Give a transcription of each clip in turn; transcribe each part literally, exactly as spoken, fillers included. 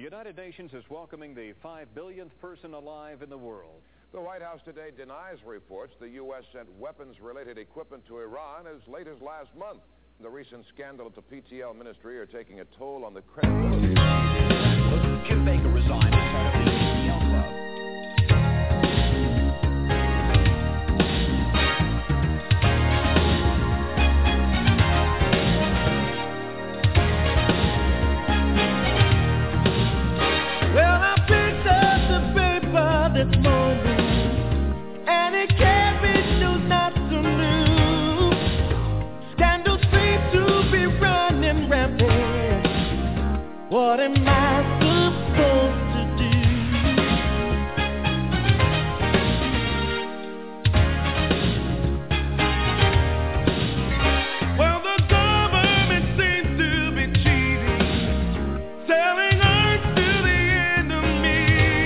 United Nations is welcoming the five billionth person alive in the world. The White House today denies reports the U S sent weapons-related equipment to Iran as late as last month. The recent scandal at the P T L ministry are taking a toll on the credibility of Jim Baker resigned as head of the P T L club. Well, I picked up the paper this morning, and it carried news not so new. Scandals seem to be running rampant. What am I supposed to do? Well, the government seems to be cheating, selling earth to the enemy,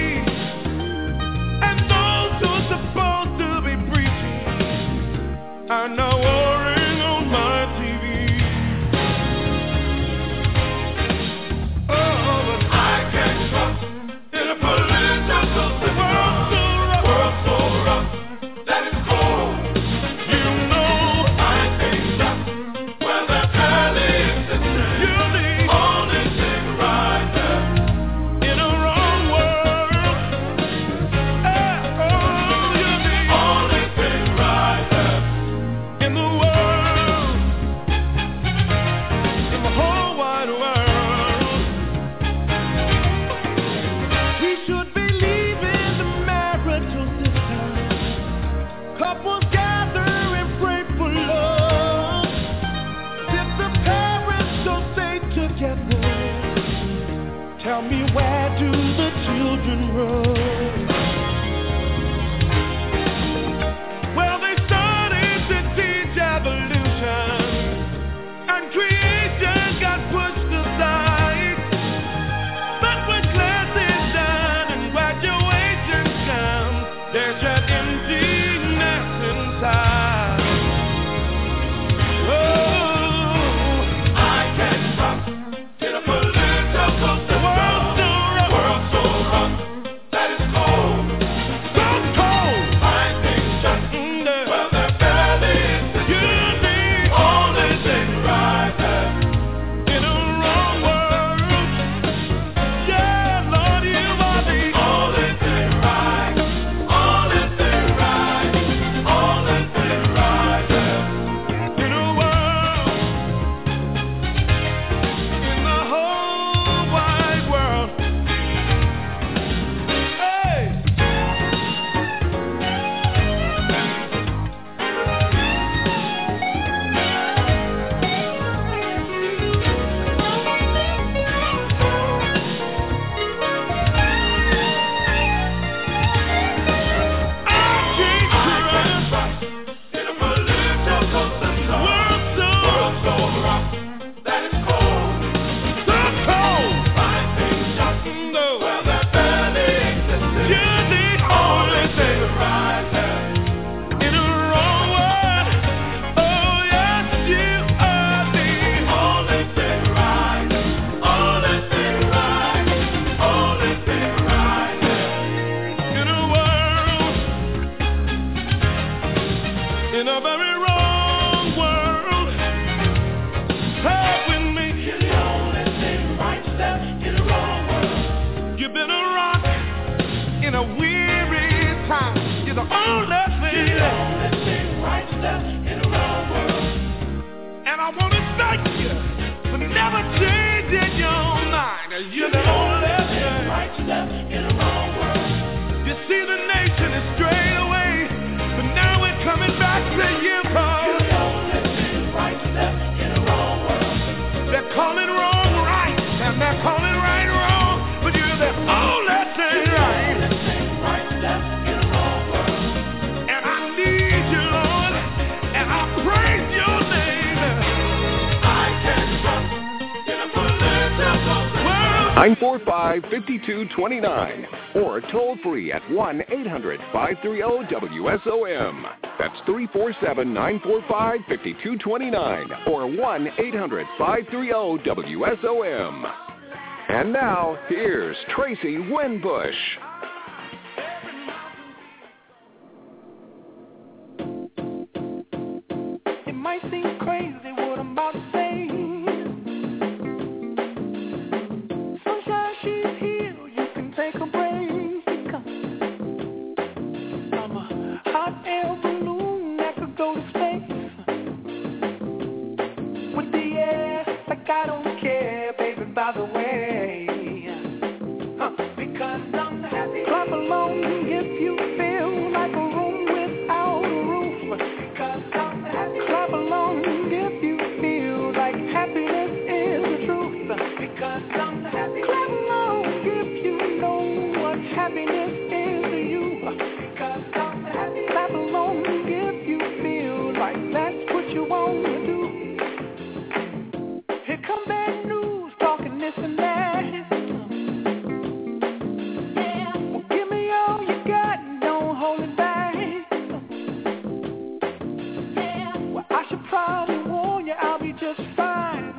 and those who are supposed to be preaching are now warring on my T V. Oh, but I can't trust in a political system. World so rough, world so rough that it's cold. You know I can't trust where the alley is sitting. You're the only thing right there in a wrong world. Eh, oh, you're the only thing right there in the world, in the whole wide world. We should be leaving the marital system. Couples gather and pray for love. If the parents don't stay together, tell me, where do the children run? Well, they started to teach evolution, and creation got pushed aside. But when class is done and graduation comes, there's an emptiness inside. Oh, I can't trust in a political system. World so rough, world so rough that it's cold. So cold. I think just well, that barely is the you're the only thing right there in a wrong world. Yeah, Lord, you are the only thing right, only thing right, only thing right there in a world, in the whole wide world. Hey. In a very wrong world, help with me. You're the only thing right step in a wrong world. You've been a rock in a weary time. You're the only thing. You're the only thing right step in a wrong world. And I want to thank you for never changing your mind. You're the only thing right step in a wrong world. You see, the nation is strayed away, but now we're coming back to you, Paul. You're the only thing right step in a wrong world. They're calling wrong right, and they're calling right wrong, but you're the only thing right. You're the only thing right step in a wrong world. And I need you, Lord, and I praise your name. I can trust in a political world. nine four five, five two two nine or toll free at one eight hundred, five three zero, W S O M. That's three four seven, nine four five, five two two nine or one eight hundred, five three zero, W S O M. And now, here's Tracy Winbush. It might seem crazy what I'm about to say. Sunshine, she's here, you can take a break. I'm a hot air balloon that could go to space. With the air, like I don't care, baby, by the way. Huh. Because I'm happy. Clap along if you feel like a room without a roof. Because I'm happy. Clap along if you feel like happiness is the truth. Because I'm happy. Clap along if you know what happiness is to you. Because I'm happy. Clap along if you feel like that's what you want to do. Here come bad news, talking this and that. Yeah. Well, give me all you got and don't hold it back. Yeah. Well, I should probably warn you, I'll be just fine.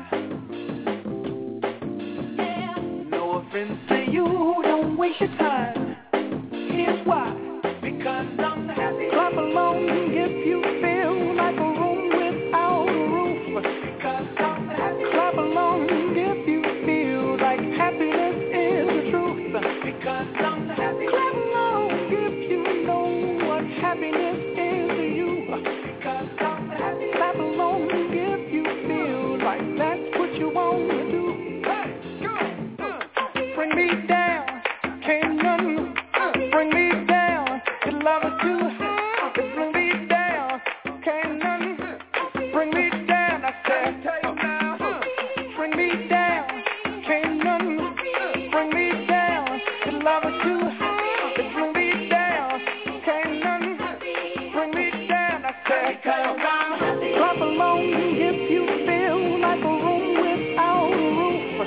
Yeah. No offense to you, don't waste your time. Here's why. Because I'm happy. Clap along if you feel like a room without a roof. Because I'm happy. Clap along if you feel like happiness is the truth. Because I'm happy. Clap along if you know what happiness is to you. Because I'm happy. Clap along if you feel like that's what you want to do. Hey, go. Bring me down, can't none bring me down. Your love is too high. Bring me down, can't none bring me down. I said, bring me down, can't none bring me down. Your love is too high. Bring me down, can't none bring me down. I said, clap along if you feel like a room without a roof.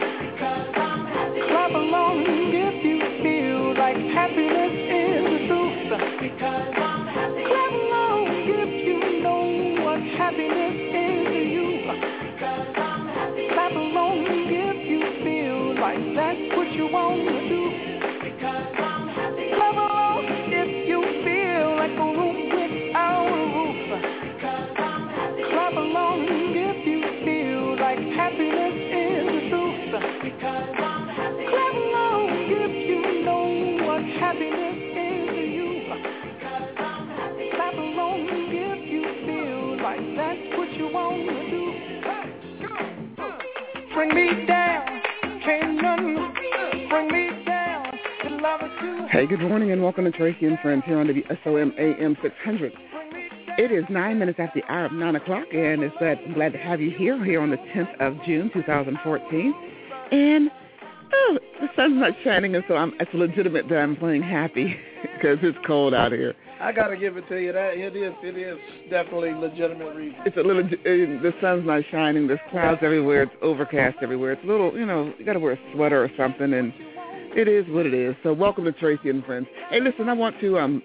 Clap along if you feel like happiness is the truth. Because I'm happy. Clap along if you know what happiness is to you. Because I'm happy. Clap along if you feel like that's what you want to do. Because I'm happy. Clap along if you feel like a room without a roof. Because I'm happy. Clap along if you feel like happiness is the truth. Because I'm happy. Clap along if you know what happiness is to you. Because I'm happy. Clap along if you feel like that's what you want to do. Hey, go. Bring me down, can't none bring me down. Your love is too. Hey, good morning and welcome to Tracy and Friends here on W S O M A M six hundred. It is nine minutes after the hour of nine o'clock, and it's glad, I'm glad to have you here, here on the tenth of June, two thousand fourteen. And, oh, the sun's not shining, and so I'm, it's legitimate that I'm playing happy because it's cold out here. I got to give it to you. That it is, it is definitely legitimate reason. It's a little, uh, the sun's not shining. There's clouds everywhere. It's overcast everywhere. It's a little, you know, you got to wear a sweater or something, and it is what it is. So welcome to Tracy and Friends. Hey, listen, I want to um,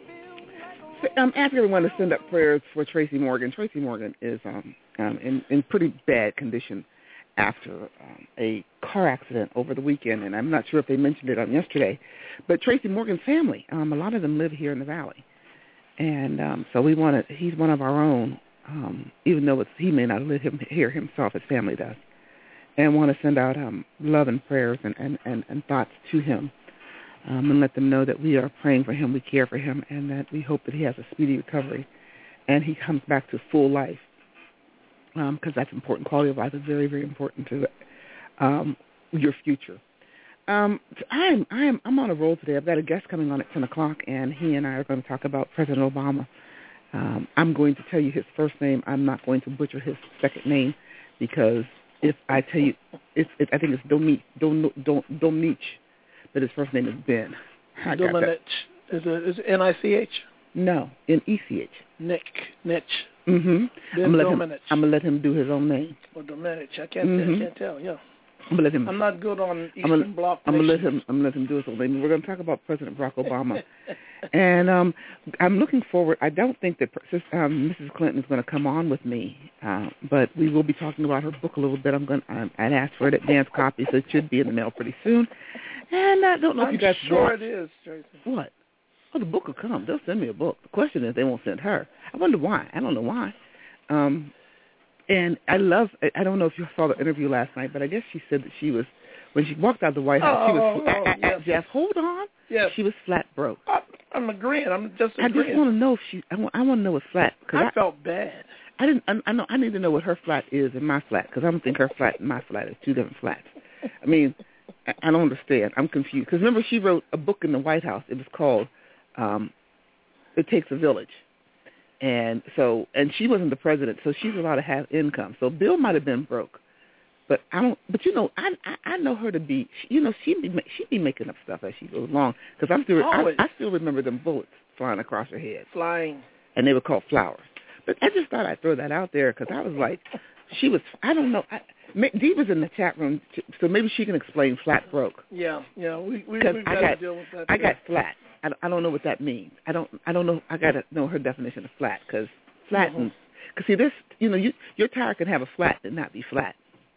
um ask everyone to send up prayers for Tracy Morgan. Tracy Morgan is um, um in, in pretty bad condition after um, a car accident over the weekend, and I'm not sure if they mentioned it on yesterday, but Tracy Morgan's family, um, a lot of them live here in the Valley, and um, so we wanted, he's one of our own, um, even though it's, he may not live him, here himself, his family does, and want to send out um, love and prayers and, and, and, and thoughts to him, um, and let them know that we are praying for him, we care for him, and that we hope that he has a speedy recovery, and he comes back to full life. Because um, that's important. Quality of life is very, very important to um, your future. Um, I'm I'm I'm on a roll today. I've got a guest coming on at ten o'clock, and he and I are going to talk about President Obama. Um, I'm going to tell you his first name. I'm not going to butcher his second name because if I tell you, it's, it, I think it's Domich, Dom, Dom, Domich, but his first name is Ben. Dominic. Is it, is it N I C H? No, N E C H. Nick. Nitch. Mm-hmm. Ben I'm Dominic. I'm going to let him do his own name. Or Dominic. I can't, mm-hmm. I can't tell, yeah. I'm gonna let him. I'm not good on Eastern I'm gonna, Bloc I'm gonna let nations. him. I'm gonna let him do his own thing. We're gonna talk about President Barack Obama, and um, I'm looking forward. I don't think that um, Missus Clinton is going to come on with me, uh, but we will be talking about her book a little bit. I'm going. to I'd asked for an advance copy, so it should be in the mail pretty soon. And I don't know I'm if you guys sure watched. it is, Tracy. What? Oh, the book will come. They'll send me a book. The question is, they won't send her. I wonder why. I don't know why. Um, and I love. I don't know if you saw the interview last night, but I guess she said that she was. When she walked out of the White House, oh, she was, oh, oh, uh, yes. Jeff, hold on. Yes. She was flat broke. I, I'm agreeing. I'm just I agreeing. just want to know if she, I want, I want to know what's flat. Cause I, I felt bad. I didn't, I, I know, I need to know what her flat is and my flat, because I don't think her flat and my flat is two different flats. I mean, I, I don't understand. I'm confused. Because remember, she wrote a book in the White House. It was called um, It Takes a Village. And so, and she wasn't the president, so she's allowed to have income. So Bill might have been broke. But I don't. But you know, I I, I know her to be. You know, she be she be making up stuff as she goes along. Because I'm still I, I still remember them bullets flying across her head, flying, and they were called flowers. But I just thought I'd throw that out there because I was like, she was. I don't know. I, Dee was in the chat room, so maybe she can explain flat broke. Yeah, yeah. We we we've I got got, to deal with that. I too. got flat. I don't, I don't know what that means. I don't. I don't know. I got to know her definition of flat because flat. Because mm-hmm. see, this. You know, you your tire can have a flat and not be flat.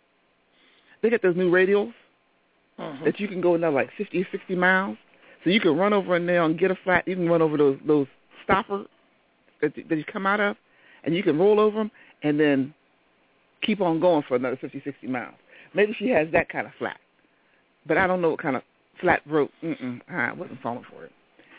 They got those new radials uh-huh. that you can go now like fifty or sixty miles. So you can run over a nail and get a flat. You can run over those those stoppers that, that you come out of, and you can roll over them and then keep on going for another fifty, sixty miles. Maybe she has that kind of flat. But I don't know what kind of flat broke. Mm-mm, I wasn't falling for it.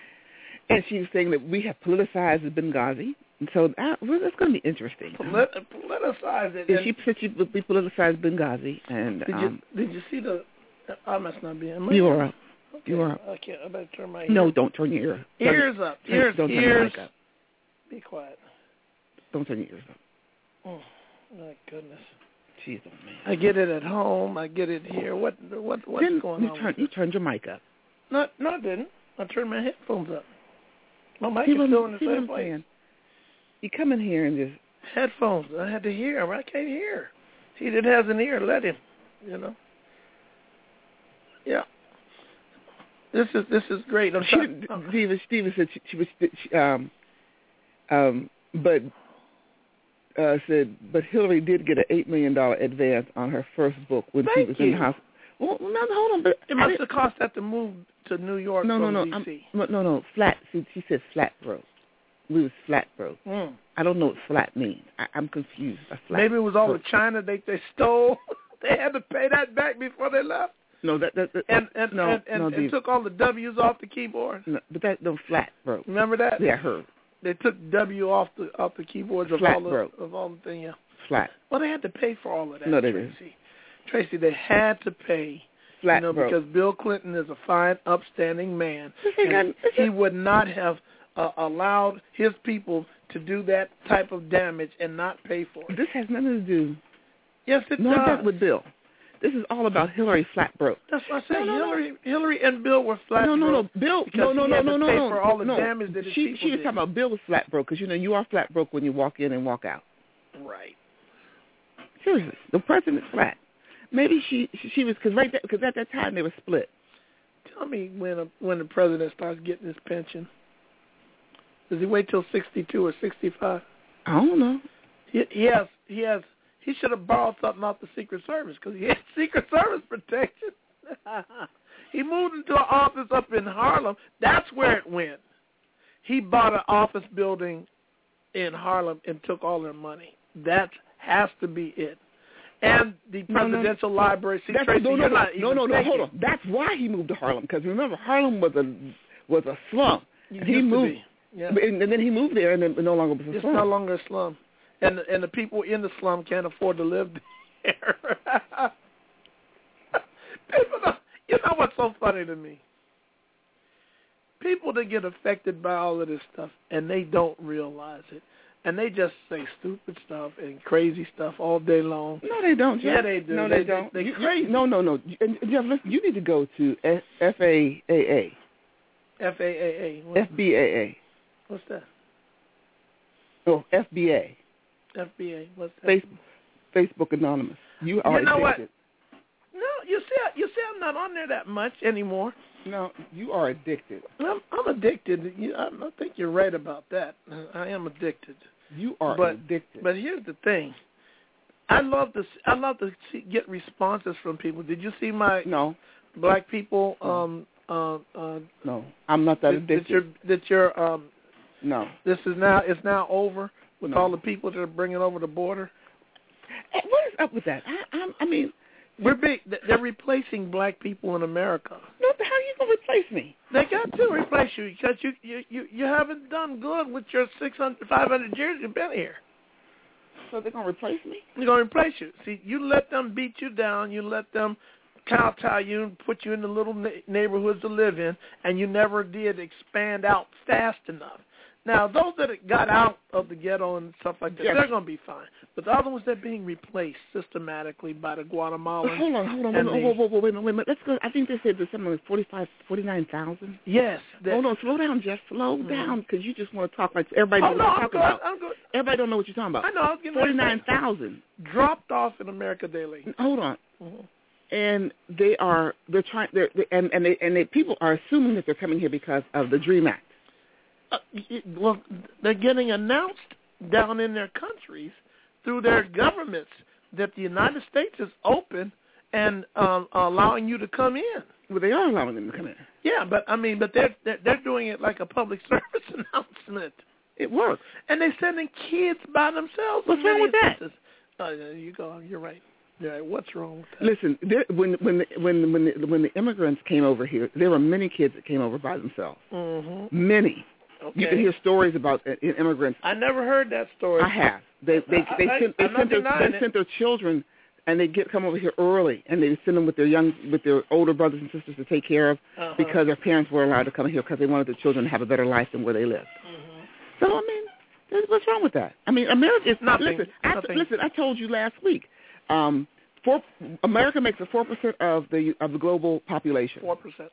And she was saying that we have politicized the Benghazi. And so that, well, that's going to be interesting. Polit- politicize it. Yeah, she said she would be politicized Benghazi. And did you um, did you see the? I must not be. Am I you are up. Okay. You are up. I can't. I better turn my ear. No, don't turn your ear. Turn ears it, up. Turn, Ears. don't turn ears. your mic up. Be quiet. Don't turn your ears up. Oh, my goodness. Jeez, oh man. I get it at home. I get it here. What? What? What's then going you on? Turn, you turned your mic up. No, no, I didn't. I turned my headphones up. My mic see is what, still in the see same place. Saying? You come in here and just headphones. I had to hear him. I can't hear. He that has an ear, let him. You know. Yeah. This is this is great. I'm she, trying. Oh. Steve, Steve said she, she was she, um um but uh, said but Hillary did get an eight million dollar advance on her first book when Thank she was you. in the house. Well, no, hold on, but it must have cost that to move to New York no, from no, D no, C. no, no, no, flat. See, she said flat broke. We was flat broke. Mm. I don't know what flat means. I, I'm confused. By flat Maybe it was all broke. the China they they stole. They had to pay that back before they left. No, that that, that and and no, and, and, no, and took all the W's off the keyboard. No, but that no flat broke. Remember that? Yeah, I heard. They took W off the off the keyboards of flat all the broke. of all the thing. Yeah. Flat. Well, they had to pay for all of that. No, they Tracy. didn't. Tracy, they had to pay. Flat you know, broke. because Bill Clinton is a fine, upstanding man. And and he would not have uh, allowed his people to do that type of damage and not pay for it. This has nothing to do. Yes, it no, does. Not with Bill. This is all about Hillary flat broke. That's what I said. No, no, Hillary, no. Hillary and Bill were flat no, no, broke. No, Bill. Because No, no, he no, had no, to no, pay no. for all the no. damage that his she, people She was did. talking about Bill was flat broke because you know you are flat broke when you walk in and walk out. Right. Seriously, the president's flat. Maybe she she, she was because right because at that time they were split. Tell me when a, when the president starts getting his pension. Does he wait till sixty-two or sixty-five? I don't know. He, he has he has he should have borrowed something off the Secret Service because he had Secret Service protection. He moved into an office up in Harlem. That's where it went. He bought an office building in Harlem and took all their money. That has to be it. And the presidential no, no. library. See, That's, Tracy, no, no, you're no, not no, even no, no, thinking. hold on. That's why he moved to Harlem because remember Harlem was a was a slum. It he used moved, to be. Yeah. and, and then he moved there, and then it no longer was a It's slum. no longer a slum, and and the people in the slum can't afford to live there. People, don't, you know what's so funny to me? People that get affected by all of this stuff, and they don't realize it, and they just say stupid stuff and crazy stuff all day long. No, they don't. Jeff. Yeah, they do. No, they, they don't. They, they you, crazy. No, no, no. And, Jeff, listen, you need to go to F A A A. F A A A. F B A A. What's that? Oh, F B A. F B A. What's that? Facebook, Facebook Anonymous. You are You know what? addicted. No, see, you see, I'm not on there that much anymore. No, you are addicted. I'm, I'm addicted. You, I, I think you're right about that. I am addicted. You are but, addicted. But here's the thing. I love to. I love to see, get responses from people. Did you see my no black people? Um, uh, uh, no, I'm not that that, addicted. That you're, that you're um, no. This is now. It's now over with no. all the people that are bringing over the border. Hey, what is up with that? I, I, I mean, we're big. They're replacing black people in America. No, how are you gonna replace me? They got to replace you because you you, you, you haven't done good with your six hundred, five hundred years you've been here. So they're gonna replace me? They're gonna replace you. See, you let them beat you down. You let them kowtow you and put you in the little na- neighborhoods to live in, and you never did expand out fast enough. Now, those that got out of the ghetto and stuff like that, yes. they're going to be fine. But the other ones, they're being replaced systematically by the Guatemalans. Hold on, hold on, hold on, whoa, whoa, whoa, wait a minute, wait a minute. Let's go. I think they said there's something like forty-five, forty-nine thousand. Yes. That, hold on, slow down, Jeff. Slow mm-hmm. down, because you just want to talk like everybody oh, knows no, what you're I'm talking good, about. I'm good. Everybody don't know what you're talking about. I know. I was getting forty-nine thousand. Dropped off in America daily. Hold on. Mm-hmm. And they are, they're trying, they're, they, and, and, they, and they, people are assuming that they're coming here because of the DREAM Act. Uh, well, they're getting announced down in their countries through their governments that the United States is open and um, allowing you to come in. Well, they are allowing them to come in. Yeah, but I mean, but they're they're, they're doing it like a public service announcement. It works, and they're sending kids by themselves. What's wrong with that? Oh, you go. You're right. You're right. What's wrong with that? Listen, there, when when the, when when the, when the immigrants came over here, there were many kids that came over by themselves. Mm-hmm. Many. Okay. You can hear stories about uh, immigrants. I never heard that story. I have. They they I, they I, sent they I'm sent their not they sent their children, and they get come over here early, and they send them with their young with their older brothers and sisters to take care of, uh-huh. because their parents were allowed to come here because they wanted their children to have a better life than where they lived. Mm-hmm. So I mean, what's wrong with that? I mean, America is nothing. Listen, nothing. I, listen, I told you last week. Um, four, America makes up four percent of the of the global population. Four percent.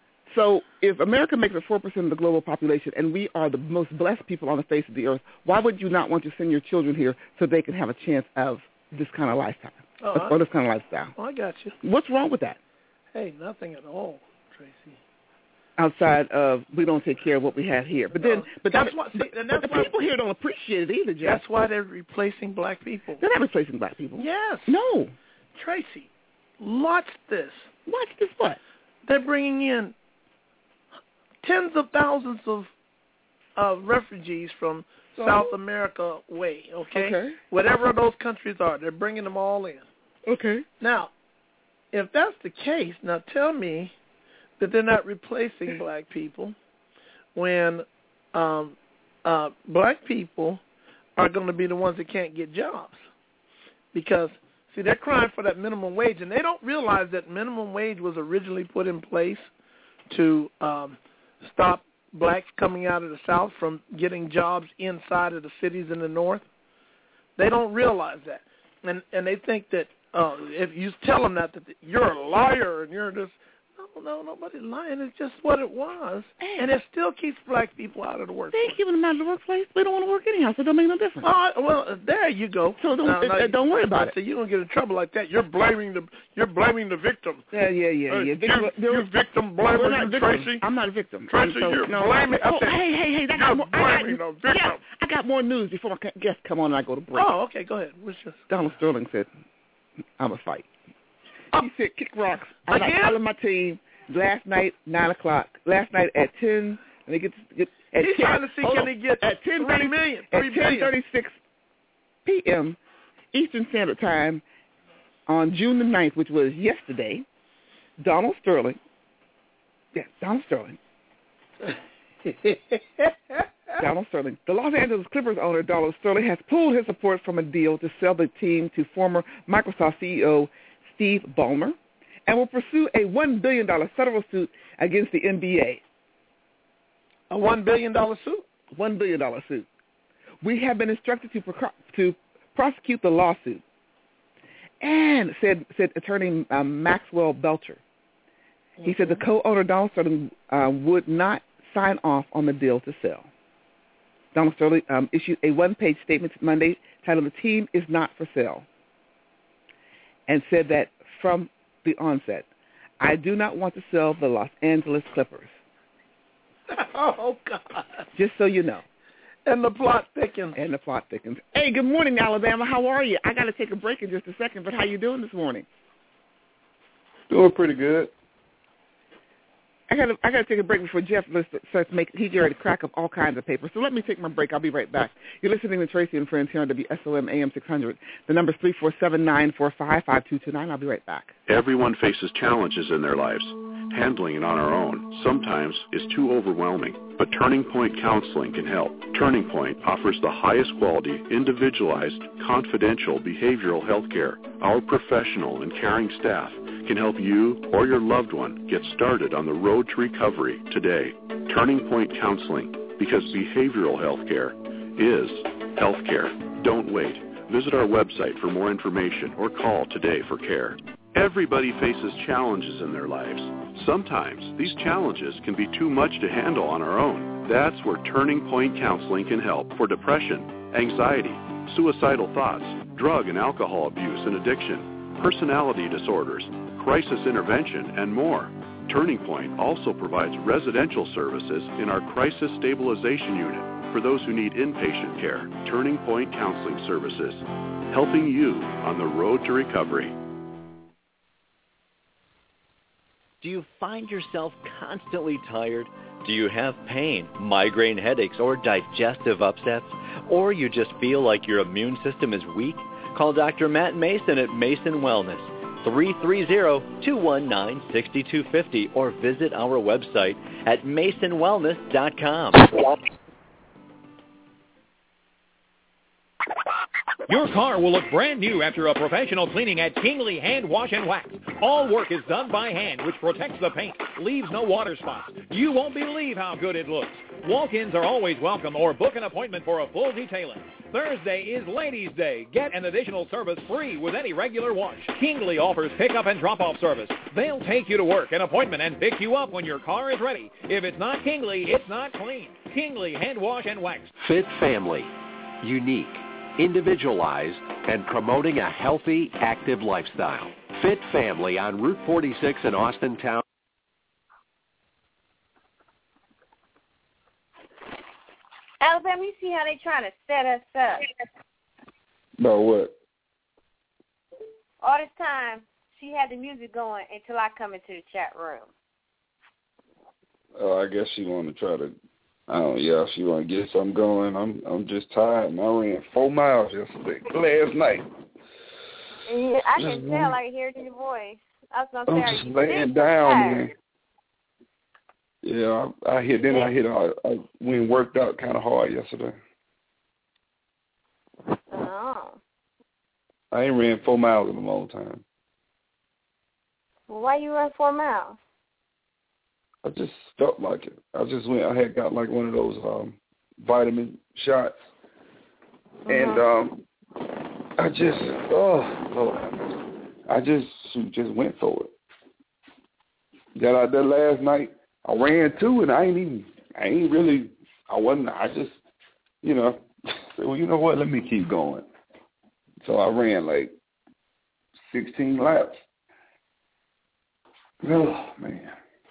So if America makes up four percent of the global population, and we are the most blessed people on the face of the earth, why would you not want to send your children here so they can have a chance of this kind of lifestyle, oh, or, or this kind of lifestyle? Oh, I got you. What's wrong with that? Hey, nothing at all, Tracy. Outside of we don't take care of what we have here, but then, no, but that's that, what. See, but, and that's that's but the why, people here don't appreciate it either, Jeff. That's why they're replacing black people. They're not replacing black people. Yes. No. Tracy, watch this. Watch this. What? They're bringing in tens of thousands of uh, refugees from so, South America way, okay? Okay. Whatever those countries are, they're bringing them all in. Okay. Now, if that's the case, now tell me that they're not replacing black people when um, uh, black people are going to be the ones that can't get jobs. Because, see, they're crying for that minimum wage, and they don't realize that minimum wage was originally put in place to um, stop blacks coming out of the South from getting jobs inside of the cities in the North. They don't realize that. And and they think that uh, if you tell them that, that you're a liar and you're just, no, no, nobody's lying. It's just what it was. Hey. And it still keeps black people out of the workplace. They keep them out of the workplace. They don't want to work anyhow, so it don't make no difference. Oh, well, there you go. So don't, now, uh, now, don't worry about it. So you don't get in trouble like that. You're blaming the you're blaming the victim. Yeah, yeah, yeah, yeah. Uh, victim, you, you victim blamer, not you, victim. Tracy. I'm not a victim. Tracy, so, you're no, blaming. Oh, said, hey, hey, hey! I got you're more. I blaming got, the victim. yeah, I got more news before my guests come on and I go to break. Oh, okay, go ahead. What's your... Donald Sterling said, "I'm a fight." Oh. He said, "Kick rocks." I'm not Again? calling my team. Last night, nine o'clock. Last night at ten. And they get, get at He's ten, trying to see can he get at ten three million. At Three ten thirty-six p.m. Eastern Standard Time on June the ninth, which was yesterday, Donald Sterling. Yeah, Donald Sterling. Donald Sterling. The Los Angeles Clippers owner, Donald Sterling, has pulled his support from a deal to sell the team to former Microsoft C E O Steve Ballmer, and will pursue a one billion dollars federal suit against the N B A. A one billion dollars suit? one billion dollars suit. We have been instructed to, pro- to prosecute the lawsuit, and said said attorney um, Maxwell Belcher. Mm-hmm. He said the co-owner, Donald Sterling, uh, would not sign off on the deal to sell. Donald Sterling um, issued a one-page statement Monday titled "The Team is Not for Sale," and said that from the onset. I do not want to sell the Los Angeles Clippers. Oh, God. Just so you know. And the plot thickens. And the plot thickens. Hey, good morning, Alabama. How are you? I got to take a break in just a second, but how you doing this morning? Doing pretty good. I got to I got to take a break before Jeff starts making. He's ready to crack up all kinds of papers. So let me take my break. I'll be right back. You're listening to Tracy and Friends here on W S O M A M six hundred. The number's three four seven, nine four five, five two two nine. I'll be right back. Everyone faces challenges in their lives. Handling it on our own sometimes is too overwhelming, but Turning Point Counseling can help. Turning Point offers the highest quality, individualized, confidential behavioral health care. Our professional and caring staff can help you or your loved one get started on the road to recovery today. Turning Point Counseling, because behavioral health care is health care. Don't wait. Visit our website for more information or call today for care. Everybody faces challenges in their lives. Sometimes these challenges can be too much to handle on our own. That's where Turning Point Counseling can help for depression, anxiety, suicidal thoughts, drug and alcohol abuse and addiction, personality disorders, crisis intervention, and more. Turning Point also provides residential services in our Crisis Stabilization Unit for those who need inpatient care. Turning Point Counseling Services, helping you on the road to recovery. Do you find yourself constantly tired? Do you have pain, migraine headaches, or digestive upsets? Or you just feel like your immune system is weak? Call Doctor Matt Mason at Mason Wellness, three three zero, two one nine, six two five zero, or visit our website at mason wellness dot com. Your car will look brand new after a professional cleaning at Kingley Hand Wash and Wax. All work is done by hand, which protects the paint, leaves no water spots. You won't believe how good it looks. Walk-ins are always welcome, or book an appointment for a full detailing. Thursday is Ladies' Day. Get an additional service free with any regular wash. Kingley offers pickup and drop-off service. They'll take you to work, an appointment, and pick you up when your car is ready. If it's not Kingley, it's not clean. Kingley Hand Wash and Wax. Fit Family. Unique, individualized, and promoting a healthy, active lifestyle. Fit Family on Route forty-six in Austin Town. Alabama, you see how they trying to set us up. No, what? All this time, she had the music going until I come into the chat room. Oh, I guess she want to try to, I don't know, yeah, she want to get something going. I'm I'm just tired, and I ran four miles yesterday, last night. Yeah, I can tell, I can hear it in your voice. I was going to say, I'm just laying down, man. Yeah, I, I hit, then I hit, I, I went and worked out kind of hard yesterday. Oh. I ain't ran four miles in a long time. Well, why you run four miles? I just felt like it. I just went, I had got like one of those um, vitamin shots. Uh-huh. And um, I just, oh, Lord, I just, just went for it. Got out there last night. I ran too, and I ain't even, I ain't really, I wasn't, I just, you know, said, well, you know what, let me keep going. So I ran like sixteen laps. Oh, man.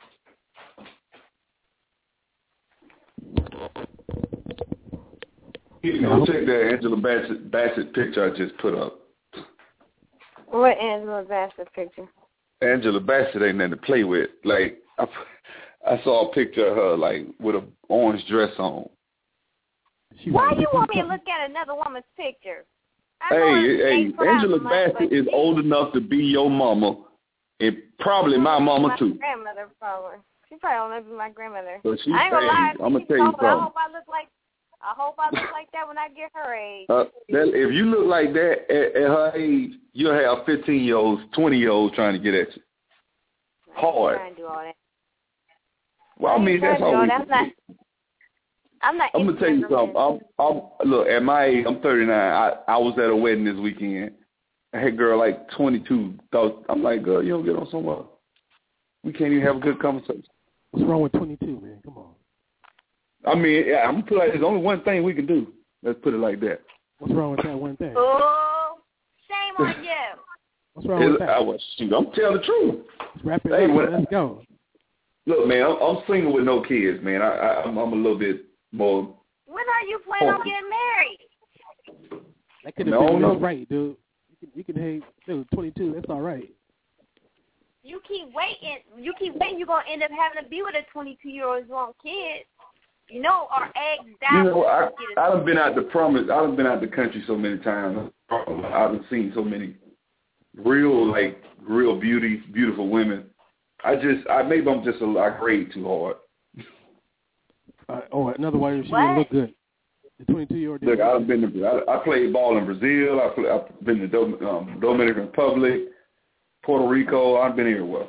You know, check that Angela Bassett, Bassett picture I just put up. What Angela Bassett picture? Angela Bassett ain't nothing to play with. Like, I, I saw a picture of her, like, with an orange dress on. Why do you want me to look at another woman's picture? I hey, hey, Angela Bassett is old enough to be your mama, and probably my mama, my too. grandmother, probably. She probably don't know my grandmother. But she's I ain't gonna lie. I'm going to tell you something. I hope I look like I hope I look like that when I get her age. Uh, that, if you look like that at, at her age, you'll have fifteen-year-olds, twenty-year-olds trying to get at you. Hard. I'm trying to do all that. Well, I, I mean, that's all we I'm not, I'm not I'm going to tell you something. I'm, I'm, look, at my age, I'm thirty-nine. I, I was at a wedding this weekend. I had a girl like twenty-two. I'm like, girl, you don't get on somewhere. We can't even have a good conversation. What's wrong with twenty-two, man? Come on. I mean, yeah, I'm going to put it like, there's only one thing we can do. Let's put it like that. What's wrong with that one thing? Oh, shame on you. What's wrong with that? I was, shoot, I'm telling the truth. Let's wrap it hey, up. when, Let's go. Look, man, Let's wrap it hey, up. when, Let's go. Look, man, I'm, I'm single with no kids, man. I, I, I'm, I'm a little bit more. When are you planning on getting married? That could have no, been no. Miss Right, dude. You can, you can hang, dude, twenty-two, that's all right. You keep waiting. You keep waiting. You're going to end up having to be with a twenty-two-year-old who wants kids. You know, our eggs die. You know, I, I done been out the promise. I done been out the country so many times. I've done seen so many real, like, real beauty, beautiful women. I just, I maybe I'm just a, I grade too hard. Uh, or in other words, she what? didn't look good. The twenty-two-year-old. Look, I've been to, I, I played ball in Brazil. I play, I've been to Dom, um, Dominican Republic, Puerto Rico. I've been everywhere.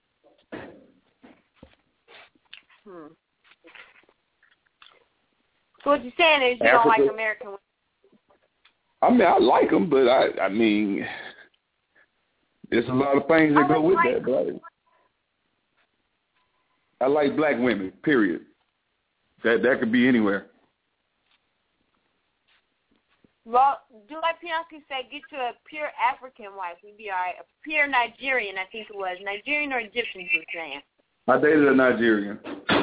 Hmm. So what you're saying is you Africa. don't like American women? I mean, I like them, but I, I mean, there's a lot of things that I go with like that. But I, I like black women. Period. That that could be anywhere. Well, do like Bianca said, get you a pure African wife. We'd be all right. A pure Nigerian, I think it was. Nigerian or Egyptian, you were saying. I dated a Nigerian.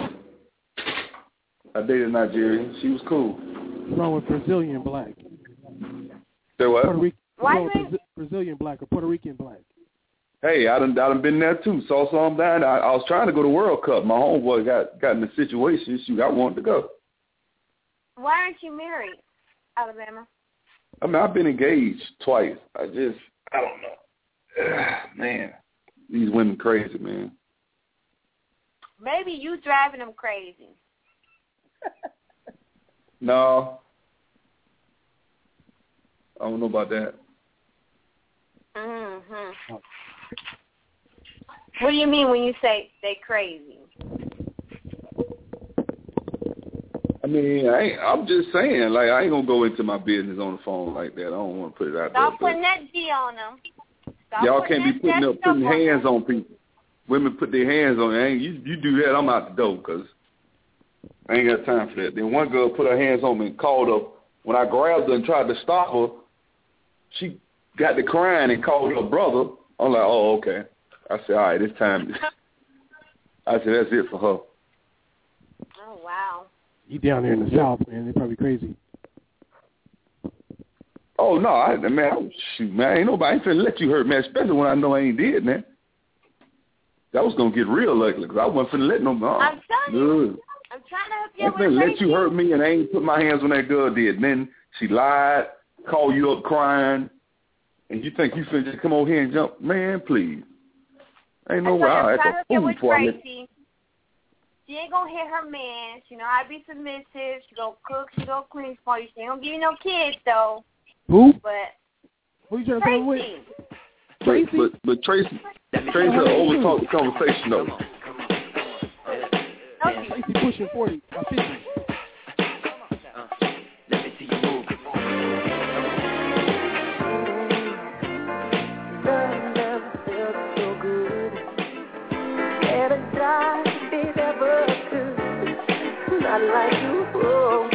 I dated a Nigerian. She was cool. What's wrong with Brazilian black? Say what? Puerto Rican, Why what's wrong with Brazilian black or Puerto Rican black? Hey, I done, I done been there too. Saw some down there. I, I was trying to go to World Cup. My homeboy got, got in a situation. Shoot, I wanted to go. Why aren't you married, Alabama? I mean, I've been engaged twice. I just, I don't know. Ugh, man, these women crazy, man. Maybe you driving them crazy. No. I don't know about that. Mm-hmm. What do you mean when you say they crazy? I mean, I ain't, I'm just saying, like, I ain't going to go into my business on the phone like that. I don't want to put it out Stop there. putting that G on them. Stop Y'all putting can't be putting, that up, putting stuff on hands them. on people. Women put their hands on it. You, you do that, I'm out the door because I ain't got time for that. Then one girl put her hands on me and called her. When I grabbed her and tried to stop her, she got to crying and called her brother. I'm like, oh, okay. I said, all right, it's time. I said, that's it for her. Oh, wow. You down there in the South, man. They're probably crazy. Oh, no, I, man, I, shoot, man, ain't nobody ain't finna let you hurt, man, especially when I know I ain't did, man. That was going to get real ugly because I wasn't finna let no uh, I'm telling you. I'm trying to help I you ain't finna with let you hurt me, and I ain't put my hands on that girl did. And then she lied, called you up crying, and you think you finna just come over here and jump? Man, please. Ain't no way. I'll act a fool before I let Tracy. She ain't gonna hit her man. She know how to be submissive. She gonna cook. She gonna clean for you. She ain't gonna give you no kids though. Who? But who you trying to say with? Tracy? But, but, but Tracy, Tracy over talk the conversation though. Tracy pushing forty, uh, fifty. Not like you, oh,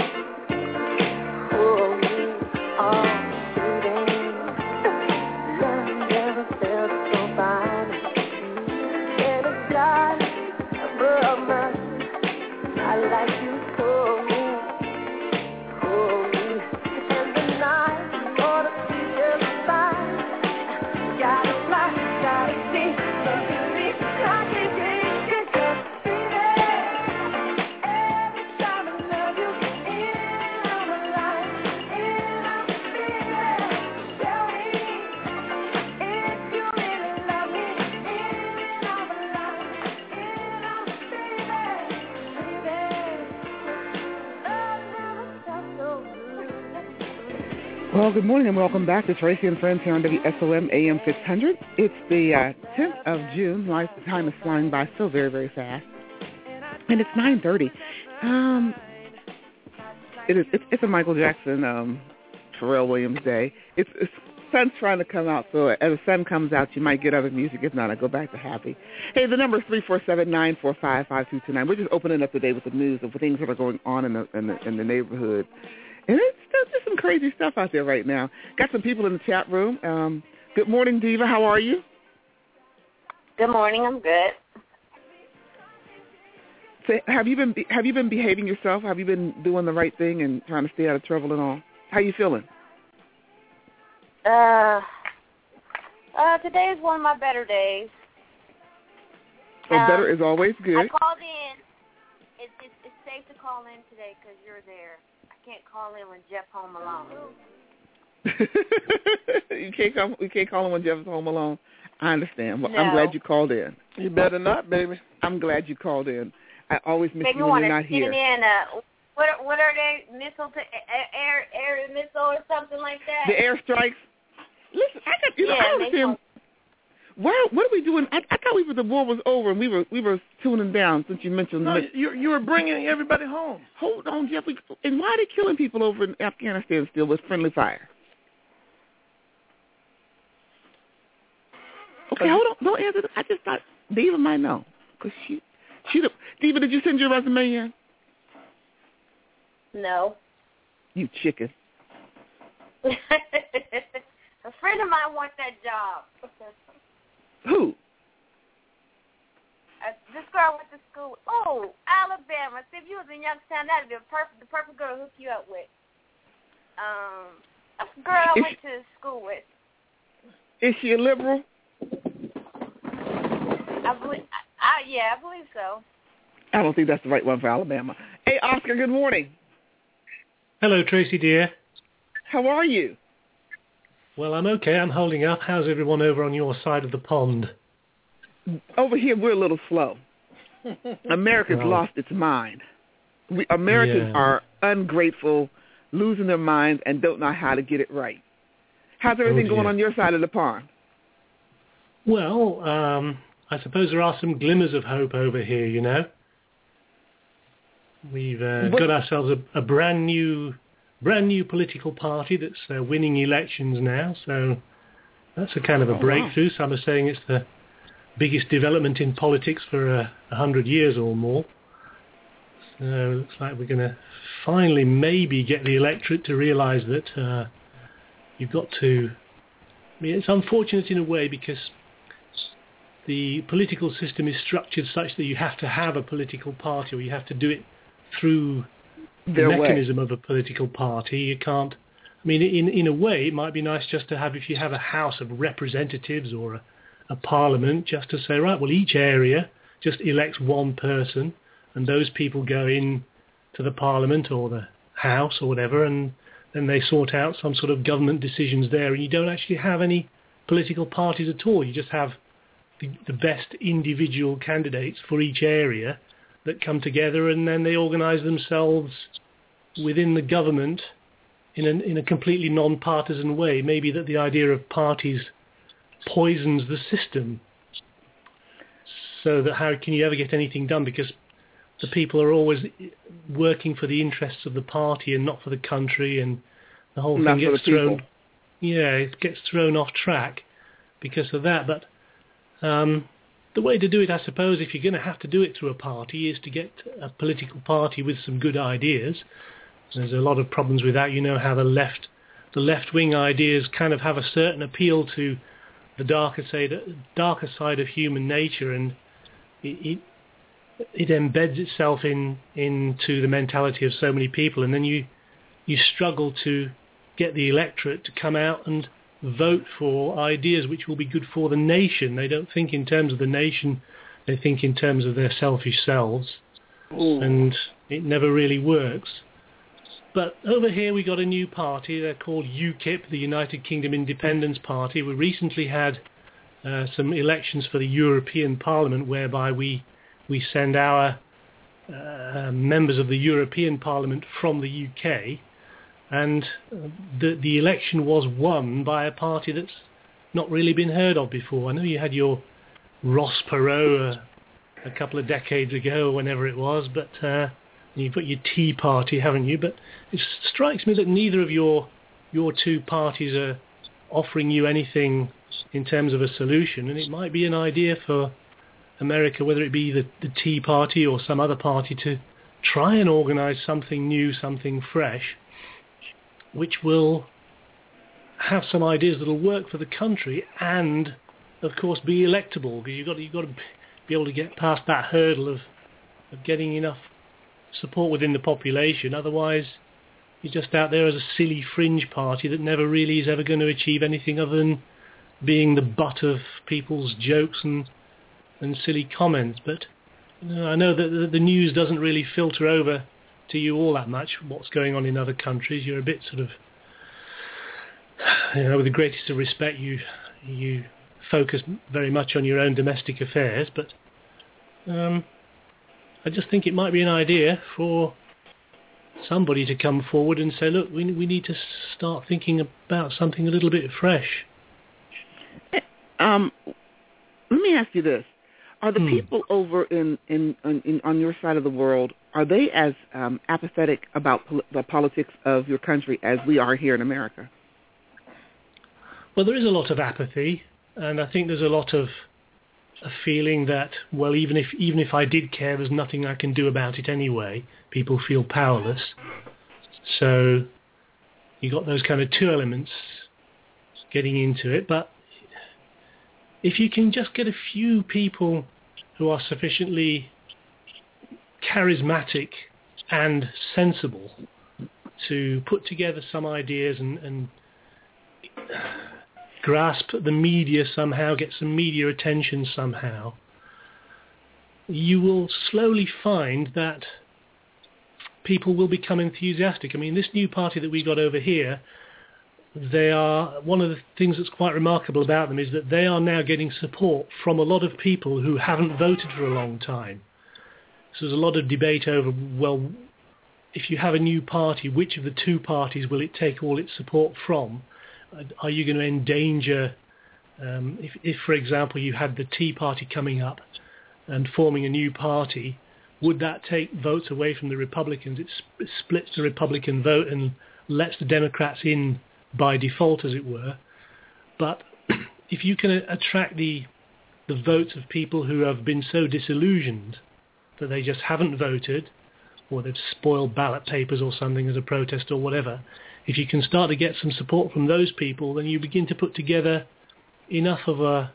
oh, oh, baby. Love never felt so fine. And it's God above mine. I like you, oh, oh, and the night gonna be just fine. Gotta fly, gotta see, something me, I can't take it, just baby. Well, good morning and welcome back to Tracy and Friends here on W S O M A M six hundred. It's the uh, tenth of June. Life, the time is flying by so very, very fast. And it's nine thirty. Um, it is, it's, it's a Michael Jackson, um, Pharrell Williams day. It's, it's sun's trying to come out, so as the sun comes out, you might get other music. If not, I go back to happy. Hey, the number is three four seven, nine four five, five two two nine. We're just opening up the day with the news of things that are going on in the in the, in the neighborhood. And it's still just some crazy stuff out there right now. Got some people in the chat room. Um, Good morning, Diva. How are you? Good morning. I'm good. So have you been have you been behaving yourself? Have you been doing the right thing and trying to stay out of trouble and all? How you feeling? Uh, uh, today is one of my better days. Oh, um, better is always good. I called in. It, it, it's safe to call in today because you're there. I can't call in when Jeff home alone. you can't come. We can't call him when Jeff's home alone. I understand. Well, No. I'm glad you called in. You better not, baby. I'm glad you called in. I always miss Make you me when want you're to not tune here. in. Uh, what are, what are they? Missile to air air missile or something like that? The airstrikes. Listen, I got you know Yeah, I don't they understand. Why? What are we doing? I, I thought we were the war was over and we were we were tuning down since you mentioned. No, the, you you were bringing everybody home. Hold on, Jeff. We, and why are they killing people over in Afghanistan still with friendly fire? Okay, hold on. Don't answer. I just thought Diva might know because she she. Diva, did you send your resume in? No. You chicken. A friend of mine wants that job. Who? Uh, this girl went to school. Oh, Alabama. See, if you was in Youngstown, that'd be a perfect, the perfect girl to hook you up with. Um, a girl I Is went to school with. Is she a liberal? I believe. I, I, yeah, I believe so. I don't think that's the right one for Alabama. Hey, Oscar. Good morning. Hello, Tracy dear. How are you? Well, I'm okay. I'm holding up. How's everyone over on your side of the pond? Over here, we're a little slow. America's Well, lost its mind. We, Americans yeah. are ungrateful, losing their minds, and don't know how to get it right. How's everything dear. going on your side of the pond? Well, um, I suppose there are some glimmers of hope over here, you know. We've uh, What- got ourselves a, a brand new brand new political party that's uh, winning elections now, so that's a kind of a Oh, wow. breakthrough. Some are saying it's the biggest development in politics for a uh, hundred years or more. So it looks like we're going to finally maybe get the electorate to realise that uh, you've got to... I mean, it's unfortunate in a way because the political system is structured such that you have to have a political party, or you have to do it through the Their way. mechanism of a political party. You can't... I mean, in in a way, it might be nice just to have, if you have a House of Representatives or a, a Parliament, just to say, right, well, each area just elects one person, and those people go in to the Parliament or the House or whatever, and then they sort out some sort of government decisions there, and you don't actually have any political parties at all. You just have the, the best individual candidates for each area that come together, and then they organise themselves within the government in a, in a completely non-partisan way. Maybe that the idea of parties poisons the system, so that how can you ever get anything done, because the people are always working for the interests of the party and not for the country, and the whole Not thing for gets the people. thrown yeah it gets thrown off track because of that. But um the way to do it, I suppose, if you're going to have to do it through a party, is to get a political party with some good ideas. There's a lot of problems with that. You know how the left, the left-wing ideas kind of have a certain appeal to the darker side, darker side of human nature, and it, it, it embeds itself in into the mentality of so many people, and then you you struggle to get the electorate to come out and vote for ideas which will be good for the nation. They don't think in terms of the nation, they think in terms of their selfish selves. Ooh. And it never really works. But over here we got a new party. They're called UKIP, the United Kingdom Independence Party. We recently had uh, some elections for the European Parliament, whereby we we send our uh, members of the European Parliament from the U K, and uh, the the election was won by a party that's not really been heard of before. I know you had your Ross Perot uh, a couple of decades ago, whenever it was, but uh, you've got your Tea Party, haven't you? But it strikes me that neither of your your two parties are offering you anything in terms of a solution, and it might be an idea for America, whether it be the, the Tea Party or some other party, to try and organise something new, something fresh, which will have some ideas that'll work for the country and, of course, be electable. Because you've got, you've got to be able to get past that hurdle of, of getting enough support within the population. Otherwise, you're just out there as a silly fringe party that never really is ever going to achieve anything other than being the butt of people's jokes and and silly comments. But you know, I know that the, the news doesn't really filter over to you all that much, what's going on in other countries. You're a bit sort of, you know, with the greatest of respect, you you focus very much on your own domestic affairs. But um, I just think it might be an idea for somebody to come forward and say, look, we we need to start thinking about something a little bit fresh. Um, let me ask you this. Are the Hmm. people over in, in, in, in on your side of the world, are they as um, apathetic about pol- the politics of your country as we are here in America? Well, there is a lot of apathy, and I think there's a lot of a feeling that, well, even if even if I did care, there's nothing I can do about it anyway. People feel powerless. So you got those kind of two elements getting into it. But if you can just get a few people who are sufficiently charismatic and sensible to put together some ideas and, and grasp the media somehow, get some media attention somehow, you will slowly find that people will become enthusiastic. I mean, this new party that we got over here, they are, one of the things that's quite remarkable about them is that they are now getting support from a lot of people who haven't voted for a long time. So there's a lot of debate over, well, if you have a new party, which of the two parties will it take all its support from? Are you going to endanger, um, if, if, for example, you had the Tea Party coming up and forming a new party, would that take votes away from the Republicans? It sp- splits the Republican vote and lets the Democrats in by default, as it were. But if you can attract the the votes of people who have been so disillusioned that they just haven't voted, or they've spoiled ballot papers or something as a protest or whatever, if you can start to get some support from those people, then you begin to put together enough of a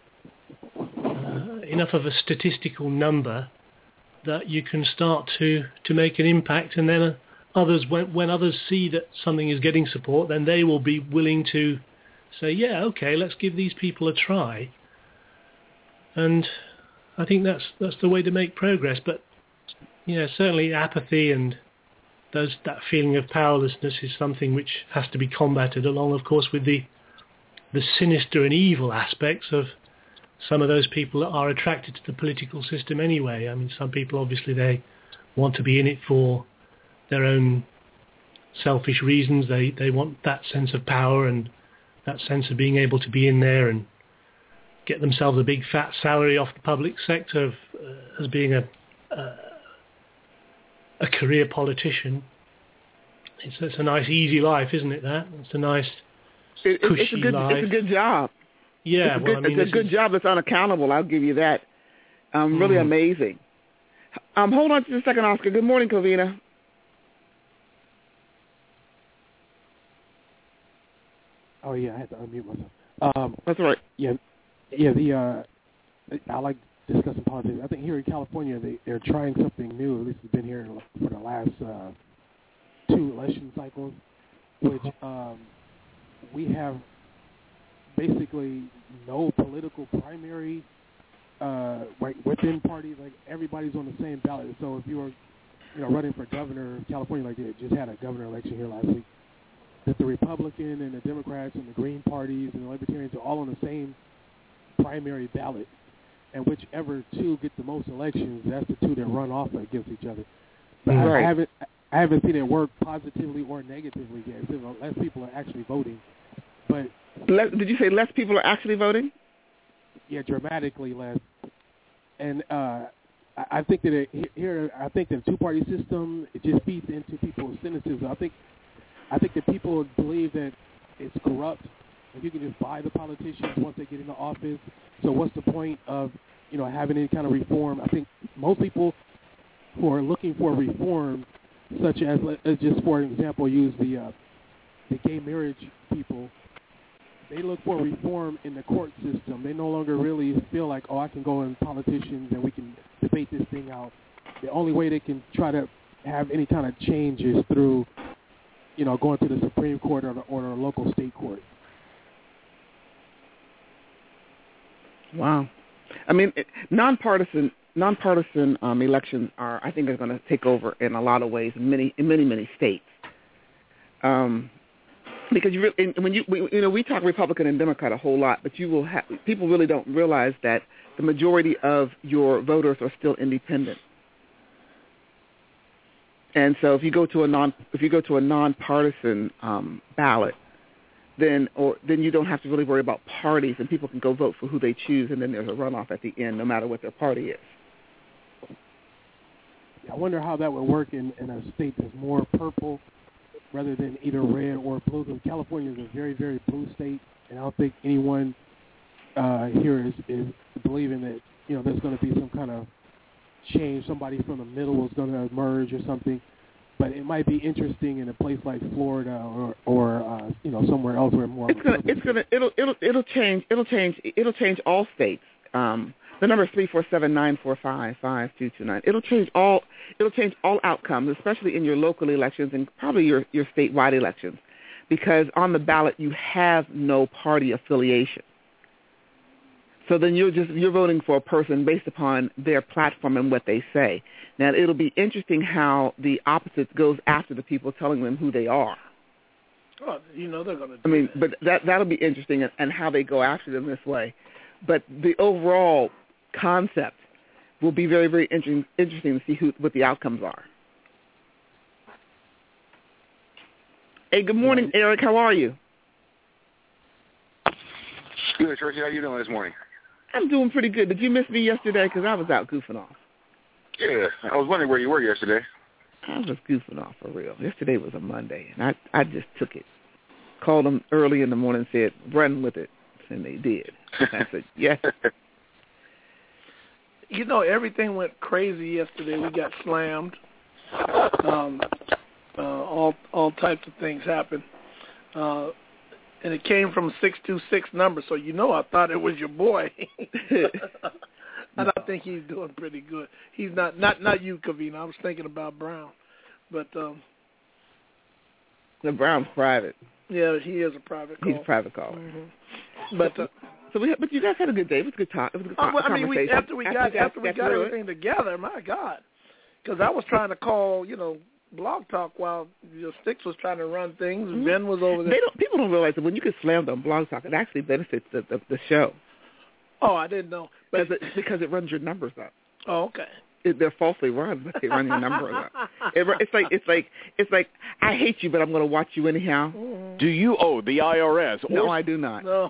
uh, enough of a statistical number that you can start to, to make an impact, and then uh, others, when, when others see that something is getting support, then they will be willing to say, yeah, okay, let's give these people a try. And I think that's that's the way to make progress. But yeah, certainly apathy and those that feeling of powerlessness is something which has to be combated, along, of course, with the the sinister and evil aspects of some of those people that are attracted to the political system anyway. I mean, some people, obviously, they want to be in it for their own selfish reasons. They they want that sense of power and that sense of being able to be in there and get themselves a big fat salary off the public sector of, uh, as being a, a a career politician. It's, it's a nice easy life, isn't it? That it's a nice it, cushy it's a good, life. It's a good job. Yeah, it's a well, good, I mean, it's a good is... job that's unaccountable. I'll give you that. Um, really mm. amazing. Um, hold on just a second, Oscar. Good morning, Covina. Oh yeah, I had to unmute myself. Um, That's right. Yeah, yeah. The uh, I like discussing politics. I think here in California, they they're trying something new. At least it's been here for the last uh, two election cycles, which um, we have basically no political primary uh, like within parties. Like everybody's on the same ballot. So if you were, you know, running for governor, California, like they just had a governor election here last week, that the Republican and the Democrats and the Green parties and the Libertarians are all on the same primary ballot, and whichever two get the most elections, that's the two that run off against each other. But right. I, I haven't, I haven't seen it work positively or negatively yet. So less people are actually voting, but less, did you say less people are actually voting? Yeah, dramatically less. And uh, I, I think that it, here, I think that the two-party system, it just feeds into people's cynicism. I think. I think that people believe that it's corrupt, and you can just buy the politicians once they get into office. So what's the point of, you know, having any kind of reform? I think most people who are looking for reform, such as, let's just for example, use the uh, the gay marriage people. they look for reform in the court system. They no longer really feel like, oh, I can go in politicians and we can debate this thing out. The only way they can try to have any kind of change is through, you know, going to the Supreme Court or the, or the local state court. Wow. I mean, it, nonpartisan nonpartisan um, elections are, I think, are going to take over in a lot of ways in many in many many states. Um, because you really, when you we, you know we talk Republican and Democrat a whole lot, but you will have people really don't realize that the majority of your voters are still independent. And so if you go to a non if you go to a nonpartisan um, ballot, then or then you don't have to really worry about parties, and people can go vote for who they choose, and then there's a runoff at the end, no matter what their party is. I wonder how that would work in, in a state that's more purple rather than either red or blue. Because California is a very, very blue state, and I don't think anyone uh, here is, is believing that, you know, there's going to be some kind of change. Somebody from the middle is going to emerge or something. But it might be interesting in a place like Florida or, or uh, you know, somewhere else where more. It's gonna, it's gonna, it'll, it'll, it'll change, it'll change, it'll change all states. Um, the number is three four seven nine four five five two two nine. It'll change all, it'll change all outcomes, especially in your local elections and probably your, your statewide elections, because on the ballot you have no party affiliation. So then you're just you're voting for a person based upon their platform and what they say. Now it'll be interesting how the opposite goes after the people telling them who they are. Oh, you know they're going to do I mean, that. but that that'll be interesting and, and how they go after them this way. But the overall concept will be very very interesting interesting to see who what the outcomes are. Hey, good morning, Eric. How are you? Good, Tracy. How you doing this morning? I'm doing pretty good. Did you miss me yesterday? Because I was out goofing off. Yeah, I was wondering where you were yesterday. I was goofing off for real. Yesterday was a Monday, and I I just took it. Called them early in the morning and said, run with it, and they did. I said, yes. You know, everything went crazy yesterday. We got slammed. Um, uh, all all types of things happened. Uh, and it came from a six two six number, so you know I thought it was your boy. And I think he's doing pretty good. He's not not not you, Kavina. I was thinking about Brown, but um, the Brown's private. Yeah, he is a private call. He's a private caller. Mm-hmm. But uh, so we, but you guys had a good day. It was a good talk. It was a good oh, well, I mean, conversation. we, after we got after, after we got, got everything it. together, my God, because I was trying to call, you know, Blog Talk while your Sticks was trying to run things. Mm-hmm. Ben was over there. They don't, people don't realize that when you get slammed on Blog Talk, it actually benefits the the, the show. Oh, I didn't know. But because it, because it runs your numbers up. Oh, okay. It, they're falsely run, but they run your numbers up. It, it's like it's like it's like I hate you, but I'm going to watch you anyhow. Mm-hmm. Do you owe the I R S? Or... No, I do not. No.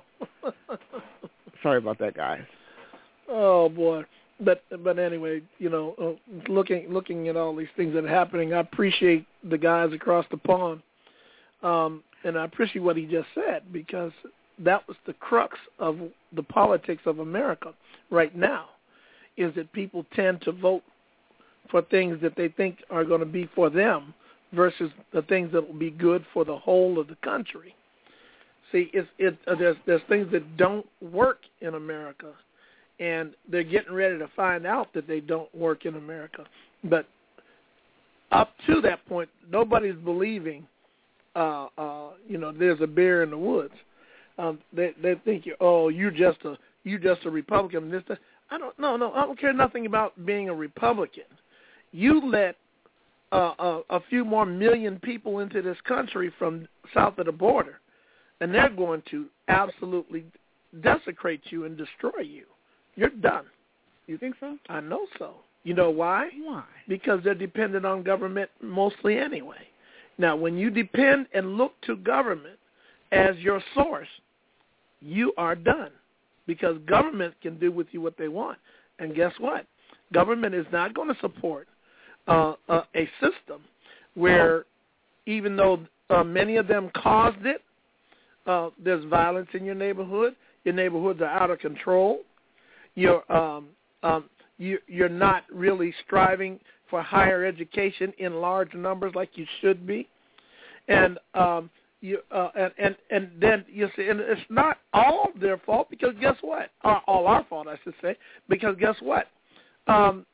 Sorry about that, guys. Oh boy. But but anyway, you know, uh, looking looking at all these things that are happening, I appreciate the guys across the pond, um, and I appreciate what he just said, because that was the crux of the politics of America right now, is that people tend to vote for things that they think are going to be for them versus the things that will be good for the whole of the country. See, it's, it, uh, there's, there's things that don't work in America, and they're getting ready to find out that they don't work in America. But up to that point, nobody's believing, uh, uh, you know, there's a bear in the woods. Um, they they think you oh you just a you just a Republican. This that. I don't no no I don't care nothing about being a Republican. You let uh, a, a few more million people into this country from south of the border, and they're going to absolutely desecrate you and destroy you. You're done. You think so? I know so. You know why? Why? Because they're dependent on government mostly anyway. Now, when you depend and look to government as your source, you are done, because government can do with you what they want. And guess what? Government is not going to support uh, uh, a system where, even though uh, many of them caused it, uh, there's violence in your neighborhood, your neighborhoods are out of control, you're, um, um, you, you're not really striving for higher education in large numbers like you should be, and um, You uh, and, and and then you see, and it's not all their fault because guess what? Or all our fault, I should say, because guess what? Um,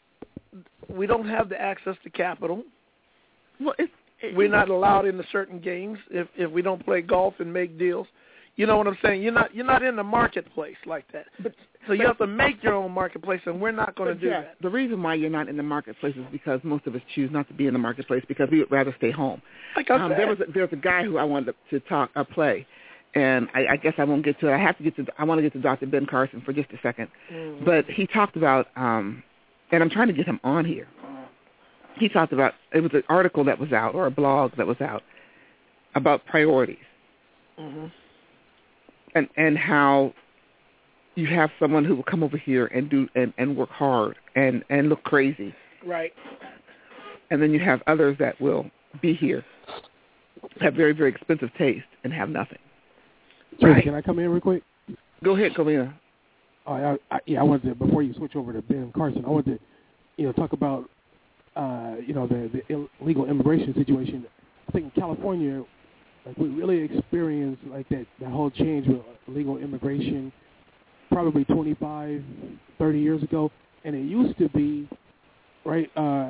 we don't have the access to capital. Well, it's, it, we're not allowed into certain games if if we don't play golf and make deals. You know what I'm saying? You're not you're not in the marketplace like that. But, so you have to make your own marketplace, and we're not going to do yeah, that. The reason why you're not in the marketplace is because most of us choose not to be in the marketplace because we would rather stay home. Like I um, said. there was a, there was a guy who I wanted to, to talk uh, play, and I, I guess I won't get to it. I have to get to I want to get to Doctor Ben Carson for just a second, mm-hmm. but he talked about um, and I'm trying to get him on here. He talked about it was an article that was out or a blog that was out about priorities. Mm-hmm. And and how you have someone who will come over here and do and, and work hard and, and look crazy. Right. And then you have others that will be here, have very, very expensive taste, and have nothing. Right. Can I come in real quick? Go ahead, come in. Oh, I, I, yeah, I wanted to, before you switch over to Ben Carson, I wanted to, you know, talk about, uh, you know, the, the illegal immigration situation. I think in California, like we really experienced like that, that whole change with illegal immigration probably twenty-five, thirty years ago. And it used to be, right, uh,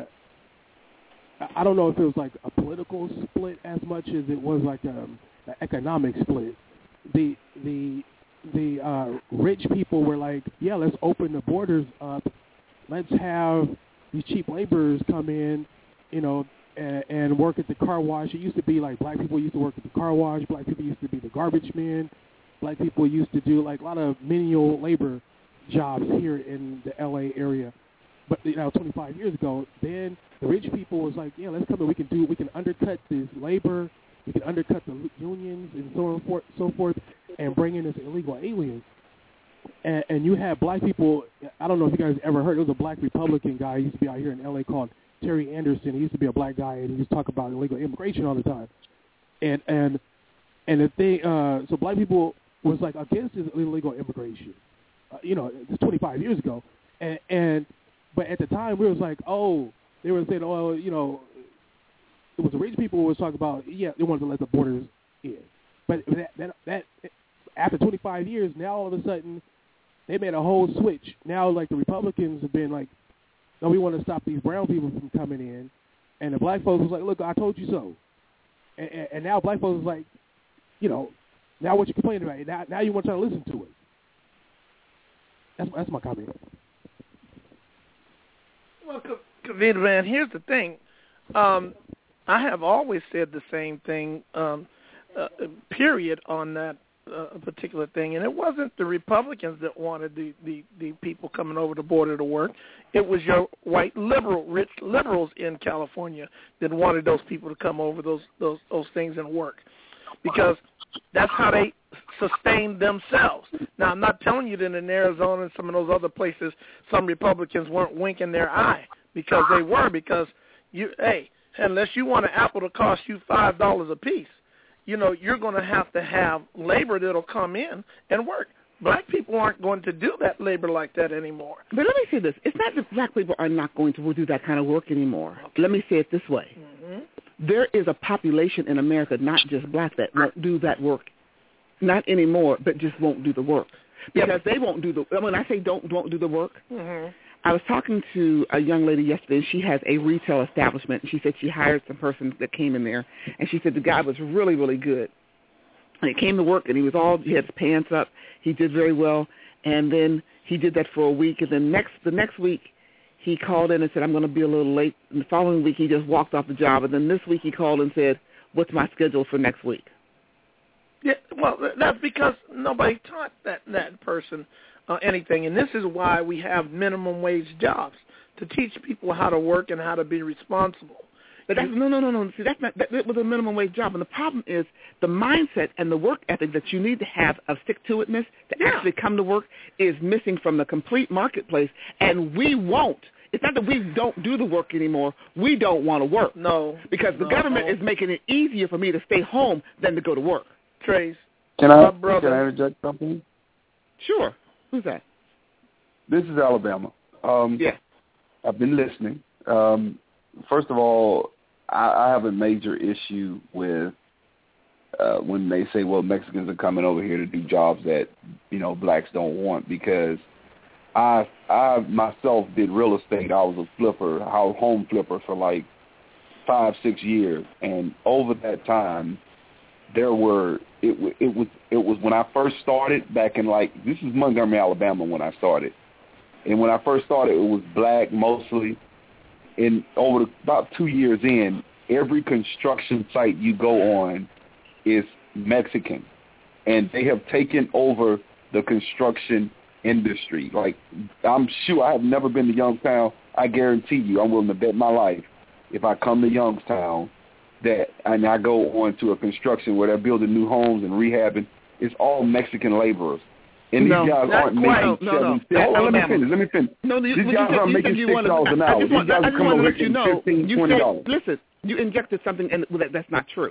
I don't know if it was like a political split as much as it was like um, an economic split. The the the uh, rich people were like, yeah, let's open the borders up. Let's have these cheap laborers come in, you know, and, and work at the car wash. It used to be like black people used to work at the car wash. Black people used to be the garbage men. Black people used to do like a lot of menial labor jobs here in the L A area. But you know, twenty-five years ago, then the rich people was like, yeah, let's come in. We can do. We can undercut this labor. We can undercut the unions and so on forth, so forth, and bring in this illegal aliens. And, and you have black people. I don't know if you guys ever heard. There was a black Republican guy who used to be out here in L A called Terry Anderson. He used to be a black guy, and he used to talk about illegal immigration all the time. And and and the thing, uh, so black people was like against this illegal immigration. Uh, you know, it's twenty-five years ago, and and but at the time we was like, oh, they were saying, oh, you know, it was the rich people who was talking about, yeah, they wanted to let the borders in, but that that, that after twenty-five years, now all of a sudden they made a whole switch. Now, like the Republicans have been like, no, we want to stop these brown people from coming in, and the black folks was like, look, I told you so, and, and, and now black folks is like, you know, now what you complaining about? Now, now you want to listen to it. That's that's my comment. Well, Kavita, man, here's the thing. Um, I have always said the same thing, um, uh, period, on that uh, particular thing. And it wasn't the Republicans that wanted the, the, the people coming over the border to work. It was your white liberal, rich liberals in California that wanted those people to come over those those, those things and work. Because that's how they sustained themselves. Now, I'm not telling you that in Arizona and some of those other places, some Republicans weren't winking their eye, because they were, because, you, hey, unless you want an apple to cost you five dollars a piece, you know, you're going to have to have labor that'll come in and work. Black people aren't going to do that labor like that anymore. But let me say this. It's not that black people are not going to do that kind of work anymore. Okay. Let me say it this way. Mm-hmm. There is a population in America, not just black, that won't do that work. Not anymore, but just won't do the work. Because yeah, they won't do the, when I say don't, won't do the work, mm-hmm. I was talking to a young lady yesterday, and she has a retail establishment, and she said she hired some person that came in there, and she said the guy was really, really good. And he came to work, and he was all, he had his pants up, he did very well, and then he did that for a week, and then next the next week, he called in and said, I'm going to be a little late. And the following week, he just walked off the job, and then this week he called and said, what's my schedule for next week? Yeah, well, that's because nobody taught that, that person uh, anything, and this is why we have minimum wage jobs, to teach people how to work and how to be responsible. But that's, no, no, no, no. See, that's not, that, that was a minimum wage job, and the problem is the mindset and the work ethic that you need to have of stick-to-itness to yeah. actually come to work is missing from the complete marketplace, and we won't. It's not that we don't do the work anymore. We don't want to work. No. Because the no, government no. is making it easier for me to stay home than to go to work. Trace. Can I, brother. can I interject something? Sure. Who's that? This is Alabama. Um, yeah. I've been listening. Um, first of all, I, I have a major issue with uh, when they say, well, Mexicans are coming over here to do jobs that, you know, blacks don't want, because I I myself did real estate. I was a flipper, a home flipper for like five, six years. And over that time, there were, it, it was, it was when I first started back in like, this is Montgomery, Alabama when I started. And when I first started, it was black mostly. And over the, about two years in, every construction site you go on is Mexican. And they have taken over the construction industry. Like, I'm sure, I have never been to Youngstown. I guarantee you, I'm willing to bet my life, if I come to Youngstown, that and I go on to a construction where they're building new homes and rehabbing, it's all Mexican laborers. And no, these guys aren't quite. making no, seven. no, no. Hold on, let me finish. Let me finish. No, you, these guys you, aren't you making you six wanna, dollars an hour. I These want, guys I are coming want over to let you getting know. fifteen, You twenty said, dollars. listen, you injected something, and that, that's not true.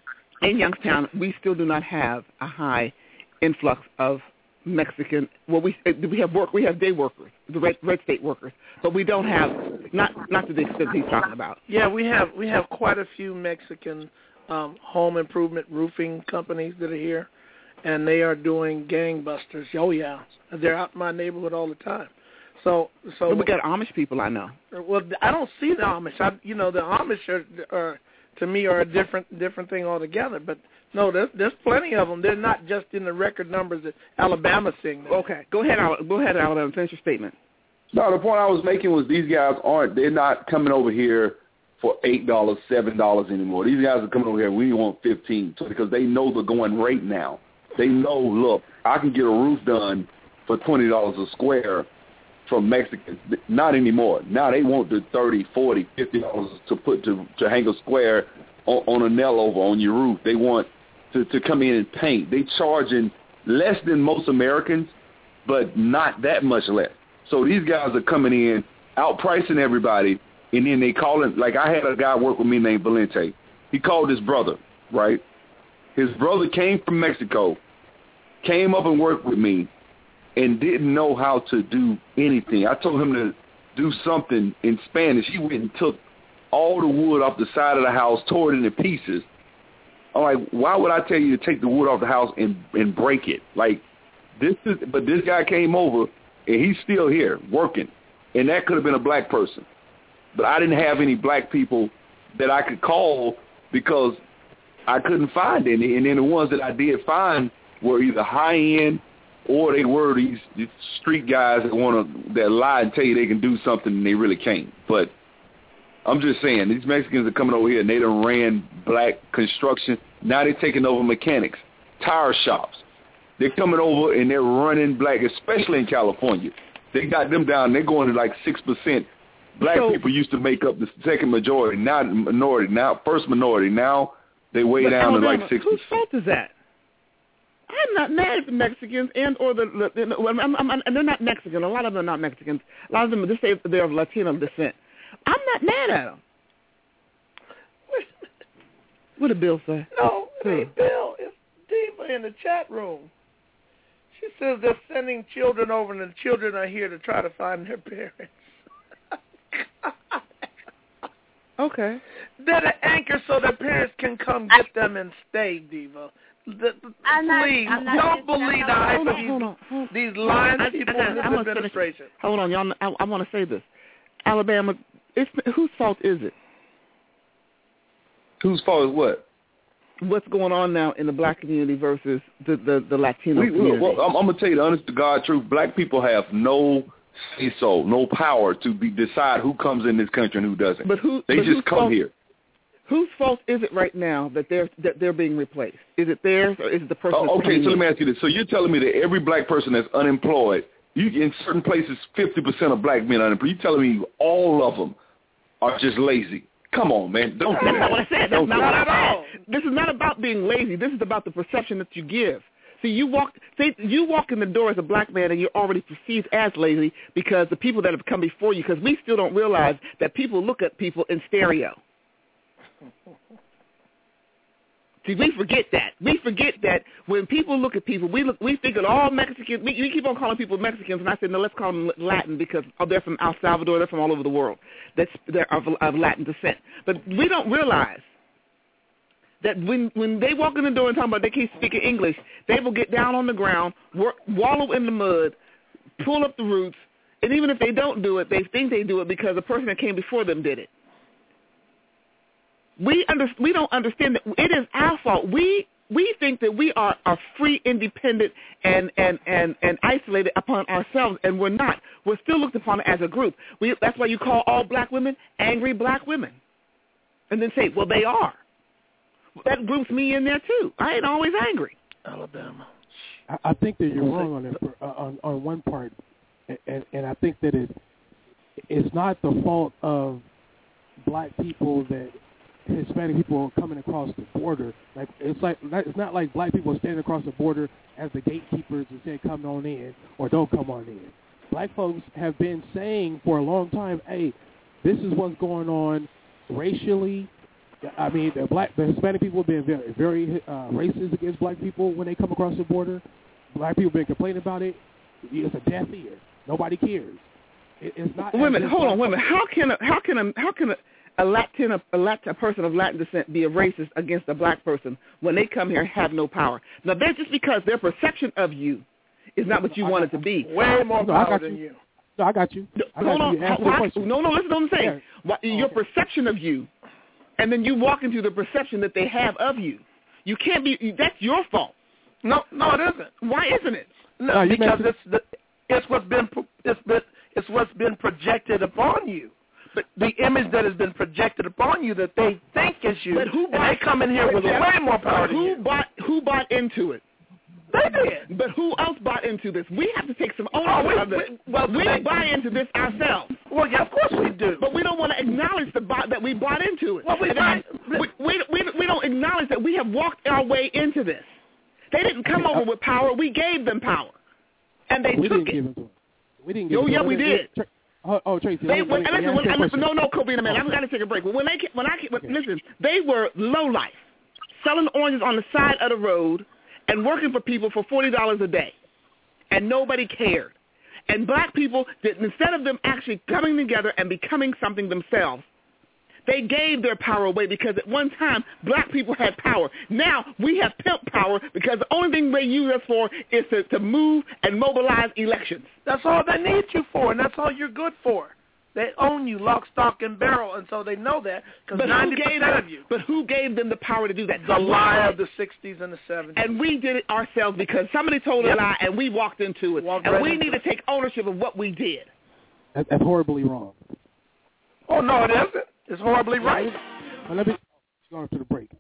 In Youngstown, we still do not have a high influx of Mexican. Well, we we have work. We have day workers, the red, red state workers, but we don't have not not to the extent he's talking about. Yeah, we have we have quite a few Mexican um, home improvement roofing companies that are here, and they are doing gangbusters. Oh yeah, they're out in my neighborhood all the time. So so but we got Amish people I know. Well, I don't see the Amish. I, you know, the Amish are, are to me are a different different thing altogether. But no, there's there's plenty of them. They're not just in the record numbers that Alabama's seeing. Okay, go ahead, Al- go ahead, Alabama. Finish your statement. No, the point I was making was these guys aren't. They're not coming over here for eight dollars, seven dollars anymore. These guys are coming over here. We want fifteen because they know the going rate now. They know, look, I can get a roof done for twenty dollars a square from Mexicans. Not anymore. Now they want the thirty, forty, fifty dollars to put to to hang a square on, on a nail over on your roof. They want to to come in and paint. They charging less than most Americans, but not that much less. So these guys are coming in, outpricing everybody, and then they call it, like I had a guy work with me named Valente. He called his brother, right? His brother came from Mexico, came up and worked with me, and didn't know how to do anything. I told him to do something in Spanish. He went and took all the wood off the side of the house, tore it into pieces. I'm like, why would I tell you to take the wood off the house and, and break it? Like, this is, but this guy came over, and he's still here working, and that could have been a black person. But I didn't have any black people that I could call because I couldn't find any, and then the ones that I did find were either high-end or they were these, these street guys that want to that lie and tell you they can do something and they really can't. But I'm just saying, these Mexicans are coming over here and they done ran black construction. Now they're taking over mechanics, tire shops. They're coming over and they're running black, especially in California. They got them down. They're going to like six percent. Black so, people used to make up the second majority, not minority. Now first minority. Now they way down Alabama, to like six. Whose fault is that? I'm not mad at the Mexicans and or the, the, the I'm, I'm, I'm, and they're not Mexican. A lot of them are not Mexicans. A lot of them just say they're of Latino descent. I'm not mad at them. What did Bill say? No, hey, Bill, it's Diva in the chat room. She says they're sending children over, and the children are here to try to find their parents. Okay. They're the anchor so their parents can come get them and stay, Diva. The, I'm please, not, I'm not don't just, believe the hype of these, these lying people in this administration. Hold on, y'all. I, I want to say this. Alabama, it's, whose fault is it? Whose fault is what? What's going on now in the black community versus the, the, the Latino we, community? Well, I'm, I'm going to tell you the honest to God truth. Black people have no say-so, no power to be decide who comes in this country and who doesn't. But who, they but just come fault, here. Whose fault is it right now that they're that they're being replaced? Is it theirs or is it the person? Oh, that's okay, so in? let me ask you this. So you're telling me that every black person that's unemployed, you in certain places, fifty percent of black men are unemployed. You're telling me all of them are just lazy? Come on, man. Don't do That's that. not what I said. That's Don't not do what that. I said. This is not about being lazy. This is about the perception that you give. See, you walk say, you walk in the door as a black man and you're already perceived as lazy because the people that have come before you, because we still don't realize that people look at people in stereo. See, we forget that. We forget that when people look at people, we look, we think of all Mexicans. We, we keep on calling people Mexicans, and I said, no, let's call them Latin because oh, they're from El Salvador. They're from all over the world. That's they're of, of Latin descent. But we don't realize that when when they walk in the door and talk about they keep speaking English, they will get down on the ground, work, wallow in the mud, pull up the roots, and even if they don't do it, they think they do it because the person that came before them did it. We under, we don't understand that it is our fault. We we think that we are, are free, independent, and, and, and, and isolated upon ourselves, and we're not. We're still looked upon as a group. We, that's why you call all black women angry black women, and then say, well, they are. That groups me in there too. I ain't always angry. Alabama. I, I think that you're wrong on it for, uh, on on one part, and and I think that it it's not the fault of black people that Hispanic people coming across the border. Like it's like it's not like black people standing across the border as the gatekeepers and saying come on in or don't come on in. Black folks have been saying for a long time, hey, this is what's going on racially. I mean, the black, the Hispanic people have been very, very uh, racist against black people when they come across the border. Black people have been complaining about it. It's a deaf ear. Nobody cares. It, it's not. Wait a minute. Hold on. Wait a minute. How can a, how can a, how can a, a Latin a, a Latin a person of Latin descent be a racist against a black person when they come here and have no power? Now, that's just because their perception of you is not what you want it to be. Way more no, power than you. No, I got you. I got hold on. you. Ask Why, question. no, no. Listen to what I'm saying. Yeah. Why, your okay. perception of you. And then you walk into the perception that they have of you. You can't be. That's your fault. No, no, it isn't. Why isn't it? No, no because it's the, it's what's been it's been it's what's been projected upon you. But the image that has been projected upon you that they think is you. But who and bought, they come in here with Jeff, way more power than who you. bought who bought into it? They did. But who else bought into this? We have to take some ownership oh, we, of this. We, well, we they, buy into this ourselves. Well, yeah, of course we do. But we don't want to acknowledge the buy, that we bought into it. Well, we, buy, we, we, we, we don't acknowledge that we have walked our way into this. They didn't come over with power. We gave them power. And they we took didn't it. Give it to them. We didn't give oh, it to yeah, them. we did. Oh, oh, Tracy. They, let, when, let, listen, let when, listen, no, no, Kobe, in a minute. Oh. I'm going to take a break. But when they, when I, when, okay. listen, they were low life, selling oranges on the side of the road and working for people for forty dollars a day. And nobody cared. And black people, did, instead of them actually coming together and becoming something themselves, they gave their power away because at one time, black people had power. Now, we have pimp power because the only thing they use us for is to, to move and mobilize elections. That's all they need you for, and that's all you're good for. They own you, lock, stock, and barrel, and so they know that because ninety percent of you. But who gave them the power to do that? The lie of the sixties and the seventies. And we did it ourselves because somebody told yep. a lie, and we walked into it. Walked and right we into need it. to take ownership of what we did. That, that's horribly wrong. Oh, no, it isn't. It's horribly right. Well, let me go to the break.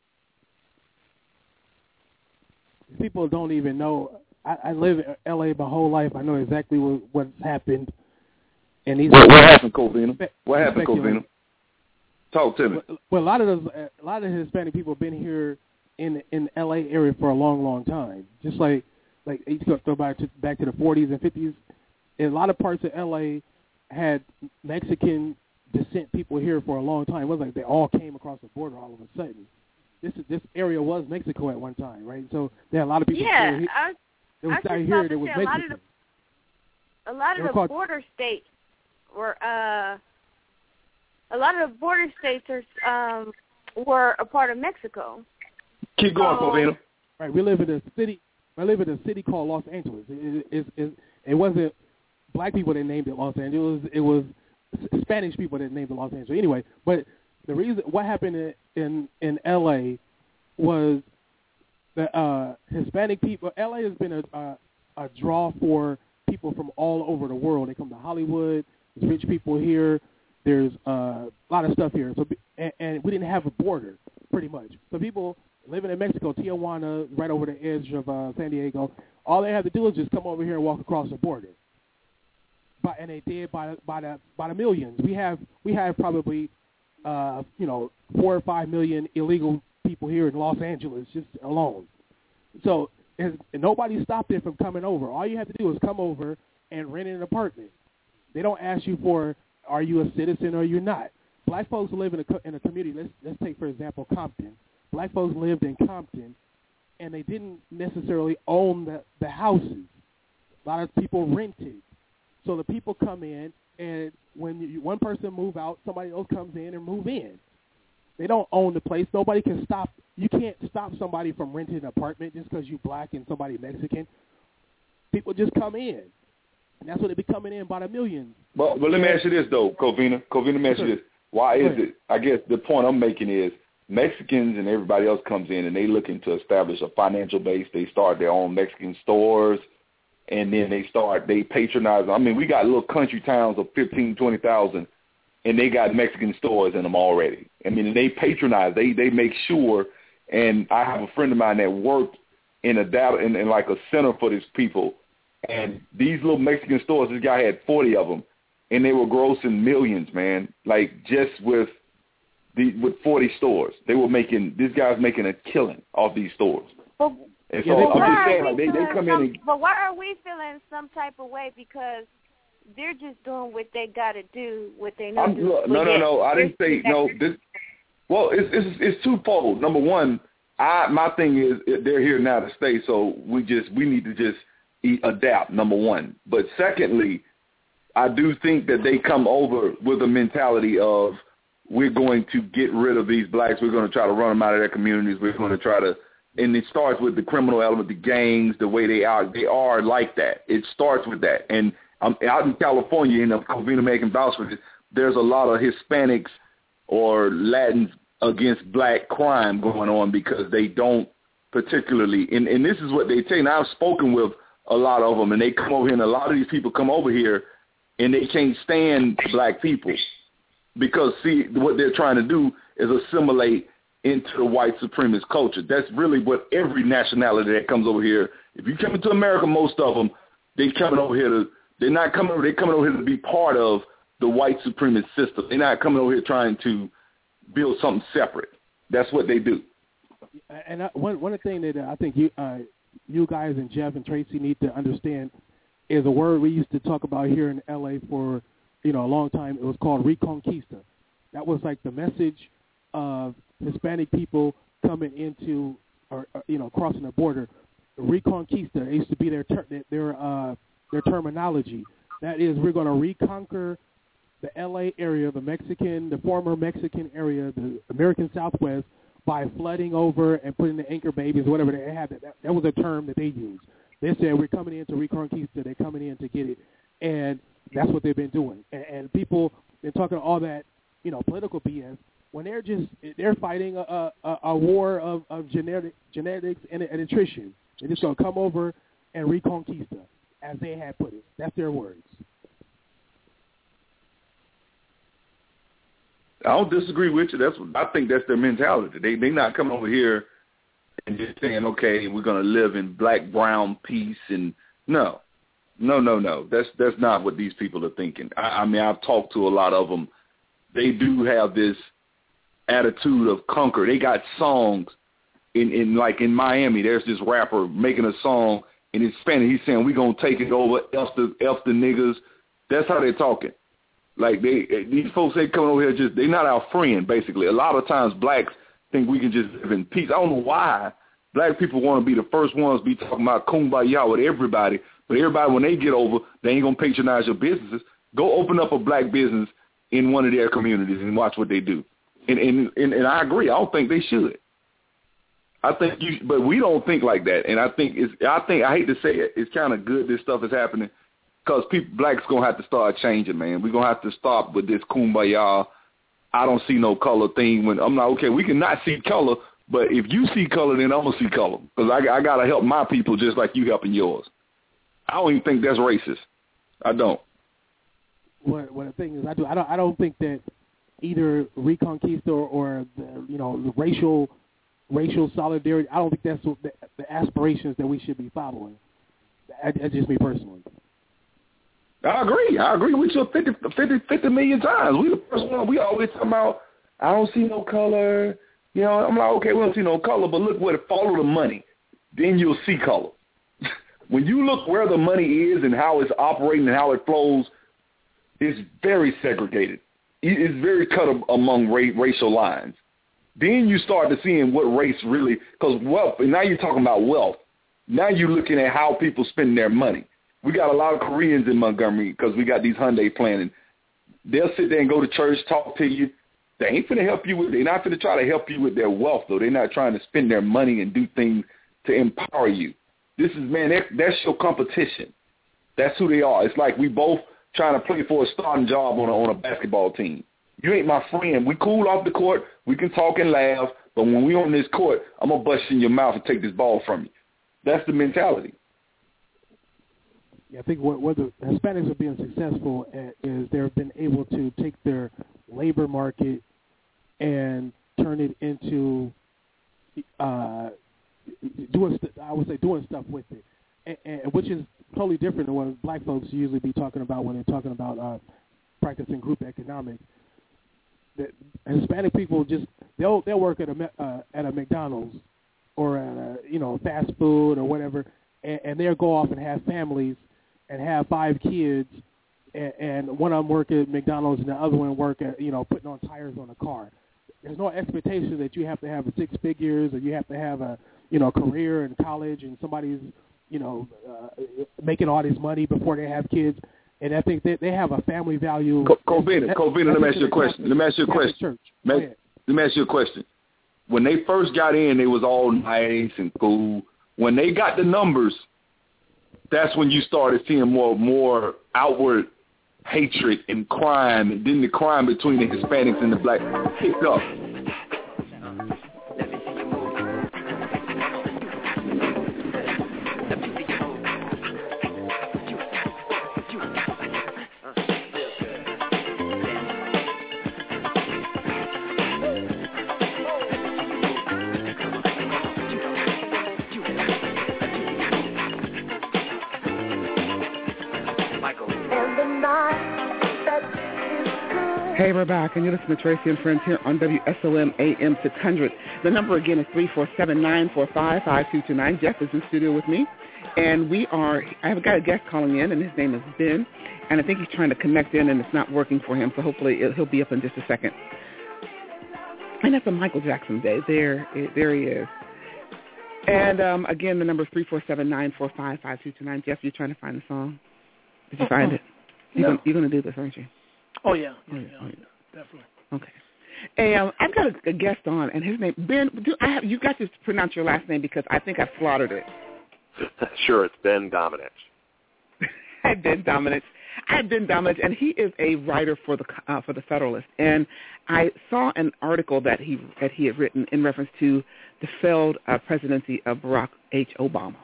People don't even know. I, I live in L A my whole life. I know exactly what, what's happened. And these what, what happened, Covina? What happened, Covina? Talk to me. Well, well, a lot of those, a lot of Hispanic people have been here in in the L A area for a long, long time. Just like like you go back to back to the forties and fifties. In a lot of parts of L A had Mexican descent people here for a long time. It wasn't like they all came across the border all of a sudden. This is this area was Mexico at one time, right? So there are a lot of people. Yeah, here, I, there was I down just here to that was say, a lot Mexican. of the, a lot of the called, border states were uh, a lot of the border states are um, were a part of Mexico. Keep going, so, Covina. Right, we live in a city. I live in a city called Los Angeles. It, it, it, it wasn't black people that named it Los Angeles. It was Spanish people that named it Los Angeles. Anyway, but the reason what happened in in, in L A was that uh, Hispanic people. L A has been a, a a draw for people from all over the world. They come to Hollywood. There's rich people here. There's uh, a lot of stuff here. So and, and we didn't have a border, pretty much. So people living in Mexico, Tijuana, right over the edge of uh, San Diego, all they have to do is just come over here and walk across the border. By, and they did by by the by the millions. We have we have probably uh, you know four or five million illegal people here in Los Angeles just alone. So and nobody stopped it from coming over. All you have to do is come over and rent an apartment. They don't ask you for are you a citizen or you're not. Black folks live in a in a community. Let's let's take for example Compton. Black folks lived in Compton, and they didn't necessarily own the the houses. A lot of people rented. So the people come in, and when you, one person move out, somebody else comes in and move in. They don't own the place. Nobody can stop. You can't stop somebody from renting an apartment just because you black and somebody Mexican. People just come in, and that's what they be coming in by the millions. But but let me ask you this though, Covina. Covina, let me ask you this: why is it? I guess the point I'm making is Mexicans and everybody else comes in and they looking to establish a financial base. They start their own Mexican stores, and then they start they patronize. I mean, we got little country towns of fifteen, twenty thousand, and they got Mexican stores in them already. I mean, they patronize. They they make sure. And I have a friend of mine that worked in a data in, in like a center for these people, and these little Mexican stores. This guy had forty of them, and they were grossing millions, man. Like just with the with forty stores, they were making. This guy's making a killing off these stores. But, and so but I'm just saying, like, they they come some, in. And, but why are we feeling some type of way because they're just doing what they got to do, what they know. I'm, do. look, no, no, no. I didn't say no. This, well, it's, it's it's twofold. Number one, I my thing is they're here now to stay, so we just we need to just eat, adapt. Number one, but secondly, I do think that they come over with a mentality of we're going to get rid of these blacks. We're going to try to run them out of their communities. We're going to try to, and it starts with the criminal element, the gangs, the way they are. They are like that. It starts with that. And I'm out in California, in the Covina American vouch for this, there's a lot of Hispanics or Latins against black crime going on because they don't particularly, and, and this is what they say. Now I've spoken with a lot of them, and they come over here, and a lot of these people come over here, and they can't stand black people because, see, what they're trying to do is assimilate into the white supremacist culture. That's really what every nationality that comes over here, if you come into America, most of them, they coming over here to, they're not coming over, they're coming over here to be part of the white supremacist system. They're not coming over here trying to build something separate. That's what they do. And I, one one thing that I think you uh, you guys and Jeff and Tracy need to understand is a word we used to talk about here in L A for, you know, a long time. It was called Reconquista. That was like the message of Hispanic people coming into, or, or you know, crossing the border. Reconquista, it used to be their ter- their uh, their terminology. That is, we're going to reconquer the L A area, the Mexican, the former Mexican area, the American Southwest, by flooding over and putting the anchor babies, whatever they had. That, that was a term that they used. They said, we're coming in to Reconquista. They're coming in to get it. And that's what they've been doing. And, and people, they're talking all that, you know, political B S, when they're just, they're fighting a, a, a war of, of genetic, genetics and, and attrition. They're just going to come over and Reconquista, as they had put it. That's their words. I don't disagree with you. That's I think that's their mentality. They they not coming over here and just saying, okay, we're gonna live in black brown peace and no, no, no, no. That's that's not what these people are thinking. I, I mean, I've talked to a lot of them. They do have this attitude of conquer. They got songs in in like in Miami. There's this rapper making a song and in Spanish. He's saying we're gonna take it over, F the F the niggas. That's how they're talking. Like, they, these folks, they come over here just, they're not our friend, basically. A lot of times blacks think we can just live in peace. I don't know why black people want to be the first ones to be talking about kumbaya with everybody, but everybody, when they get over, they ain't going to patronize your businesses. Go open up a black business in one of their communities and watch what they do. And and, and, and I agree. I don't think they should. I think you, but we don't think like that. And I think it's, I think, I hate to say it, it's kind of good this stuff is happening. Because people, blacks going to have to start changing, man. We're going to have to stop with this kumbaya, I don't see no color thing. When I'm like, okay, we can not see color, but if you see color, then I'm going to see color. Because I, I got to help my people just like you helping yours. I don't even think that's racist. I don't. What, what the thing is, I do. I don't. I don't think that either Reconquista or, or the, you know, the racial racial solidarity. I don't think that's what the, the aspirations that we should be following. That's just me personally. I agree. I agree with you fifty, fifty, fifty million times. We the first one. We always talk about, I don't see no color. You know, I'm like, okay, we don't see no color, but look where to follow the money. Then you'll see color. When you look where the money is and how it's operating and how it flows, it's very segregated. It's very cut among racial lines. Then you start to seeing what race really, because wealth, and now you're talking about wealth. Now you're looking at how people spend their money. We got a lot of Koreans in Montgomery because we got these Hyundai planning. They'll sit there and go to church, talk to you, They ain't finna help you with. They're not finna try to help you with their wealth, though. They're not trying to spend their money and do things to empower you. This is man. That, that's your competition. That's who they are. It's like we both trying to play for a starting job on a, on a basketball team. You ain't my friend. We cool off the court. We can talk and laugh. But when we on this court, I'm going to bust in your mouth and take this ball from you. That's the mentality. Yeah, I think what, what the Hispanics are being successful at is they've been able to take their labor market and turn it into uh, doing, I would say, doing stuff with it, and, and, which is totally different than what black folks usually be talking about when they're talking about uh, practicing group economics. That Hispanic people just they'll they'll work at a uh, at a McDonald's or at a you know fast food or whatever, and, and they'll go off and have families and have five kids, and, and one of them work at McDonald's and the other one work at you know putting on tires on a car. There's no expectation that you have to have six figures or you have to have a you know career in college and somebody's you know uh, making all this money before they have kids. And I think that they have a family value. Covina, Covina, let me ask you a question. Let me ask you a question. Let me ask you a question. When they first got in, they was all nice and cool. When they got the numbers, that's when you started seeing more more outward hatred and crime. And then the crime between the Hispanics and the black picked up. Hey, we're back, and you're listening to Tracy and Friends here on W S O M A M six hundred. The number again is three four seven, nine four five, five two two nine. Jeff is in studio with me, and we are, I've got a guest calling in, and his name is Ben, and I think he's trying to connect in, and it's not working for him, so hopefully it, he'll be up in just a second. And that's a Michael Jackson day. There, there he is. And, um, again, the number is three four seven, nine four five, five two two nine. Jeff, you're trying to find the song? Did you find it? You're no. going to do this, aren't you? Oh, yeah. Yeah, yeah, oh, yeah. yeah, definitely. Okay. Hey, um, I've got a, a guest on, and his name, Ben, do I have, you got to pronounce your last name because I think I slaughtered it. Sure, it's Ben Domenech. Ben Domenech. I have Ben Domenech, and he is a writer for the uh, for the Federalist. And I saw an article that he that he had written in reference to the failed uh, presidency of Barack H. Obama.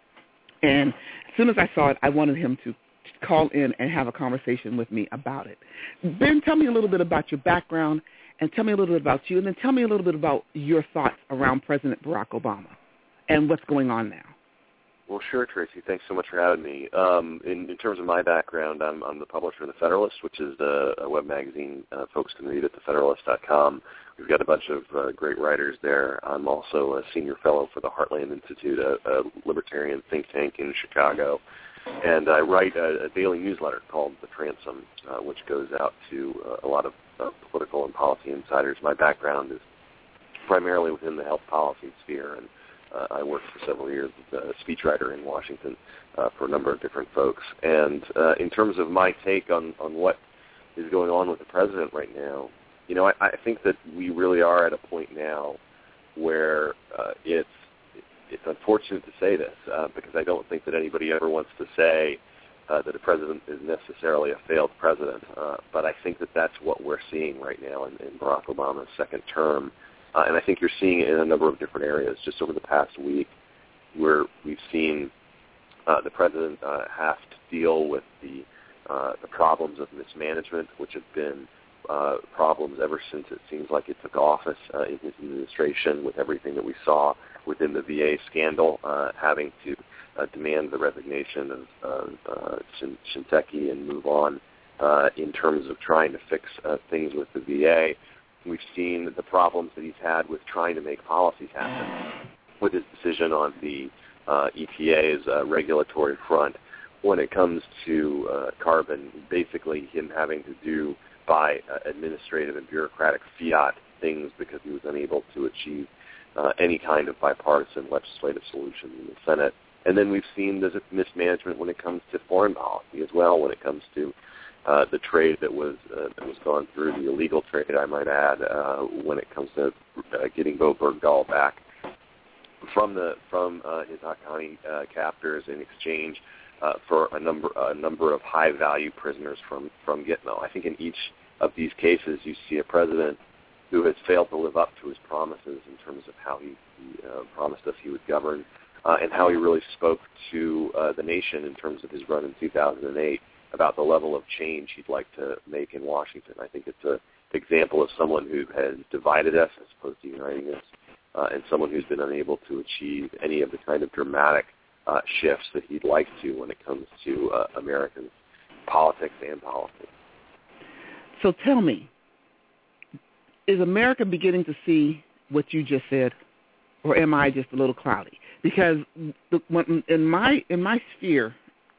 And as soon as I saw it, I wanted him to call in and have a conversation with me about it. Ben, tell me a little bit about your background, and tell me a little bit about you, and then tell me a little bit about your thoughts around President Barack Obama and what's going on now. Well, sure, Tracy. Thanks so much for having me. Um, in, in terms of my background, I'm, I'm the publisher of The Federalist, which is the, a web magazine uh, folks can read at the federalist dot com. We've got a bunch of uh, great writers there. I'm also a senior fellow for the Heartland Institute, a, a libertarian think tank in Chicago. And I write a, a daily newsletter called The Transom, uh, which goes out to uh, a lot of uh, political and policy insiders. My background is primarily within the health policy sphere, and uh, I worked for several years as a speechwriter in Washington uh, for a number of different folks. And uh, in terms of my take on, on what is going on with the president right now, you know, I, I think that we really are at a point now where uh, it's It's unfortunate to say this uh, because I don't think that anybody ever wants to say uh, that a president is necessarily a failed president. Uh, but I think that that's what we're seeing right now in, in Barack Obama's second term. Uh, and I think you're seeing it in a number of different areas. Just over the past week, where we've seen uh, the president uh, have to deal with the, uh, the problems of mismanagement, which have been uh, problems ever since it seems like it took office uh, in his administration, with everything that we saw within the V A scandal, uh, having to uh, demand the resignation of uh, uh, Shinseki and move on uh, in terms of trying to fix uh, things with the V A. We've seen the problems that he's had with trying to make policies happen, with his decision on the uh, E P A's uh, regulatory front when it comes to uh, carbon, basically him having to do by uh, administrative and bureaucratic fiat things because he was unable to achieve Uh, any kind of bipartisan legislative solution in the Senate. And then we've seen there's a mismanagement when it comes to foreign policy as well, when it comes to uh, the trade that was uh, that was gone through, the illegal trade, I might add, uh, when it comes to uh, getting Bo Bergdahl back from the from uh, his Haqqani uh, captors in exchange uh, for a number a number of high value prisoners from from Gitmo. I think in each of these cases, you see a president who has failed to live up to his promises in terms of how he, he uh, promised us he would govern, uh, and how he really spoke to uh, the nation in terms of his run in two thousand eight about the level of change he'd like to make in Washington. I think it's an example of someone who has divided us as opposed to uniting us, uh, and someone who's been unable to achieve any of the kind of dramatic uh, shifts that he'd like to when it comes to uh, American politics and policy. So tell me, is America beginning to see what you just said, or am I just a little cloudy? Because the, when, in my in my sphere,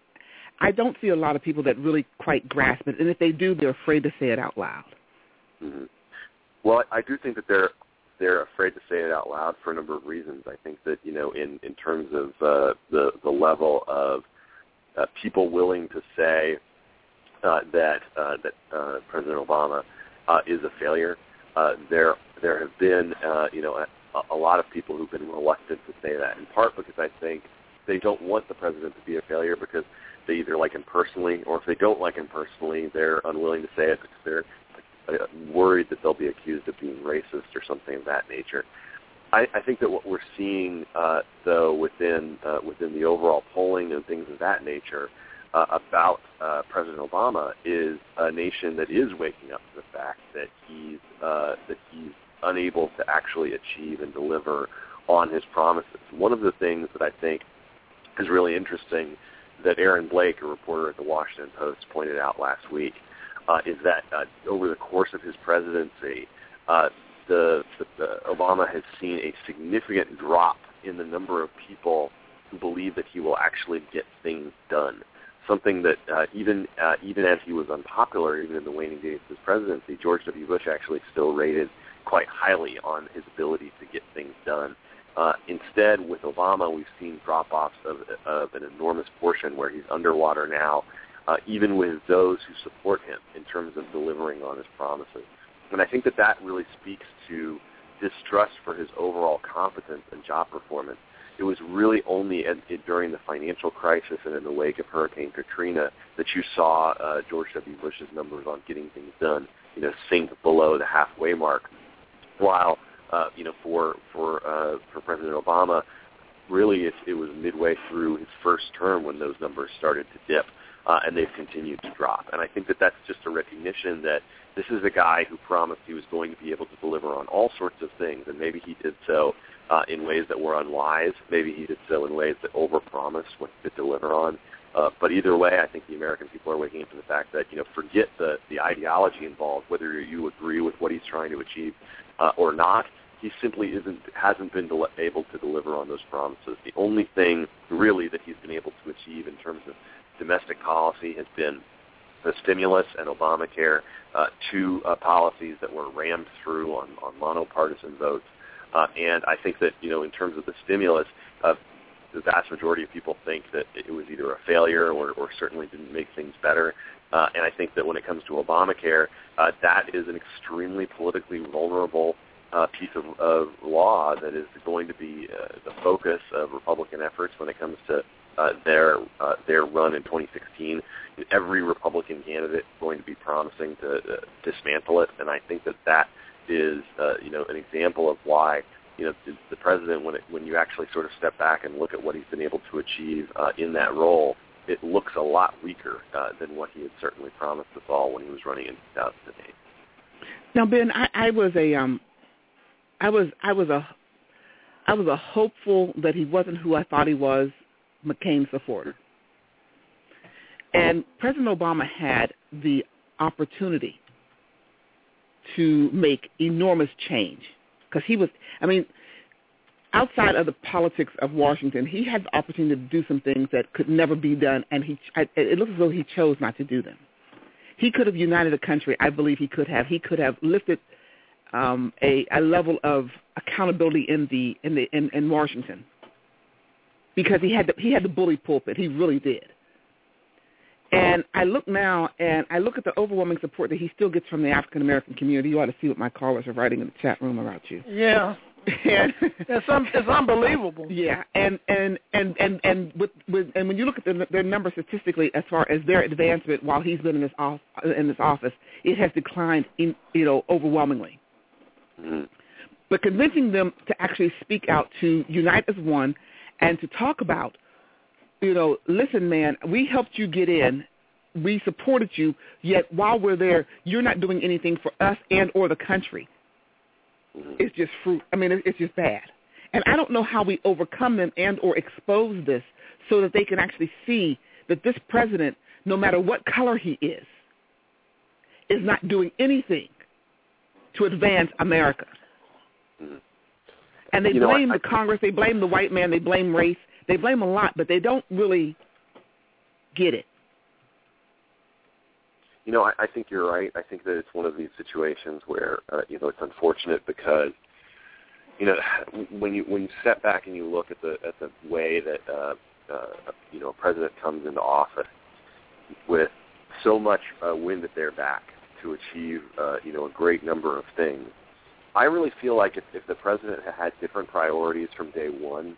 I don't see a lot of people that really quite grasp it, and if they do, they're afraid to say it out loud. Mm-hmm. Well, I do think that they're they're afraid to say it out loud for a number of reasons. I think that, you know, in in terms of uh, the the level of uh, people willing to say uh, that uh, that uh, President Obama uh, is a failure. Uh, there, there have been, uh, you know, a, a lot of people who've been reluctant to say that. In part because I think they don't want the president to be a failure because they either like him personally, or if they don't like him personally, they're unwilling to say it because they're uh, worried that they'll be accused of being racist or something of that nature. I, I think that what we're seeing, uh, though, within uh, within the overall polling and things of that nature, Uh, about uh, President Obama is a nation that is waking up to the fact that he's uh, that he's unable to actually achieve and deliver on his promises. One of the things that I think is really interesting that Aaron Blake, a reporter at the Washington Post, pointed out last week uh, is that uh, over the course of his presidency, uh, the, the, the Obama has seen a significant drop in the number of people who believe that he will actually get things done. Something that uh, even uh, even as he was unpopular, even in the waning days of his presidency, George W. Bush actually still rated quite highly on his ability to get things done. Uh, instead, with Obama, we've seen drop-offs of, of an enormous portion where he's underwater now, uh, even with those who support him in terms of delivering on his promises. And I think that that really speaks to distrust for his overall competence and job performance. It was really only at, at, during the financial crisis and in the wake of Hurricane Katrina that you saw uh, George W. Bush's numbers on getting things done, you know, sink below the halfway mark. While, uh, you know, for for uh, for President Obama, really it, it was midway through his first term when those numbers started to dip, uh, and they've continued to drop. And I think that that's just a recognition that this is a guy who promised he was going to be able to deliver on all sorts of things, and maybe he did so Uh, in ways that were unwise. Maybe he did so in ways that overpromised what he could deliver on. Uh, but either way, I think the American people are waking up to the fact that, you know, forget the, the ideology involved, whether you agree with what he's trying to achieve uh, or not. He simply isn't hasn't been del- able to deliver on those promises. The only thing really that he's been able to achieve in terms of domestic policy has been the stimulus and Obamacare, uh, two uh, policies that were rammed through on, on monopartisan votes. Uh, and I think that, you know, in terms of the stimulus, uh, the vast majority of people think that it was either a failure or, or certainly didn't make things better. Uh, and I think that when it comes to Obamacare, uh, that is an extremely politically vulnerable uh, piece of, of law that is going to be uh, the focus of Republican efforts when it comes to uh, their uh, their run in twenty sixteen. Every Republican candidate is going to be promising to uh, dismantle it, and I think that that is, uh, you know, an example of why, you know, the, the president, when it, when you actually sort of step back and look at what he's been able to achieve uh, in that role, it looks a lot weaker uh, than what he had certainly promised us all when he was running in two thousand eight. Now, Ben, I, I was a, um, I was, I was a, I was a hopeful that he wasn't who I thought he was, McCain supporter. And President Obama had the opportunity to make enormous change because he was, I mean, outside of the politics of Washington, he had the opportunity to do some things that could never be done, and he I, it looks as though he chose not to do them. He could have united the country. I believe he could have. He could have lifted um, a, a level of accountability in the in the in, in Washington because he had the, he had the bully pulpit. He really did. And I look now, and I look at the overwhelming support that he still gets from the African-American community. You ought to see what my callers are writing in the chat room about you. Yeah. and, it's, un- it's unbelievable. Yeah, and and and and and with, with and when you look at the, their numbers statistically, as far as their advancement while he's been in this off, in this office, it has declined, in, you know, overwhelmingly. Mm-hmm. But convincing them to actually speak out, to unite as one, and to talk about, you know, listen, man, we helped you get in, we supported you, yet while we're there, you're not doing anything for us and or the country. It's just fruit. I mean, it's just bad. And I don't know how we overcome them and or expose this so that they can actually see that this president, no matter what color he is, is not doing anything to advance America. And they you know, blame I, the Congress, they blame the white man, they blame race, they blame a lot, but they don't really get it. You know, I, I think you're right. I think that it's one of these situations where, uh, you know, it's unfortunate because, you know, when you when you step back and you look at the at the way that, uh, uh, you know, a president comes into office with so much uh, wind at their back to achieve, uh, you know, a great number of things, I really feel like if, if the president had had different priorities from day one,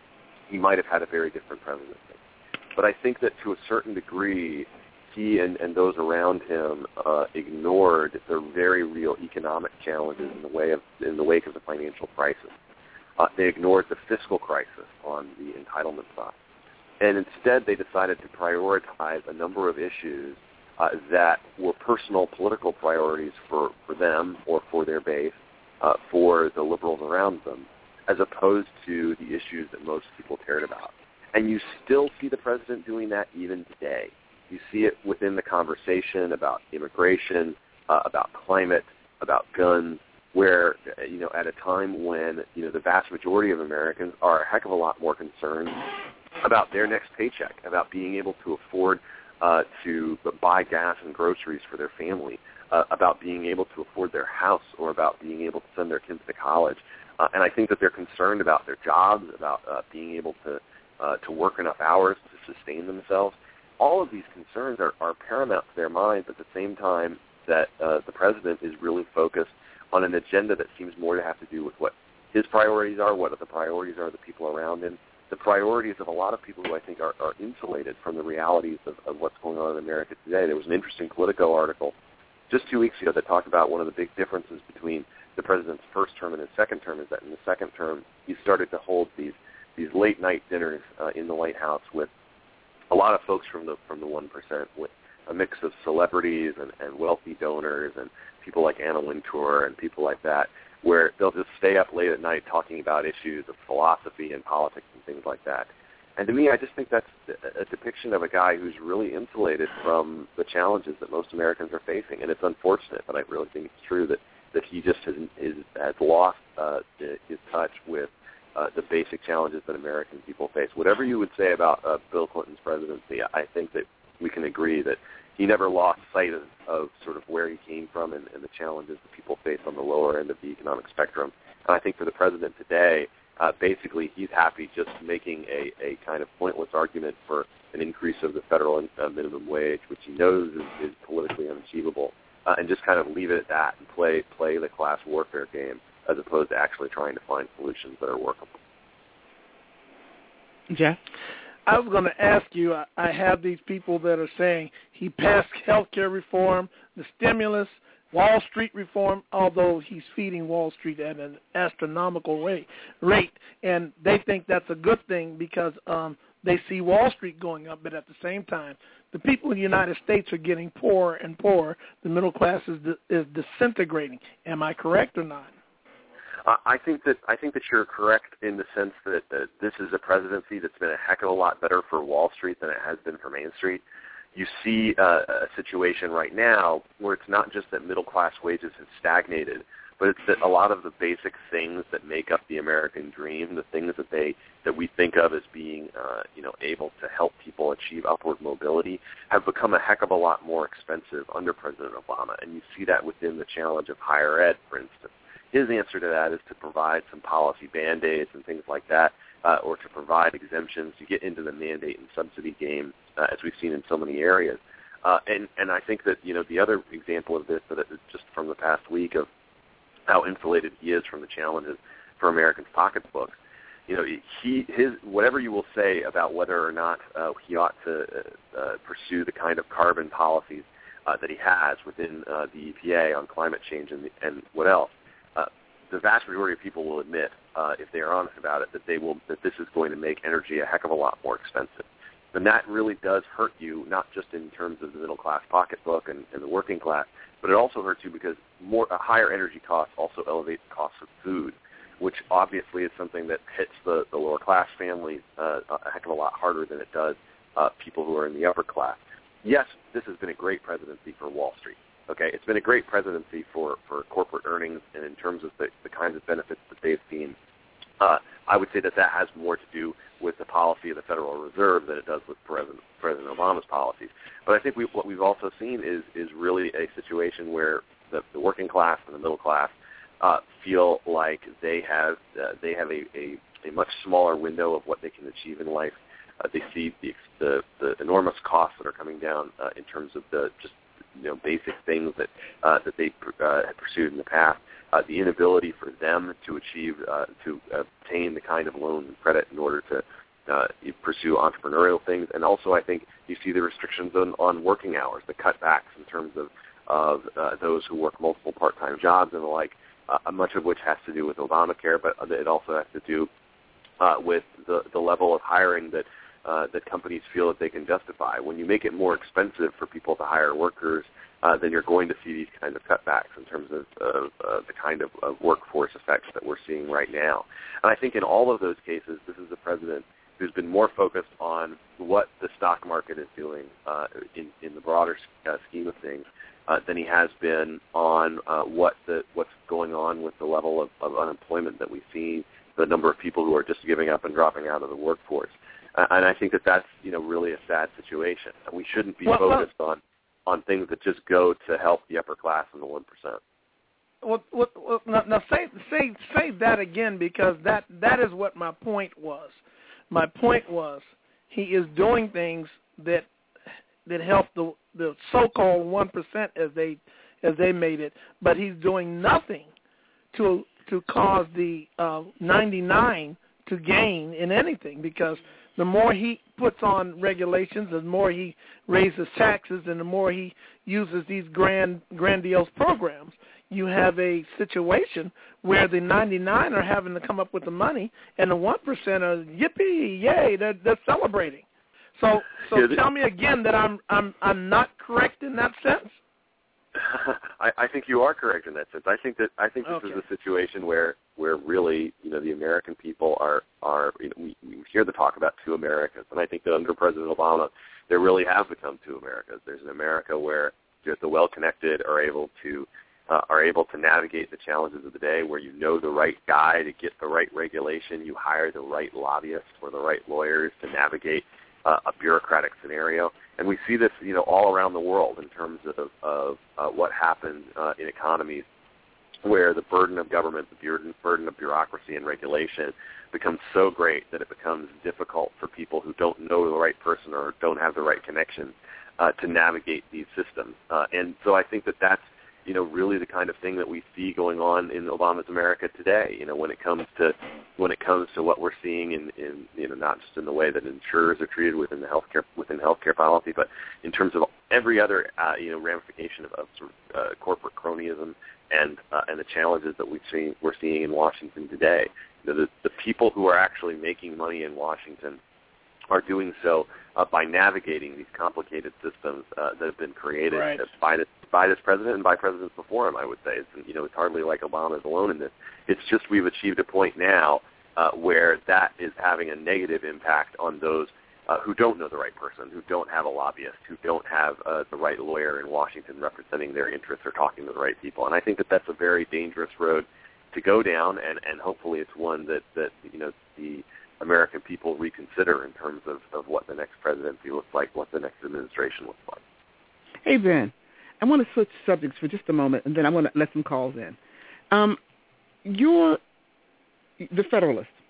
he might have had a very different presidency. But I think that to a certain degree, he and, and those around him uh, ignored the very real economic challenges in the way of in the wake of the financial crisis. Uh, they ignored the fiscal crisis on the entitlement side, and instead they decided to prioritize a number of issues uh, that were personal political priorities for, for them or for their base, uh, for the liberals around them, as opposed to the issues that most people cared about. And you still see the president doing that even today. You see it within the conversation about immigration, uh, about climate, about guns, where, you know, at a time when, you know, the vast majority of Americans are a heck of a lot more concerned about their next paycheck, about being able to afford uh, to buy gas and groceries for their family, uh, about being able to afford their house, or about being able to send their kids to college. Uh, and I think that they're concerned about their jobs, about uh, being able to uh, to work enough hours to sustain themselves. All of these concerns are, are paramount to their minds at the same time that uh, the president is really focused on an agenda that seems more to have to do with what his priorities are, what the priorities are of the people around him, the priorities of a lot of people who I think are, are insulated from the realities of, of what's going on in America today. There was an interesting Politico article just two weeks ago that talked about one of the big differences between the president's first term and his second term is that in the second term he started to hold these these late night dinners uh, in the White House with a lot of folks from the from the one percent, with a mix of celebrities and, and wealthy donors and people like Anna Wintour and people like that, where they'll just stay up late at night talking about issues of philosophy and politics and things like that. And to me, I just think that's a depiction of a guy who's really insulated from the challenges that most Americans are facing. And it's unfortunate, but I really think it's true that, that he just has, is, has lost uh, his touch with uh, the basic challenges that American people face. Whatever you would say about uh, Bill Clinton's presidency, I think that we can agree that he never lost sight of, of sort of where he came from and, and the challenges that people face on the lower end of the economic spectrum. And I think for the president today, uh, basically he's happy just making a, a kind of pointless argument for an increase of the federal uh, minimum wage, which he knows is, is politically unachievable, uh, and just kind of leave it at that and play play the class warfare game as opposed to actually trying to find solutions that are workable. Jeff? I was going to ask you, I, I have these people that are saying he passed health care reform, the stimulus, Wall Street reform, although he's feeding Wall Street at an astronomical rate, rate and they think that's a good thing because um, they see Wall Street going up, but at the same time, the people in the United States are getting poorer and poorer. The middle class is, de- is disintegrating. Am I correct or not? Uh, I think that I think that you're correct in the sense that uh, this is a presidency that's been a heck of a lot better for Wall Street than it has been for Main Street. You see uh, a situation right now where it's not just that middle-class wages have stagnated, but it's that a lot of the basic things that make up the American dream, the things that they that we think of as being, uh, you know, able to help people achieve upward mobility, have become a heck of a lot more expensive under President Obama. And you see that within the challenge of higher ed, for instance. His answer to that is to provide some policy band-aids and things like that uh, or to provide exemptions. You get into the mandate and subsidy game, uh, as we've seen in so many areas. Uh, and, and I think that, you know, the other example of this, that is just from the past week, of how insulated he is from the challenges for Americans' pocketbooks. You know, he his whatever you will say about whether or not uh, he ought to uh, uh, pursue the kind of carbon policies uh, that he has within uh, the E P A on climate change and, and what else, uh, the vast majority of people will admit, uh, if they are honest about it, that they will that this is going to make energy a heck of a lot more expensive. And that really does hurt you, not just in terms of the middle class pocketbook and, and the working class, but it also hurts you because more uh, higher energy costs also elevate the cost of food, which obviously is something that hits the, the lower class families uh, a heck of a lot harder than it does uh, people who are in the upper class. Yes, this has been a great presidency for Wall Street. Okay, it's been a great presidency for, for corporate earnings and in terms of the, the kinds of benefits that they've seen. Uh, I would say that that has more to do with the policy of the Federal Reserve than it does with President, President Obama's policies. But I think we, what we've also seen is, is really a situation where the, the working class and the middle class Uh, feel like they have uh, they have a, a, a much smaller window of what they can achieve in life. Uh, they see the, the the enormous costs that are coming down uh, in terms of the just you know basic things that uh, that they uh, had pursued in the past. Uh, the inability for them to achieve uh, to obtain the kind of loan and credit in order to uh, pursue entrepreneurial things, and also I think you see the restrictions on, on working hours, the cutbacks in terms of of uh, those who work multiple part-time jobs and the like. Uh, much of which has to do with Obamacare, but it also has to do uh, with the, the level of hiring that uh, that companies feel that they can justify. When you make it more expensive for people to hire workers, uh, then you're going to see these kinds of cutbacks in terms of, of uh, the kind of, of workforce effects that we're seeing right now. And I think in all of those cases, this is a president who's been more focused on what the stock market is doing uh, in, in the broader uh, scheme of things, Uh, than he has been on uh, what the what's going on with the level of, of unemployment that we see, the number of people who are just giving up and dropping out of the workforce. Uh, and I think that that's you know really a sad situation. We shouldn't be well, focused well, on on things that just go to help the upper class and the one percent. Well, well, well now, now say say say that again, because that that is what my point was. My point was he is doing things that that help the the so-called one percent as they as they made it, but he's doing nothing to to cause the uh, ninety-nine to gain in anything, because the more he puts on regulations, the more he raises taxes, and the more he uses these grand grandiose programs, you have a situation where the ninety-nine are having to come up with the money, and the one percent are yippee, yay, they're, they're celebrating. So, so yeah, tell me again that I'm I'm I'm not correct in that sense. I, I think you are correct in that sense. I think that I think this okay. is a situation where, where really you know the American people are are you know, we, we hear the talk about two Americas, and I think that under President Obama there really have become two Americas. There's an America where just the well-connected are able to uh, are able to navigate the challenges of the day, where you know the right guy to get the right regulation, you hire the right lobbyists or the right lawyers to navigate Uh, a bureaucratic scenario, and we see this, you know, all around the world in terms of, of uh, what happens uh, in economies where the burden of government, the burden, burden of bureaucracy and regulation becomes so great that it becomes difficult for people who don't know the right person or don't have the right connections uh, to navigate these systems. Uh, and so I think that that's, you know, really the kind of thing that we see going on in Obama's America today. You know, when it comes to when it comes to what we're seeing in, in you know, not just in the way that insurers are treated within the healthcare within healthcare policy, but in terms of every other uh, you know ramification of, of sort of uh, corporate cronyism and uh, and the challenges that we've seen we're seeing in Washington today. You know, the, the people who are actually making money in Washington are doing so uh, by navigating these complicated systems uh, that have been created right. by this by this president and by presidents before him. I would say it's you know it's hardly like Obama is alone in this. It's just we've achieved a point now uh, where that is having a negative impact on those uh, who don't know the right person, who don't have a lobbyist, who don't have uh, the right lawyer in Washington representing their interests or talking to the right people. And I think that that's a very dangerous road to go down, and, and hopefully it's one that, that you know the American people reconsider in terms of, of what the next presidency looks like, what the next administration looks like. Hey, Ben, I want to switch subjects for just a moment, and then I want to let some calls in. Um, you're the Federalist.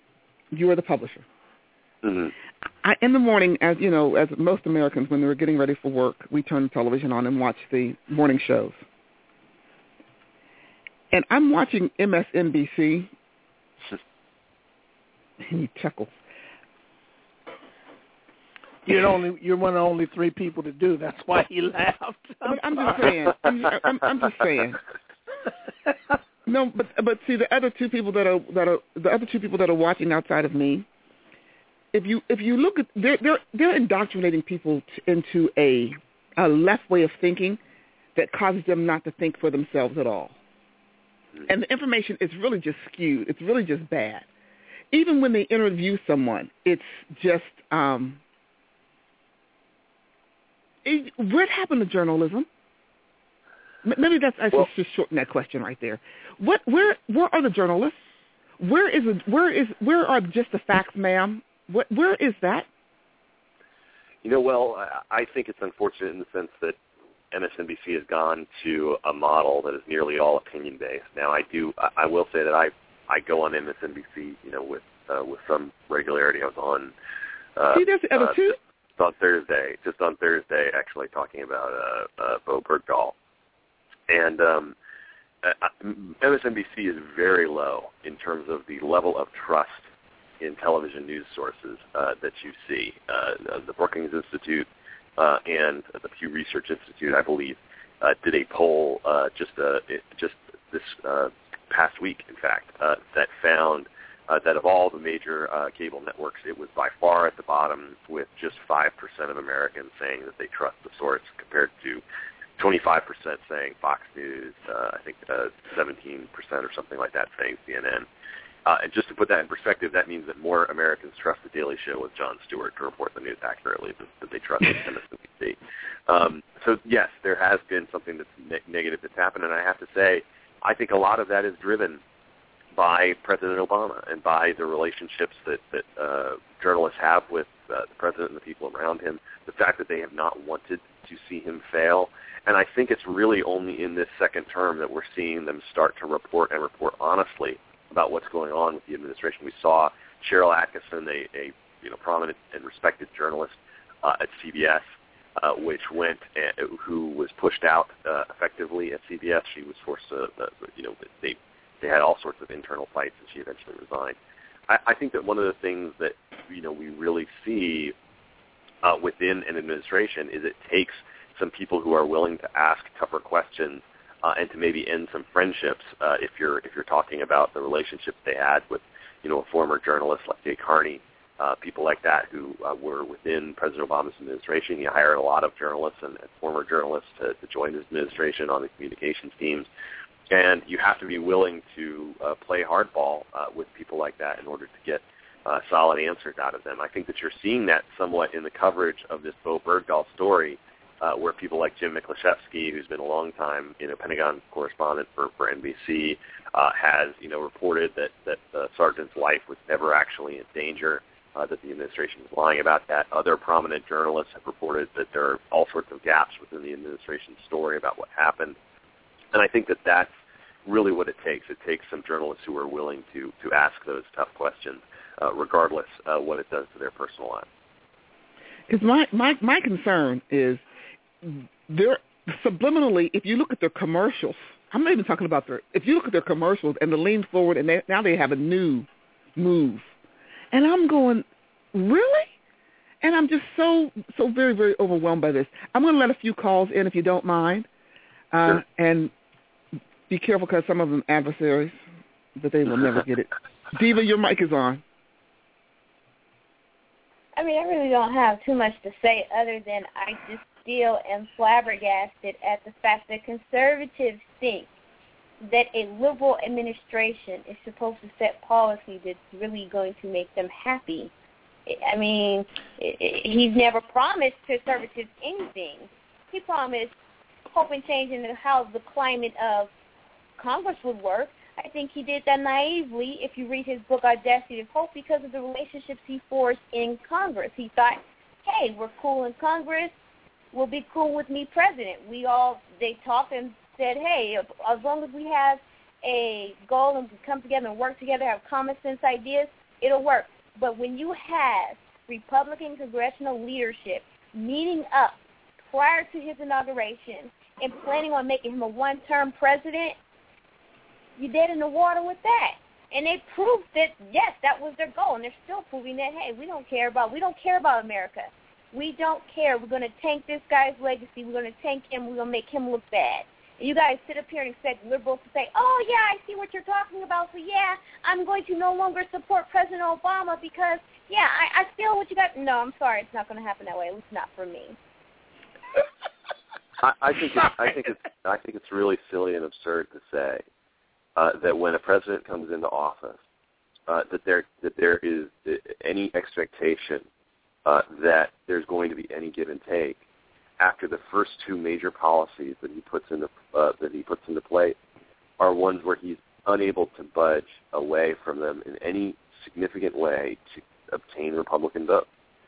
You are the publisher. Mm-hmm. I, in the morning, as you know, as most Americans, when they're getting ready for work, we turn the television on and watch the morning shows. And I'm watching M S N B C. And you chuckle. You're only you're one of only three people to do. That's why he laughed. I'm, I'm just saying. I'm, I'm, I'm just saying. No, but but see the other two people that are that are the other two people that are watching outside of me. If you if you look at they're they're they're indoctrinating people t- into a a left way of thinking that causes them not to think for themselves at all. And the information is really just skewed. It's really just bad. Even when they interview someone, it's just um, it, what happened to journalism? Maybe that's I should well, just shorten that question right there. What where where are the journalists? Where is it, where is where are just the facts, ma'am? What where is that? You know, well, I think it's unfortunate in the sense that M S N B C has gone to a model that is nearly all opinion based. Now, I do I will say that I I go on M S N B C, you know, with uh, with some regularity. I was on. Uh, See, there's the other uh, two. Just on Thursday, just on Thursday, actually talking about uh, uh, Bo Bergdahl. And um, uh, M S N B C is very low in terms of the level of trust in television news sources uh, that you see. Uh, the Brookings Institute uh, and the Pew Research Institute, I believe, uh, did a poll uh, just uh, it, just this uh, past week, in fact, uh, that found uh, that of all the major uh, cable networks, it was by far at the bottom, with just five percent of Americans saying that they trust the source, compared to twenty-five percent saying Fox News, uh, I think uh, seventeen percent or something like that saying C N N. Uh, and just to put that in perspective, that means that more Americans trust The Daily Show with Jon Stewart to report the news accurately than, than they trust M S N B C. Um, so, yes, there has been something that's ne- negative that's happened, and I have to say, I think a lot of that is driven by President Obama and by the relationships that, that uh, journalists have with uh, the president and the people around him, the fact that they have not wanted to see him fail. And I think it's really only in this second term that we're seeing them start to report and report honestly about what's going on with the administration. We saw Cheryl Atkinson, a, a you know prominent and respected journalist uh, at C B S, uh, which went uh, who was pushed out uh, effectively at C B S. She was forced to, uh, you know, they they had all sorts of internal fights, and she eventually resigned. I, I think that one of the things that you know we really see uh, within an administration is it takes some people who are willing to ask tougher questions uh, and to maybe end some friendships. Uh, if you're if you're talking about the relationships they had with, you know, a former journalist like Jay Carney, uh, people like that who uh, were within President Obama's administration. He hired a lot of journalists and, and former journalists to, to join his administration on the communications teams. And you have to be willing to uh, play hardball uh, with people like that in order to get uh, solid answers out of them. I think that you're seeing that somewhat in the coverage of this Bo Bergdahl story, uh, where people like Jim Miklaszewski, who's been a long time, you know, Pentagon correspondent for, for N B C, uh, has, you know, reported that, that the sergeant's life was never actually in danger, uh, that the administration was lying about that. Other prominent journalists have reported that there are all sorts of gaps within the administration's story about what happened. And I think that that's really what it takes. It takes some journalists who are willing to, to ask those tough questions, uh, regardless uh, what it does to their personal lives. Because my, my, my concern is they're subliminally, if you look at their commercials, I'm not even talking about their, if you look at their commercials and the lean forward, and they, now they have a new move. And I'm going, really? And I'm just so, so very, very overwhelmed by this. I'm going to let a few calls in if you don't mind. Uh, sure. And be careful because some of them adversaries, but they will never get it. Diva, your mic is on. I mean, I really don't have too much to say other than I just still am flabbergasted at the fact that conservatives think that a liberal administration is supposed to set policy that's really going to make them happy. I mean, he's never promised conservatives anything. He promised hope and change in how the climate of Congress would work. I think he did that naively if you read his book, Audacity of Hope, because of the relationships he forged in Congress. He thought, hey, we're cool in Congress. We'll be cool with me president. We all, they talked and said, hey, as long as we have a goal and come together and work together, have common sense ideas, it'll work. But when you have Republican congressional leadership meeting up prior to his inauguration and planning on making him a one-term president, you're dead in the water with that. And they proved that, yes, that was their goal, and they're still proving that, hey, we don't care about, we don't care about America. We don't care. We're going to tank this guy's legacy. We're going to tank him. We're going to make him look bad. And you guys sit up here and expect liberals to say, oh, yeah, I see what you're talking about, so, yeah, I'm going to no longer support President Obama because, yeah, I, I feel what you got. No, I'm sorry. It's not going to happen that way. At least not for me. I, I think it's, I think it's I think it's really silly and absurd to say uh, that when a president comes into office, uh, that there that there is any expectation uh, that there's going to be any give and take after the first two major policies that he puts into uh, that he puts into play are ones where he's unable to budge away from them in any significant way to obtain Republican votes.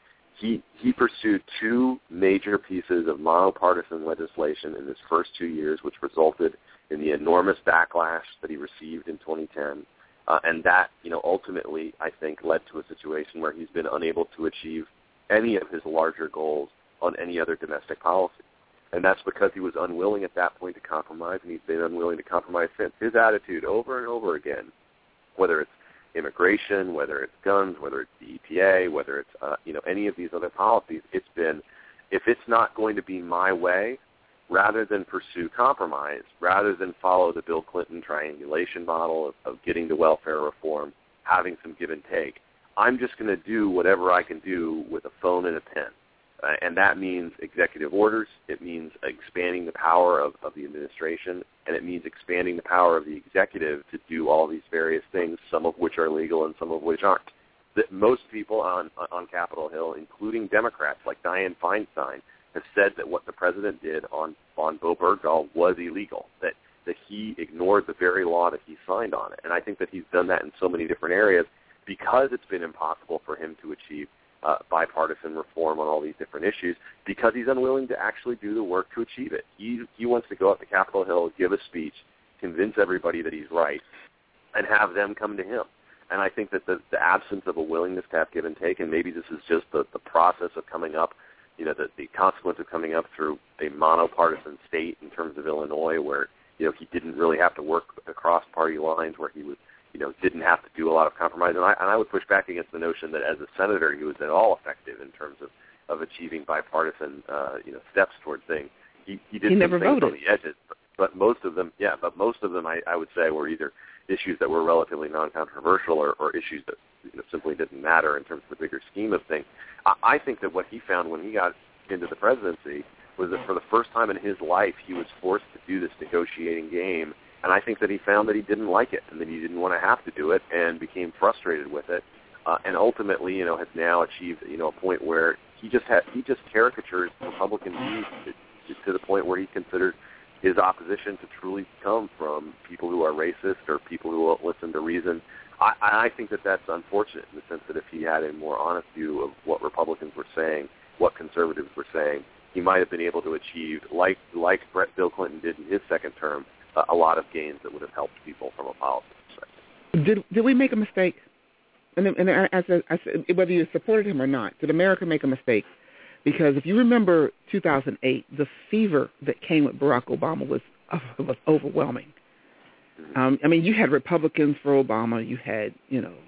He he pursued two major pieces of monopartisan legislation in his first two years, which resulted in the enormous backlash that he received in twenty ten, uh, and that, you know, ultimately, I think, led to a situation where he's been unable to achieve any of his larger goals on any other domestic policy. And that's because he was unwilling at that point to compromise, and he's been unwilling to compromise since. His attitude over and over again, whether it's immigration, whether it's guns, whether it's the E P A, whether it's uh, you know any of these other policies, it's been, if it's not going to be my way, rather than pursue compromise, rather than follow the Bill Clinton triangulation model of, of getting to welfare reform, having some give and take, I'm just going to do whatever I can do with a phone and a pen. Uh, and that means executive orders, it means expanding the power of, of the administration, and it means expanding the power of the executive to do all these various things, some of which are legal and some of which aren't. That most people on, on Capitol Hill, including Democrats like Dianne Feinstein, have said that what the president did on, on Bo Bergdahl was illegal, that, that he ignored the very law that he signed on it. And I think that he's done that in so many different areas because it's been impossible for him to achieve Uh, bipartisan reform on all these different issues because he's unwilling to actually do the work to achieve it. He he wants to go up to Capitol Hill, give a speech, convince everybody that he's right, and have them come to him. And I think that the, the absence of a willingness to have give and take, and maybe this is just the, the process of coming up, you know, the, the consequence of coming up through a monopartisan state in terms of Illinois where, you know, he didn't really have to work across party lines, where he was you know, didn't have to do a lot of compromise. And I, and I would push back against the notion that as a senator he was at all effective in terms of, of achieving bipartisan, uh, you know, steps toward things. He, he did he some never things voted. on the edges, but, but most of them, yeah, but most of them I, I would say were either issues that were relatively non-controversial or, or issues that you know, simply didn't matter in terms of the bigger scheme of things. I, I think that what he found when he got into the presidency was that for the first time in his life he was forced to do this negotiating game. And I think that he found that he didn't like it and that he didn't want to have to do it and became frustrated with it. Uh, and ultimately, you know, has now achieved, you know, a point where he just had, he just caricatures Republican views to, to the point where he considers his opposition to truly come from people who are racist or people who won't listen to reason. I, I think that that's unfortunate in the sense that if he had a more honest view of what Republicans were saying, what conservatives were saying, he might have been able to achieve, like like Brett Bill Clinton did in his second term, a lot of gains that would have helped people from a policy perspective. Did did we make a mistake? And, and I, I, said, I said, whether you supported him or not, did America make a mistake? Because if you remember two thousand eight, the fever that came with Barack Obama was uh, was overwhelming. Mm-hmm. Um, I mean, you had Republicans for Obama. You had, you know,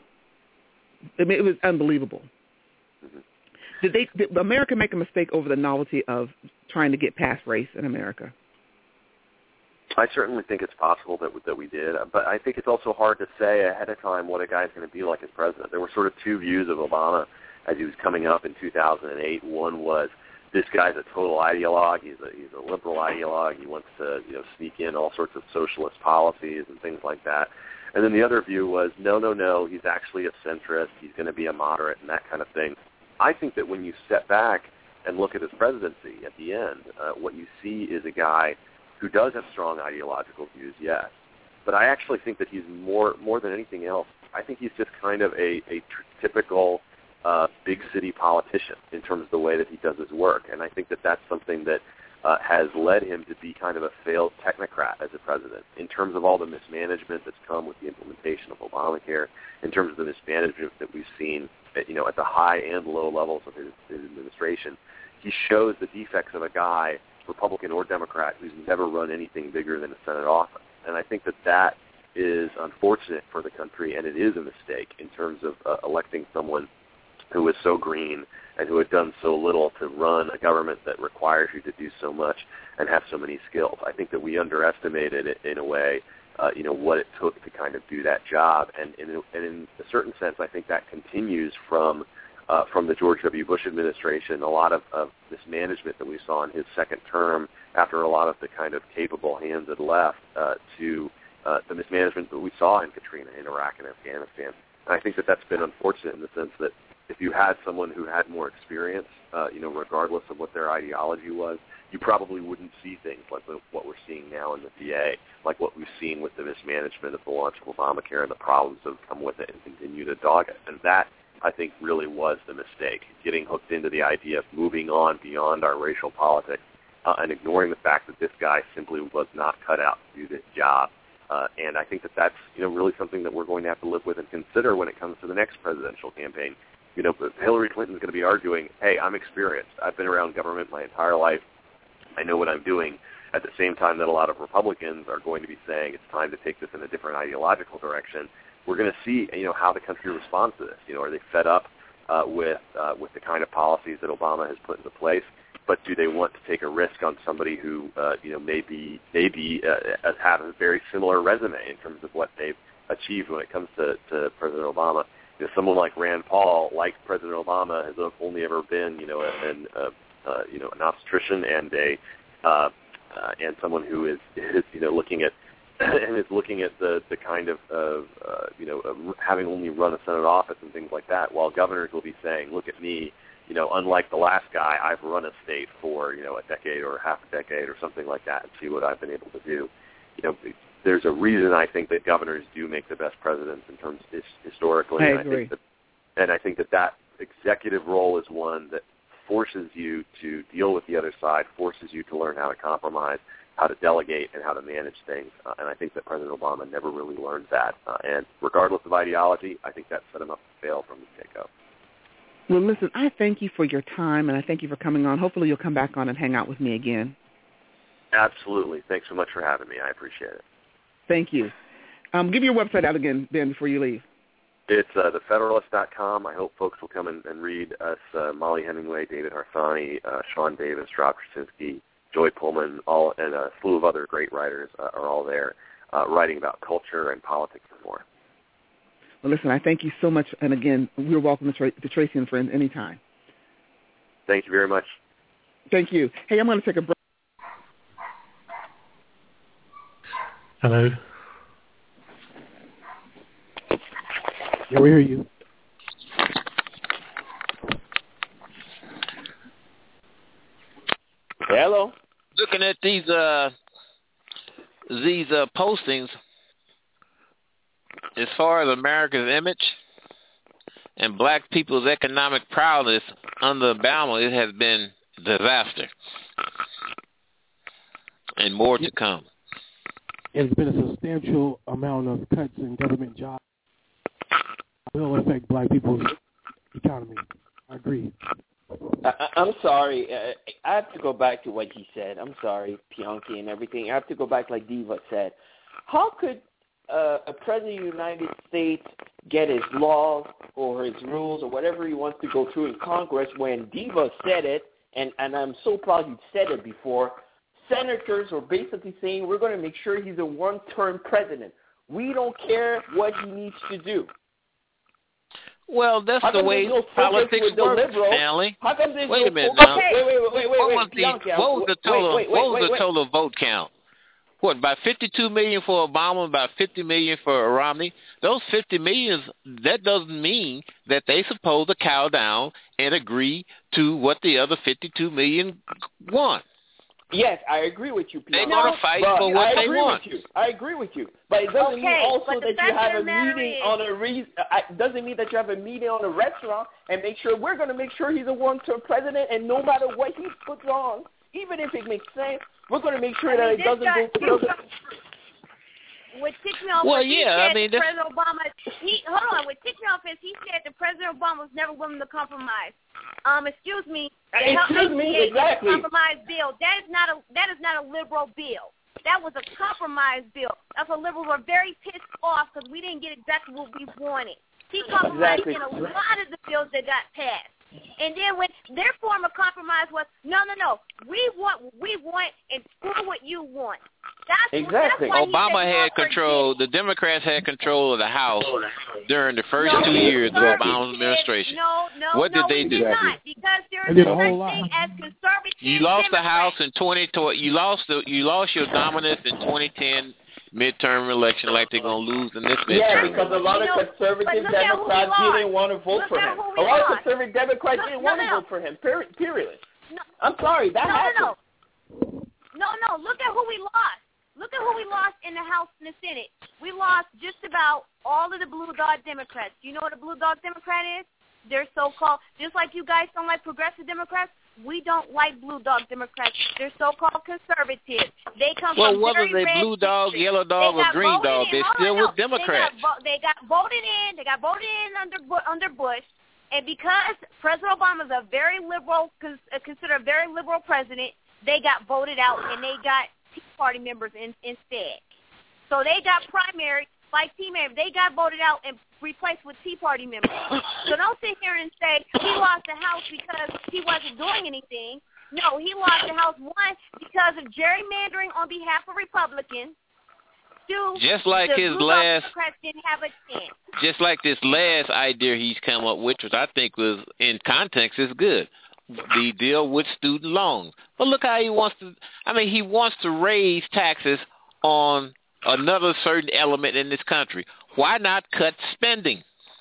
I mean, it was unbelievable. Mm-hmm. Did they? Did America make a mistake over the novelty of trying to get past race in America? I certainly think it's possible that that we did, but I think it's also hard to say ahead of time what a guy's going to be like as president. There were sort of two views of Obama as he was coming up in two thousand eight. One was this guy's a total ideologue. He's a he's a liberal ideologue. He wants to you know sneak in all sorts of socialist policies and things like that. And then the other view was no, no, no. He's actually a centrist. He's going to be a moderate and that kind of thing. I think that when you step back and look at his presidency at the end, uh, what you see is a guy who does have strong ideological views, yes. But I actually think that he's more more than anything else, I think he's just kind of a, a tr- typical uh, big city politician in terms of the way that he does his work. And I think that that's something that uh, has led him to be kind of a failed technocrat as a president in terms of all the mismanagement that's come with the implementation of Obamacare, in terms of the mismanagement that we've seen you know, at the high and low levels of his, his administration. He shows the defects of a guy, Republican or Democrat, who's never run anything bigger than a Senate office. And I think that that is unfortunate for the country, and it is a mistake in terms of uh, electing someone who is so green and who had done so little to run a government that requires you to do so much and have so many skills. I think that we underestimated it in a way, uh, you know, what it took to kind of do that job. And in, and in a certain sense, I think that continues from uh, from the George W. Bush administration, a lot of, of mismanagement that we saw in his second term after a lot of the kind of capable hands had left uh, to uh, the mismanagement that we saw in Katrina, in Iraq and Afghanistan. And I think that that's been unfortunate in the sense that if you had someone who had more experience, uh, you know, regardless of what their ideology was, you probably wouldn't see things like what we're seeing now in the V A, like what we've seen with the mismanagement of the launch of Obamacare and the problems that have come with it and continue to dog it. And that, I think, really was the mistake, getting hooked into the idea of moving on beyond our racial politics uh, and ignoring the fact that this guy simply was not cut out to do this job. Uh, and I think that that's, you know, really something that we're going to have to live with and consider when it comes to the next presidential campaign. You know, Hillary Clinton's going to be arguing, hey, I'm experienced. I've been around government my entire life. I know what I'm doing. At the same time that a lot of Republicans are going to be saying it's time to take this in a different ideological direction, we're going to see, you know, how the country responds to this. You know, are they fed up uh, with uh, with the kind of policies that Obama has put into place? But do they want to take a risk on somebody who, uh, you know, maybe maybe uh, have a very similar resume in terms of what they've achieved when it comes to, to President Obama? You know, someone like Rand Paul, like President Obama, has only ever been, you know, an uh, uh, you know an obstetrician and a uh, uh, and someone who is, is you know looking at and is looking at the the kind of uh, uh, you know uh, having only run a Senate office and things like that, while governors will be saying, look at me. You know, unlike the last guy, I've run a state for, you know, a decade or half a decade or something like that and see what I've been able to do. You know, there's a reason I think that governors do make the best presidents in terms of historically. I and agree. I think that, and I think that that executive role is one that forces you to deal with the other side, forces you to learn how to compromise, how to delegate, and how to manage things. Uh, and I think that President Obama never really learned that. Uh, and regardless of ideology, I think that set him up to fail from the get-go. Well, listen, I thank you for your time, and I thank you for coming on. Hopefully you'll come back on and hang out with me again. Absolutely. Thanks so much for having me. I appreciate it. Thank you. Um, give your website out again, Ben, before you leave. It's uh, the federalist dot com. I hope folks will come and, and read us, uh, Molly Hemingway, David Harsanyi, uh, Sean Davis, Rob Krasinski, Joy Pullman, all, and a slew of other great writers uh, are all there uh, writing about culture and politics and more. Well, listen, I thank you so much. And, again, we're welcome to, Tra- to Tracy and Friends anytime. Thank you very much. Thank you. Hey, I'm going to take a break. Hello. Yeah, we hear you. Hello. Looking at these uh, these uh, postings, as far as America's image and black people's economic prowess under Obama, it has been disaster, and more to come. It's been a substantial amount of cuts in government jobs. It will affect black people's economy. I agree. I, I'm sorry. Uh, I have to go back to what he said. I'm sorry, Bianchi and everything. I have to go back like Diva said. How could uh, a president of the United States get his laws or his rules or whatever he wants to go through in Congress when Diva said it, and, and I'm so proud he said it before, senators are basically saying we're going to make sure he's a one-term president. We don't care what he needs to do. Well, that's the way politics works, Stanley. How come there's wait no a minute focus? now. Wait, wait, wait, wait, wait. What was the, Bianchi, what was the total, wait, wait, what was wait, the wait. total vote count? What, about fifty-two million for Obama, about fifty million for Romney? Those fifty millions, that doesn't mean that they supposed to cow down and agree to what the other fifty-two million want. Yes, I agree with you, Bianchi. They're going to fight for what I they agree want. With you. I agree with you. But it doesn't Okay, mean also but the that fact you have of a the matter meeting is- on a re- uh, doesn't mean that you have a meeting on a restaurant and make sure we're going to make sure he's a one-term president, and no matter what he puts on, even if it makes sense, we're going to make sure I that mean, it doesn't guy, go. It doesn't, what Tito me off Well, was he yeah, I said mean, that that's- President Obama. He hold on. What ticked me off is he said that President Obama was never willing to compromise. Um, excuse me. The Excuse Health me, A C A exactly. Compromise bill. That is not a that is not a liberal bill. That was a compromise bill. That's what liberals were very pissed off because we didn't get exactly what we wanted. He compromised Exactly. in a lot of the bills that got passed. And then when their form of compromise was, no, no, no, we want what we want and screw what you want. That's Exactly. That's why he Obama said had no control. The Democrats had control of the House during the first No, two years of conservatives Obama's did. administration. No, no, What did no, they we do? did not, because there They is did a no whole such thing as conservative You lost the Democrats. House in twenty. You lost the. You lost your dominance in twenty ten midterm election, like they're gonna lose in this midterm. Yeah, because a lot You know, of conservative but look at who we Democrats lost. didn't want to vote Look for at him. who A we lot of lost. conservative Democrats No, didn't no, want to no. vote for him. Period. Period. No. I'm sorry, that no, happened. no, no. No, no. Look at who we lost. Look at who we lost in the House and the Senate. We lost just about all of the blue dog Democrats. Do you know what a blue dog Democrat is? They're so-called, just like you guys don't like progressive Democrats, we don't like blue dog Democrats. They're so-called conservatives. They come Well, from whether very they red blue dog, districts. yellow dog, They or got green voted dog, in. they're Hold still on, with no. Democrats. They got, vo- they got voted in. They got voted in under Bu- under Bush. And because President Obama is a very liberal, cons- uh, considered a very liberal president, they got voted out and they got Tea Party members in, instead. So they got primary, like Tea members, they got voted out and replaced with Tea Party members. So don't sit here and say he lost the House because he wasn't doing anything. No, he lost the House, one, because of gerrymandering on behalf of Republicans. Two, Just like the his blue dog last- Democrats didn't have a chance. Just like this last idea he's come up with, which I think was in context is good. The deal with student loans. But look how he wants to. I mean, he wants to raise taxes on another certain element in this country. Why not cut spending?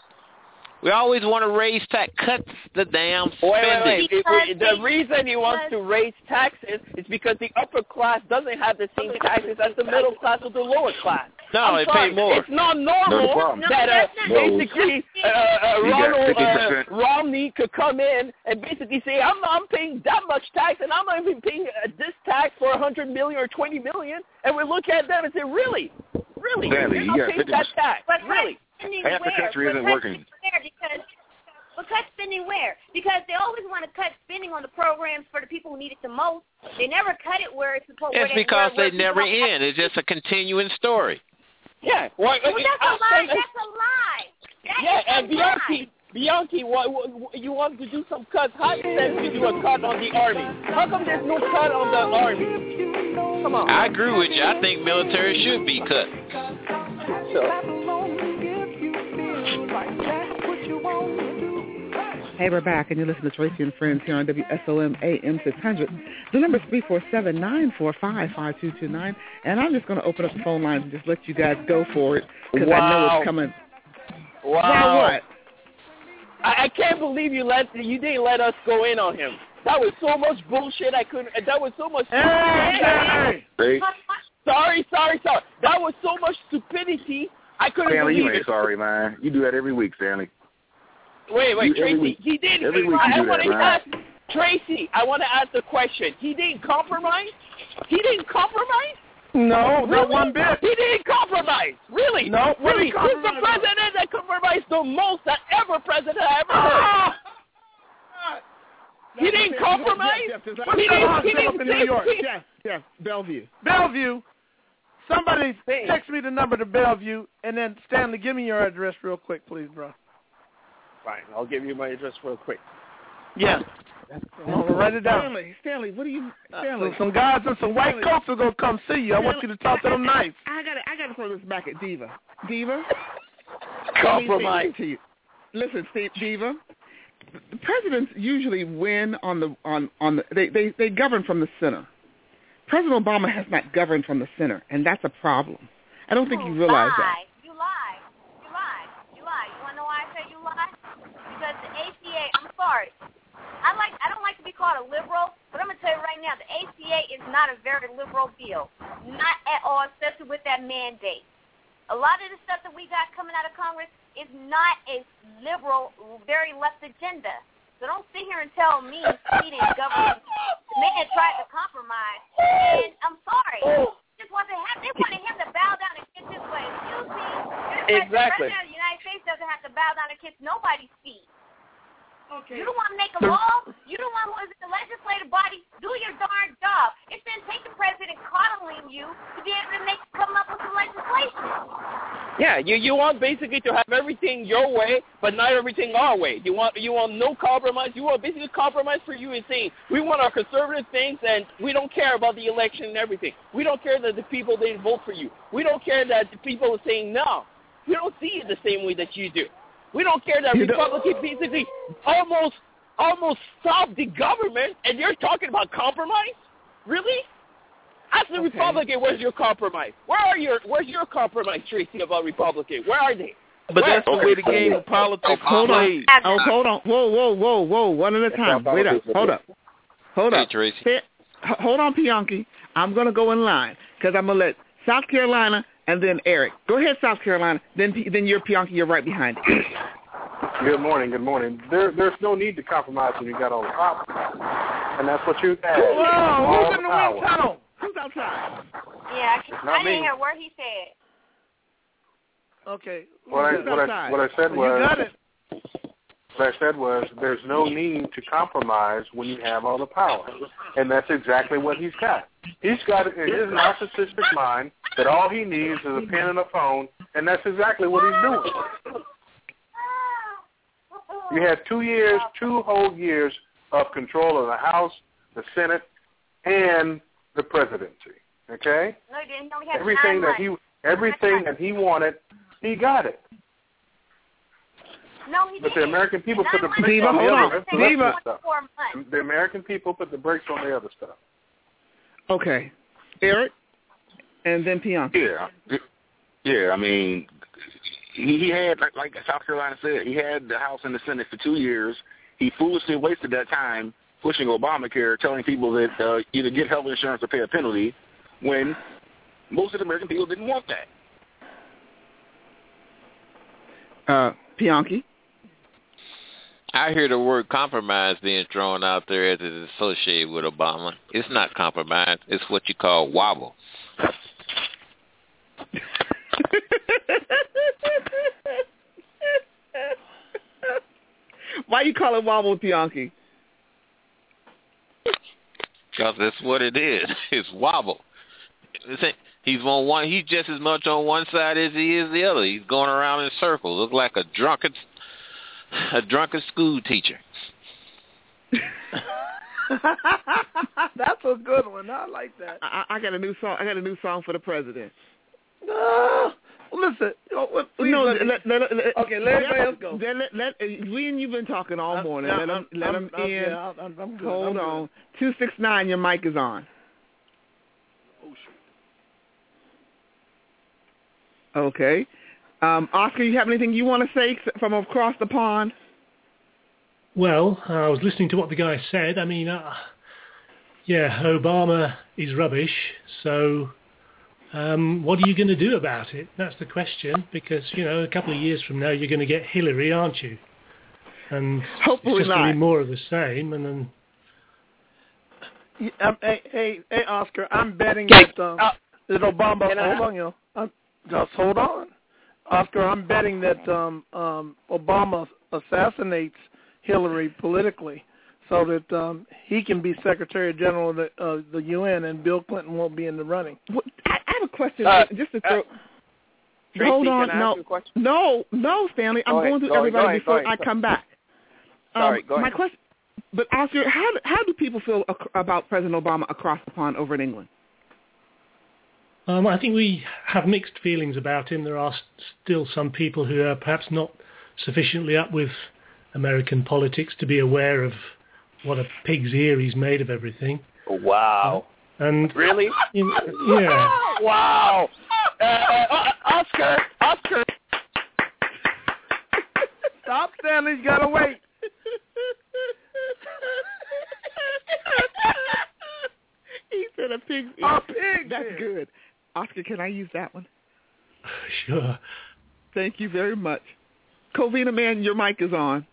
We always want to raise tax. Cut the damn Wait, wait, spending. wait. If we, the reason he wants to raise taxes is because the upper class doesn't have the same taxes as the middle class or the lower class. No, I'm they sorry. pay more. It's not No, normal the problem. that uh, No, basically uh, uh, You got Ronald fifty uh, percent. Romney could come in and basically say, I'm I'm paying that much tax and I'm not even paying uh, this tax for one hundred million or twenty million, and we look at them and say, really, really, Exactly. you're You not got paying fifty that percent. tax, But really? spending Half the where? country But isn't cut working. spending where? Because, but cut spending where? Because they always want to cut spending on the programs for the people who need it the most. They never cut it where it's supposed. It's where they, because where, where they never people don't end. It's just a continuing story. Yeah. Well, Well, that's a I- lie. I- That's a lie. That Yeah, is and a Bianchi, lie. Bianchi, what, what, you want to do some cuts? How do you do a cut on the army? How come there's no cut on the army? Come on. I agree with you. I think military should be cut. Hey, we're back, and you're listening to Tracy and Friends here on W S O M A M six hundred. The number is three four seven, nine four five, five two two nine, and I'm just going to open up the phone lines and just let you guys go for it, because I know Wow. it's coming. Wow. Wow, what? I, I can't believe you let you didn't let us go in on him. That was so much bullshit. I couldn't. That was so much. Hey. Sorry, sorry, sorry. That was so much stupidity. I couldn't Stanley, you believe ain't it. sorry, man. You do that every week, Stanley. Wait, wait, You- every Tracy. week. He didn't. Every week I, you I do want that, to man. ask Tracy. I want to ask the question. He didn't compromise. He didn't compromise. No, Really? not one bit. He didn't compromise. Really? No, what Really? he Who's the compromised? president that compromised the most that ever president I ever Ah! heard? He didn't compromise. Yes, yes, yes, He yes. didn't. Hospital He didn't up in New say- York. he- Yes, yes, Bellevue. Bellevue. Somebody text me the number to Bellevue, and then Stanley, give me your address real quick, please, bro. Fine, I'll give you my address real quick. Yeah. I'm gonna write it down. Stanley, Stanley, what do you, Uh, Stanley? so some guys in some white Stanley. coats are gonna come see you. I want you to talk to them nice. I got to I got to throw this back at Diva. Diva? Compromise. Let me say this to you. Listen, Steve, Diva. The presidents usually win on the on on the they, they they govern from the center. President Obama has not governed from the center, and that's a problem. I don't think you realize that. You lie. You lie. You lie. You want to know why I say you lie? Because the A C A, I'm sorry. I like. I don't like to be called a liberal, but I'm going to tell you right now, the A C A is not a very liberal bill. Not at all, especially with that mandate. A lot of the stuff that we got coming out of Congress is not a liberal, very left agenda. So don't sit here and tell me he didn't govern. The man tried to compromise, and I'm sorry. Just wasn't happening. They wanted him to bow down and kiss his way. Excuse Exactly. The President of the United States doesn't have to bow down and kiss nobody's feet. Okay. You don't want to make a law. You don't want who is the legislative body. Do your darn job. It's going to take the president coddling you to be able to make come up with some legislation. Yeah, you you want basically to have everything your way, but not everything our way. You want you want no compromise. You want basically compromise for you is saying we want our conservative things, and we don't care about the election and everything. We don't care that the people didn't vote for you. We don't care that the people are saying no. We don't see it the same way that you do. We don't care that you Republicans don't. basically almost almost stopped the government, and you're talking about compromise? Really? As a okay. Republican, where's your compromise? Where are your Where's your compromise, Tracy, about Republican? Where are they? But Where? that's the way the game of politics hold plays. On. Oh, hold on. Whoa, whoa, whoa, whoa. One at a time. Wait up. Hold up. Hold hey, up. Tracy. Hey, hold on, Pianki. I'm going to go in line because I'm going to let South Carolina and then Eric. Go ahead, South Carolina. Then then you're Pianki. You're right behind it. Good morning. Good morning. There, there's no need to compromise when you got all the power, and that's what you had. Whoa! Who's in the wind tunnel? Who's outside? Yeah, I, can, I didn't me. hear what he said. Okay. What I, what, I, what I said was. You got it. What I said was there's no need to compromise when you have all the power, and that's exactly what he's got. He's got it in his narcissistic mind that all he needs is a pen and a phone, and that's exactly what he's doing. You had two years, two whole years of control of the House, the Senate, and the presidency. Okay? No, he didn't. He only had everything that he, everything that he wanted, he got it. No, he but didn't. the American people put the brakes Diva, on the hold other, on. the rest Diva. of the stuff. The American people put the brakes on the other stuff. Okay. Eric, and then Pianki. Yeah. Yeah, I mean, he, he had, like, like South Carolina said, he had the House and the Senate for two years. He foolishly wasted that time pushing Obamacare, telling people that uh, either get health insurance or pay a penalty, when most of the American people didn't want that. Uh, Pianki? I hear the word compromise being thrown out there as it's associated with Obama. It's not compromise. It's what you call wobble. Why you call it wobble, Pianki? Because that's what it is. It's wobble. It's, he's on one. He's just as much on one side as he is the other. He's going around in circles. Looks like a drunken, a drunken school teacher. That's a good one. I like that. I, I got a new song. I got a new song for the president. Uh, listen. No, let, let, let, let, okay, let everybody else go. Let, let, let, we and you've been talking all I'm, morning. I'm, let them, let I'm, them I'm, in. Yeah, I'm, I'm good. Hold I'm on. Good. two six nine, your mic is on. Oh, shoot. Okay. Um, Oscar, you have anything you want to say from across the pond? Well, I was listening to what the guy said. I mean, uh, yeah, Obama is rubbish, so um, what are you going to do about it? That's the question, because, you know, a couple of years from now you're going to get Hillary, aren't you? And hopefully it's just not. going to be more of the same, and then... Yeah, um, hey, hey, hey, Oscar, I'm betting that, um, that Obama... Hold I, on, you know. I'm, just hold on. Oscar, I'm betting that um, um, Obama assassinates Hillary politically so that um, he can be Secretary General of the, uh, the U N and Bill Clinton won't be in the running. What, I, I have a question. Uh, just to throw... Uh, Tracy, hold on. can I no, ask you a question? no, no, Stanley. I'm go going through go everybody ahead, before ahead, I come back. Sorry, um, go ahead. My question... But, Oscar, how, how do people feel ac- about President Obama across the pond over in England? Um, I think we have mixed feelings about him. There are st- still some people who are perhaps not sufficiently up with American politics to be aware of what a pig's ear he's made of everything. Wow. Uh, and really? You know, yeah. Wow. Uh, uh, Oscar, Oscar. Stop, Stanley. You got to wait. He said a pig's ear. A pig. That's good. Oscar, can I use that one? Sure. Thank you very much. Covina, man, your mic is on.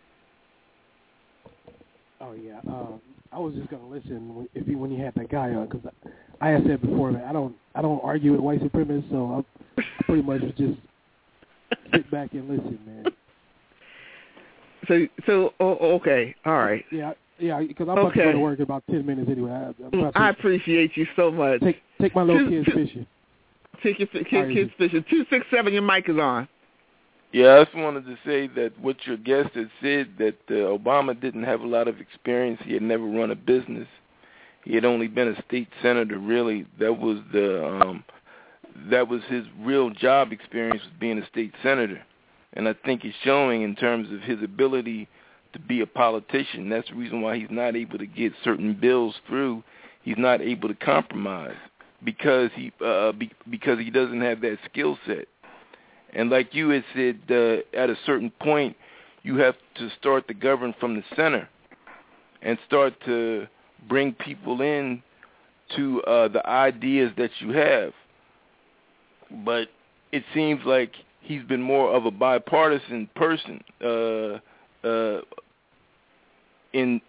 Oh yeah, um, I was just gonna listen if he, when he had that guy on, because I, I had said before that I don't I don't argue with white supremacists, so I pretty much was just sit back and listen, man. So, so oh, okay, all right. Yeah, yeah, because I'm about okay. to go to work in about ten minutes anyway. I, I'm about to I appreciate you so much. Take take my little two, kids two, fishing. Take your kids, kids fishing. Two six seven. Your mic is on. Yeah, I just wanted to say that what your guest had said, that uh, Obama didn't have a lot of experience. He had never run a business. He had only been a state senator. Really, that was the um, that was his real job experience, was being a state senator. And I think it's showing in terms of his ability to be a politician. That's the reason why he's not able to get certain bills through. He's not able to compromise because he uh, be, because he doesn't have that skill set. And like you had said, uh, at a certain point, you have to start to govern from the center and start to bring people in to uh, the ideas that you have. But it seems like he's been more of a bipartisan person uh, uh, in,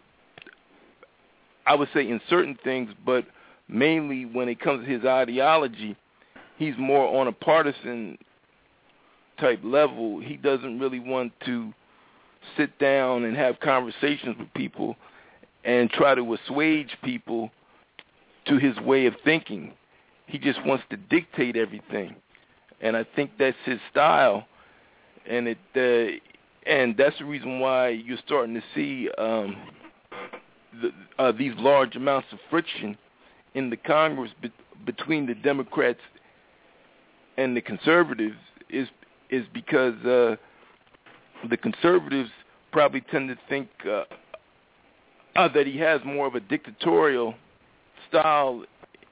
I would say, in certain things, but mainly when it comes to his ideology, he's more on a partisan type level. He doesn't really want to sit down and have conversations with people and try to assuage people to his way of thinking. He just wants to dictate everything. And I think that's his style, and it uh, and that's the reason why you're starting to see um, the, uh, these large amounts of friction in the Congress be- between the Democrats and the conservatives is is because uh, the conservatives probably tend to think uh, uh, that he has more of a dictatorial style,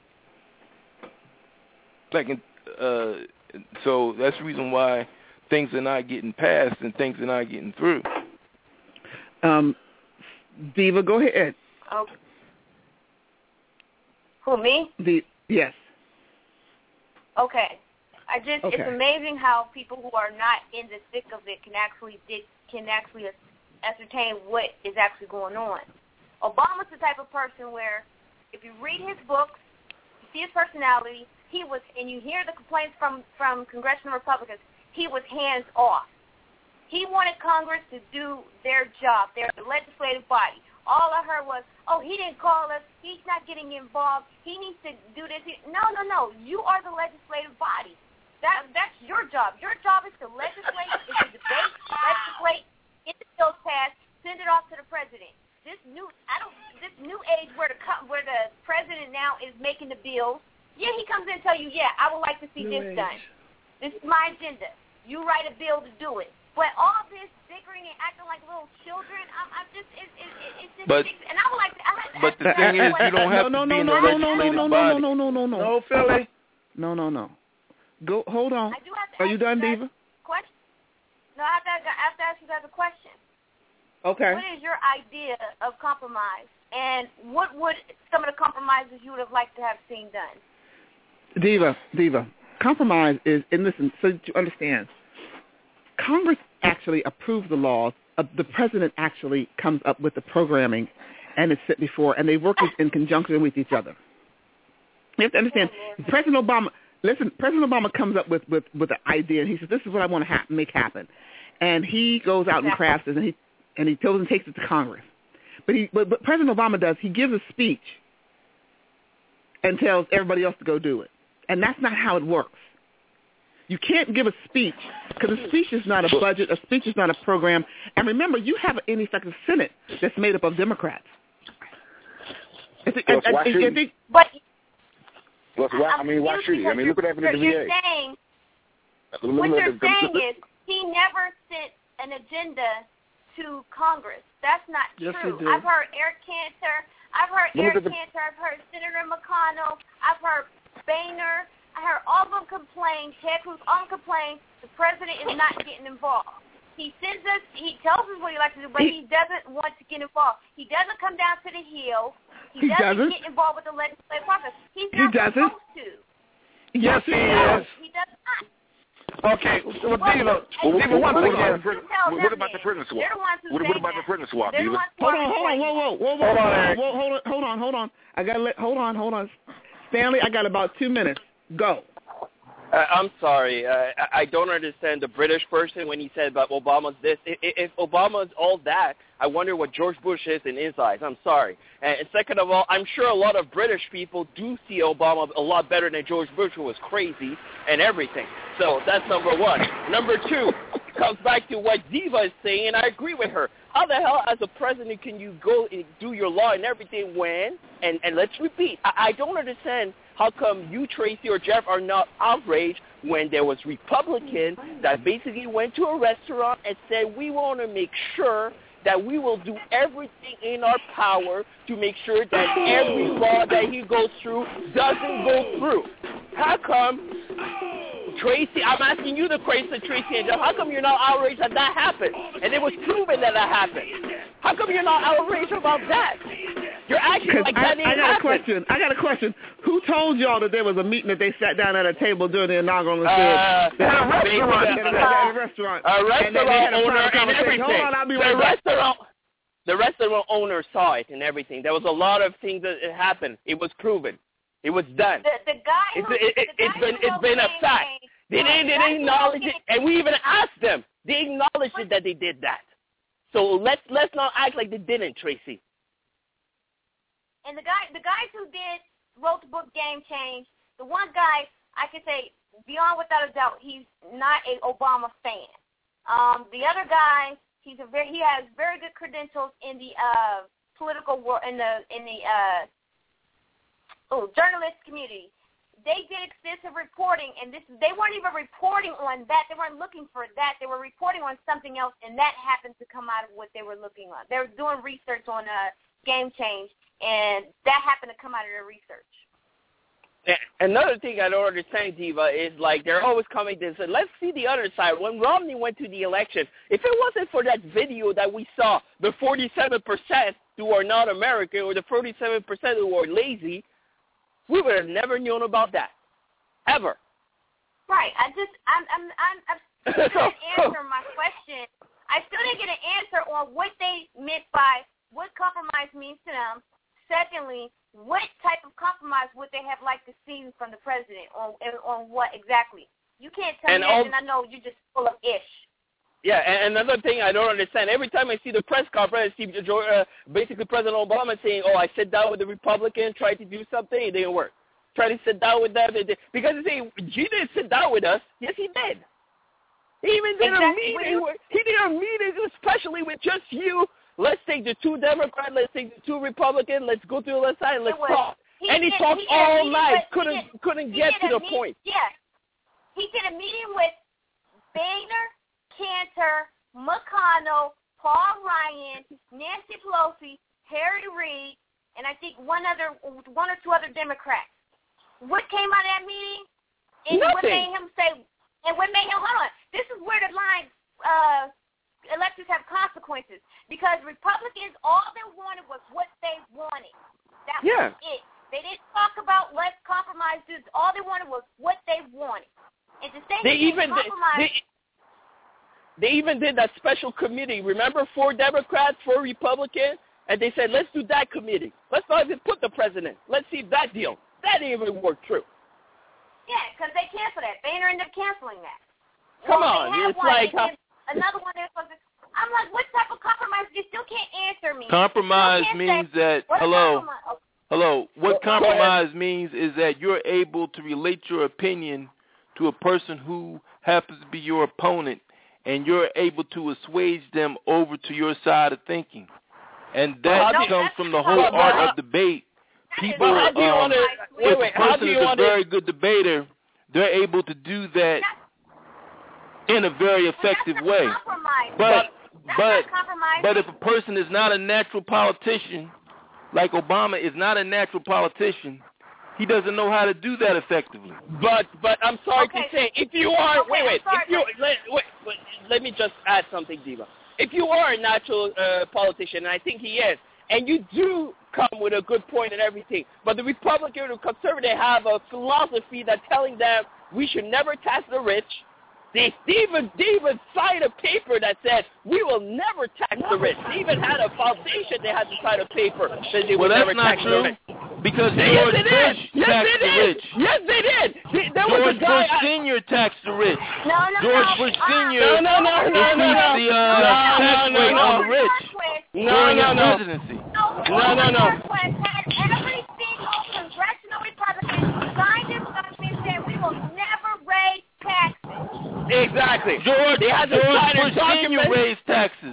like in, uh, so that's the reason why things are not getting passed and things are not getting through. Um, Diva, go ahead. Okay. Who, me? The yes. Okay. I just Okay. it's amazing how people who are not in the thick of it can actually can actually ascertain what is actually going on. Obama's the type of person where if you read his books, you see his personality, he was, and you hear the complaints from, from congressional Republicans, he was hands off. He wanted Congress to do their job, their legislative body. All I heard was, oh, he didn't call us, he's not getting involved, he needs to do this. No, no, no, you are the legislative body. That That's your job. Your job is to legislate, is to debate, legislate, get the bills passed, send it off to the president. This new, I don't, this new age where the where the president now is making the bills. Yeah, he comes in and tell you, yeah, I would like to see New this age. done. This is my agenda. You write a bill to do it. But all this bickering and acting like little children, I'm, I'm just, it, it, it, it's just, But- and I would like to. I, But the thing is, you don't have no, to no, be in no, the no, no, legislative no, no, body. no, no, no, no, no. No, Philly. No, no, no. Go. Hold on. I do have to Are ask you done, guys Diva? a question. No, I have, to, I have to ask you guys a question. Okay. What is your idea of compromise, and what would some of the compromises you would have liked to have seen done? Diva, Diva. Compromise is, and listen, so that you understand, Congress actually approves the laws. Uh, the president actually comes up with the programming, and it's set before, and they work in conjunction with each other. You have to understand, President Obama. Listen, President Obama comes up with with with an idea, and he says, "This is what I want to ha- make happen," and he goes out and crafts it, and he and he tells and takes it to Congress. But he, but, but President Obama does. He gives a speech and tells everybody else to go do it, and that's not how it works. You can't give a speech because a speech is not a budget. A speech is not a program. And remember, you have an ineffective Senate that's made up of Democrats. I think, Well, I, why I, I shouldn't- think, But Well, why, I mean, why I'm should he? I mean, look what happened to the V you're A. saying, Look what at you're the- saying is he never sent an agenda to Congress. That's not Yes, he true. did. I've heard Eric Cantor. I've heard Look Eric at the- Cantor. I've heard Senator McConnell. I've heard Boehner. I heard all of them complain. Ted Cruz, all of them complain. The president is not getting involved. He sends us. He tells us what he likes to do, but he, he doesn't want to get involved. He doesn't come down to the Hill. He, He doesn't, doesn't. get involved with the legislative process. He's He not doesn't. supposed to. Yes, he No, is. he does not. Okay, well, Well, Diva, and Well, Diva, what, once what, again, about the prison, Tell what, them what about the then. prison swap? They're the ones who What, say what about that. the prison swap, They're the Diva? ones who hold are on, hold on, whoa, whoa, whoa, whoa, Hold on, whoa, Eric. whoa, hold on, hold on, hold on. I got to let. Hold on, hold on. Stanley, I got about two minutes. Go. Uh, I'm sorry. Uh, I I don't understand the British person when he said about Obama's this. If, if Obama's all that, I wonder what George Bush is in his eyes. I'm sorry. And second of all, I'm sure a lot of British people do see Obama a lot better than George Bush, who was crazy and everything. So that's number one. Number two comes back to what Diva is saying, and I agree with her. How the hell, as a president, can you go and do your law and everything when, and, and let's repeat, I, I don't understand how come you, Tracy, or Jeff are not outraged when there was Republicans that basically went to a restaurant and said, we want to make sure that we will do everything in our power to make sure that every law that he goes through doesn't go through. How come, Tracy, I'm asking you the question, Tracy and Jeff, how come you're not outraged that that happened? And it was proven that that happened. How come you're not outraged about that? You're acting like that I, didn't I got happen. a question. I got a question. Who told y'all that there was a meeting that they sat down at a table during the inaugural? Uh, that, a restaurant. That, that, that, a restaurant. A restaurant and they, they had a owner and everything. Hold on, I'll be the right back. restaurant, the restaurant owner saw it and everything. There was a lot of things that happened. It was proven. It was done. The, the guy it's, who, it, it, the it's guy been who it's been a fact. They right, didn't they acknowledge it, and we even asked them. They acknowledged it that they did that. So let's let's not act like they didn't, Tracy. And the guy, the guys who did wrote the book Game Change, the one guy I could say beyond without a doubt, he's not a Obama fan. Um, the other guy, he's a very he has very good credentials in the uh, political world, in the in the uh, oh journalist community. They did extensive reporting, and this they weren't even reporting on that. They weren't looking for that. They were reporting on something else, and that happened to come out of what they were looking on. They were doing research on uh, Game Change, and that happened to come out of their research. Another thing I don't understand, Diva, is like they're always coming to say, let's see the other side. When Romney went to the election, if it wasn't for that video that we saw, the forty-seven percent who are not American or the forty-seven percent who are lazy, we would have never known about that, ever. Right. I just, I'm, I'm, I'm, I still didn't answer my question. I still didn't get an answer on what they meant by what compromise means to them. Secondly, what type of compromise would they have liked to see from the president on, on what exactly? You can't tell and me all, that, and I know you're just full of ish. Yeah, and another thing I don't understand, every time I see the press conference, I see uh, basically President Obama saying, oh, I sat down with the Republicans, tried to do something, it didn't work. Tried to sit down with them, it did. Because they say, G didn't sit down with us. Yes, he did. He even did exactly. a meeting. With, he did a meeting especially with just you. Let's take the two Democrats, let's take the two Republicans, let's go to the other side and let's was, talk. He and he did, talked he all night, with, couldn't did, couldn't get to the meet, point. Yeah. He did a meeting with Boehner, Cantor, McConnell, Paul Ryan, Nancy Pelosi, Harry Reid, and I think one other, one or two other Democrats. What came out of that meeting? And Nothing. what made him say? And what made him? Hold on. This is where the line uh, elections have consequences because Republicans, all they wanted was what they wanted. That yeah. was it. They didn't talk about let's compromise this. All they wanted was what they wanted. And to say they even compromise. They, They even did that special committee. Remember, four Democrats, four Republicans, and they said, let's do that committee. Let's not even put the president. Let's see if that deal. That didn't even work through. Yeah, because they canceled that. Boehner ended up canceling that. Come well, on. It's one, like... Uh, another one they're supposed to... I'm like, what type of compromise? You still can't answer me. Compromise means say, that... Hello. Oh. Hello. What compromise means is that you're able to relate your opinion to a person who happens to be your opponent, and you're able to assuage them over to your side of thinking. And that no, comes from the whole but, art but, of debate. People, how do you um, wanna, wait, if wait, a person is a wanna, very good debater, they're able to do that in a very effective way. But, but, but if a person is not a natural politician, like Obama is not a natural politician, he doesn't know how to do that effectively. But but I'm sorry okay. to say, if you are okay, wait wait sorry, if you let, wait, wait let me just add something, Diva. If you are a natural uh, politician, and I think he is, and you do come with a good point and everything, but the Republican or conservative have a philosophy that's telling them we should never tax the rich. They even they even signed a paper that said we will never tax the rich. They even had a foundation they had to sign a paper that they well, would never not tax true. the rich. Because yes, George they Bush did. Yes, taxed they the did. rich. Yes, they did. They, there was George a guy, Bush Senior taxed the rich. No, no, George no. Bush Uh, Senior No, no, no, no, increased no, no. the uh, No, tax no, no, rate no. on the rich No, during no, his no. presidency. No, no, no. Northwest had every single congressional Republican sign this document saying we will never raise taxes. Exactly. George, They had to George sign a Bush Senior document. raised taxes.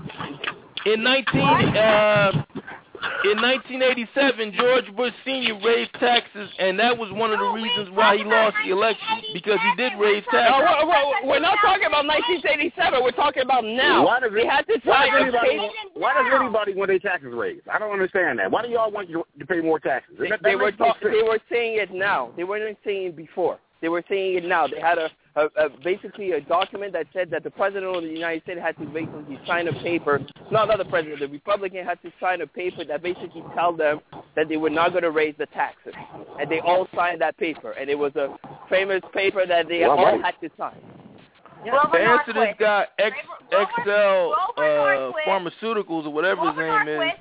In nineteen uh, in nineteen eighty-seven, George Bush Senior raised taxes, and that was one of the reasons why he lost the election, because he did raise taxes. No, we're, we're, we're not talking about nineteen eighty-seven. We're talking about now. Why does, they had to why sign does a anybody, paper. why does anybody want their taxes raised? I don't understand that. Why do y'all want you to pay more taxes? They, That- that they were makes no talk, sense. they were saying it now. They weren't saying it before. They were saying it now. They had a, a, a basically a document that said that the president of the United States had to basically sign a paper. No, not the president. The Republican had to sign a paper that basically tell them that they were not going to raise the taxes, and they all signed that paper. And it was a famous paper that they Well, all right. had to sign. Yeah. To answer this guy, X, X L uh, Pharmaceuticals or whatever his name is,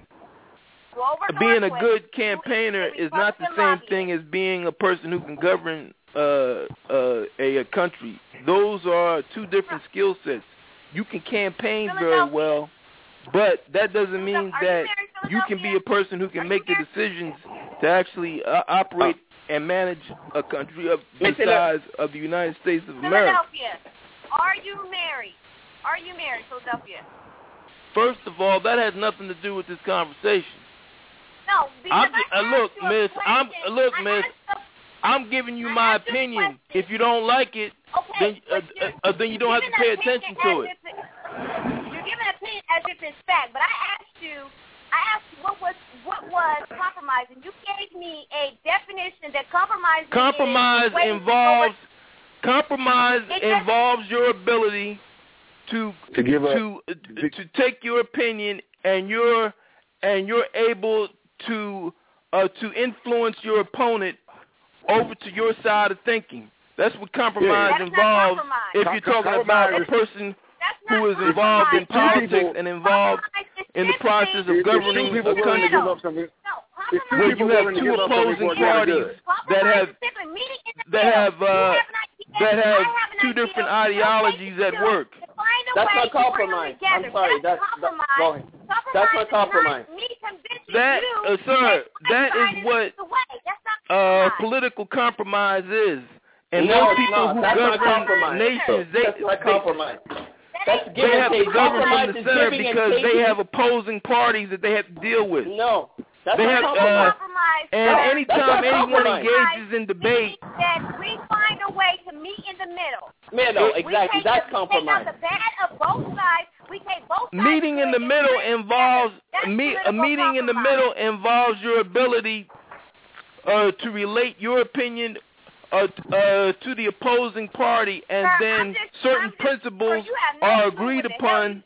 being a good campaigner is not the same thing as being a person who can govern uh, uh, a, a country. Those are two different skill sets. You can campaign very well, but that doesn't mean that you can be a person who can make the decisions to actually uh, operate and manage a country of the size of the United States of America. Philadelphia, are you married? Are you married, Philadelphia? First of all, that has nothing to do with this conversation. No, because I'm, uh, look, Miss, I'm uh, look, Miss. I'm giving you my opinion. If you don't like it, then uh, uh, uh, then you don't have to pay attention to it. You're giving an opinion as if it's fact, but I asked you, I asked you what was what was compromising. You gave me a definition that compromise. Compromise involves compromise involves your ability to to give a, to uh, to take your opinion, and you're and you're able to uh, to influence your opponent over to your side of thinking. That's what compromise yeah. involves. Compromise. If you're talking about a person who is involved in politics and involved in the process of governing a country, where you have two opposing parties that have that have uh, that have two different ideologies at work. That's not compromise. I'm sorry. That's that, go ahead. That's not compromise. That, uh, sir, that is what uh, political compromise is. And no, those people not. who That's govern nations, they, that's not compromise. That's they have to govern from the center giving because and they have opposing parties that they have to deal with. No, that's they not have, compromise. Uh, and no, anytime anyone engages in debate, that we find a way to meet in the middle. Middle, exactly. We that's the, compromise. We take out the bad of both sides. We take both sides. Meeting in the middle involves me, a meeting compromise. in the middle involves your ability uh, to relate your opinion Uh, uh, to the opposing party, and Sir, then just, certain just, principles no are agreed upon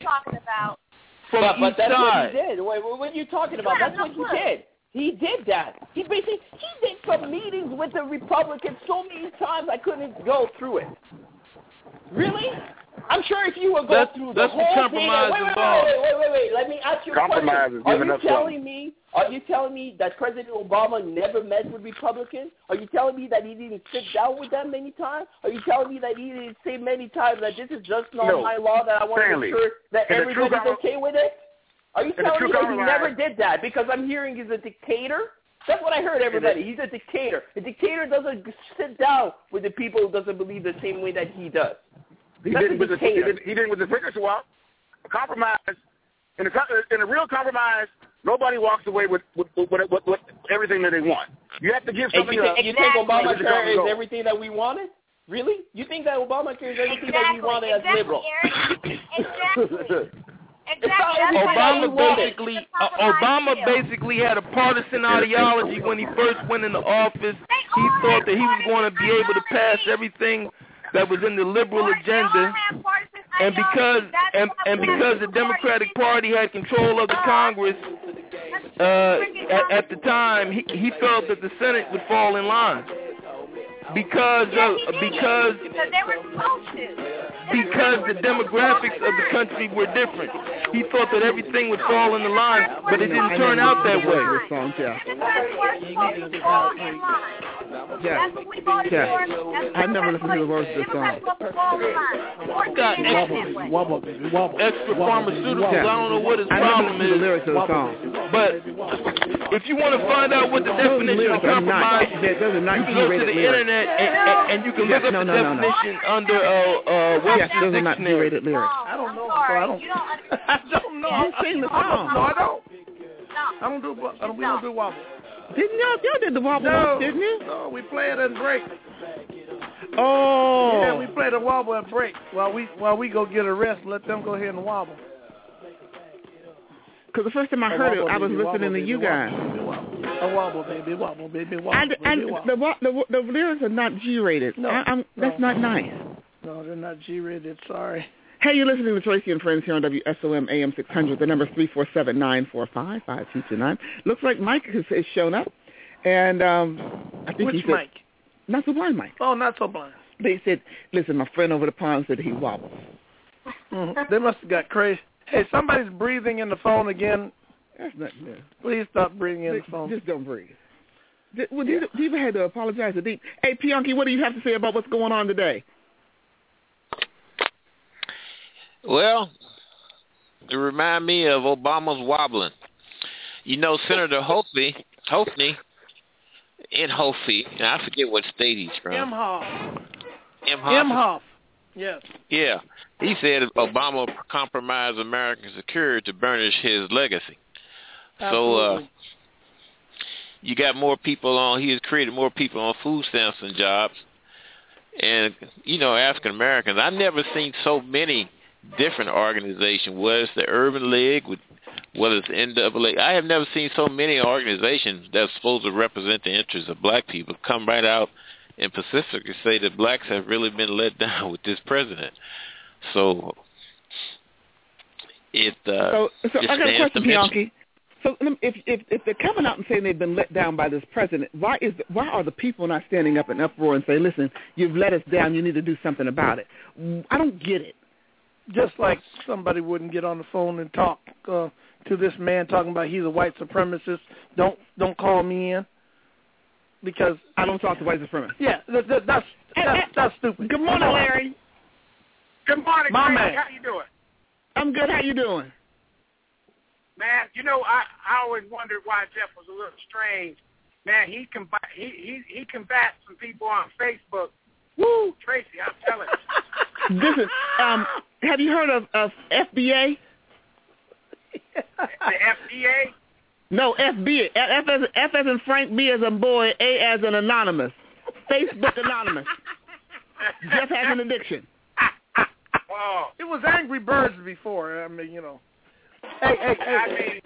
from but, but each that's side. what he did. What, what are you talking about? That's what he did. He did that. He basically he did some meetings with the Republicans so many times I couldn't go through it. Really? I'm sure if you would go that's, through the that's whole what thing. compromise Wait, wait, involves. wait, wait, wait, wait. Let me ask you a Compromise question. is Are giving you up telling something. me? Are you telling me that President Obama never met with Republicans? Are you telling me that he didn't sit down with them many times? Are you telling me that he didn't say many times that this is just not no. my law, that I want Stanley, to make sure that in everybody's com- okay with it? Are you telling me that he never did that? Because I'm hearing he's a dictator. That's what I heard, everybody. He's a dictator. A dictator doesn't sit down with the people who doesn't believe the same way that he does. He That's didn't a with the he dictator. didn't, he didn't with the finger swap. A compromise in a co- in a real compromise, nobody walks away with with, with, with, with, with everything that they want. You have to give And something you, up. think, you think Obamacare is go. everything that we wanted? Really? You think that Obamacare is everything exactly, that we wanted exactly, as liberals? Exactly. Exactly. Obama basically, uh, Obama basically had a partisan ideology when he first went into office. He thought that he was going to be able to pass everything that was in the liberal agenda, and because and, and because the Democratic Party had control of the Congress uh, at, at the time, he, he felt that the Senate would fall in line because of, because they were supposed to. because because the demographics of the country were different. He thought that everything would fall in the line, but it didn't turn out that way. Songs, yeah. Yeah. Yeah. I never listened to the words of this song. Got extra, wobble, baby, wobble. extra pharmaceuticals. Yeah. I don't know what his I never problem listened to is. the lyrics of the song. But if you want to find out what the Those definition lyrics of are not, compromise is, those are not you can go to G-rated the lyrics. internet and, and, and you can look Yeah, up no, the no, no, no. definition under uh, uh, Webster's Yes, those are not Dictionary. G-rated lyrics. I don't know. So I don't. I don't know. You sing the song. No, I don't. I don't do. I don't, we don't do wobble. Didn't y'all? Y'all did the wobble, No, didn't you? no, we play it and break. Oh. Yeah, we play the wobble and break while we while we go get a rest. Let them go ahead and wobble. Because the first time I heard it, I was listening to you guys. A wobble, baby, wobble, baby, wobble, I, I, baby, wobble. the, wa- the the lyrics are not G-rated. No, I, I'm, that's no. not nice. No, they're not G-rated. Sorry. Hey, you're listening to Tracy and Friends here on W S O M A M six hundred. The number is three four seven, nine four five, five two two nine. Looks like Mike has, has shown up. And um, I think Which he said, Mike? Not so blind Mike. Oh, not so blind. They said, listen, my friend over the pond said he wobbles. Mm-hmm. They must have got crazy. Hey, somebody's breathing in the phone again. That's not good. Please stop breathing in the phone. Just don't breathe. Did, well, yeah. Deep had to apologize to Deep. Hey, Pianki, what do you have to say about what's going on today? Well, it remind me of Obama's wobbling. You know, Senator Hophey, Hophey, in Hophey, I forget what state he's from. Imhoff. Imhoff. Imhoff. Yes. Yeah. He said Obama compromised American security to burnish his legacy. Absolutely. So uh, you got more people on, he has created more people on food stamps and jobs. And, you know, African Americans, I've never seen so many different organizations, whether it's the Urban League, whether it's N double A. I have never seen so many organizations that's supposed to represent the interests of black people come right out and specifically say that blacks have really been let down with this president. So, it uh, so, so it I got a stands question, to mention. Pianki. So if, if if they're coming out and saying they've been let down by this president, why is why are the people not standing up in uproar and say, listen, you've let us down, you need to do something about it? I don't get it. Just like somebody wouldn't get on the phone and talk uh, to this man talking about he's a white supremacist. Don't don't call me in because I don't talk to white supremacists. Yeah, that, that, that's that's that's stupid. Good morning, Larry. Good morning, My Greg. man. How you doing? I'm good. How you doing? Man, you know, I, I always wondered why Jeff was a little strange. Man, he combat he he he combats some people on Facebook. Woo, Tracy, I'm telling you. Listen, um, have you heard of, of F B A? The F D A? No, F B A. F as, F as in Frank, B as in boy, A as in anonymous. Facebook anonymous. Jeff has an addiction. Oh. It was Angry Birds before. I mean, you know. Hey, hey, hey. I mean,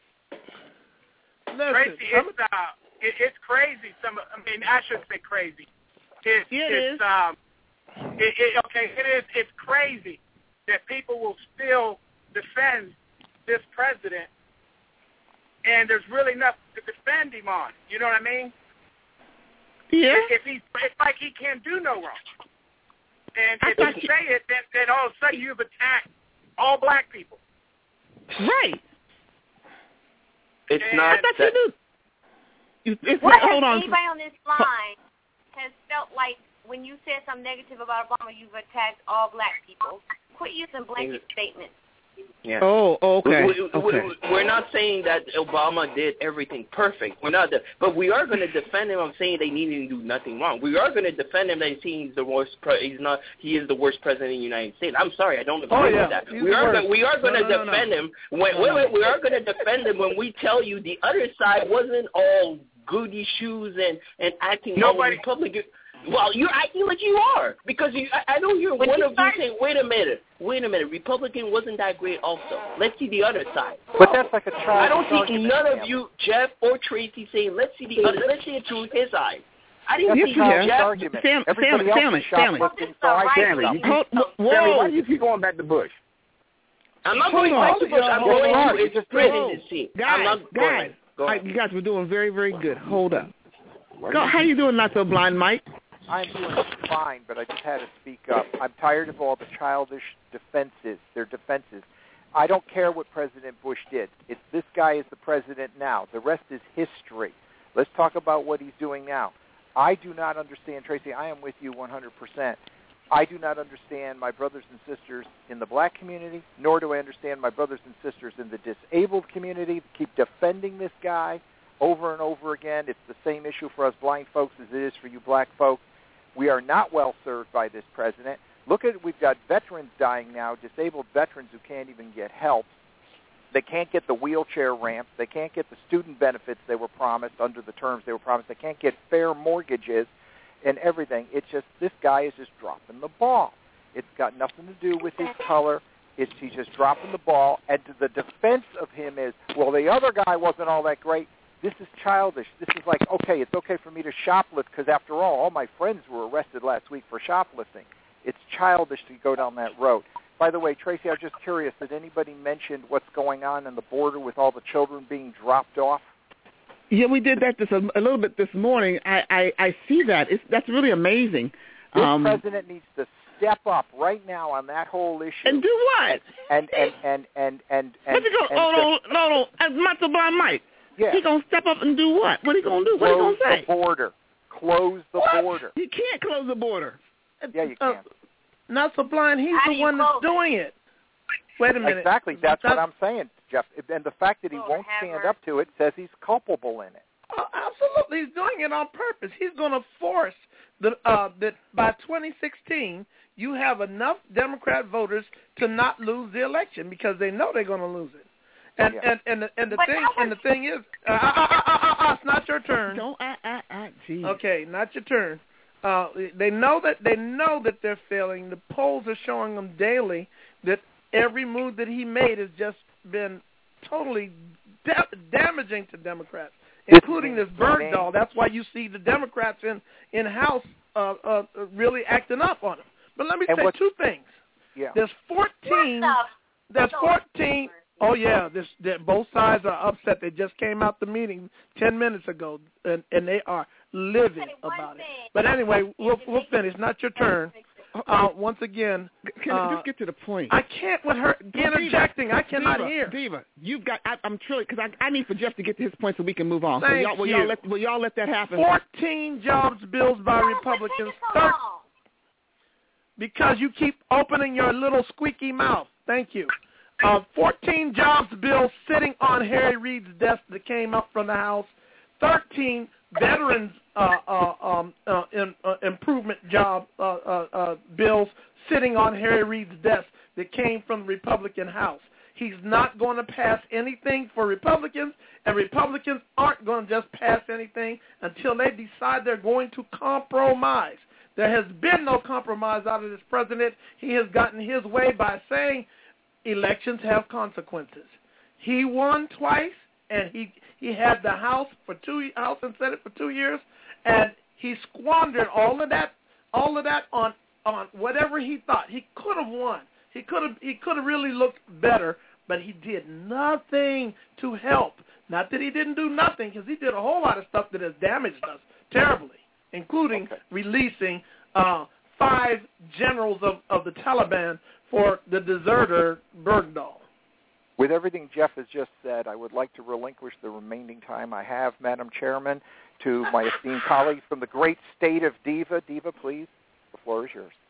Listen, Tracy, it's uh, it, it's crazy. Some, I mean, I shouldn't say crazy. It's, Yeah, it it's is. um, it, it, okay, it is. It's crazy that people will still defend this president, and there's really nothing to defend him on. You know what I mean? Yeah. If he, it's like he can't do no wrong. And I if thought you you- say it, then, then all of a sudden you've attacked all black people. Right. It's And not I thought that. you knew. It's, What hold if on. anybody on this line has felt like when you said something negative about Obama, you've attacked all black people? Quit using blanket statements. Yeah. Oh, okay. We, we, okay. we, we're not saying that Obama did everything perfect. We're not, the, but we are going to defend him. I'm saying they need to do nothing wrong. We are going to defend him. That he's the worst. Pre, he's not. He is the worst president in the United States. I'm sorry, I don't agree Oh, yeah. with that. He's We the are. worst. Go, we are going to No, no, no, defend no. him. When, No, wait, no. wait. We are going to defend him when we tell you the other side wasn't all goody shoes and and acting Nobody- all Republican. Well, you're acting like you are because you. I, I know you're When one you of start- you saying, "Wait a minute, wait a minute, Republican wasn't that great." Also, let's see the other side. But that's like a child. I don't see none of you, Jeff or Tracy, saying, "Let's see the other. Let's see it through his eyes." I didn't Yes, see you have. Jeff. argument. Sam, Everybody Sam, else Sam, is Sam, shoplifting, so I Stanley, can't. you Hold, whoa. Stanley, why do you keep going back to Bush? I'm not Hold going on. back to Bush. I'm Hold going on. to his Just presidency. Guys, I'm not guys, going. Go I, ahead. you guys were doing very, very good. Hold up. Go, how you doing, not so blind, Mike? I'm doing fine, but I just had to speak up. I'm tired of all the childish defenses. Their defenses. I don't care what President Bush did. It's this guy is the president now. The rest is history. Let's talk about what he's doing now. I do not understand, Tracy. I am with you one hundred percent. I do not understand my brothers and sisters in the black community, nor do I understand my brothers and sisters in the disabled community. Keep defending this guy over and over again. It's the same issue for us blind folks as it is for you black folks. We are not well served by this president. Look at it. We've got veterans dying now, disabled veterans who can't even get help. They can't get the wheelchair ramps. They can't get the student benefits they were promised under the terms they were promised. They can't get fair mortgages and everything. It's just this guy is just dropping the ball. It's got nothing to do with his color. It's he's just dropping the ball. And the defense of him is, well, the other guy wasn't all that great. This is childish. This is like, okay, it's okay for me to shoplift because, after all, all my friends were arrested last week for shoplifting. It's childish to go down that road. By the way, Tracy, I was just curious, did anybody mention what's going on in the border with all the children being dropped off? Yeah, we did that this a, a little bit this morning. I, I, I see that. It's, that's really amazing. This um, president needs to step up right now on that whole issue. And do what? And and and and and and. What's he gonna? and Hold on, no, no. Master Blind Mike. Yeah. He gonna step up and do what? What he gonna do? What he Close gonna say? the border. Close the what? border. You can't close the border. Yeah, you Uh, can. not so blind. He's How the do you one that's close doing it. Wait a minute. Exactly. That's, That's what I'm saying, Jeff. And the fact that he Lord won't have stand mercy. up to it says he's culpable in it. Oh, absolutely, he's doing it on purpose. He's going to force the uh, that by twenty sixteen you have enough Democrat voters to not lose the election because they know they're going to lose it. And Yeah. and and the, and the But thing how and the thing is, uh, uh, uh, uh, uh, uh, it's not your turn. Don't ah ah ah. Gee. Okay, not your turn. Uh, they know that they know that they're failing. The polls are showing them daily that every move that he made has just been totally da- damaging to Democrats, including this Bergdahl. That's why you see the Democrats in in House uh, uh, really acting up on him. But let me And say what- two things. Yeah. There's fourteen. What There's the- fourteen. Oh yeah, this that both sides are upset. They just came out the meeting ten minutes ago, and and they are livid Okay, one about it. thing. But anyway, we'll we'll finish. Not your turn. Uh, once again, Can uh, I just get to the point? I can't with her interjecting. I cannot Diva, hear. Diva, you've got. I, I'm truly because I, I need for Jeff to get to his point so we can move on. So Thank y'all, will you. y'all let will y'all let that happen? Fourteen jobs bills by No, Republicans. what's taking so Thir- long? because you keep opening your little squeaky mouth. Thank you. Uh, fourteen jobs bills sitting on Harry Reid's desk that came up from the House. thirteen veterans uh, uh, um, uh, in, uh, improvement job uh, uh, uh, bills sitting on Harry Reid's desk that came from the Republican House. He's not going to pass anything for Republicans, and Republicans aren't going to just pass anything until they decide they're going to compromise. There has been no compromise out of this president. He has gotten his way by saying elections have consequences. He won twice, and he he had the House for two House and Senate for two years, and he squandered all of that all of that on on whatever he thought he could have won. He could have he could have really looked better, but he did nothing to help. Not that he didn't do nothing, because he did a whole lot of stuff that has damaged us terribly, including okay. releasing uh, five generals of, of the Taliban for the deserter Bergdahl. With everything Jeff has just said, I would like to relinquish the remaining time I have, Madam Chairman, to my esteemed colleagues from the great state of Diva. Diva, please, the floor is yours.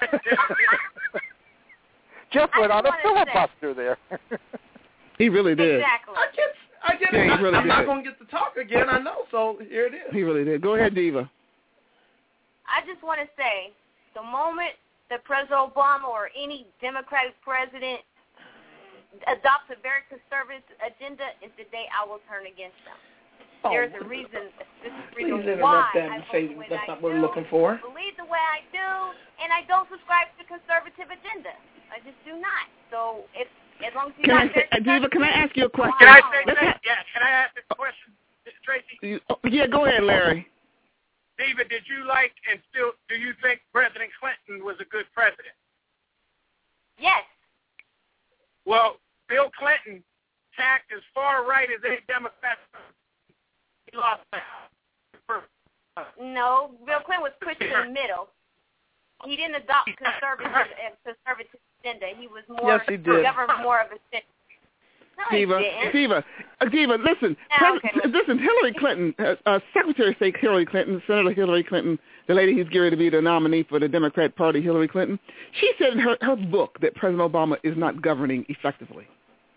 Jeff went on a filibuster there. He really did. Exactly. I get, I get Yeah, it. he I, really I'm did. not going to get to talk again, I know, so here it is. He really did. Go ahead, Diva. I just want to say, the moment that President Obama or any Democratic president adopts a very conservative agenda is the day I will turn against them. Oh, There's a reason. This is the Please reason interrupt why that I and vote say the way that's that not I what we're do, looking for. believe the way I do, and I don't subscribe to the conservative agenda. I just do not. So if as long as you're Can I not say, uh, Diva, can I ask you a question? Can I say Let's that? ha- Yeah, can I ask a question, Tracy? You- oh, yeah, go ahead, Larry. Diva, did you like and still do you think President Clinton was a good president? Yes. Well, Bill Clinton tacked as far right as any Democrat. He lost the House. No, Bill Clinton was pushed to the middle. He didn't adopt conservative conservative agenda. He was more yes, he did. governed more of a center. No, Diva, Diva, uh, Diva, listen, No, Pres- okay. listen, Hillary Clinton, uh, uh, Secretary of State Hillary Clinton, Senator Hillary Clinton, the lady who's going to be the nominee for the Democrat Party, Hillary Clinton, she said in her, her book that President Obama is not governing effectively.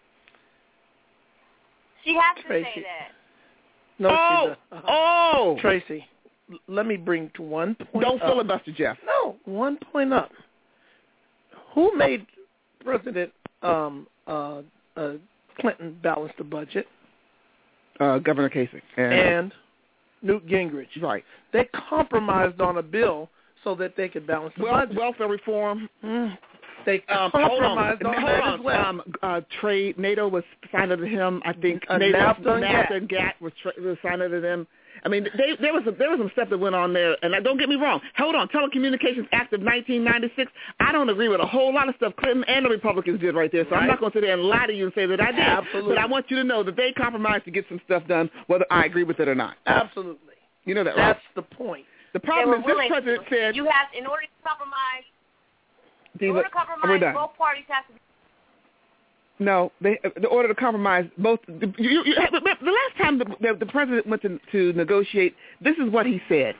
She has to Tracy. say that. No, oh, she doesn't. Uh-huh. oh, Tracy, l- let me bring to one point Don't up. filibuster, Jeff. No, one point up. Who made President um, uh, uh, Clinton balance the budget? Uh, Governor Kasich. And, And Newt Gingrich. Right. They compromised on a bill so that they could balance the Well, budget. welfare reform. Mm. They Um, hold on, compromised on, hold that on. as well. Um, uh, trade, NATO was signed under him. I think Uh, NATO, NAFTA and NAFTA GATT. and GATT was, tra- was signed under them. I mean, they, there was a, there was some stuff that went on there, and I, don't get me wrong. Hold on, Telecommunications Act of nineteen ninety-six. I don't agree with a whole lot of stuff Clinton and the Republicans did right there. So Right. I'm not going to sit there and lie to you and say that I did. Absolutely. But I want you to know that they compromised to get some stuff done, whether I agree with it or not. Absolutely. You know that, That's right? the point. The They problem were is this willing president to. said, You have, in order to compromise, in Diva, order to we're compromise, done. both parties have to. No, they, the order to compromise both. You, you, you, the last time the, the, the president went to, to negotiate, this is what he said: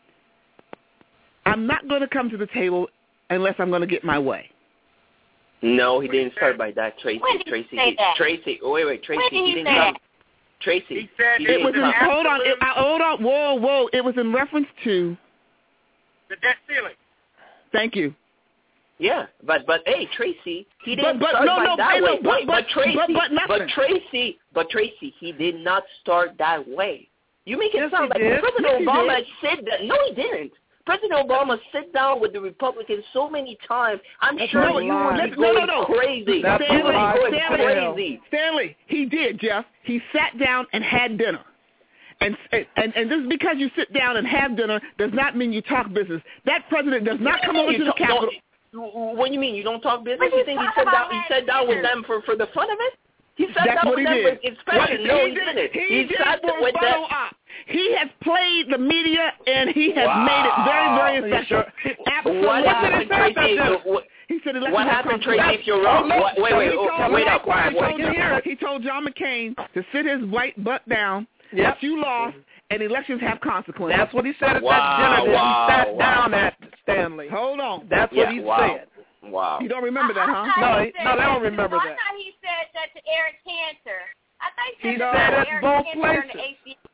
"I'm not going to come to the table unless I'm going to get my way." No, he didn't start by that, Tracy. When did he Tracy, say he, that? Tracy. Oh, wait, wait, Tracy. When did he didn't say come. that? Tracy. He said he it It didn't was in, come. hold on, it, uh, hold on, whoa, whoa! It was in reference to. The debt ceiling. Thank you. Yeah, but but hey, Tracy, he didn't But- but- start no, by no, that hey, way. no, but- Wait, but, but- Tracy, but- but nothing. Tracy, but Tracy, he did not start that way. You make it Yes, sound he like did. President Yes, he Obama did. said that. No, he didn't. President Obama sat down with the Republicans so many times. I'm That's sure a you lie. would be Let's- no, going no, no. crazy. That's you Stanley, would be going Stanley, crazy. Stanley, he did, Jeff. He sat down and had dinner. And, and and just because you sit down and have dinner does not mean you talk business. That president does not come over You to the talk- Capitol. don't- What do you mean? You don't talk business? But You you think he talk sat about down? He having sat down with dinner. them for for the fun of it? He sat That's down what with he them did. for expression. What No, he he did, didn't. he He did sat it for with photo them. op. He has played the media, and he has made it very, very Are you effective. sure? Absolutely. What happened, Tracy? What, He said what happened, Tracy, if you're wrong? Oh, no. What, wait, So wait, he oh, told, wait he up. told, Wait, he, told wait. John, he told John McCain to sit his white butt down. Yep. That you lost, and elections have consequences. That's what he said at Wow, that dinner that wow, he sat wow. down at, Stanley. Hold on. That's Yeah, what he wow. said. Wow. You don't remember that, huh? I thought No, he he- said no, they that don't to- remember no, that. I thought he said that to Eric Cantor. I thought he said He that said to it Eric both Cantor and the places. A C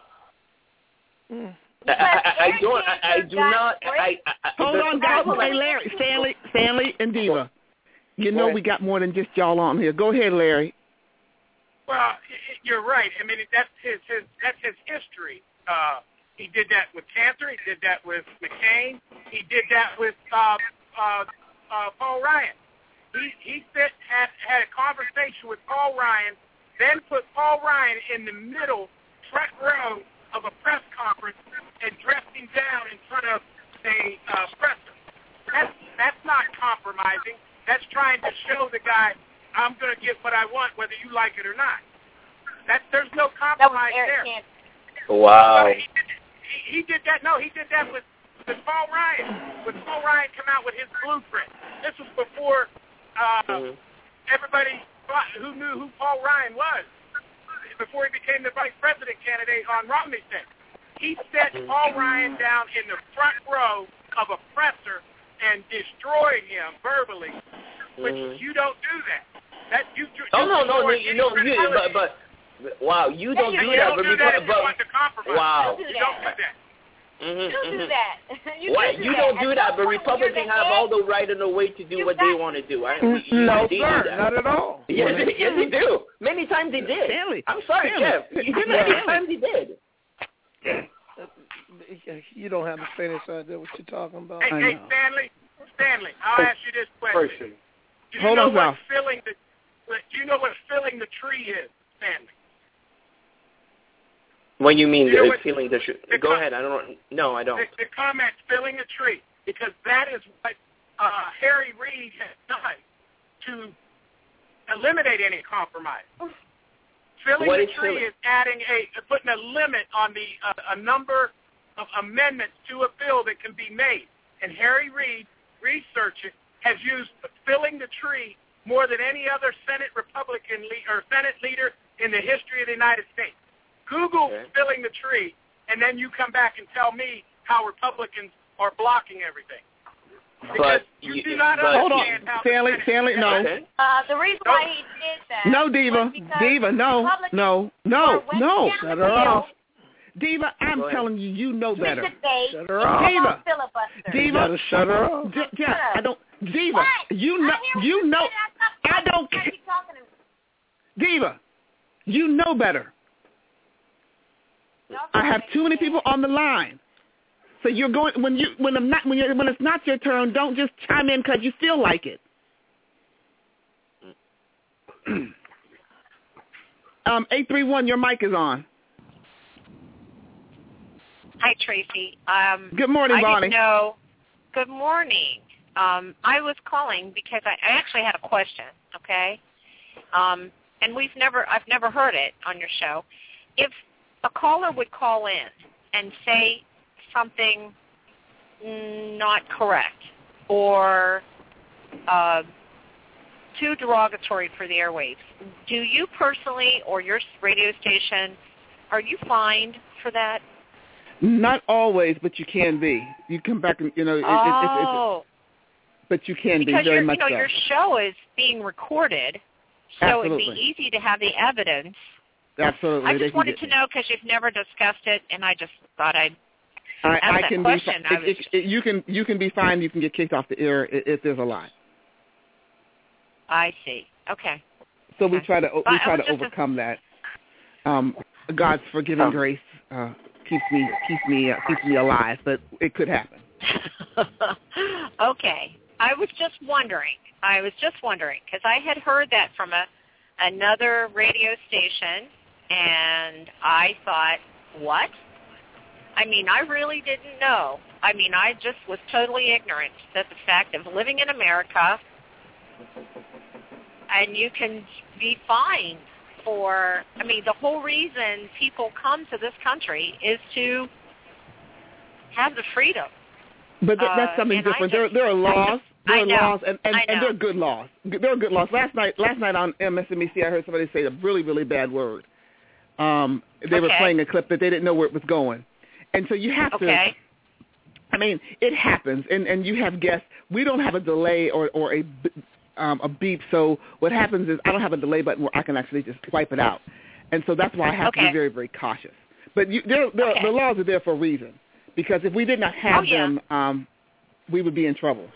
L. Mm. I, I, I don't. I, I do got not. great- I, I, Hold the on, guys. problem- Hey, Larry, Stanley, Stanley, and Diva. You Go know ahead. we got more than just y'all on here. Go ahead, Larry. Well, y- y- you're right. I mean, that's his his that's his history. Uh, he did that with Cantor. He did that with McCain. He did that with uh, uh, uh, Paul Ryan. He he sit, had had a conversation with Paul Ryan, then put Paul Ryan in the middle front row of a press conference and dressed him down in front of a uh, presser. That's that's not compromising. That's trying to show the guy I'm going to get what I want, whether you like it or not. That there's no That was compromise Eric there. Cantor. Wow. He did, he, he did that. No, he did that with, with Paul Ryan. When Paul Ryan came out with his blueprint, this was before uh, Mhm. everybody thought, who knew who Paul Ryan was. Before he became the vice president candidate on Romney's thing, he set Paul Ryan down in the front row of a presser and destroyed him verbally. But Mhm. you don't do that. That you. you Oh no, no, no, you you know, you, but, but, wow, you don't you do don't that, but, do that if you but want to compromise. wow. You You do don't that. do that. Mhm, You do mhm. that. You Why? do You that. don't do At that, some but point, when you're Republicans the have head, all the right and the way to do you what got- they want to do. I, you, you, No, they sir, do that. not at all. Yes, they, yes, they do. Many times they did. Stanley, I'm sorry, Stanley, Jeff. Stanley. Many times they did. You don't have the faintest idea what you're talking about. Hey, I hey, know. Stanley, Stanley, I'll ask you this question. Tracy. Do you Hold know on, what Ralph. filling the do you know what filling the tree is, Stanley? When you mean You know uh, what- feeling the sh- the Go com- ahead. I don't. No, I don't. The, the comment filling a tree, because that is what uh, Harry Reid has done to eliminate any compromise. Filling What the is tree filling? is adding a putting a limit on the uh, a number of amendments to a bill that can be made. And Harry Reid, research it, has used filling the tree more than any other Senate Republican le- or Senate leader in the history of the United States. Google okay. filling the tree, and then you come back and tell me how Republicans are blocking everything. Because but you, you do not hold on, understand how Stanley, Stanley, no. Uh, the reason why he did that. No, Diva, Diva, no, no, no, no. Shut her off. Diva, I'm telling you, you know better. Shut her off. Diva, Diva, you gotta shut her off. D- yeah, I don't. Diva, you know, you know. I don't care. Diva, you know better. I have too many people on the line. So you're going when you when I'm not when you when it's not your turn. Don't just chime in because you feel like it. um, eight three one, your mic is on. Hi, Tracy. Um, Good morning, I Bonnie. Didn't know. Good morning. Um, I was calling because I, I actually had a question. Okay, um, and we've never I've never heard it on your show. If a caller would call in and say something not correct or uh, too derogatory for the airwaves, do you personally or your radio station, are you fined for that? Not always, but you can be. You come back and, you know, it, oh. it, it, it, it, but you can because be very your, much you know, so. your show is being recorded, so Absolutely. it'd be easy to have the evidence. Absolutely. I They just can wanted get, to know because you've never discussed it, and I just thought I'd I, ask I that can question. be. I It, was it, it, you can you can be fined. You can get kicked off the air if, if there's a lie. I see. Okay. So okay. we try to we But try I to was just overcome that. Um, God's forgiving grace uh, keeps me keeps me uh, keeps me alive, but it could happen. Okay. I was just wondering. I was just wondering because I had heard that from a another radio station, and I thought, what? I mean, I really didn't know. I mean, I just was totally ignorant that the fact of living in America, and you can be fined for, I mean, the whole reason people come to this country is to have the freedom. But th- that's Uh, something and I different. just- there, there are laws. There I are know. laws, and, and, I and know. they're good laws. There are good laws. Last night, last night on M S N B C, I heard somebody say a really, really bad word. Um, they were Okay. playing a clip that they didn't know where it was going, and so you have Okay. to. I mean, it happens, and, and you have guests. We don't have a delay or or a b- um, a beep. So what happens is I don't have a delay button where I can actually just wipe it out, and so that's why I have to Okay. be very, very cautious. But you, there, there, Okay. the laws are there for a reason, because if we did not have Oh, yeah. them, um, we would be in trouble.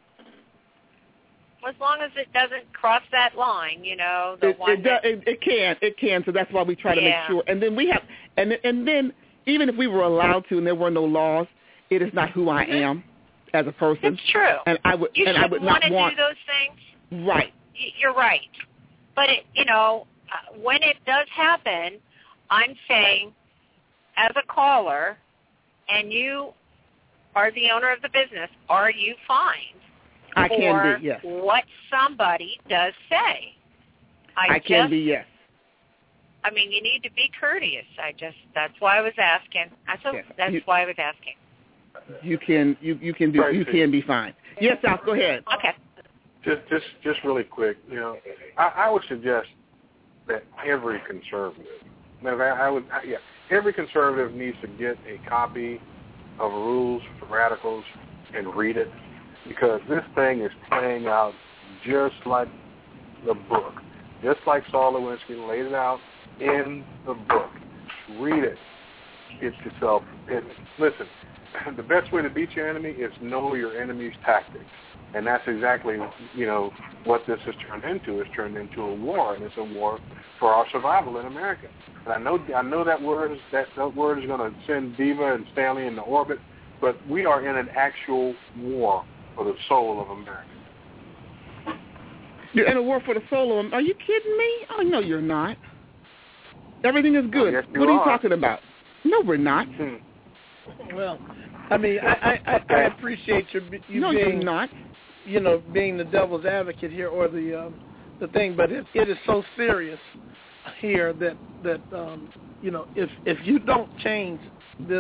As long as it doesn't cross that line, you know, the It, one it, that, does, it, it can, it can. So that's why we try to Yeah. make sure. And then we have, and and then even if we were allowed to, and there were no laws, it is not who I am as a person. It's true. And I would, you and I shouldn't would want not to want. do those things. Right. Y- You're right. But, it, you know, uh, when it does happen, I'm saying, as a caller, and you are the owner of the business, are you fined I for can be, yes. what somebody does say? I, I can just, be, yes. I mean, you need to be courteous. I just, that's why I was asking. That's, a, Yes. that's You- why I was asking. You can, you you can do, you can be fine. Yes, Al, go ahead. Okay. Just, just, just really quick. You know, I, I would suggest that every conservative, matter of fact, I would, yeah, every conservative needs to get a copy of Rules for Radicals and read it, because this thing is playing out just like the book, just like Saul Lewinsky laid it out in the book. Read it. It's yourself. And listen, the best way to beat your enemy is know your enemy's tactics. And that's exactly, you know, what this has turned into. It's turned into a war, and it's a war for our survival in America. And I know, I know that word is that, that word is going to send Diva and Stanley into orbit, but we are in an actual war for the soul of America. You're in a war for the soul of them. Are you kidding me? Oh, no, you're not. Everything is good. yes, you what are you are. talking about? No, we're not. Hmm. Well, I mean, I I, I, I appreciate you, you no, being you're not. you know, being the devil's advocate here, or the um, the thing, but it, it is so serious here that that um, you know, if if you don't change this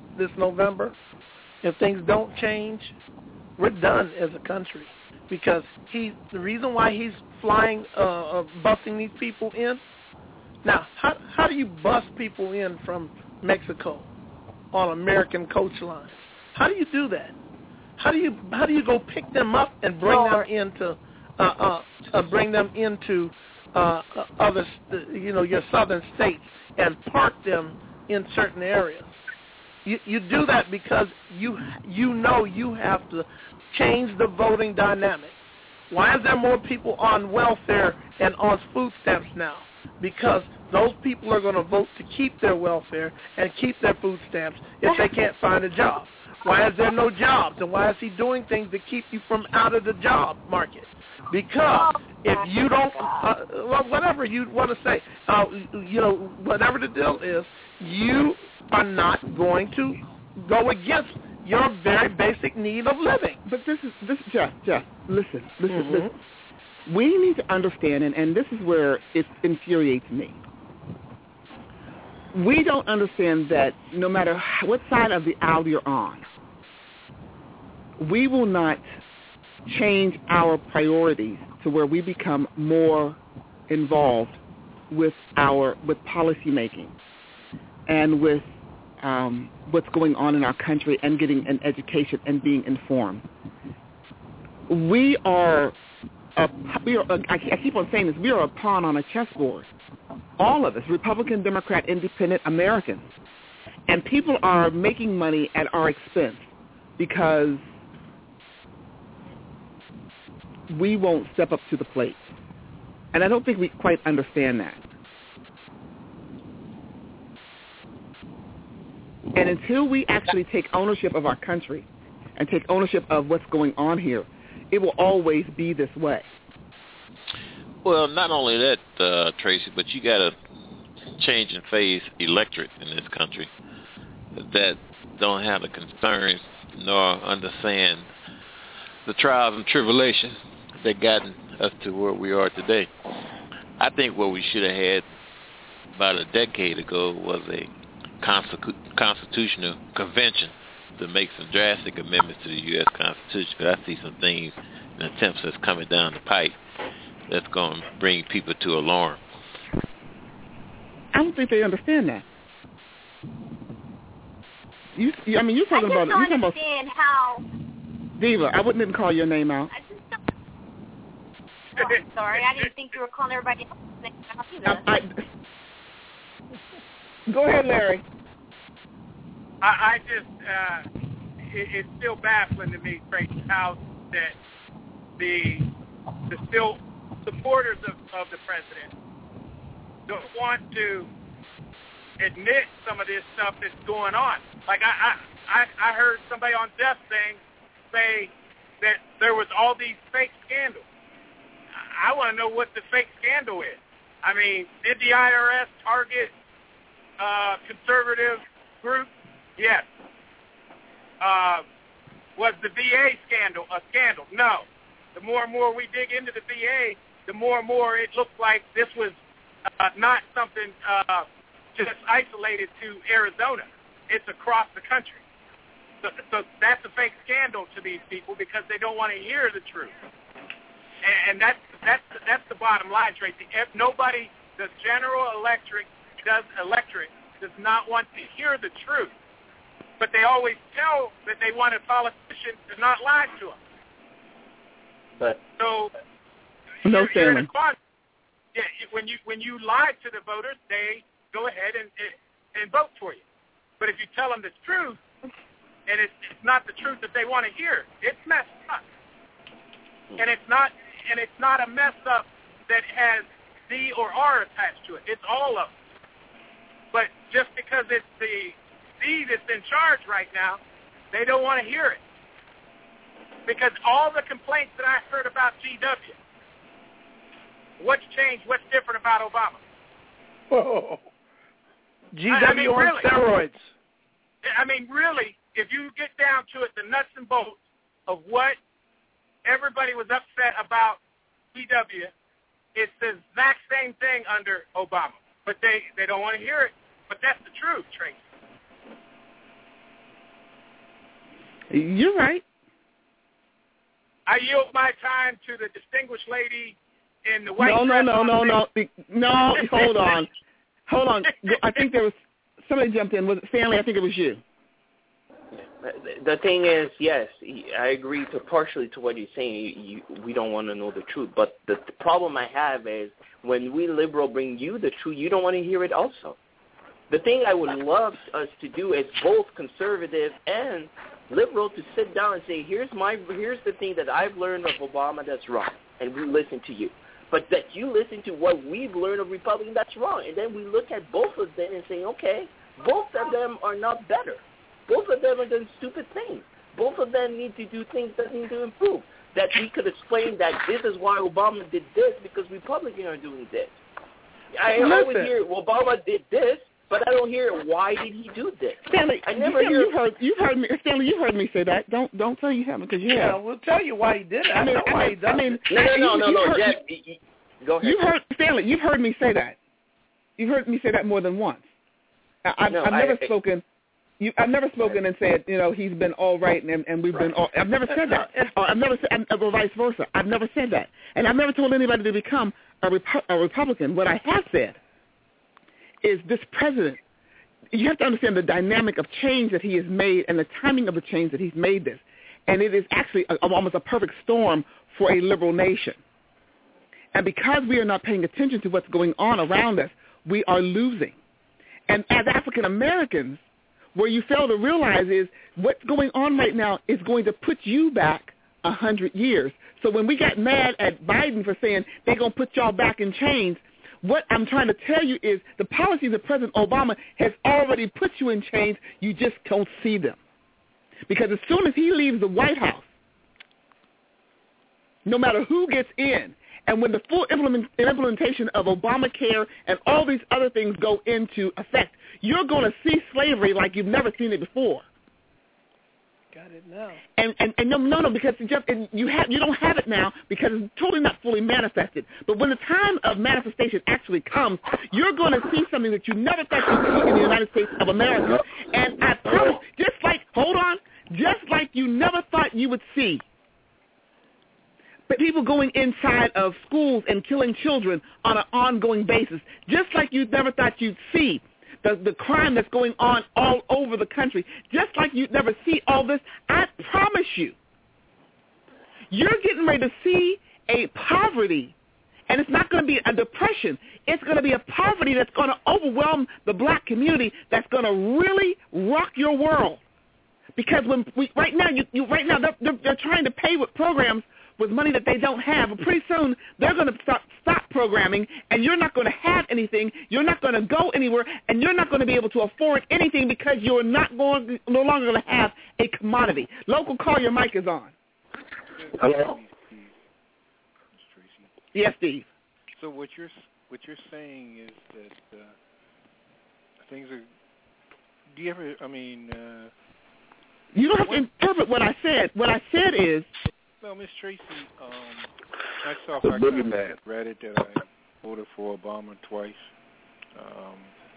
this November, if things don't change, we're done as a country. Because he, the reason why he's flying, uh, uh, busing these people in. Now, how how do you bus people in from Mexico on American coach line? How do you do that? How do you how do you go pick them up and bring them into uh, uh, uh, bring them into uh, uh, other you know your southern states and park them in certain areas? You you do that because you you know you have to change the voting dynamic. Why is there more people on welfare and on food stamps now? Because those people are going to vote to keep their welfare and keep their food stamps if they can't find a job. Why is there no jobs? And why is he doing things to keep you from out of the job market? Because if you don't, uh, well, whatever you want to say, uh, you know, whatever the deal is, you are not going to go against your very basic need of living. But this is, this, Jeff, Jeff, listen, listen, Mm-hmm. listen. We need to understand, and, and this is where it infuriates me. We don't understand that no matter what side of the aisle you're on, we will not change our priorities to where we become more involved with our with policy making and with um, what's going on in our country and getting an education and being informed. We are, a, we are a, I keep on saying this, we are a pawn on a chessboard. All of us, Republican, Democrat, Independent, Americans. And people are making money at our expense because we won't step up to the plate. And I don't think we quite understand that. And until we actually take ownership of our country and take ownership of what's going on here, it will always be this way. Well, not only that, uh, Tracy, but you got a change in phase electorate in this country that don't have the concerns nor understand the trials and tribulations that gotten us to where we are today. I think what we should have had about a decade ago was a constitu- constitutional convention to make some drastic amendments to the U S Constitution, because I see some things and attempts that's coming down the pipe that's going to bring people to alarm. I don't think they understand that. You, I mean, you're talking I just about. don't You're talking about understand how. Diva, I wouldn't even call your name out. I just don't. Oh, I'm sorry, I didn't think you were calling everybody else's name out either. I, I, go ahead, Larry. I, I just, uh, it, it's still baffling to me, Tracy, how that the the still supporters of, of the president don't want to admit some of this stuff that's going on. Like I, I, I heard somebody on Death Thing say that there was all these fake scandals. I want to know what the fake scandal is. I mean, did the I R S target uh, conservative groups? Yes. Uh, was the V A scandal a scandal? No. The more and more we dig into the V A, the more and more it looks like this was uh, not something uh, just isolated to Arizona. It's across the country. So, so that's a fake scandal to these people because they don't want to hear the truth. And, and that's that's that's the bottom line, Tracy. If nobody, the General Electric does electric does not want to hear the truth, but they always tell that they want a politician to not lie to them. But so no, you're, you're in a Stanley. quad- yeah, when you when you lie to the voters, they go ahead and and vote for you. But if you tell them the truth, and it's, it's not the truth that they want to hear, it's messed up. And it's not and it's not a mess up that has D or R attached to it. It's all of them. But just because it's the D that's in charge right now, they don't want to hear it. Because all the complaints that I heard about G W, what's changed, what's different about Obama? Whoa. G W I, I mean, on really, steroids. I mean, really, if you get down to it, the nuts and bolts of what everybody was upset about G W, it's the exact same thing under Obama. But they, they don't want to hear it. But that's the truth, Tracy. You're right. I yield my time to the distinguished lady in the white No, no, dress. no, no, no, the- no. Hold on, hold on. I think there was somebody jumped in. Was it Stanley? I think it was you. The thing is, yes, I agree to partially to what you're saying. You, you, we don't want to know the truth, but the, the problem I have is when we liberal bring you the truth, you don't want to hear it also. The thing I would love us to do is both conservative and liberal to sit down and say, here's my, here's the thing that I've learned of Obama that's wrong, and we listen to you. But that you listen to what we've learned of Republican that's wrong, and then we look at both of them and say, okay, both of them are not better. Both of them are doing stupid things. Both of them need to do things that need to improve. That we could explain that this is why Obama did this because Republicans are doing this. I Listen. always hear Obama did this, but I don't hear why did he do this. Stanley, I never you, hear. you heard you heard me, Stanley. You heard me say that. Don't don't say you haven't because you Yeah, have. we'll tell you why he did it. I, I mean, know I why mean, he does I mean, it. No, no, no, no, you, no, heard, Jeff. you, You, go ahead. you heard Stanley. You've heard me say that. You've heard me say that more than once. I, I've, No, I've never I- spoken. You, I've never spoken and said, you know, he's been all right and and we've been all. I've never said that. Or I've never said, or vice versa. I've never said that, and I've never told anybody to become a, Repu- a Republican. What I have said is this president. You have to understand the dynamic of change that he has made and the timing of the change that he's made this, and it is actually a, almost a perfect storm for a liberal nation. And because we are not paying attention to what's going on around us, we are losing. And as African Americans, where you fail to realize is what's going on right now is going to put you back a hundred years. So when we got mad at Biden for saying they're going to put y'all back in chains, what I'm trying to tell you is the policies of President Obama has already put you in chains. You just don't see them. Because as soon as he leaves the White House, no matter who gets in, and when the full implement, implementation of Obamacare and all these other things go into effect, you're going to see slavery like you've never seen it before. Got it now. And and, and no, no, no, because just, you have you don't have it now because it's totally not fully manifested. But when the time of manifestation actually comes, you're going to see something that you never thought you'd see in the United States of America. And I promise, just like hold on, just like you never thought you would see. But people going inside of schools and killing children on an ongoing basis, just like you never thought you'd see the, the crime that's going on all over the country, just like you'd never see all this, I promise you, you're getting ready to see a poverty, and it's not going to be a depression. It's going to be a poverty that's going to overwhelm the black community that's going to really rock your world. Because when we, right now, you, you right now they're, they're, they're trying to pay with programs with money that they don't have. But pretty soon, they're going to stop, stop programming, and you're not going to have anything. You're not going to go anywhere, and you're not going to be able to afford anything because you're not going, no longer going to have a commodity. Local call, your mic is on. Hello? Yes, Steve. So what you're what you're saying is that uh, things are. Do you ever? I mean. Uh, you don't have to interpret what I said. What I said is. Well, Miss Tracy, um, I saw I kind of read it that I voted for Obama twice. Um,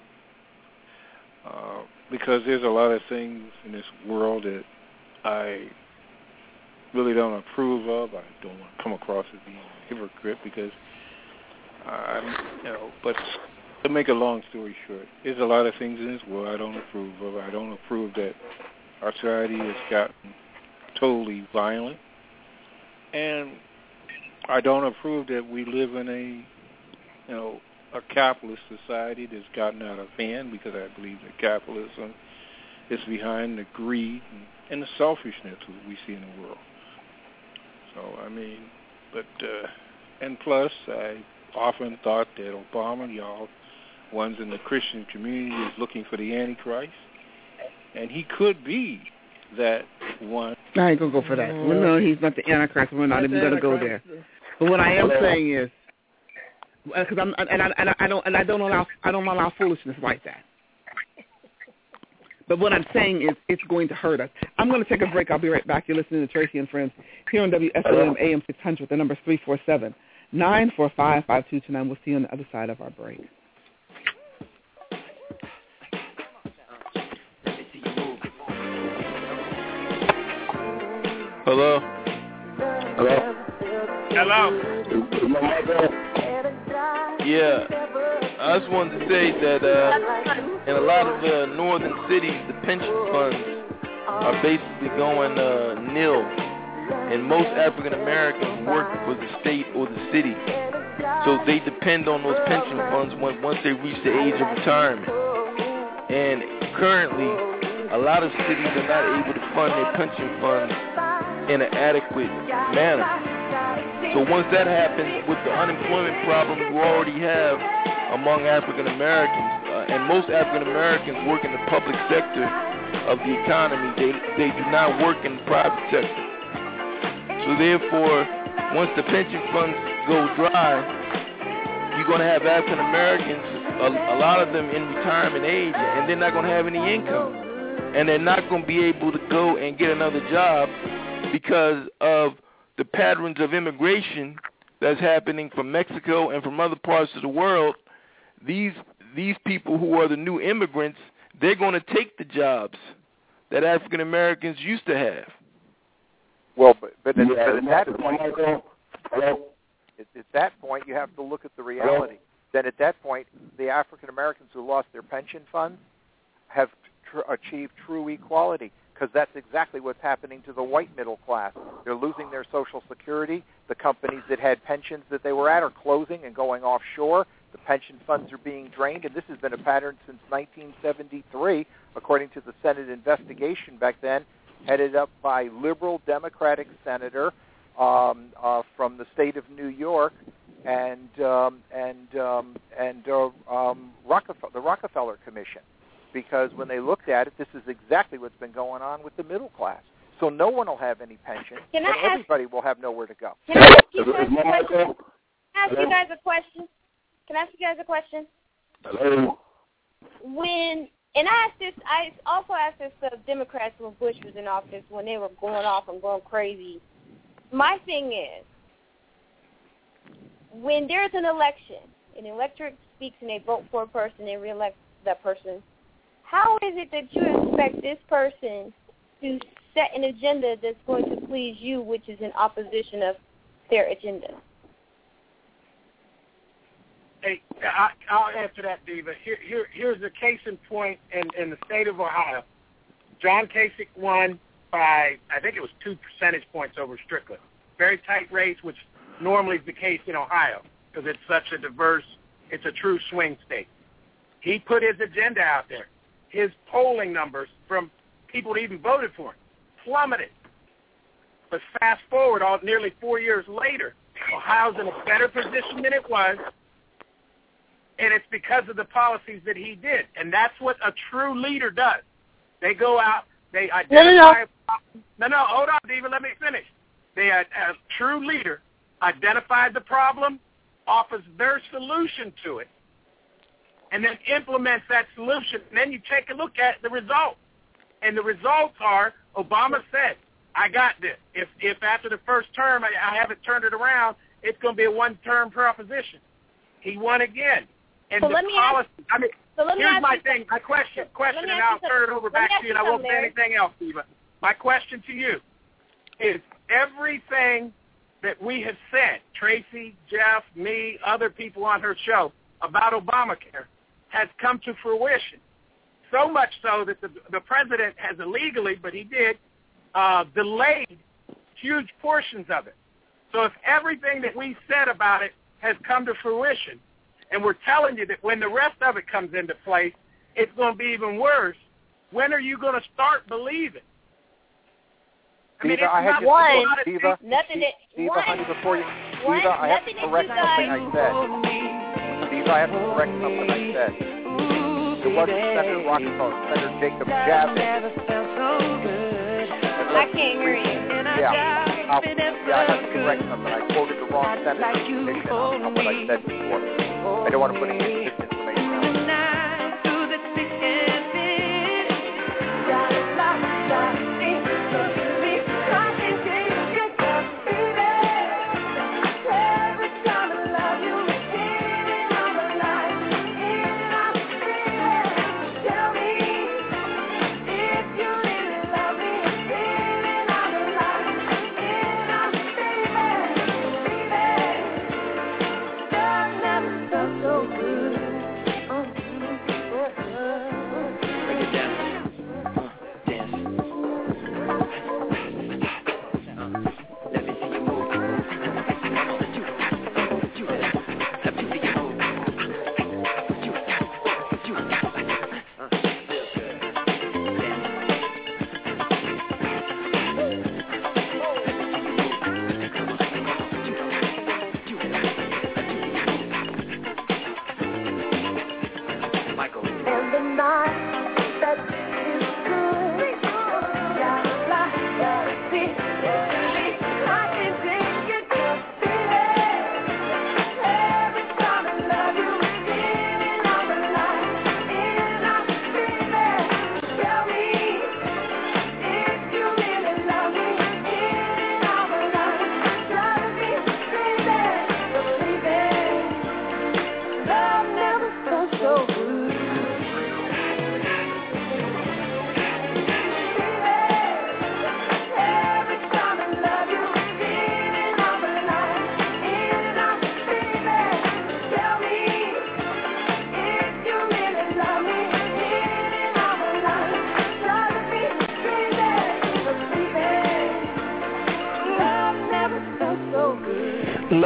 uh, because there's a lot of things in this world that I really don't approve of. I don't want to come across as being a hypocrite because I'm, you know, but to make a long story short, there's a lot of things in this world I don't approve of. I don't approve that our society has gotten totally violent. And I don't approve that we live in a, you know, a capitalist society that's gotten out of hand because I believe that capitalism is behind the greed and, and the selfishness that we see in the world. So, I mean, but, uh, and plus, I often thought that Obama, y'all, ones in the Christian community is looking for the Antichrist, and he could be that one. I ain't gonna go for that. We know he's not the Antichrist. We're not even gonna go there. But what I am saying is, because I'm and I, and I don't and I don't allow I don't allow foolishness like that. But what I'm saying is, it's going to hurt us. I'm going to take a break. I'll be right back. You're listening to Tracy and Friends here on W S O M A M six hundred. The number is three four seven, nine four five, five two two nine. We'll see you on the other side of our break. Hello? Hello? Hello? Yeah. I just wanted to say that uh, in a lot of uh, northern cities, the pension funds are basically going uh, nil. And most African Americans work for the state or the city. So they depend on those pension funds when, once they reach the age of retirement. And currently, a lot of cities are not able to fund their pension funds in an adequate manner. So once that happens, with the unemployment problem you already have among African Americans, uh, and most African Americans work in the public sector of the economy, they, they do not work in the private sector. So therefore, once the pension funds go dry, you're going to have African Americans, a, a lot of them in retirement age, and they're not going to have any income. And they're not going to be able to go and get another job because of the patterns of immigration that's happening from Mexico and from other parts of the world. These these people who are the new immigrants, they're going to take the jobs that African Americans used to have. Well, but, but, at, Yeah, but at that point, Hello? at, at that point, you have to look at the reality. Then at that point, the African Americans who lost their pension funds have tr- achieved true equality, because that's exactly what's happening to the white middle class. They're losing their Social Security. The companies that had pensions that they were at are closing and going offshore. The pension funds are being drained, and this has been a pattern since nineteen seventy-three, according to the Senate investigation back then, headed up by liberal Democratic senator um, uh, from the state of New York, and um, and um, and uh, um, Rockefeller, the Rockefeller Commission. Because when they looked at it, this is exactly what's been going on with the middle class. So no one will have any pension, Can and I ask- everybody will have nowhere to go. Can I ask you guys a question? Can I ask you guys a question? Can I ask you guys a question? Hello? When and I asked this, I also asked this of Democrats when Bush was in office, when they were going off and going crazy. My thing is, when there's an election, an electorate speaks and they vote for a person, they reelect that person. How is it that you expect this person to set an agenda that's going to please you, which is in opposition of their agenda? Hey, I, I'll answer that, Diva. Here, here, here's a case in point in, in the state of Ohio. John Kasich won by, I think it was two percentage points over Strickland. Very tight race, which normally is the case in Ohio because it's such a diverse, it's a true swing state. He put his agenda out there. His polling numbers from people that even voted for him plummeted. But fast forward, all nearly four years later, Ohio's in a better position than it was, and it's because of the policies that he did. And that's what a true leader does. They go out, they identify... No, no, no. No, no, hold on, Diva, let me finish. They, a, a true leader identified the problem, offers their solution to it, and then implements that solution. And then you take a look at the results. And the results are, Obama said, I got this. If if after the first term I, I haven't turned it around, it's going to be a one-term proposition. He won again. And so the let me policy, ask, I mean, so let me here's ask my you thing, my question, question, and I'll turn it over back to you, and I won't say anything else, Eva. My question to you is everything that we have said, Tracy, Jeff, me, other people on her show, about Obamacare, has come to fruition. So much so that the, the president has illegally, but he did, uh, delayed huge portions of it. So if everything that we said about it has come to fruition, and we're telling you that when the rest of it comes into place, it's going to be even worse, when are you going to start believing? I mean, Diva, it's I not have one, to, Diva, nothing that, Diva, one, honey, before you, one, Diva, I have to nothing correct that you something guys, I said. Diva, I have to correct something I said. It wasn't Senator Rockefeller, Senator Jacob Javits. I can't hear you. Yeah, I'll, yeah, I have to correct something. I quoted the wrong Senator position on, on what I said before. I don't want to put any misinformation out.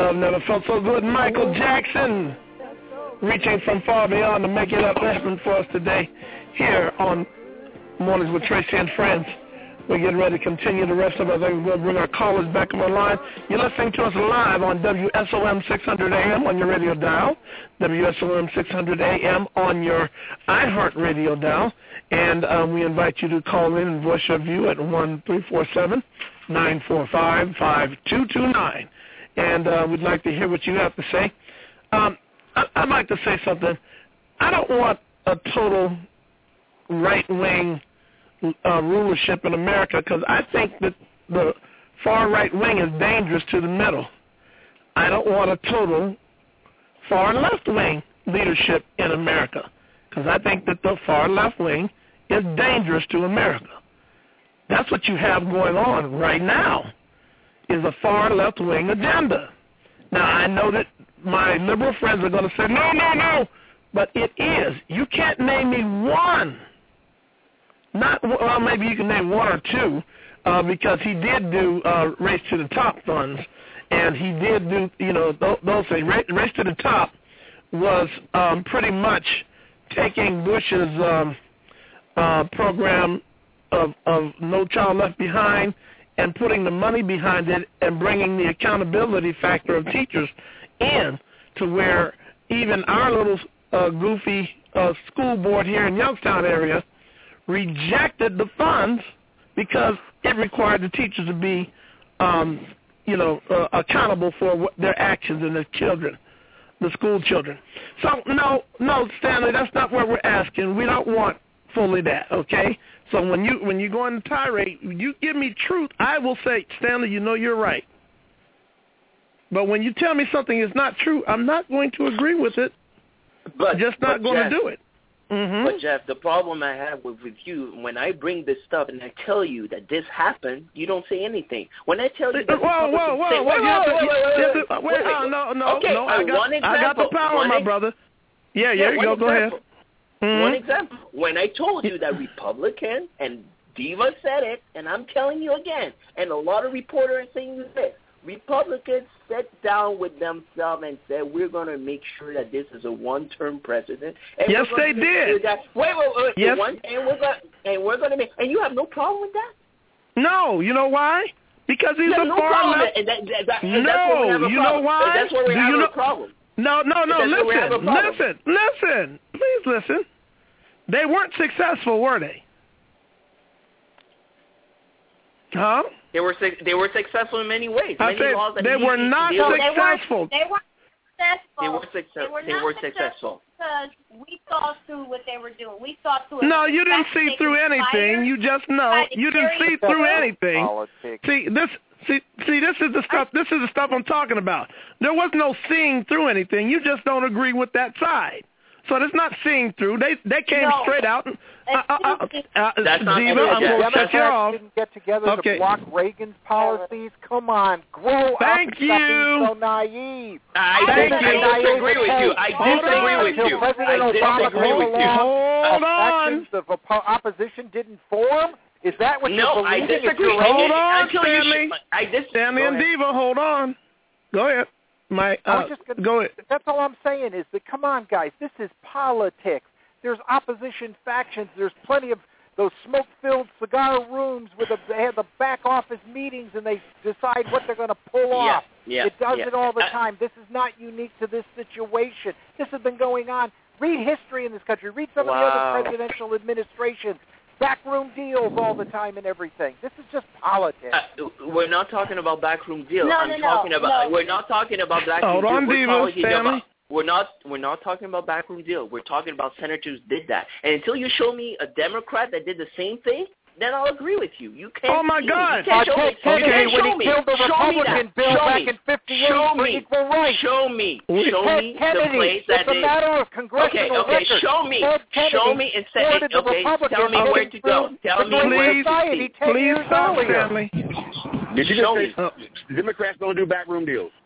Love never felt so good. Michael Jackson, reaching from far beyond to make it up happen for us today here on Mornings with Tracy and Friends. We're getting ready to continue the rest of it. We'll bring our callers back on the line. You're listening to us live on W S O M six hundred A M on your radio dial, W S O M six hundred A M on your iHeart radio dial, and um, we invite you to call in and voice your view at one three four seven, nine four five, five two two nine, and uh, we'd like to hear what you have to say. Um, I, I'd like to say something. I don't want a total right-wing Uh, rulership in America, because I think that the far right wing is dangerous to the middle. I don't want a total far left wing leadership in America, because I think that the far left wing is dangerous to America. That's what you have going on right now, is a far left wing agenda. Now, I know that my liberal friends are going to say, no, no, no, but it is. You can't name me one. Not well, maybe you can name one or two, uh, because he did do uh, Race to the Top funds, and he did do, you know, those, those things. Race, Race to the Top was um, pretty much taking Bush's um, uh, program of, of No Child Left Behind and putting the money behind it and bringing the accountability factor of teachers in to where even our little uh, goofy uh, school board here in Youngstown area rejected the funds because it required the teachers to be, um, you know, uh, accountable for what their actions and their children, the school children. So, no, no, Stanley, that's not what we're asking. We don't want fully that, okay? So when you when you go on the tirade, you give me truth, I will say, Stanley, you know you're right. But when you tell me something is not true, I'm not going to agree with it. But, I'm just not but going Jeff, to do it. Mm-hmm. But, Jeff, the problem I have with, with you, when I bring this stuff and I tell you that this happened, you don't say anything. When I tell you that whoa, whoa, whoa, say, whoa, wait, wait, wait, wait, wait, wait, wait, wait, no, no, okay, no, I got, one example, I got the power, one my ex- brother. Yeah, yeah, yeah, you go, go ahead. Mm-hmm. One example, when I told you that Republican, and Diva said it, and I'm telling you again, and a lot of reporters are saying this, Republicans sat down with themselves and said, we're going to make sure that this is a one-term president. And yes, they did. Sure that, wait, wait, wait. Yes. One, and we're going and we're going to make, and you have no problem with that? No, you know why? Because he's you a no far left. And that, that, that, and no, that's where we have a you problem. know why? And that's where we Do have you know, a problem. No, no, no, And that's where we have a listen, problem. listen, listen. Please listen. They weren't successful, were they? Huh? They were they were successful in many ways. I many said laws that they were not no, successful. They weren't, they weren't successful. They were, success, they were, they not were successful. successful. Because we saw through what they were doing. We saw through it. No, you didn't see through anything. You just know. You didn't see through anything. See this. See, see, this is the stuff. This is the stuff I'm talking about. There was no seeing through anything. You just don't agree with that side. So it's not seeing through. They they came no. straight out. And, uh, uh, uh, uh, That's not Diva, I'm going to shut you off. Didn't get together okay. to block Reagan's policies. Come on, grow Thank up. you. Stop being so naive. I, Thank I, you. I disagree with you. I disagree with you. President I Obama disagree came with you. along, Hold on. Factions of oppo- opposition didn't form. Is that what no, you're I believing? disagree. Hold on, Until Stanley. You I dis- Stanley and Diva, hold on. Go ahead. My, uh, I was just gonna, go ahead. That's all I'm saying is that, come on, guys, this is politics. There's opposition factions. There's plenty of those smoke-filled cigar rooms where the, they have the back office meetings and they decide what they're going to pull Yeah, off. yeah, it does yeah. it all the Uh, time. This is not unique to this situation. This has been going on. Read history in this country. Read some Wow. of the other presidential administrations. Backroom deals all the time and everything. This is just politics. Uh, we're not talking about backroom deals. No, I'm no, talking no, about. no. We're not talking about backroom Hold deals. on, we're Diva, talking Stanley. about. We're not. We're not talking about backroom deal. We're talking about senators did that. And until you show me a Democrat that did the same thing, then I'll agree with you. You can't. Oh, my see God. Me. You can't Uh, show me. Ted Kennedy, You can't when show he me. killed the Show me Republican that. bill show back me. in fifty-eight show for me. equal rights. Show me. Show Ted me Kennedy. the place that it's a they. matter of Okay, congressional okay. record. Show me. Ted Kennedy Show me and say. thwarted the Okay, Republicans tell me getting where to go. through Tell the me Great where to Society see. ten Please years stop, earlier. Stanley. Did you Show just say me. uh, Democrats don't do backroom deals?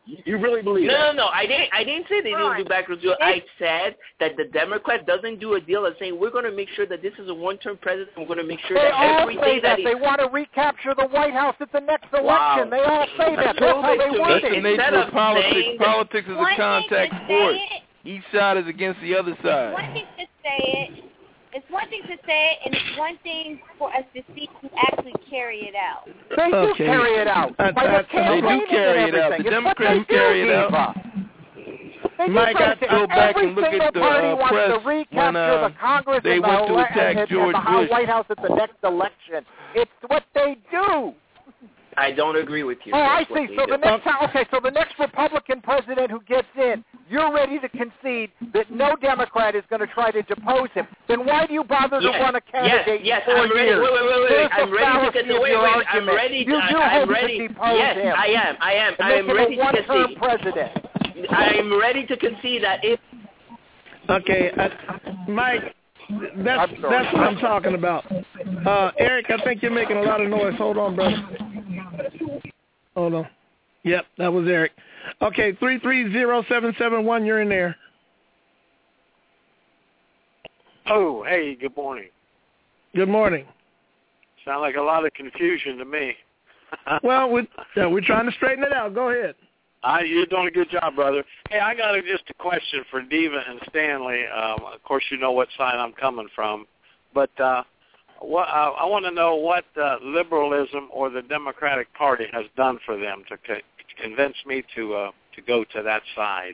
You really believe no, that? No, no, I didn't. I didn't say they didn't do backwards deal. I said that the Democrat doesn't do a deal of saying we're going to make sure that this is a one-term president. We're going to make sure they that all everything say that, that they want to recapture the White House at the next election. Wow. They all say that. That's how they word That's it. the nature of politics. Politics is a contact sport. Each side is against the other side. One thing to say it. It's one thing to say it, and it's one thing for us to see who actually carry it out. They do Okay. carry it out. Uh, By uh, the they do carry it out. The Democrats carry it out. Mike, I have to go back and look at the uh, press when uh, the Congress they and went the to attack and, George and the Bush. White House at the next election. It's what they do. I don't agree with you. Oh, I That's what see. they So do. the next time, okay, so the next Republican president who gets in, you're ready to concede that no Democrat is going to try to depose him. Then why do you bother yes, to run a candidate yes, yes, for I'm ready. years? Wait, wait, wait, wait. There's I'm the ready to fallacy get. of Wait, your wait. argument. I'm ready. You do I, hope I'm ready. to depose yes, him. I am. I am. And I am make ready him a to one-term concede. president. I am ready to concede that if. Okay, uh, Mike, that's that's what I'm talking about. Uh, Eric, I think you're making a lot of noise. Hold on, brother. Hold on. Yep, that was Eric. Okay, three three zero seven seven one. You're in there. Oh, hey, good morning. Good morning. Sound like a lot of confusion to me. Well, we're, yeah, we're trying to straighten it out. Go ahead. I, you're doing a good job, brother. Hey, I got a, just a question for Diva and Stanley. Um, of course, you know what side I'm coming from. But uh, what, uh, I want to know what uh, liberalism or the Democratic Party has done for them to, co- to convince me to uh, to go to that side.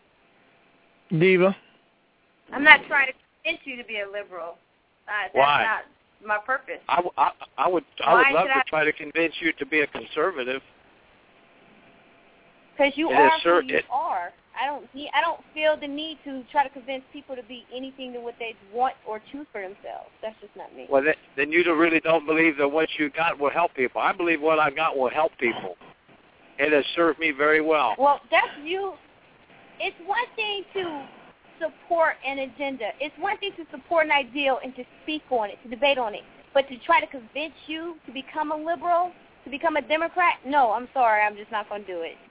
Diva? I'm not trying to convince you to be a liberal. Uh, that's Why? not my purpose. I, w- I, I would I Why would love should to I- try to convince you to be a conservative. Because you It are is, sir, who you it- are. I don't need, I don't feel the need to try to convince people to be anything than what they want or choose for themselves. That's just not me. Well, then, then you don't- really don't believe that what you got will help people. I believe what I got will help people. It has served me very well. Well, that's you. It's one thing to support an agenda. It's one thing to support an ideal and to speak on it, to debate on it. But to try to convince you to become a liberal, to become a Democrat, no, I'm sorry. I'm just not going to do it.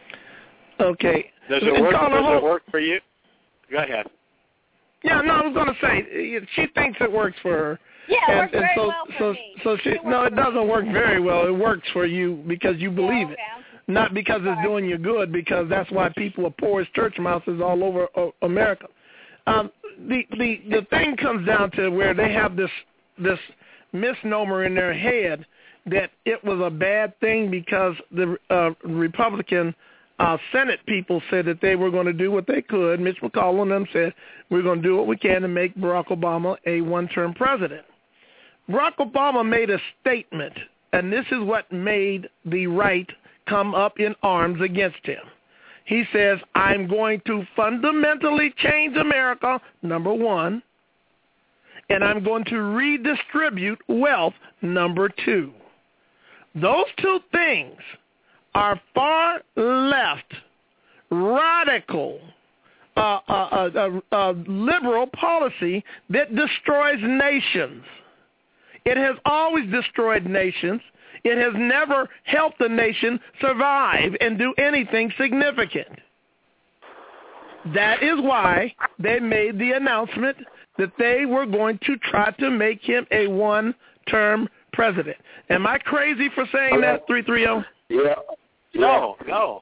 Okay. Does it work? Caller, Does hold- it work for you? Go ahead. Yeah, no, I was going to say, she thinks it works for her. Yeah, it and, works and very so, well for so, me. So she, no, it doesn't work very well. It works for you because you believe it, not because it's doing you good. Because that's why people are poor as church mouses all over uh, America. Um, the the the thing comes down to where they have this this misnomer in their head that it was a bad thing because the uh, Republican uh, Senate people said that they were going to do what they could. Mitch McConnell and them said we're going to do what we can to make Barack Obama a one-term president. Barack Obama made a statement, and this is what made the right come up in arms against him. He says, I'm going to fundamentally change America, number one, and I'm going to redistribute wealth, number two. Those two things are far left, radical, uh, uh, uh, uh, uh, liberal policy that destroys nations. It has always destroyed nations. It has never helped a nation survive and do anything significant. That is why they made the announcement that they were going to try to make him a one-term president. Am I crazy for saying that, three three zero? Yeah. No, no.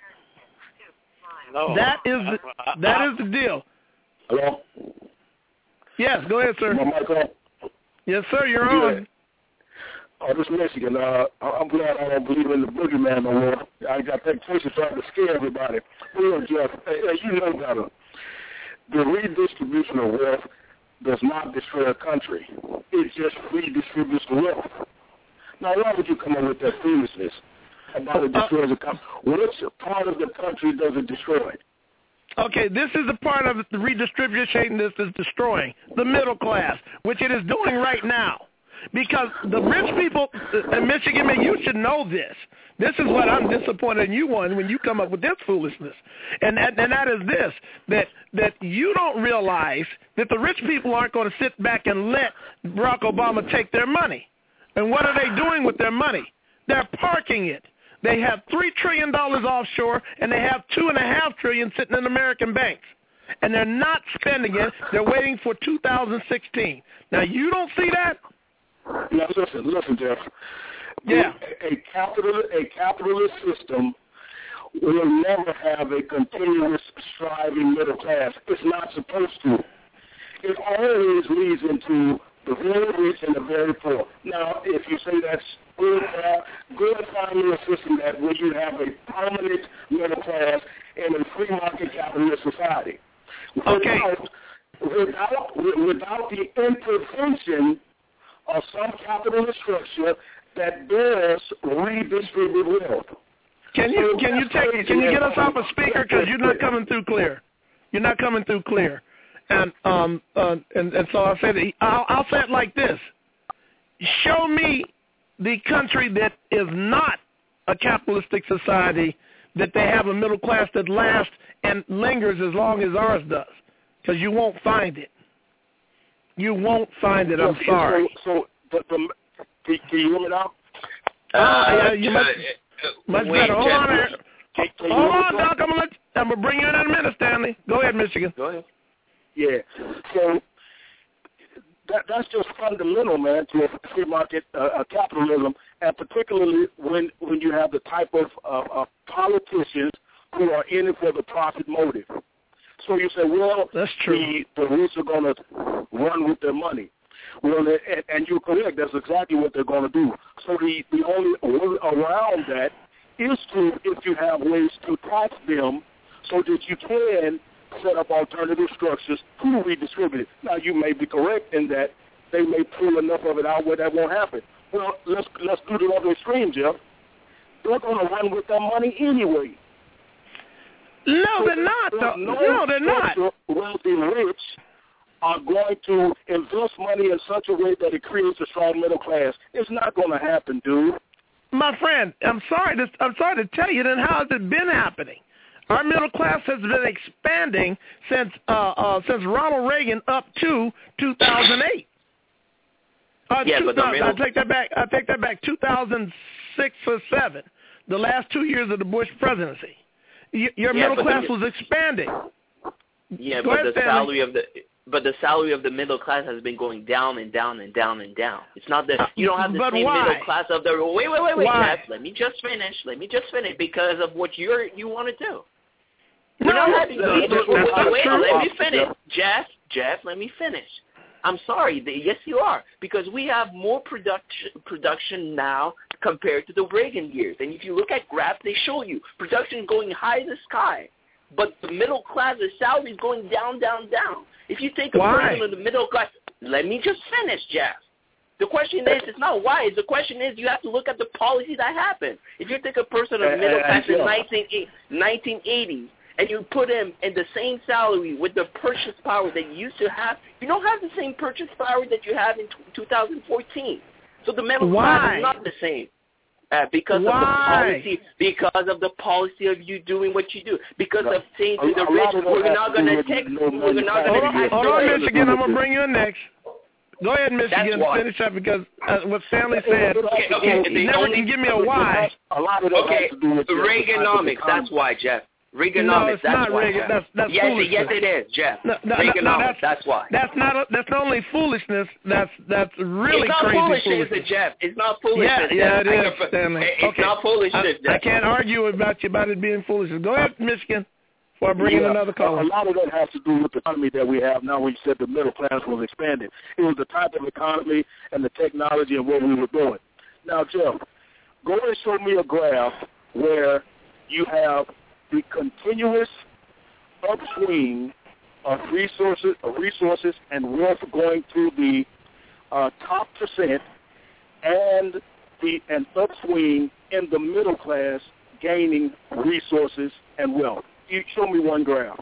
No. That is the, that is the deal. Hello? Yes, go ahead, sir. My mic on? Yes, sir, you're on. Oh, this is Michigan. Uh, I'm glad I don't believe in the boogeyman no more. I got that person trying to scare everybody. Well, Jeff, hey, hey, you know better. The redistribution of wealth does not destroy a country. It just redistributes wealth. Now, why would you come up with that foolishness about it destroys a country? Which part of the country does it destroy? Okay, this is the part of the redistribution that is destroying the middle class, which it is doing right now. Because the rich people in Michigan, man, you should know this. This is what I'm disappointed in you on when you come up with this foolishness. And that, and that is this, that, that you don't realize that the rich people aren't going to sit back and let Barack Obama take their money. And what are they doing with their money? They're parking it. They have three trillion dollars offshore, and they have two and a half trillion sitting in American banks, and they're not spending it. They're waiting for two thousand sixteen. Now, you don't see that? Now, listen, listen, Jeff. Yeah. A capitalist, a capitalist system will never have a continuous striving middle class. It's not supposed to. It always leads into the very rich and the very poor. Now, if you say that's good, uh, good finding a system that where you have a permanent middle class in a free market capitalist society. Okay. Without, without, without the intervention of some capitalist structure that does redistribute wealth. Can you can you take can you get us off a speaker because you're not coming through clear? You're not coming through clear, and um uh, and and so I say that I'll, I'll say it like this: show me the country that is not a capitalistic society that they have a middle class that lasts and lingers as long as ours does, because you won't find it. You won't find it. I'm sorry. So, so the, the, can you hear me now? Uh, yeah, you must. Much better. Hold on here. Hold on, Doc. I'm gonna let you, I'm gonna bring you in in a minute, Stanley. Go ahead, Michigan. Go ahead. Yeah. So that that's just fundamental, man, to a free market uh, capitalism, and particularly when when you have the type of uh, uh, politicians who are in it for the profit motive. So you say, well, that's true. The, the rich are going to run with their money. Well, and, and you're correct. That's exactly what they're going to do. So the, the only way around that is to, if you have ways to tax them so that you can set up alternative structures to redistribute it. Now, you may be correct in that they may pull enough of it out where that won't happen. Well, let's let's do the other extreme, Jeff. They're going to run with their money anyway. No, so they're not. No, no, they're not. Wealthy rich are going to invest money in such a way that it creates a strong middle class. It's not going to happen, dude. My friend, I'm sorry to I'm sorry to tell you. Then how has it been happening? Our middle class has been expanding since uh, uh, since Ronald Reagan up to two thousand eight. Uh, yeah, but the middle... I take that back. I take that back. two thousand six or seven, the last two years of the Bush presidency. Y- your yeah, middle class the... was expanding. Yeah, Go but ahead, the Stanley. salary of the but the salary of the middle class has been going down and down and down and down. It's not that you don't have the but same why? middle class of the wait wait wait wait Why? Jeff, let me just finish. Let me just finish because of what you're you want to do. No, We're not having that's, wait, that's, wait, that's wait, true. let me finish. Jeff, Jeff, let me finish. I'm sorry. Yes, you are, because we have more production production now compared to the Reagan years. And if you look at graphs, they show you production going high in the sky, but the middle class, the salary is going down, down, down. If you take a Why? person in the middle class, let me just finish, Jeff. The question is, it's not why. The question is, you have to look at the policy that happened. If you take a person in the middle class in nineteen eighties, and you put him in the same salary with the purchase power that you used to have, you don't have the same purchase power that you have in two thousand fourteen. So the middle Why? class is not the same. Uh, because Why? of the policy, because of the policy of you doing what you do, because no. of saying to the a, a rich, we're not going to take, we're not going to tax Hold the on, rich. Michigan. I'm gonna bring you in next. Go ahead, Michigan. Finish up because uh, what Stanley said. Okay, okay. You never can give me a why. A lot of that okay, has to do with Reaganomics. That's why, Jeff. Reaganomics. No, it's that's not why. Reagan. Jeff. That's that's yes, foolishness. yes, it is, Jeff. No, no, Reaganomics. no, that's, that's why. That's not. That's not only foolishness. That's that's really it's not crazy foolishness, foolishness. Is it, Jeff? It's not foolishness. Yeah, yeah, it Jeff. is, Stanley. It's okay. not foolishness, I, Jeff. I can't argue about you about it being foolishness. Go ahead, Michigan. Before I bring yeah, in another caller. A lot of that has to do with the economy that we have now. When you said the middle class was expanding, it was the type of economy and the technology and what we were doing. Now, Jeff, go and show me a graph where you have the continuous upswing of resources, of resources and wealth going to the uh, top percent, and the an upswing in the middle class gaining resources and wealth. You show me one graph.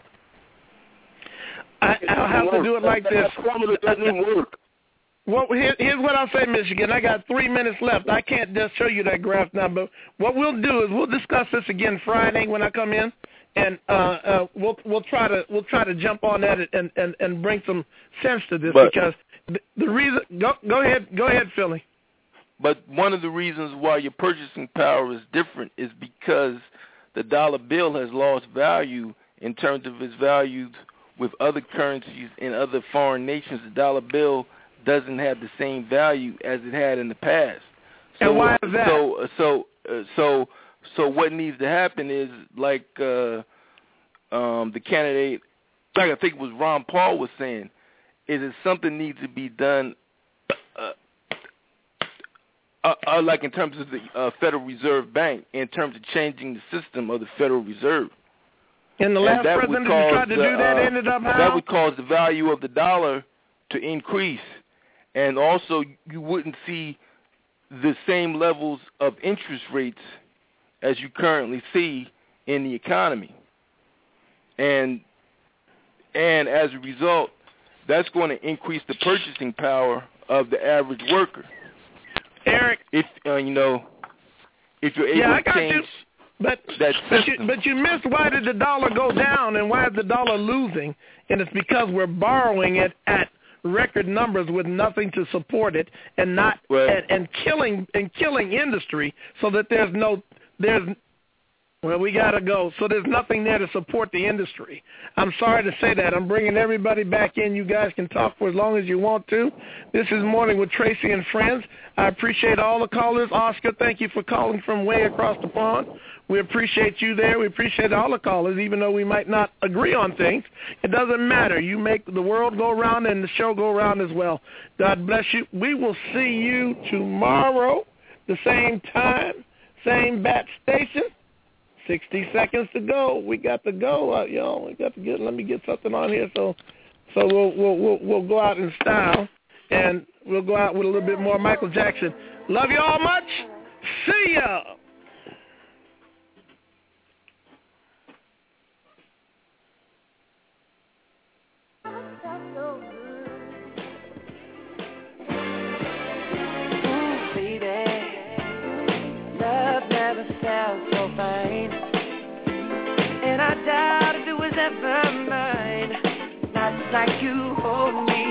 I, I'll have to do it like that, this. That formula doesn't work. Well, here, here's what I'll say, Michigan. I got three minutes left. I can't just show you that graph now, but what we'll do is we'll discuss this again Friday when I come in, and uh, uh, we'll we'll try to we'll try to jump on that and and, and bring some sense to this but, because the, the reason. Go go ahead, go ahead, Philly. but one of the reasons why your purchasing power is different is because the dollar bill has lost value in terms of its value with other currencies in other foreign nations. The dollar bill doesn't have the same value as it had in the past. So, and why is that? So, so, uh, so, so what needs to happen is, like uh, um, the candidate, like I think it was Ron Paul was saying, is that something needs to be done, uh, uh, uh, like in terms of the uh, Federal Reserve Bank, in terms of changing the system of the Federal Reserve. And the last and president who tried to the, do that uh, ended up how? That would cause the value of the dollar to increase. And also, you wouldn't see the same levels of interest rates as you currently see in the economy. And and as a result, that's going to increase the purchasing power of the average worker. Eric, if uh, you know, if you're able yeah, I to got change you. But that but you, but you missed why did the dollar go down and why is the dollar losing? And it's because we're borrowing it at record numbers with nothing to support it, and not well, and, and killing and killing industry so that there's no there's well we gotta go so there's nothing there to support the industry. I'm sorry to say that. I'm bringing everybody back in. You guys can talk for as long as you want to. This is Morning with Tracy and Friends. I appreciate all the callers. Oscar, thank you for calling from way across the pond. We appreciate you there. We appreciate all the callers, even though we might not agree on things. It doesn't matter. You make the world go round and the show go round as well. God bless you. We will see you tomorrow, the same time, same bat station. sixty seconds to go. We got to go, uh, y'all. We got to get. Let me get something on here, so so we'll we'll we'll, we'll go out in style, and we'll go out with a little bit more Michael Jackson. Love you all much. See ya. Felt so fine, and I doubt if it was ever mine. Not like you hold me.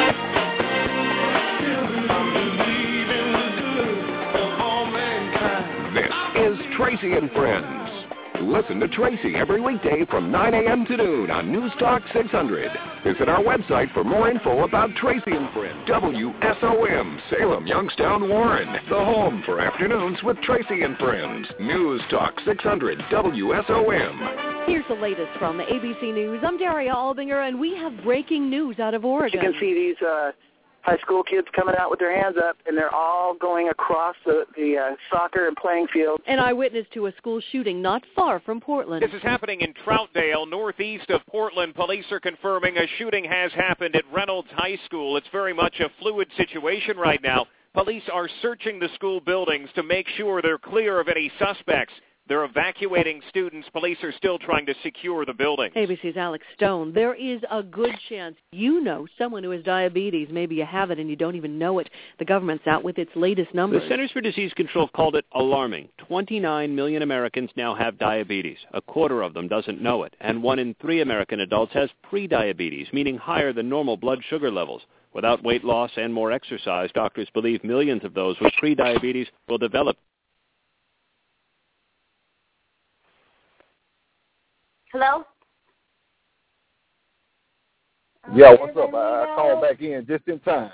This is Tracy and Friends. Listen to Tracy every weekday from nine a.m. to noon on News Talk six hundred. Visit our website for more info about Tracy and Friends. W S O M, Salem, Youngstown, Warren. The home for afternoons with Tracy and Friends. News Talk six hundred, W S O M. Here's the latest from A B C News. I'm Daria Albinger, and we have breaking news out of Oregon. You can see these uh, high school kids coming out with their hands up, and they're all going across the, the uh, soccer and playing field. An eyewitness to a school shooting not far from Portland. This is happening in Troutdale, northeast of Portland. Police are confirming a shooting has happened at Reynolds High School. It's very much a fluid situation right now. Police are searching the school buildings to make sure they're clear of any suspects. They're evacuating students. Police are still trying to secure the building. A B C's Alex Stone. There is a good chance you know someone who has diabetes. Maybe you have it and you don't even know it. The government's out with its latest numbers. The Centers for Disease Control called it alarming. twenty-nine million Americans now have diabetes. A quarter of them doesn't know it. And one in three American adults has prediabetes, meaning higher than normal blood sugar levels. Without weight loss and more exercise, doctors believe millions of those with prediabetes will develop. Hello? Yeah, what's up? I, I called back in just in time.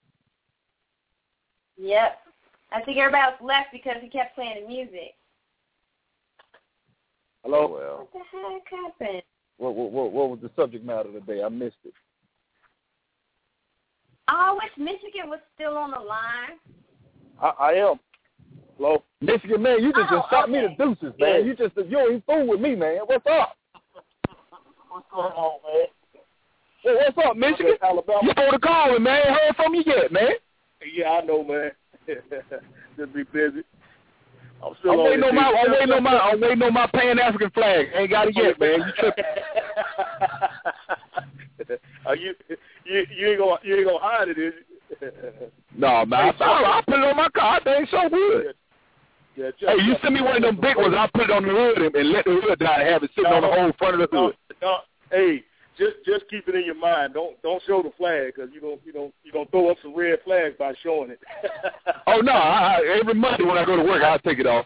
Yep. I think everybody else left because he kept playing the music. Hello? Well, What the heck happened? what, what, what, what was the subject matter today? I missed it. Oh, I wish Michigan was still on the line. I, I am. Hello? Michigan, man, you just, Oh, just shot okay. me the deuces, man. Yeah. You just, you ain't fool with me, man. What's up? What's going on, man? Well, what's up, Michigan? Alabama. You hold the call, man. Ain't heard from you yet, man. Yeah, I know, man. Just be busy. I'm still I'm on waiting this on my, shit. I'm waiting on my, I'm waiting on my Pan African flag. Ain't got it yet, man. You tripping? Are you, you, you ain't gonna, you ain't gonna hide it, is you? No, man. I, I, I put it on my car. They ain't so good. Yeah, Hey, you send me one of them big ones. I'll put it on the hood and, and let the hood down and have it sitting no, on the whole front of the no, hood. no, hey, just just keep it in your mind. Don't don't show the flag because you don't you don't you don't throw up some red flags by showing it. Oh no! I, I, every Monday when I go to work, I'll take it off.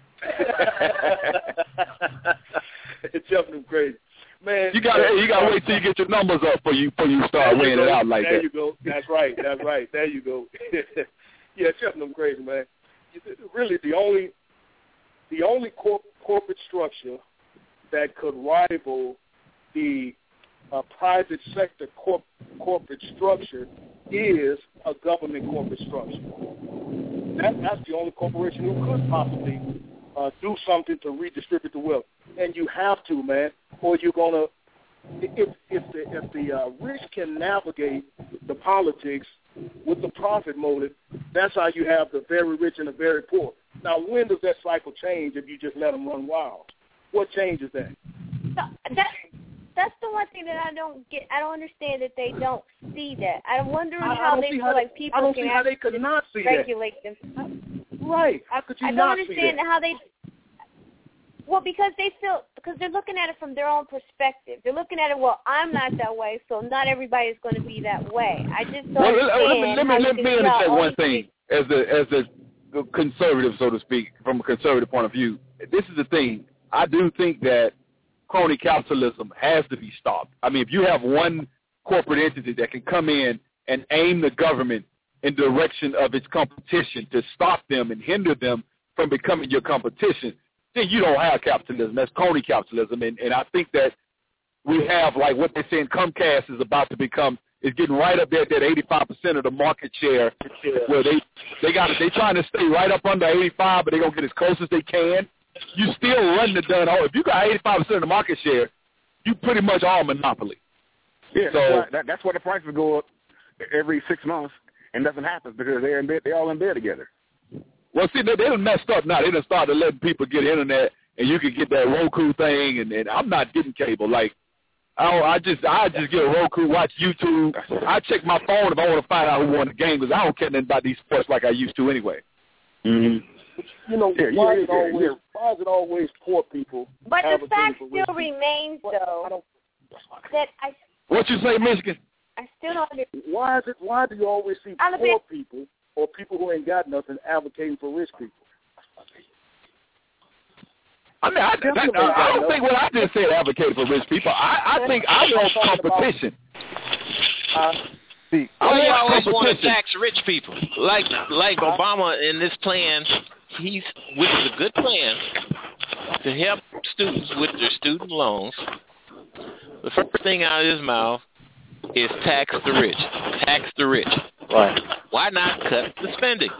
It's definitely crazy, man. You gotta you gotta wait till you get your numbers up before you before you start weighing it out like there that. There you go. That's right. That's right. There you go. Yeah, it's definitely crazy, man. Really, the only the only corp- corporate structure that could rival the uh, private sector corp- corporate structure is a government corporate structure. That, that's the only corporation who could possibly uh, do something to redistribute the wealth. And you have to, man, or you're gonna. If if the if the uh, rich can navigate the politics with the profit motive, that's how you have the very rich and the very poor. Now, when does that cycle change if you just let them run wild? What changes that? So that that's the one thing that I don't get. I don't understand that they don't see that. I'm wondering I, how I they feel how, like people I don't can see how they could not see regulate that. them. Right? How could you I don't not understand see that? how they. Well, because they feel because they're looking at it from their own perspective. They're looking at it. Well, I'm not that way, so not everybody is going to be that way. I just don't Well, understand. let me let me, how let you me can tell interject all one these thing as a as a conservative, so to speak, from a conservative point of view. This is the thing. I do think that crony capitalism has to be stopped. I mean, if you have one corporate entity that can come in and aim the government in the direction of its competition to stop them and hinder them from becoming your competition, then you don't have capitalism. That's crony capitalism. And, and I think that we have, like what they're saying, Comcast is about to become, is getting right up there at that eighty-five percent of the market share where they, they got they trying to stay right up under eighty-five, but they're going to get as close as they can. You still run the done. If you got eighty-five percent of the market share, you pretty much are a monopoly. Yeah, so, that's, why, that, that's why the prices go up every six months and doesn't happen because they're in bed, they're all in bed together. Well, see, they, they done messed up now. They done started letting people get internet, and you can get that Roku thing, and, and I'm not getting cable. Like, I, don't, I just I just get a Roku, watch YouTube. I check my phone if I want to find out who won the game because I don't care nothing about these sports like I used to anyway. Mm-hmm. You know, yeah, why, yeah, is it yeah, always, yeah. why is it always poor people? But the fact for still remains, though, that I. What you say, Michigan? I still don't understand. Why is it? Why do you always see Alabama. poor people or people who ain't got nothing advocating for rich people? I mean, I, I, I, I don't think what I just said advocate for rich people. I, I think I want competition. Uh, See, Well, I you want always want to competition. tax rich people, like like Obama in this plan. He's which is a good plan to help students with their student loans. The first thing out of his mouth is tax the rich, tax the rich. Right. Why not cut the spending?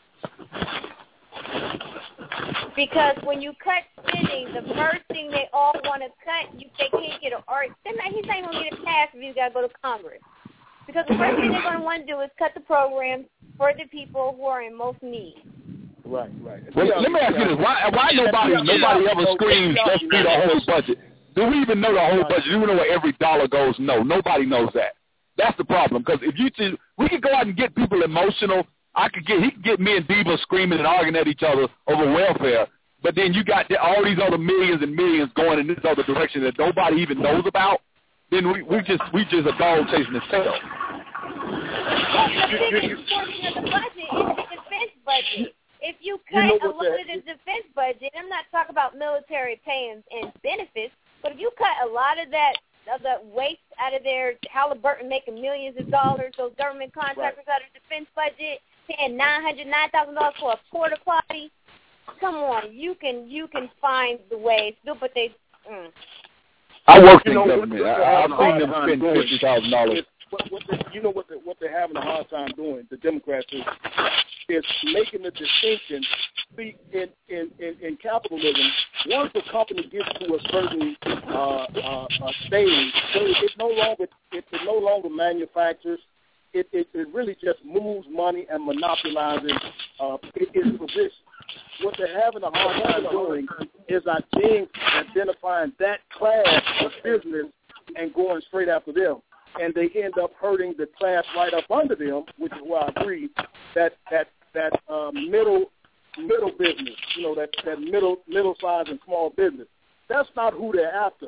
Because when you cut spending, the first thing they all want to cut, you they can't get a or they're not, he's not even gonna get a pass if he's got to go to Congress. Because the first thing they're going to want to do is cut the programs for the people who are in most need. Right, right. Well, yeah, let me ask yeah. you this: Why, why nobody, Yeah, nobody yeah. ever No, screams, yeah, "Let's see the whole budget"? Do we even know the whole budget? Do we know where every dollar goes? No, nobody knows that. That's the problem. Because if you, just, we could go out and get people emotional. I could get, he could get me and Diva screaming and arguing at each other over welfare. But then you got all these other millions and millions going in this other direction that nobody even knows about. Then we, we just, we just a dog chasing the tail. Well, the biggest portion of the budget is the defense budget. If you cut You know a what little that- bit of the defense budget, I'm not talking about military pay and, and benefits, but if you cut a lot of that, of the waste out of their Halliburton making millions of dollars, those government contractors out of the defense budget, paying nine hundred nine thousand dollars for a porta potty. Come on, you can you can find the ways. Do but they. Mm. I worked You in know, government. what- I, I've what seen they're them having spend a hard time fifty thousand dollars. doing- What, what they, you know what, the, what they're having a hard time doing, the Democrats, is, is making the distinction. See, in, in, in, in capitalism, once a company gets to a certain uh, uh, uh, stage, so it no longer it, it no longer manufactures. It, it it really just moves money and monopolizes uh, its position. What they're having a hard time doing is identifying, identifying that class of business and going straight after them. And they end up hurting the class right up under them, which is why I agree that that that uh, middle middle business, you know, that that middle middle size and small business. That's not who they're after.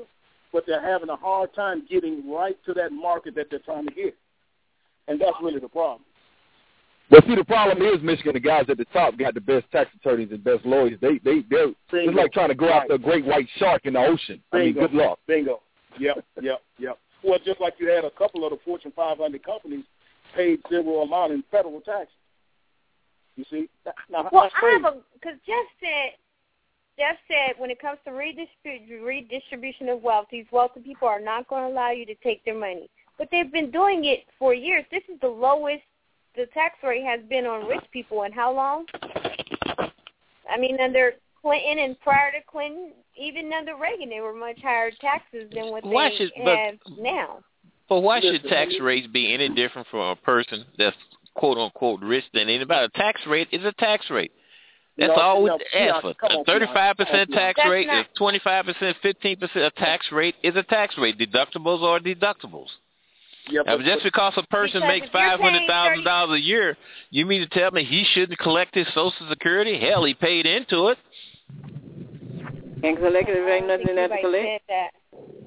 but they're having a hard time getting right to that market that they're trying to get. And that's really the problem. But see, the problem is, Michigan, the guys at the top got the best tax attorneys and best lawyers. They, they, they're, it's like trying to go after a great white shark in the ocean. I mean, Bingo. good luck. Bingo. Yep, yep, yep. Well, just like you had a couple of the Fortune five hundred companies paid zero amount in federal taxes. You see? Now, Well, that's I crazy. have a because Jeff said Jeff said when it comes to redistribu- redistribution of wealth, these wealthy people are not going to allow you to take their money. But they've been doing it for years. This is the lowest the tax rate has been on rich people in how long? I mean, under Clinton and prior to Clinton, even under Reagan, they were much higher taxes than what Why they should- but- have now. But why should tax rates be any different from a person that's quote unquote rich than anybody? A tax rate is a tax rate. That's No, all we no, ask Peon, for. come A on, thirty-five Peon. percent Come on, tax Peon. rate That's is twenty-five percent, fifteen percent. A tax rate is a tax rate. Deductibles are deductibles. Yeah, now, but, just because a person because makes if you're five hundred paying thousand dollars a year, you mean to tell me he shouldn't collect his Social Security? Hell, he paid into it. Can't collect it if there ain't nothing in there to Anybody collect. said that.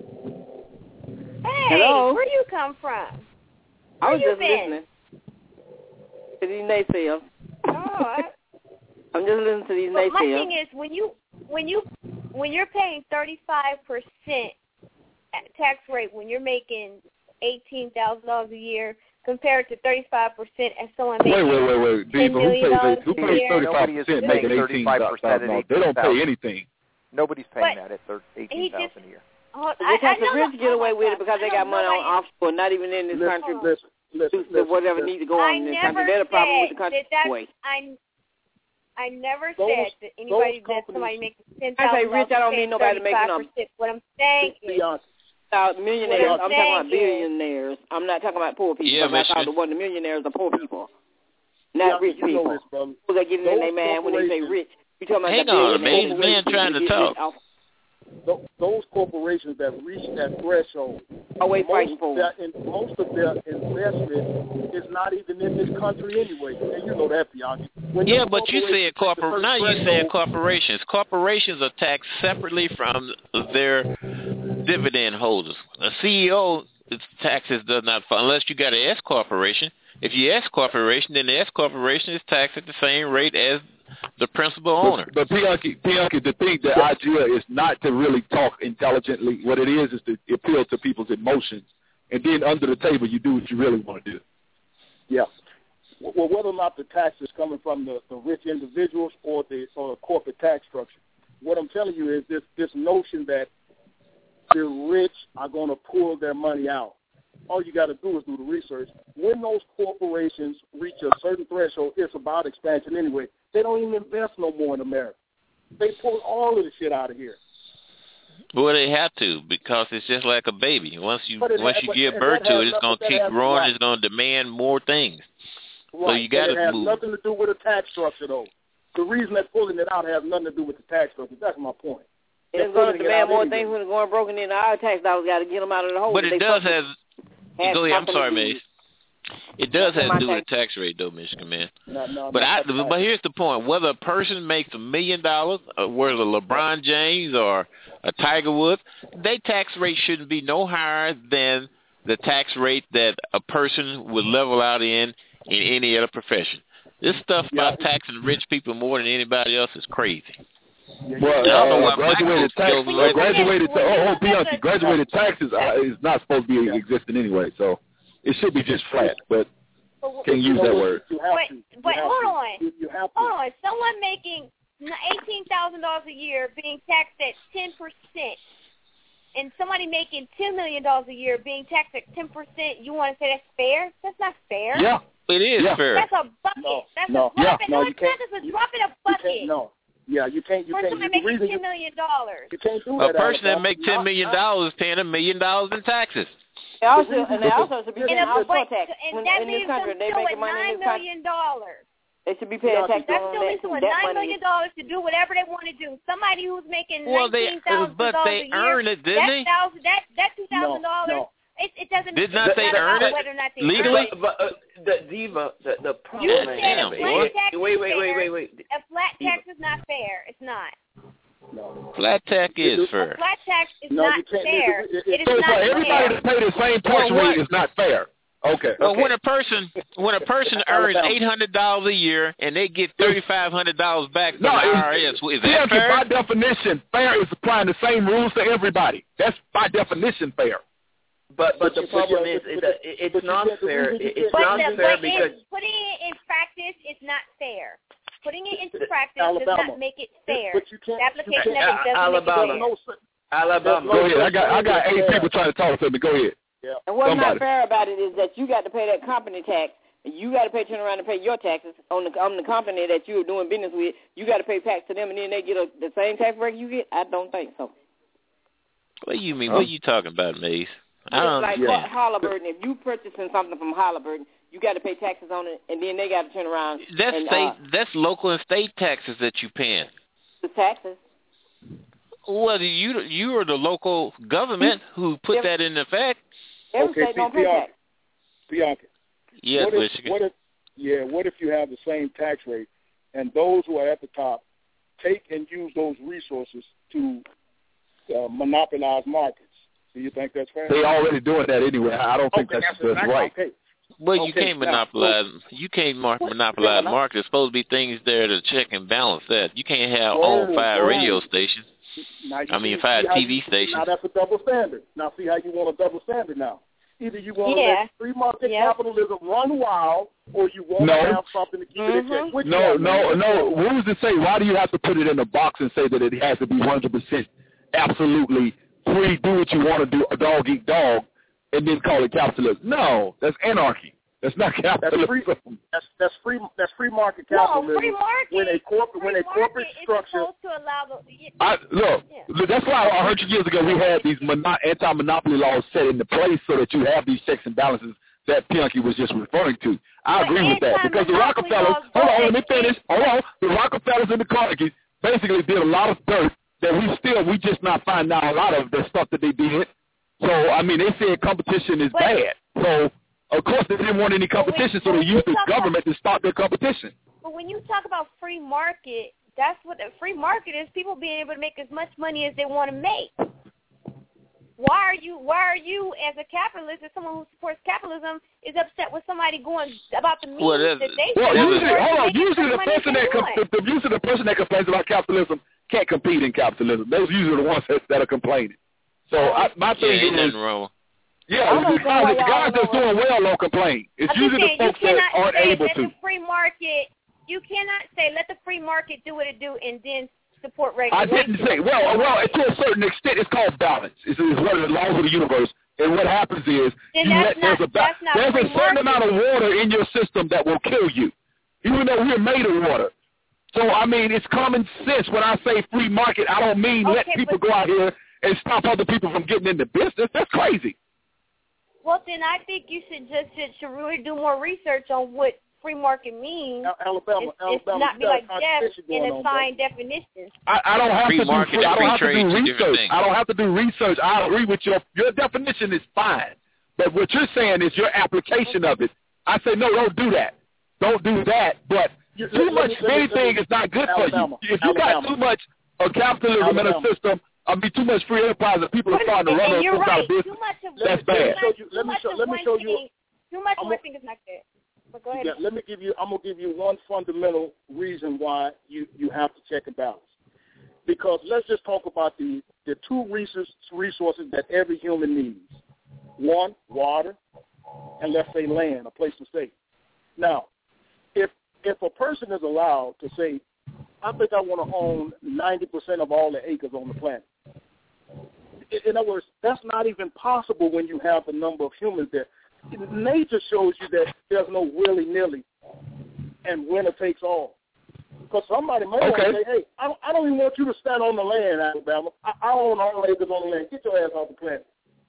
Hey, Hello? where you come from? I Where was you just been? listening to these naysayers. Oh, I, I'm just listening to these but my naysayers. thing is when you when you when you're paying thirty-five percent tax rate when you're making eighteen thousand dollars a year compared to thirty-five percent as someone Wait, making wait, wait, wait. ten Diva, who million dollars pays, who a pays year. thirty-five Nobody is percent paying making eighteen thirty-five percent thousand dollars? at They don't pay eighteen thousand. anything. Nobody's paying But that at thir- he eighteen thousand just- a year. Oh, Because I, I the know rich the- get oh away my with it God. because they I got don't money know on why offshore, not even in this Listen, country. listen, listen, Do listen, whatever listen. needs to go I on in this never country. They're the problem with the said country that that's, anyway. I, I never Those- said that anybody those that companies- somebody makes ten I say thousand rich, I don't mean nobody making them. What I'm saying is, Beyonce. About millionaires, What I'm I'm talking about saying is- billionaires. I'm not talking about poor people. Yeah, I'm not Michigan. talking about the millionaires are poor people, not Beyonce, rich you know people. this, brother. People that get in Those their man when they say corporations- rich. You talking about Hang the on, billionaires man. Man trying to that get rich talk. off- Tho- Those corporations that reach that threshold, Always most fighting of for their, in, most of their investment is not even in this country anyway. And you know that, Bianchi. When Yeah, those but you corporations said corpor. reach a Now you certain saying threshold- corporations. Corporations are taxed separately from their dividend holders. A C E O its taxes does not fall unless you got an S corporation. If you S corporation, then the S corporation is taxed at the same rate as the principal owner. But, but Bianchi, Bianchi, the thing, the idea is not to really talk intelligently. What it is is to appeal to people's emotions, and then under the table, you do what you really want to do. Yeah. Well, whether or not the tax is coming from the, the rich individuals or the or the corporate tax structure, what I'm telling you is this this notion that the rich are going to pull their money out. All you got to do is do the research. When those corporations reach a certain threshold, it's about expansion anyway. They don't even invest no more in America. They pull all of the shit out of here. Well, they have to because it's just like a baby. Once you But it once ha- you but- give and birth that to has it, it's nothing- going to that keep has- growing. right. It's going to demand more things. So Right. you got And it to has move. nothing to do with the tax structure, though. The reason they're pulling it out has nothing to do with the tax structure. That's my point. They're It's going to pulling it demand out more anyway. things when it's going broken in. Our tax dollars got to get them out of the hole. But They it does fucking have. have Go ahead. I'm something sorry, to do. Mace. It does That's have to do my with the tax rate, though, Michigan man. No, no, But no, I, that's right. but here's the point: whether a person makes a million dollars, or whether LeBron James or a Tiger Woods, their tax rate shouldn't be no higher than the tax rate that a person would level out in in any other profession. This stuff about taxing rich people more than anybody else is crazy. Well, I don't know uh, why black graduated folks tax, feel uh, the graduated, way- ta- oh, oh, Bianchi, graduated taxes uh, is not supposed to be existing anyway, so it should be just flat. But can't use that word. You have But, to. You but have hold to. on. You, you have to. Hold on. Someone making eighteen thousand dollars a year being taxed at ten percent, and somebody making ten million dollars a year being taxed at ten percent. You want to say that's fair? That's not fair. Yeah, it is yeah. fair. That's a bucket. No, that's no, a drop yeah, in. no, No, you it's not. can't- It's a drop in a You bucket. can't. No. Yeah, you can't. You When can't. somebody The making reason ten you, million dollars. you can't do A that. person that Alabama. makes ten million dollars is paying a million dollars in taxes. They also, and they also should be And, paying a, outsource but, tax. and When, that in this leaves country, them they still making at money in nine this country. million dollars. They should be paying Yeah, taxes That on still that. leaves them with That nine money million dollars to do whatever they want to do. Somebody who's making Well, they- nineteen thousand but dollars they a year, earn it, didn't that they? thousand, that that two thousand No, dollars, no. it, it doesn't. Did not it's they not earn about it whether or not they legally? earn it. But uh, the diva, the, the problem You is, said a flat wait, tax wait, is wait, wait, fair. wait, wait. A flat Diva. tax is not fair. It's not. No. Flat tax is fair. Flat tax is no, not you can't, fair. It, it, it is so not for everybody fair. to pay the same tax Well, rate is not fair. Okay. Well, okay. when a person when a person earns eight hundred dollars a year and they get thirty five hundred dollars back from no, the I R S, is that yeah, fair? By definition, fair is applying the same rules to everybody. That's by definition fair. But but But the you- problem but you- is, is but that you- it's but you not can't- the fair. reason you It's But, not the, fair but because it's, putting it in practice is not fair. Putting it into practice Alabama. does not make it fair. But you can't. The application you of can't, it doesn't Alabama. make it fair. Alabama. Go ahead. I got I got eight people trying to talk to me. Go ahead. Yeah. And what's Somebody. not fair about it is that you got to pay that company tax, and you got to pay turn around and pay your taxes on the on the company that you're doing business with. You got to pay tax to them, and then they get a, the same tax rate you get. I don't think so. What do you mean? What are you talking about, Maze? I It's don't like understand. Halliburton. If you purchasing something from Halliburton, you got to pay taxes on it, and then they got to turn around. That's and, state. Uh, That's local and state taxes that you paying. the taxes. Well, you you are the local government who put that in effect. Every Okay, state see, don't pay Bianca, tax. Bianca, Yes, what if, Michigan. what if, yeah, what if you have the same tax rate, and those who are at the top take and use those resources to uh, monopolize markets? Do you think that's fair? They already doing that anyway. I don't think Okay, that's, that's that's exactly- right. Okay. Well, you Okay, can't now, monopolize. You can't mar- monopolize Yeah, market. There's supposed to be things there to check and balance that. You can't have Whoa, all five whoa. radio stations. Now you I mean, see- five see how T V you- stations. Now that's a double standard. Now see how you want a double standard now. Either you want to Yeah. let free market Yeah. capitalism run wild, or you want No. to have something to keep it in check. Which No, one, no, man? no. Rules to say, why do you have to put it in a box and say that it has to be one hundred percent absolutely free, do what you want to do, a dog eat dog, and then call it capitalism? No, that's anarchy. That's not That's capitalism. free. That's that's free. That's free market No, capitalism. free market. When a corporate, when free a corporate market structure. is supposed to allow the. I, look, Yeah. that's why I heard you years ago we had these mono- anti-monopoly laws set into place so that you have these checks and balances that Pianki was just referring to. I But agree with that because the anti-monopoly Rockefellers, laws hold on, don't let me exist. finish. Hold on, the Rockefellers and the Carnegies basically did a lot of dirt that we still, we just not find out a lot of the stuff that they did. So, I mean, they said competition is But- bad. So, of course, they didn't want any competition, so they used the government to stop their competition. But when you talk about free market, that's what the free market is. People being able to make as much money as they want to make. Why are you? Why are you, as a capitalist, as someone who supports capitalism, is upset with somebody going about the means Well, that that's- they well, should usually, afford to hold on. make as Usually, the much money as person they that com- want? the, the, usually the person that complains about capitalism can't compete in capitalism. Those usually the ones that, that are complaining. So I, my Yeah, thing ain't is, nothing wrong. yeah, I don't the know guys, why the y'all guys don't that's doing well don't complain. It's I'm just usually saying, the folks you that cannot aren't say able that to. the free market. You cannot say let the free market do what it do and then support I regulation. didn't say. Well, well, to a certain extent, it's called balance. It's, it's one of the laws of the universe. And what happens is Then you that's let, there's not- a ba- that's not there's a free certain market. amount of water in your system that will kill you, even though we're made of water. So I mean, it's common sense when I say free market. I don't mean let Okay, people but- go out here and stop other people from getting into business. That's crazy. Well, then I think you should just should, should really do more research on what free market means. Al- Alabama, it's, Alabama, it's not you be got a like Jeff contradiction going and on, assign definitions. I, I don't have Free to do market free, and I don't free have to trade, do two different research. things. I don't have to do research. I agree with your your definition is fine, but what you're saying is your application of it. I say no, don't do that. Don't do that. But You- too let much me- let me- anything let me- is not good Alabama, for you. If you got Alabama. too much of capitalism in a Alabama. system, I mean too much free enterprise and people are But- starting to and, run and on you're some kind right. of business. Too much of That's too bad. much- Let me show you- too let me much show- of let me one show you- thing- Too much of I'm one a- thing is not good. But go ahead. Yeah, let me give you. I'm gonna give you one fundamental reason why you you have to check and balance. Because let's just talk about the the two resources resources that every human needs. One, water, and let's say land, a place to stay. Now, if if a person is allowed to say, I think I want to own ninety percent of all the acres on the planet. In, in other words, that's not even possible when you have the number of humans there. Nature shows you that there's no willy-nilly and winner takes all. Because somebody may want Okay. to say, hey, I don't, I don't even want you to stand on the land, Alabama. I, I own all the acres on the land. Get your ass off the planet.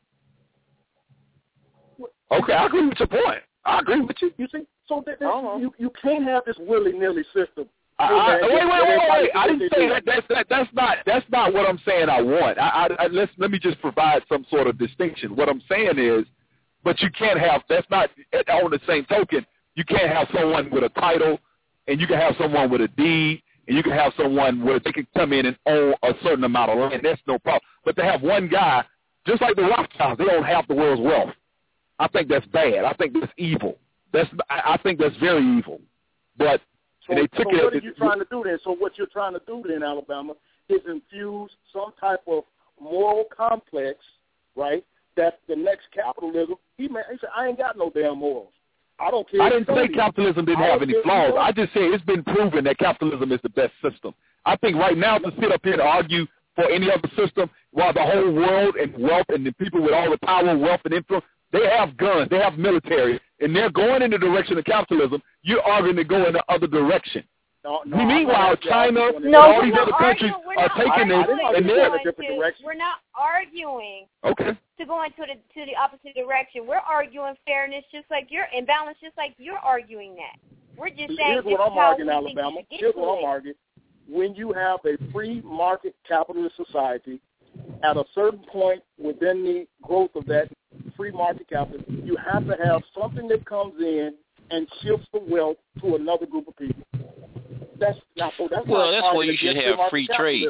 Okay, I agree with your point. I agree with you. You see? So that, that, you, you can't have this willy-nilly system. I, I, Hey, wait, man, wait, wait, wait, wait! I everybody didn't do say what that. That's that, that's not that's not what I'm saying. I want. I, I, I let's let me just provide some sort of distinction. What I'm saying is, but you can't have. That's not on the same token. You can't have someone with a title, and you can have someone with a deed. and you can have someone where they can come in and own a certain amount of land. That's no problem. But to have one guy, just like the Rothschilds, they own half the world's wealth. I think that's bad. I think that's evil. That's I think that's very evil. But so, they took so it. what are you trying to do then? So what you're trying to do then, Alabama, is infuse some type of moral complex, right? That the next capitalism, he, man, he said, I ain't got no damn morals. I don't care. I didn't say capitalism didn't have any flaws. I just say it's been proven that capitalism is the best system. I think right now to sit up here and argue for any other system while the whole world and wealth and the people with all the power, wealth, and influence, they have guns, they have military, and they're going in the direction of capitalism. You're arguing to go in the other direction. No, no, Meanwhile, China no, and all these not other countries arguing, are taking it, and they're to, we're not arguing okay. to go into the to the opposite direction. We're arguing fairness, just like you're in balance, just like you're arguing that. We're just saying here's this what is I'm how arguing, we Alabama. think we should get Here's to what I'm it. arguing. When you have a free market capitalist society, at a certain point within the growth of that free market capital, you have to have something that comes in and shifts the wealth to another group of people. That's not, so that's well, not that's where you should have free trade.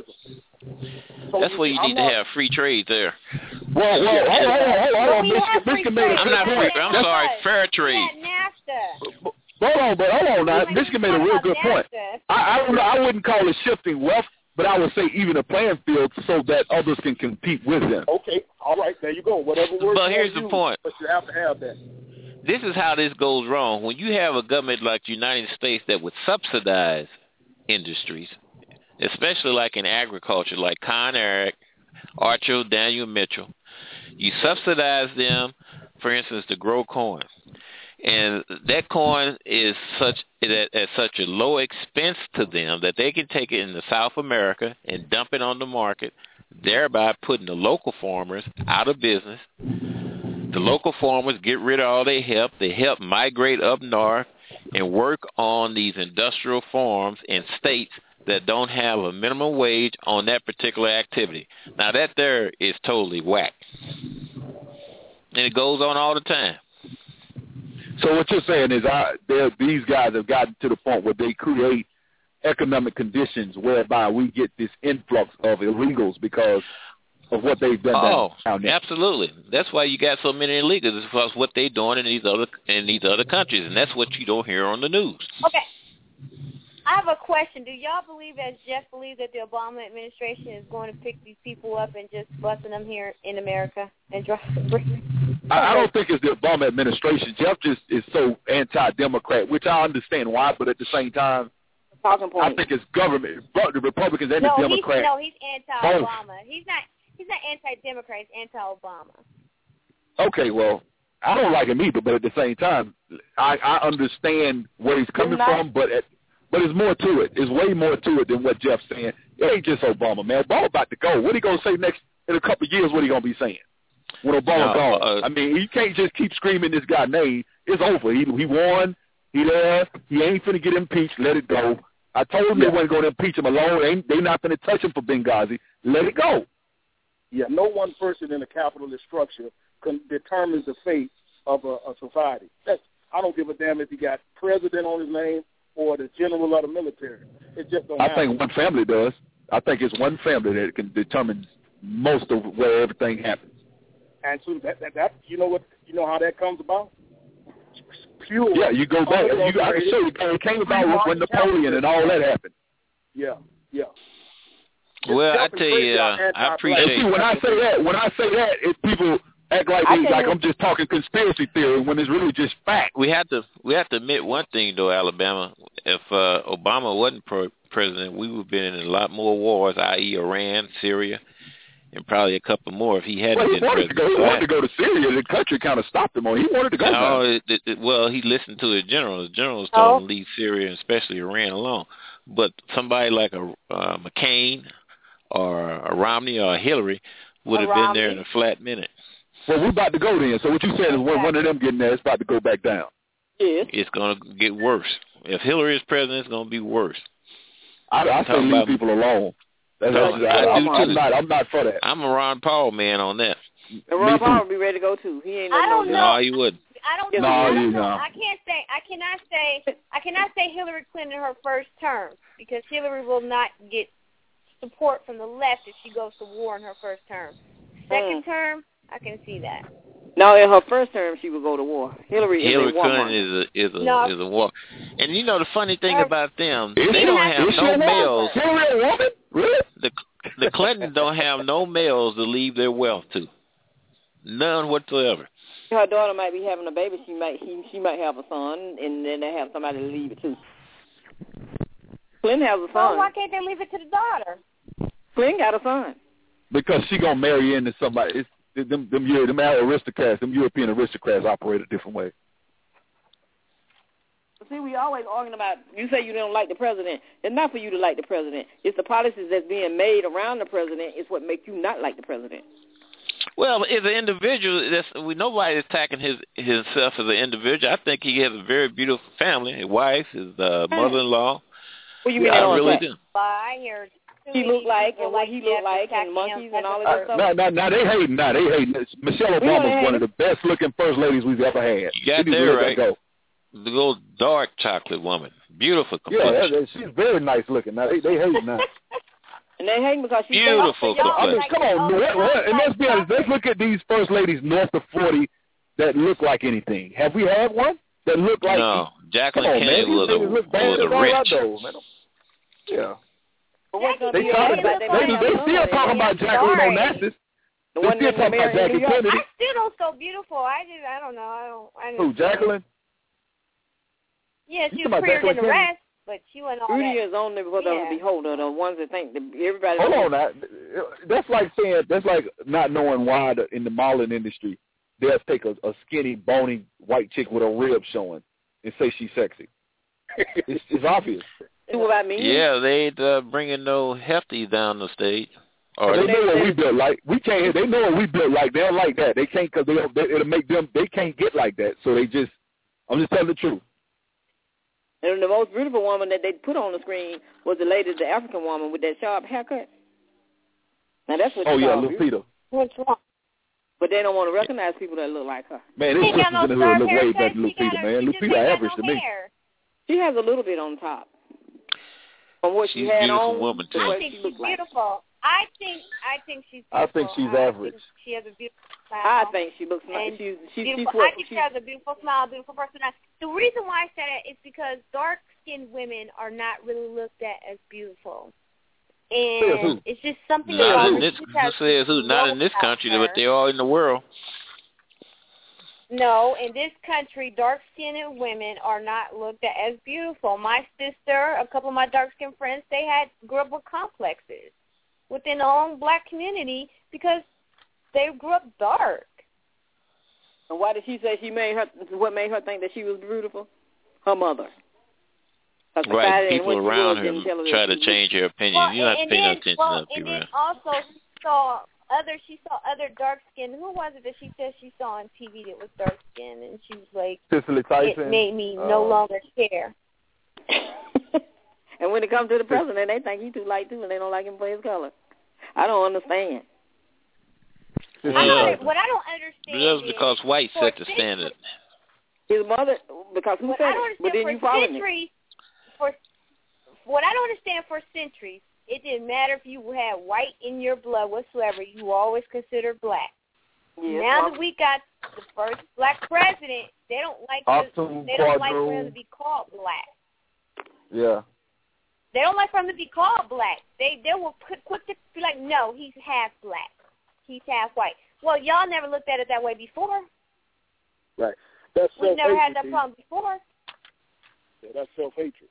So that's where you I'm need not, to have free trade there. Well, well, hold on, hold on, hold on. Michigan, Michigan made a I'm good not point. free, I'm sorry, fair trade. NAFTA. Hold on, but hold on now. Michigan made a real good point. I, I, I wouldn't call it shifting wealth, but I would say even a playing field so that others can compete with them. Okay, all right, there you go. Whatever word But you here's want to the use, point. But you have to have that. This is how this goes wrong. When you have a government like the United States that would subsidize industries, especially like in agriculture, like Con Eric, Archer, Daniel Mitchell, you subsidize them, for instance, to grow corn. And that corn is such at, at such a low expense to them that they can take it into South America and dump it on the market, thereby putting the local farmers out of business. The local farmers get rid of all their help. They help migrate up north and work on these industrial farms in states that don't have a minimum wage on that particular activity. Now, that there is totally whack. And it goes on all the time. So what you're saying is I, these guys have gotten to the point where they create economic conditions whereby we get this influx of illegals because of what they've done oh, down there. Absolutely. That's why you got so many illegals, is because what they're doing in these other in these other countries, and that's what you don't hear on the news. Okay. I have a question. Do y'all believe, as Jeff believes, that the Obama administration is going to pick these people up and just busting them here in America and drive? I, I don't think it's the Obama administration. Jeff just is so anti-Democrat, which I understand why, but at the same time, I think it's government, the Republicans and no, the Democrats. He's, no, he's anti-Obama. He's not. He's not anti-Democrat. He's anti-Obama. Okay, well, I don't like him either, but at the same time, I, I understand where he's coming from, but at, but there's more to it. There's way more to it than what Jeff's saying. It ain't just Obama, man. Obama about to go. What he going to say next in a couple of years? What he going to be saying when Obama no, gone? uh, I mean, you can't just keep screaming this guy's name. It's over. He he won. He there. He ain't finna get impeached. Let it go. I told him yeah. they wasn't going to impeach him alone. They ain't, they not going to touch him for Benghazi. Let it go. Yeah, no one person in a capitalist structure can determines the fate of a, a society. That's, I don't give a damn if he got president on his name or the general of the military. It just don't I matter. think one family does. I think it's one family that can determine most of where everything happens. And so that, that, that you know what you know how that comes about? Pure. Yeah, you go back. You, I can show you. It came about when Napoleon and all that happened. Yeah, yeah. Well, I tell you, uh, I appreciate. See, when I say that, when I say that, it, people act like they, like I'm just talking conspiracy theory when it's really just fact. We have to we have to admit one thing though, Alabama. If uh, Obama wasn't pro- president, we would have been in a lot more wars, that is, Iran, Syria, and probably a couple more if he hadn't well, he been wanted president. To go, he wanted to go to Syria. The country kind of stopped him on. He wanted to go. No, there. it, it, it, well, he listened to his generals. The generals told oh. him to leave Syria and especially Iran alone. But somebody like a uh, McCain or a Romney or a Hillary would have been there in a flat minute. Well, we're about to go then. So what you said is when one of them getting there, it's about to go back down. Yeah. It's going to get worse. If Hillary is president, it's going to be worse. I, I say leave about, people alone. That's, no, that's, I, I, I I'm, do I'm too. not. I'm not for that. I'm a Ron Paul man on that. And Ron Paul would be ready to go too. He ain't. I don't know. No, he wouldn't. I don't No, know. I, don't you know. know. I can't say. I cannot say. I cannot say Hillary Clinton her first term because Hillary will not get support from the left if she goes to war in her first term. Second Mm. term, I can see that. No, in her first term, she would go to war. Hillary, Hillary is a war Clinton monger. is a is a No. is a war. And you know the funny thing Her- about them, Is they she don't not- have is she no a woman? males. Hillary a woman? Really? The the Clintons don't have no males to leave their wealth to. None whatsoever. Her daughter might be having a baby. She might he, she might have a son, and then they have somebody to leave it to. Clinton has a Well, son. why can't they leave it to the daughter? Clinton got a son. Because she gonna marry into somebody. It's, them them Euro- them aristocrats, them European aristocrats operate a different way. See, we always arguing about, you say you don't like the president. It's not for you to like the president. It's the policies that's being made around the president is what make you not like the president. Well, as an individual, that's, we nobody is attacking his himself as an individual. I think he has a very beautiful family, his wife, his uh, mother-in-law. What you yeah, mean I on really that? do. But I hear He looked like and what he looked like and monkeys and all of that Uh, stuff. now, now, now they hating. Now they hating. Michelle We don't Obama is one hate. of the best looking first ladies we've ever had. You got She needs to that let right. go. The little dark chocolate woman, beautiful Yeah, complexion. that, that, she's very nice looking. Now they they hating now. And they hating because she's Beautiful I mean, complexion. come on, what, what, and let's be honest. Let's look at these first ladies north of forty that look like anything. Have we had one that look like? No, Come Jacqueline on, Kennedy man. was These a, ladies look bad was as a all rich. out those, man. Yeah. But what's gonna They be talking all about, about they, that they man still son? talking about Yeah, Jacqueline sorry. Onassis. The They one still in the talking about mirror in New Jackie York. Kennedy. I still don't so beautiful. I just I don't know. I don't. I Who, didn't- Jacqueline? Yeah, You she talking was about prettier than Jacqueline the Kennedy? rest, but she wasn't all Rudy that. is only for the Yeah. beholder, the ones that think that everybody. Hold knows. on, now. That's like saying that's like not knowing why the, in the modeling industry they'll take a, a skinny, bony white chick with a rib showing and say she's sexy. it's, it's obvious. See what I mean? Yeah, they ain't uh, bringing no hefties down the stage. Or they know what we built like. We can't. They know what we built like. They don't like that. They can't because they, they it'll make them. They can't get like that. So they just. I'm just telling the truth. And the most beautiful woman that they put on the screen was the lady, the African woman with that sharp haircut. Now that's what. Oh you yeah, call beautiful. Lupita. What's wrong? But they don't want to recognize people that look like her. Man, these She got sisters no in the hood look sharp way haircut. better than She got Lupita, a- man. she just Lupita ain't got average no to me. hair. She has a little bit on top. From what She's she a had beautiful on woman, to too. I what think she she's looked like. beautiful. I think I think she's I beautiful. think she's I average. think she has a beautiful smile. I think she looks like And she's she's beautiful. she's what I think she she's, has a beautiful smile, beautiful personality. The reason why I said it is because dark-skinned women are not really looked at as beautiful, and it's just something Not about in her. this. She just Who has says who? Not glow in this about country, her. but they are in the world. No, in this country, dark-skinned women are not looked at as beautiful. My sister, a couple of my dark-skinned friends, they had grew up with complexes within their own black community because they grew up dark. And why did she say she made her? What made her think that she was beautiful? Her mother. Her society Right, and people what she around was her didn't tell her that try she to was change her opinion. Well, You're not and paying then, attention well, to and people. then also she saw other. She saw other dark skinned. Who was it that she said she saw on T V that was dark skinned? And she was like, Cicely Tyson. it made me no uh, longer care. And when it comes to the president, they think he's too light too, and they don't like him for his color. I don't understand. I Yeah. don't, what I don't understand Just is because white for set the centuries- standard. His mother, because who What said I don't it? But understand then you for followed me. centuries, for what I don't understand for centuries, it didn't matter if you had white in your blood whatsoever. You were always considered black. Yes, now well, that we got the first black president, they don't like Optum, to, they don't like for Quadro. him to be called black. Yeah. They don't like for him to be called black. They they will quick, quick to be like, no, he's half black, he's half white. Well, y'all never looked at it that way before. Right. That's We've never had that self-hatred, problem before. yeah, that's self-hatred.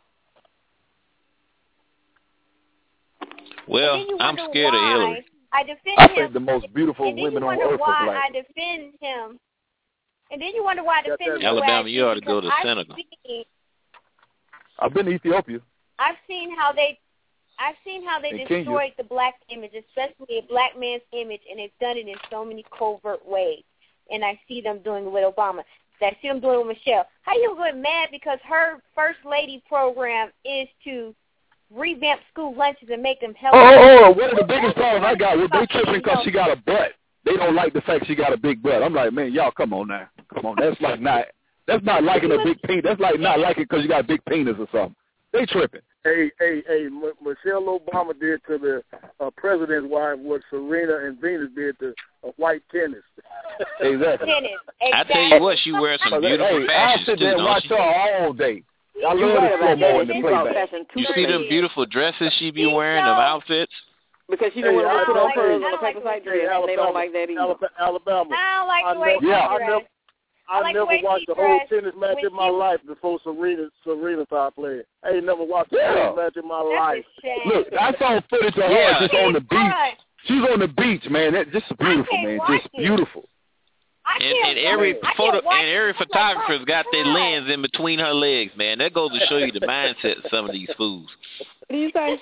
Well, And then you I'm wonder scared why of Hillary. I defend I him. think the most beautiful and then women you on wonder earth why are black. I defend him. And then you wonder why I Got defend that him. the way I Alabama, you do, ought to go because to I've Senegal. Seen, I've been to Ethiopia. I've seen how they, I've seen how they In Kenya. destroyed the black image, especially a black man's image, and they've done it in so many covert ways. And I see them doing it with Obama. I see them doing it with Michelle. How you get mad because her first lady program is to revamp school lunches and make them healthy? Oh, oh, oh, one of the biggest problems I got was they tripping because she got a butt. They don't like the fact she got a big butt. I'm like, man, y'all come on now. Come on, that's like not that's not liking a big penis. That's like not liking because you got a big penis or something. They tripping. Hey, hey, hey! M- Michelle Obama did to the uh, president's wife what Serena and Venus did to a white tennis. Exactly. Tennis. I tell you what, she wears some beautiful hey, fashions I sit too, there and don't watch she? her all day. I You love right the about slow mo that. and the She's about playback. fashion too You see crazy. them beautiful dresses she be wearing, them outfits? Because she Hey, don't want I to put on like pearls it. on the I paper don't side Hey, dress, and Alabama, they don't like that either. Alabama, Alabama. I don't like I the way never, she I dressed. never, I, I like the never way watched she the whole dressed tennis match when in my she- life before Serena Serena started playing. I ain't never watched a Yeah. tennis match in my life. Look, I saw footage of her Yeah. just on the beach. Right. She's on the beach, man. That just beautiful, can't man. watch Just it. beautiful. I And, can't and every watch- I photo can't watch and every it. I'm like, photographer's oh, got their God. lens in between her legs, man. That goes to show you the mindset of some of these fools. What do you say?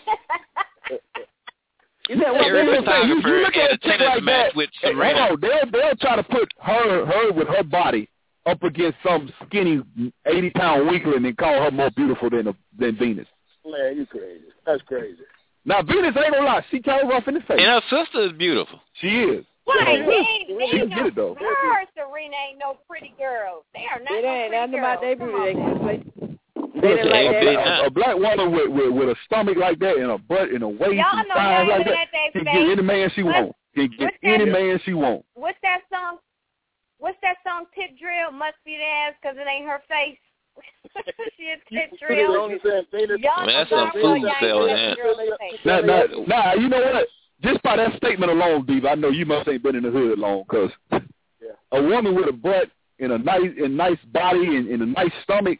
You said what? Every That's what I'm saying. You, photographer you look at at a a chick tennis like match that, with and, hold Serena. on, they'll, they'll try to put her her with her body up against some skinny eighty-pound weakling and call her more beautiful than a, than Venus. Man, you crazy. That's crazy. Now, Venus ain't gonna lie. She kind of rough in the face. And her sister is beautiful. She is. Why? Yeah. They ain't, they She ain't can get it, though. no, her, Serena ain't no pretty girls. They are not It no ain't pretty nothing about their girls. beauty. They Come on. can play. They didn't Listen, like a, that. black, not. a black woman with, with with a stomach like that and a butt and a waist Y'all and know thighs y'all like looking that at they can face. get any man she What's- want. Can get what's any that? man she want. What's that song? What's that song? Tip drill must be the ass because it ain't her face. She is tip drill. You saying Venus? Y'all That's know some y'all food ain't selling tip that. drill face. Now, now, now, you know what? Just by that statement alone, Diva, I know you must ain't been in the hood long, cause Yeah. a woman with a butt and a nice and nice body and, and a nice stomach,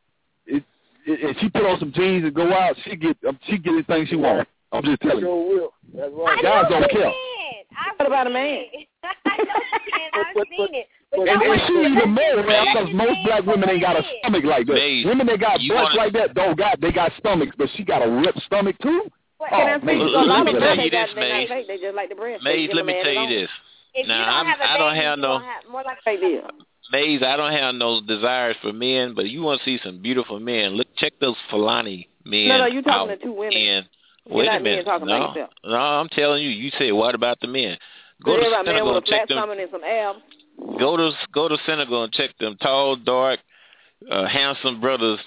it, it, and she put on some jeans and go out, she get um, she get anything she wants. I'm just telling you. Sure will. That's right. I Guys know don't she care. can. I've What about a seen man? it. I know she can. I've But- but- seen it. but- But And, y'all and she want- even more let rare this because most man black for women what ain't got a it is. stomach like that. Maze, Women that got you butts wanna- like that don't got they got stomachs, but she got a ripped stomach too. What- Oh, Can I man, see? Well, So a let lot me of tell them, you they got, this, they not Maze. fake. They just like the breast. Maze, let me tell you this. If Now, you don't I'm, have a I don't baby, have you no gonna have more like Fake deal. Maze. I don't have no desires for men, but you want to see some beautiful men. Look, check those Fulani men. No, no, you talking out to two women. in- You're Wait not a men minute. talking no, about yourself. no, I'm telling you. You say what about the men? Go So to they're about man Senegal with a and check flat them. stomach and some abs. Go to go to Senegal and check them tall, dark, uh, handsome brothers,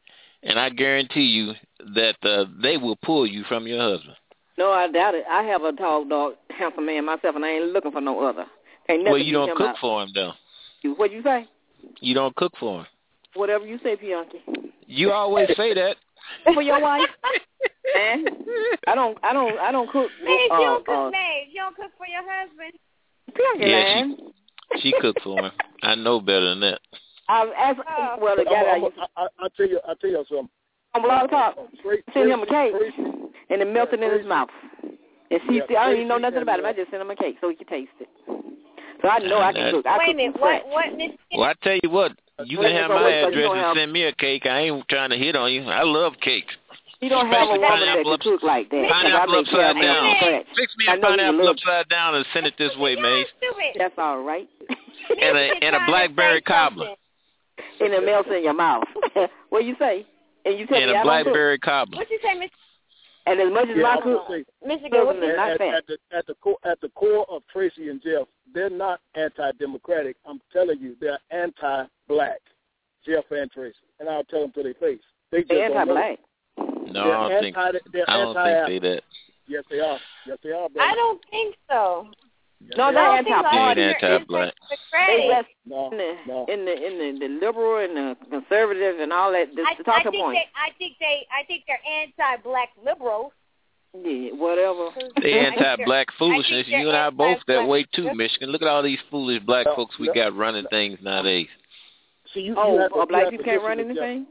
and I guarantee you that uh, they will pull you from your husband. No, I doubt it. I have a tall, dark, handsome man myself, and I ain't looking for no other. Ain't nothing Well, you beat don't him cook out. for him, though. You, what you say? You don't cook for him. Whatever you say, Bianchi. You always say that. For your wife? Man, I don't, I don't, I don't cook. Maze, uh, you don't cook, uh, Maze. You don't cook for your husband. Bianchi, Yeah, man. She cooked for him. I know better than that. I've asked, well, the guy that I I'm, used I'm, I, I tell you, I tell you something. on Blog Talk, Tracy- send him a cake, Tracy- and it melted in his mouth. And see, Yeah, see, I don't even know Tracy nothing and, about him. uh, I just sent him a cake so he could taste it. So I know I can That- cook. I Wait a cook minute. from What? scratch. What, Miss? Well, I tell you what, you can have So my wait, so you address don't and have- send me a cake. I ain't trying to hit on you. I love cakes. You don't have a Especially woman that pineapple can cook like that. 'cause I Pineapple make upside caramel down. from scratch. Fix me I a know you pineapple love- upside down and send it this way, Maze. That's all right. And a and a blackberry cobbler. And it melts in your mouth. What you say? And you tell And me a I don't blackberry cook. cobbler. What you say, Miss? And as much as Yeah, I I was cook, gonna say, Michigan, what Southern you is not at, fat. at the at the core at the core of Tracy and Jeff, they're not anti-democratic. I'm telling you, they're anti-black. Jeff and Tracy, and I'll tell them to their face. They just They're don't know. anti-black. No, They're I don't think anti, they're I don't anti- think they that. Yes, they are. Yes, they are. Baby. I don't think so. Yes, No, they they're are. anti-party. They ain't anti-black. They rest No, in the no. in the in the, the liberal and the conservative and all that. The, I, the I talking think points. they, I think they, I think they're anti-black liberals. Yeah, whatever. They anti-black foolishness. they're You and I both that anti-black. way too, Michigan. Look at all these foolish black No, folks we no. got running things nowadays. See, you, Oh, you have to, uh, you black have people to can't listen run to Jeff. anything.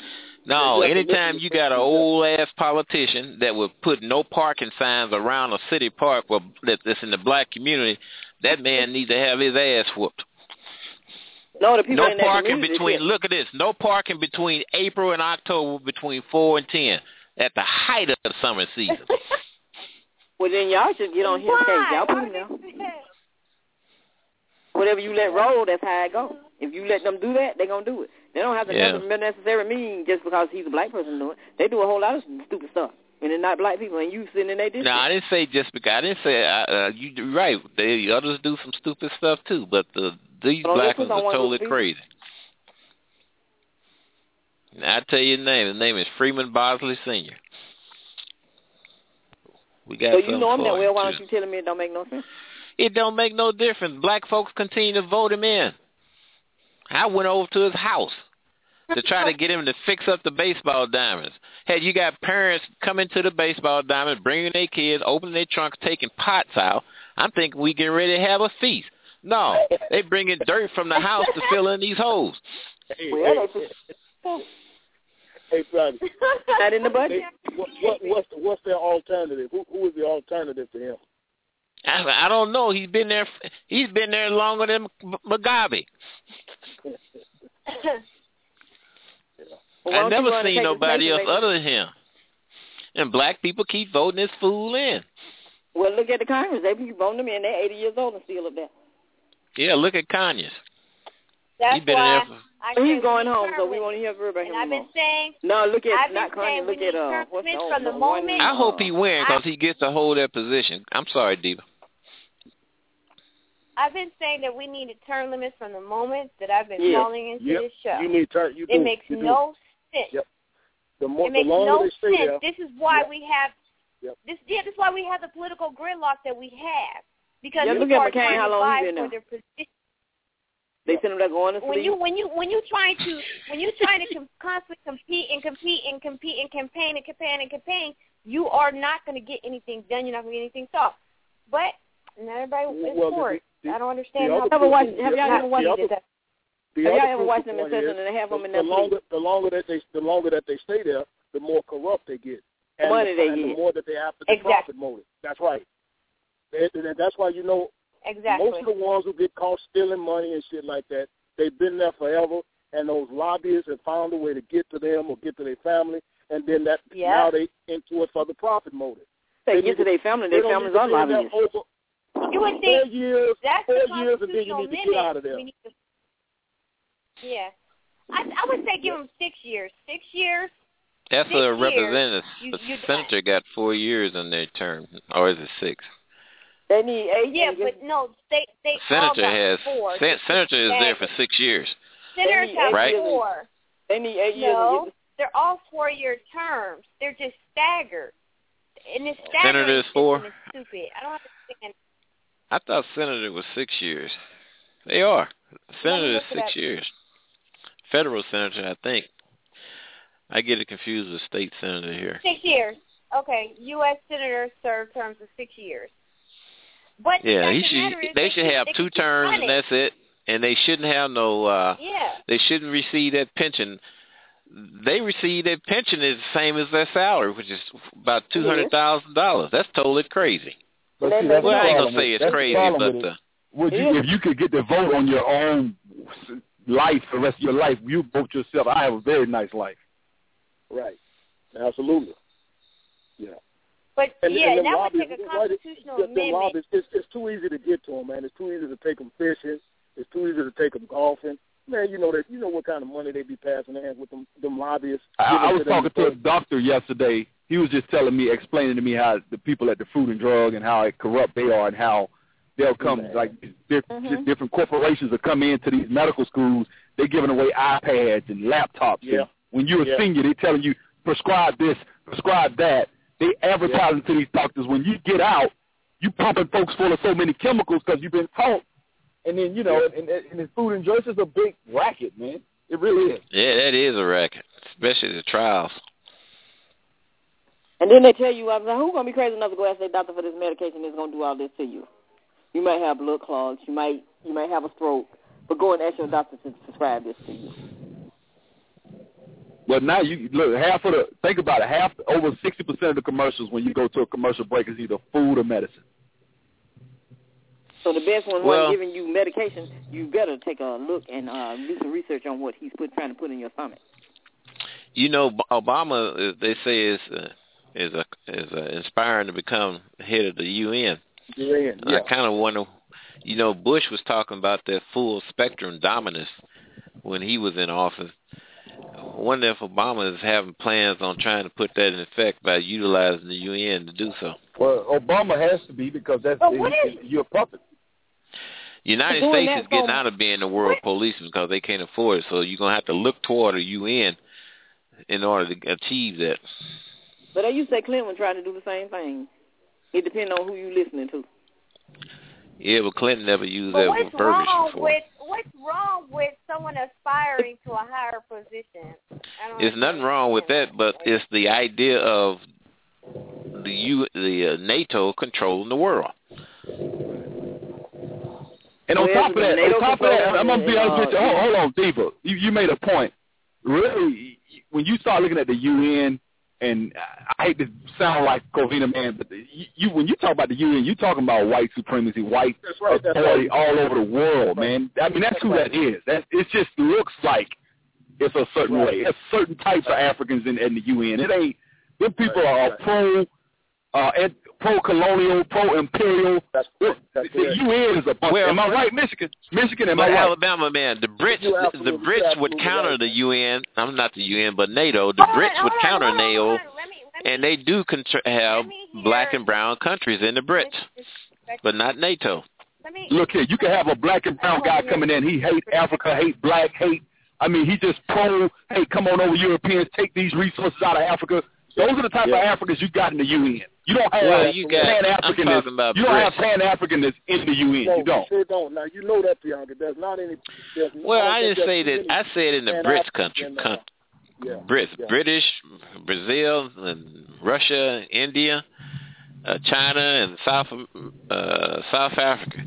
No, Yeah, anytime listen you to got an Jeff. old ass politician that would put no parking signs around a city park where, that- that's in the black community, that man needs to have his ass whooped. No, the people No in that parking community between. said- Look at this. No parking between April and October between four and ten at the height of the summer season. Well, then y'all should get on his Why? case. Y'all put Why him there. would they do that? Whatever you let roll, that's how it goes. If you let them do that, they're going to do it. They don't have to Yeah. necessarily mean just because he's a black person doing it. They do a whole lot of stupid stuff. and they're not black people, and you sitting in their district. No, I didn't say just because. I didn't say uh, uh, you. You're right. They others do some stupid stuff too, but the these Don't black listen ones to are one totally who's crazy. Now, I tell you the name. His name is Freeman Bosley Senior We got so you something know him for that well. Why too. don't you tell him it don't make no sense? It don't make no difference. Black folks continue to vote him in. I went over to his house to try to get him to fix up the baseball diamonds. Hey, you got parents coming to the baseball diamonds, bringing their kids, opening their trunks, taking pots out. I'm thinking we getting ready to have a feast. No, they bringing dirt from the house to fill in these holes. Hey, well, hey, hey, hey, brother. Not in the budget. What, what, what's, the, what's their alternative? Who, who is the alternative to him? I, I don't know. He's been there. He's been there longer than Mugabe. Well, I never seen nobody else other than him. And black people keep voting this fool in. Well, look at the Congress. They keep voting them in. They're eighty years old and still up there. Yeah, look at Kanye. That's He's been why in there I he's going home, so we won't hear about him And I've been anymore. saying. No, look at I've not been saying Kanye. Look we at need uh, term what's the limits old from the one? moment. I hope he wins because he gets to hold that position. I'm sorry, Diva. I've been saying that we needed term limits from the moment that I've been Yeah. calling into Yep. this show. You need ter- you it do. makes You do. no sense. Yep. The more, It makes the longer no they stay sense. there, This is why yep. we have Yep. this. Yeah, this is why we have the political gridlock that we have because Yeah, people look at are McCain, trying how to long he vie been for there. their position. They send him there going to sleep. When you when you when you trying to when you trying to com- constantly compete and compete and compete and campaign and campaign and campaign, you are not going to get anything done. You're not going to get anything solved. But not everybody is Well, for the- it. the- I don't understand the how. other Have, watched, crucial- have y'all the- ever watched the other- that? The Have other y'all ever watched crucial them in point session is, and they have them in the their longer, sleep? the longer that they, the longer that they stay there, the more corrupt they get, and, Money the, they and get. the more that they have to the Exactly. profit motive. That's right. And, and that's why you know Exactly. most of the ones who get caught stealing money and shit like that, they've been there forever, and those lobbyists have found a way to get to them or get to their family, and then that Yep. now they into it for the profit motive. They They get to need their family. they Their don't families need are to be in there lobbyists. over You would four think years, that's four the years, and then you constitutional need to limit. get out of there. We need to, yeah, I, I would say give them six years. Six years. That's Six a years, representative. you- The you- senator got four years in their term, or is it six? They need eight. Yeah, but no, they they all Senator got has four. sen- senator is there for six years. Senators need have Right. four. They need eight years. No, to get they're all four-year terms. They're just staggered. And this staggering Senator is four? system is stupid. I don't understand. I thought senator was six years. They are. Senator is look it six up. years. Federal senator, I think. I get it confused with state senator here. Six years. Okay, U S senators serve terms of six years. But the Yeah, fact he of the should. matter is They they should keep- have they two keep terms running. and that's it. And they shouldn't have no. uh Yeah. They shouldn't receive that pension. They receive that pension is the same as their salary, which is about two hundred thousand dollars. That's totally crazy. But see, well, that's the I ain't problem gonna say with- it's that's the crazy, problem but with it. uh, Would you, if you could get to vote on your own life for the rest of your life, you vote yourself. I have a very nice life. Right. Absolutely. Yeah. But And, yeah, and them that would lobbyists, take a why they- constitutional the- the amendment. lobbyists, it's, it's too easy to get to them, man. It's too easy to take them fishing. It's too easy to take them golfing. Man, you know that you know what kind of money they be passing hands with them them lobbyists. I, I was giving them talking to a doctor yesterday. He was just telling me, explaining to me how the people at the Food and Drug and how corrupt they are, and how they'll come Man. like diff- Mhm. different corporations will come into these medical schools. They're giving away iPads and laptops. Yeah. And when you're a Yeah. senior, they're telling you prescribe this, prescribe that. They advertising to these doctors. When you get out, you pumping folks full of so many chemicals because you've been taught. And then, you know, and, and, and the food and drugs is a big racket, man. It really is. yeah, that is a racket, especially the trials. And then they tell you, I was like, who's going to be crazy enough to go ask their doctor for this medication that's going to do all this to you? You might have blood clogs. You might you might have a stroke. But go and ask your doctor to prescribe this to you. Well, now you look half of the. Think about it. Half over sixty percent of the commercials when you go to a commercial break is either food or medicine. So the best one, Well- one giving you medication, you better take a look and uh, do some research on what he's put, trying to put in your stomach. You know, Obama, uh, they say is uh, is a is uh, inspiring to become head of the U N. U N, And yeah. I kind of wonder, you know, Bush was talking about that full spectrum dominance when he was in office. I wonder if Obama is having plans on trying to put that in effect by utilizing the U N to do so. Well, Obama has to be because that's But what it, is- you're a puppet. United Doing States that is getting for- out of being the world policeman because they can't afford it. So you're gonna have to look toward the U N in order to achieve that. But they used to say Clinton was trying to do the same thing. It depends on who you listening to. Yeah, but Clinton never used But that what's verbiage wrong before. with what's wrong with someone aspiring to a higher position? I don't There's nothing wrong with that, but it's the idea of the U, the uh, NATO controlling the world. And on Well, top of that, NATO on top of that, control I'm gonna be and, honest with you. uh, Hold, hold on, Diva. You you made a point. Really, when you start looking at the U N, and I hate to sound like Covina man, but the, you, you when you talk about the U N, you're talking about white supremacy, white That's right, that's authority right. all over the world, man. I mean, that's who that is. That it just looks like it's a certain way. It's certain types of Africans in, in the U N. It ain't. Them people are pro, uh, ed, pro-colonial, pro-imperial. That's, that's the the U N is a bunch. Well, am I right, Michigan? Michigan, am But I right? Alabama, man, the Brits, You're the absolutely- you're Brits would absolutely counter right. the U N. I'm not the U N, but NATO. The Hold on, Brits would hold on, counter hold on, NATO, hold on. Let me, let me, and they do contr- have black and brown countries in the Brits, but not NATO. let me, Look here, you can have a black and brown guy coming in. He hate Africa, hate black, hate. I mean, he just pro. Hey, come on over, Europeans. Take these resources out of Africa. Those are the type Yeah. of Africans you got in the U N. You don't have Well, you got- Pan I'm Africanness. talking about You don't have Brits. Pan Africanness in the U N. No, you don't. sure don't. Now you know that, Bianca. There's not any. There's, Well, don't I think didn't say there's that. I said in the any Brits Africans country, in, uh, con- yeah, Brits, yeah. British, Brazil, and Russia, India, uh, China, and South uh, South Africa.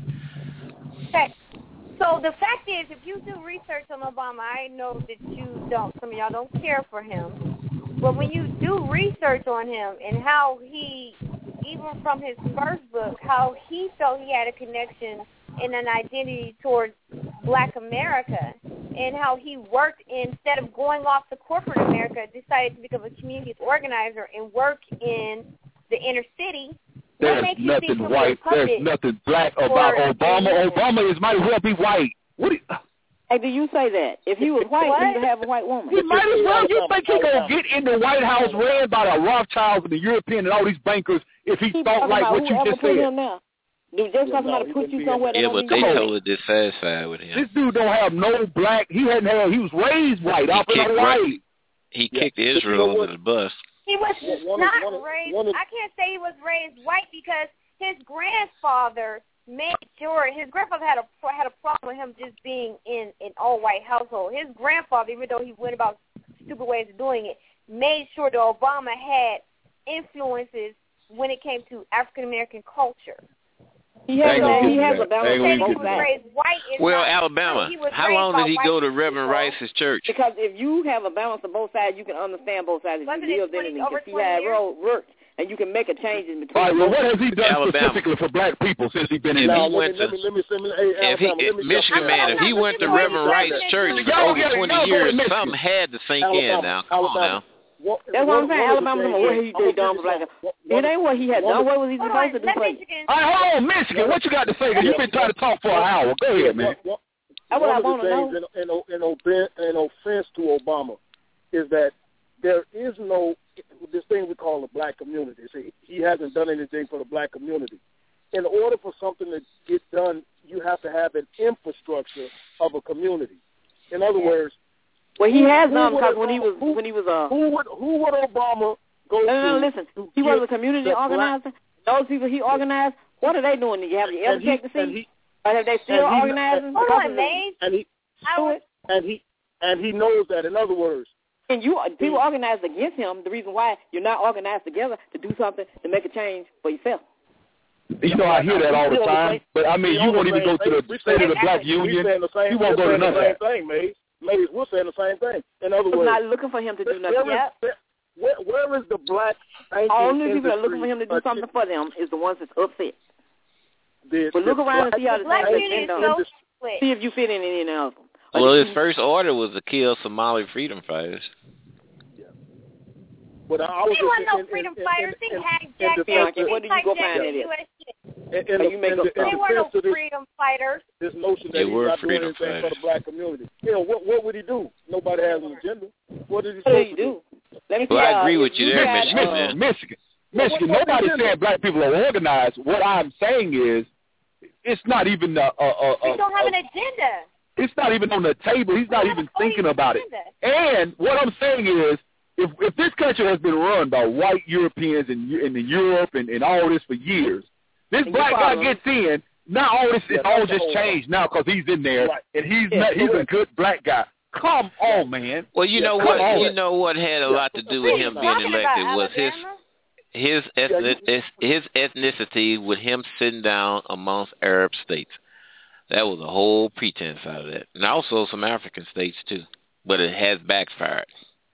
okay. So the fact is, if you do research on Obama, I know that you don't. Some of y'all don't care for him. But when you do research on him and how he, even from his first book, how he felt he had a connection and an identity towards Black America, and how he worked, instead of going off to corporate America, decided to become a community organizer and work in the inner city. What There's makes you nothing think he was white. a puppet There's nothing black about for- Obama. Obama is might as well be white. What? Do you, Hey, do you say that? If he was white, he would have a white woman. he might as well. You think he gonna get in the White House ran by the Rothschilds and the European and all these bankers if he Keep thought talking like about what you whoever just put said? him there. Do just because somebody put you somewhere, Yeah, that but don't they mean you- totally dissatisfied with him. This dude don't have no black. He hadn't had. He was raised white. He Off in kicked Hawaii. He Yeah. kicked But you know Israel what? under the bus. He was One of- not one of- raised. one of- I can't say he was raised white because his grandfather made sure his grandfather had a had a problem with him just being in an all white household. His grandfather, even though he went about stupid ways of doing it, made sure that Obama had influences when it came to African American culture. He has, Ain't gonna a, get he to has that. a balance Ain't on gonna both get to that. sides. Raised white is Well, not, Alabama, he was how raised long by did he white go to people. Reverend Rice's church? Because if you have a balance on both sides, you can understand both sides. If Wasn't you it live in it, twenty you over can see twenty how it years? road works, and you can make a change in between. All right. Well, what has he done Alabama. specifically for black people since he's been in? If there? he Now, went let me, to- let me, let me, let me, hey, If he, Alabama, let me Michigan jump in. man, if he went to Reverend Rice's church for Y'all over get it. twenty Y'all go to years, Michigan. something had to sink in Alabama, now. Come on Alabama. now. What, That's what I'm saying. one of the Alabama, things what is- he I'm gonna did done give for you black. some- It ain't what he had one done. of- What was he Hold supposed on, to do let for you? Michigan. All right, hold on, Michigan. What you got to say? Cause you've been trying to talk for an hour. Go ahead, man. One, That's what one I of the want to know. things in, in, in, oben- in offense to Obama is that there is no this thing we call the black community. See, he hasn't done anything for the black community. In order for something to get done, you have to have an infrastructure of a community. In other words, Well, he who- has who done would because when he was who- when he was uh. who would who would Obama go No, no, no, to? listen. to He was get a community the black- organizer. Those people he organized, what are they doing? Did you have you ever and he- checked to and see? he- Or have they still and he- organizing? Hold Because on, of the- Maze. and he I was, and he and he knows that. In other words, And you people organized against him. The reason why you're not organized together to do something to make a change for yourself. You know, I hear that all the time. But I mean, we you on won't the even go same to the page. We State of the saying- Black we Union. saying the same, You won't we're go to saying none of the same that. thing, Maze. Maze, we're saying the same thing. In other We're words, not looking for him to do where, nothing. where, is, Yet. where, where is the black banking Only people that are industry looking for him to do achieve- something for them is the ones that's upset. the- But look the around and black see how the black things community been is done. so split. See if you fit in any of them. Or Well, did his you- first order was to kill Somali freedom fighters. But I was He wasn't just no in- freedom in- fighters. in- He in- hijacked in that defense Bianca, of- where do you go find hijacked it the at? U S shit. And, and, the, you make and, up the, and They the were no defense of this, freedom fighters. this notion that They he's were not doing freedom anything for fighters. the black community. You know, what what would he do? Nobody has an agenda. What is he What do supposed you to do? Let me Well, see, I uh, agree with if you there, got, Michigan. uh, man. Michigan. Michigan, What- what nobody's they saying do? black people are organized. What I'm saying is, it's not even a, a, a, We a, don't have a an agenda. it's not even on the table. He's not even thinking about it. And what I'm saying is, if if this country has been run by white Europeans and in, in Europe and, and all this for years, this And black you guy follow gets in. Now all this Yeah, it's all that's the just whole changed now because he's in there Right. and he's Yeah, not, he's a correct. good black guy. Come on, man. Well, you Yeah, know come what? on. You know what had a lot to do with him being Talking about elected was his Alabama? his ethnic, his ethnicity with him sitting down amongst Arab states. That was a whole pretense out of that, and also some African states too. But it has backfired.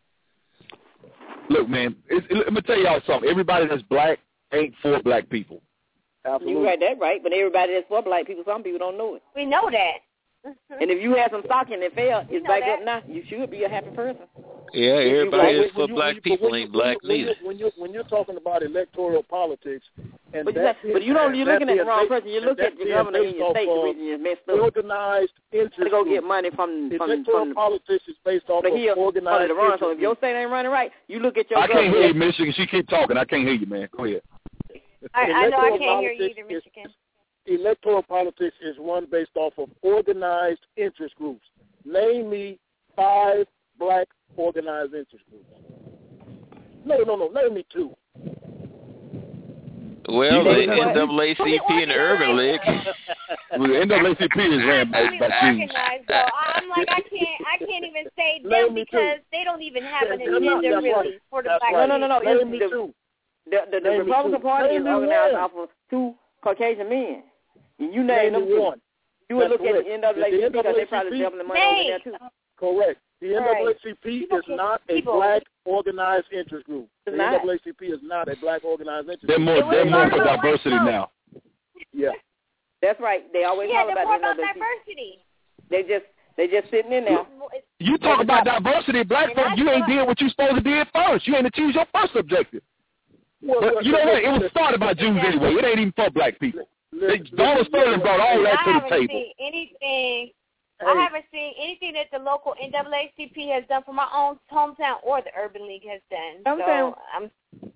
Look, man, it's, it, let me tell y'all something. Everybody that's black ain't for black people. Absolutely. You right that right, but everybody that's for black people, some people don't know it. We know that. And if you have some stock and it failed, We it's know back that. up now. You should be a happy person. Yeah, you everybody like- that's for black people ain't black when you, neither. when you when you're talking about electoral politics, and But, that you, but you don't. and You're that looking at the being wrong based- person. You and look that at the being governor in based your off state, of and you're messed up. organized interest To go get groups. money from from Electoral from politics is based off the of hill for organized the run. interest So if your groups. state ain't running right, you look at your I can't governor. hear you, Michigan. She keep talking. I can't hear you, man. Go ahead. I, I know I Electoral can't hear you politics either, is- Michigan. Electoral politics is one based off of organized interest groups. Name me five black organized interest groups. No, no, no. Name me two. Well, You the know what? N double A C P and the Urban League. Well, the N double A C P is ran by, Fully by Jews. organized, though. I'm like, I can't, I can't even say Name them me because they don't even have an That's not- agenda that's really right. for the That's black right. No, no, no, no. Name It's me the, two. the, the, the Name me Republican two. Party Name is me organized one. off of two Caucasian men. And you name Name them me two. one. You would That's look correct. at the N double A C P The because they probably N double A C P doubling money over there too. Correct. The N double A C P People is can- not a people- black organized interest group. The It's not. N double A C P is not a black organized interest They're group. more, It was they're more part for of the diversity white now. Yeah. That's right. They always Yeah, talk they're about more the N about double A C P. diversity. They just they just sitting in there. You talk about diversity, black And folks, that's you ain't what- did what you supposed to do first. You ain't achieved your first objective. Well, But well, you know what? It was listen, started by Jews Exactly. anyway. It ain't even for black people. They, listen, Donald listen, Sterling brought all that I to the haven't table. seen anything. Hey. I haven't seen anything that the local N double A C P has done for my own hometown or the Urban League has done. I'm so saying- I'm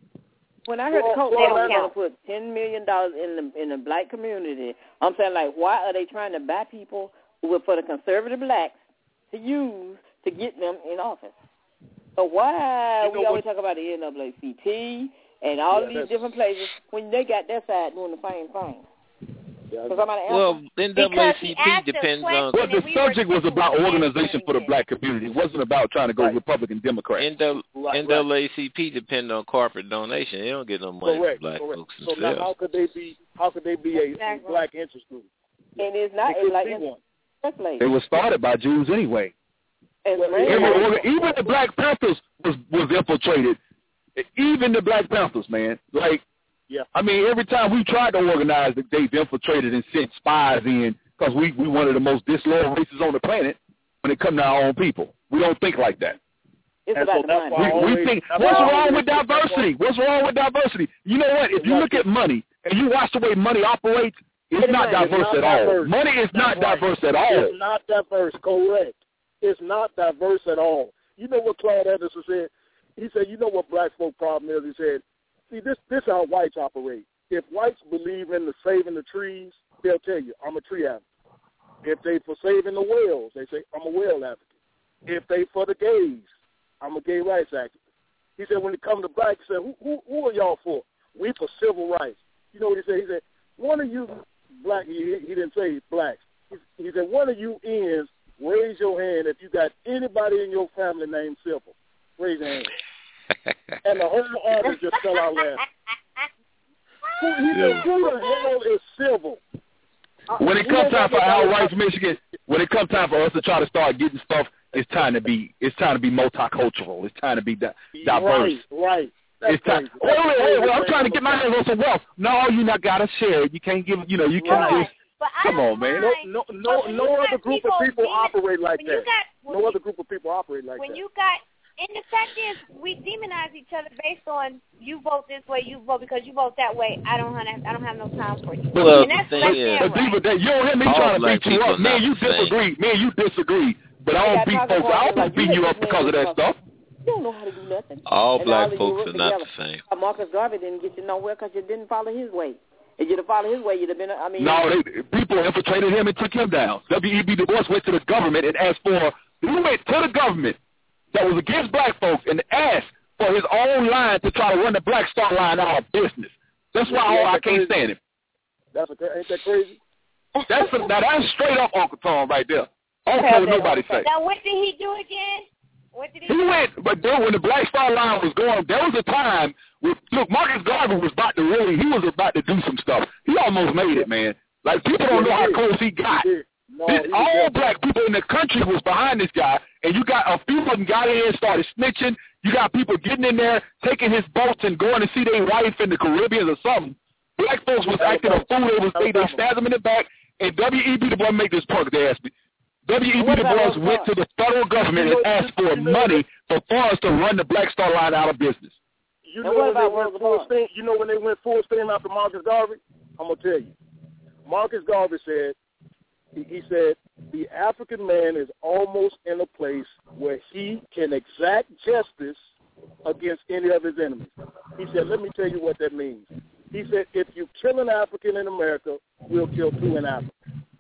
When I heard Well, the Coke they don't was going to count. put ten million dollars in the in the black community, I'm saying like, why are they trying to buy people with for the conservative blacks to use to get them in office? So why You know we always what- talk about the N double A C P and all Yeah, of these that's- different places when they got their side doing the same thing? Yeah, So somebody else, Well, N double A C Because he P asked a depends question. on Well, the and we were subject was about taking organization for the it. black community. It wasn't about trying to go Right. Republican, Democrat. N double Right, N double A C P depend on corporate donation. They don't get no money correct, from black correct. folks So now, themselves. how could they be? How could they be a, a Exactly. black interest group? and it's not They it's couldn't like be in one. the place. They were started by Jews anyway. And Well, Ray- Every orga- even the Black Panthers was, was infiltrated. Even the Black Panthers, man. Like, Yeah. I mean, every time we tried to organize, they've infiltrated and sent spies in because we we one of the most disloyal races on the planet when it comes to our own people. We don't think like that. it's And about so the that's money. why I We, we always- think, that's what's why I wrong always with think that's diversity? What's wrong with diversity? You know what? If you look at money and you watch the way money operates, it's It's not not diverse at diverse. all. Money is not That's right. diverse at all. It's not diverse, correct. It's not diverse at all. You know what Claude Anderson said? He said, you know what black folk problem is? He said, see, this this is how whites operate. If whites believe in the saving the trees, they'll tell you, I'm a tree advocate. If they for saving the whales, they say, I'm a whale advocate. If they for the gays, I'm a gay rights activist. He said, when it comes to black, he said, who, who, who are y'all for? We for civil rights. You know what he said? He said, one of you black, he, he didn't say blacks. He, he said, one of you ends, raise your hand if you got anybody in your family named Civil. Raise your hand. And the whole audience just fell out laughing. Who, he said, who the hell is Civil? When it comes time for our rights, Michigan, when it comes time for us to try to start getting stuff, it's time to be it's time to be multicultural. It's time to be di- diverse. Right, right. That's It's time. crazy. Wait, wait, wait, wait, I'm trying to get my hands on some wealth. No, you not gotta share it. You can't give. You know, you can't Right. just. But I Come don't on, man. mind. No, no, no, But when no you other got group people of people being- operate like when that. you got- when No you- other group of people operate like when that. you got And the fact is, we demonize each other based on you vote this way, you vote because you vote that way. I don't have, I don't have no time for you. Well, and that's, the thing that's is, right. but Diva, that, you don't hear me All trying to black beat you people up. Me and you not the same. disagree. Me and you disagree. But I don't beat folks. I don't beat you up because of that stuff. You don't know how to do nothing. All and black all folks are not together. the same. Marcus Garvey didn't get you nowhere because you didn't follow his way. If you'd have followed his way, you'd have been, I mean... No, they, people infiltrated him and took him down. W E B Du Bois went to the government and asked for... He went to the government that was against black folks and asked for his own line to try to run the Black Star Line out of business. That's why yeah, I, I can't crazy. stand him. That's a, ain't that crazy? That's a, now that's straight up Uncle Tom right there. I don't care what nobody say. Now, what did he do again? What did he, He do? went, but then when the Black Star Line was going, there was a time with, look, Marcus Garvey was about to really, he was about to do some stuff. He almost made it, man. Like, people don't know how close he got. No, This, he all did. black people in the country was behind this guy, and you got a few of them got in and started snitching. You got people getting in there, taking his boats and going to see their wife in the Caribbean or something. Black folks was acting a fool. They was they, they stabbed them in the back, and W E B Du Bois make this point. They asked me. W E B Du Bois went to the federal government and asked for money for us to run the Black Star Line out of business. You know when they went full steam. You know when they went full steam after Marcus Garvey. I'm gonna tell you. Marcus Garvey said. He, he said the African man is almost in a place where he can exact justice against any of his enemies. He said, let me tell you what that means. He said, if you kill an African in America, we'll kill two in Africa.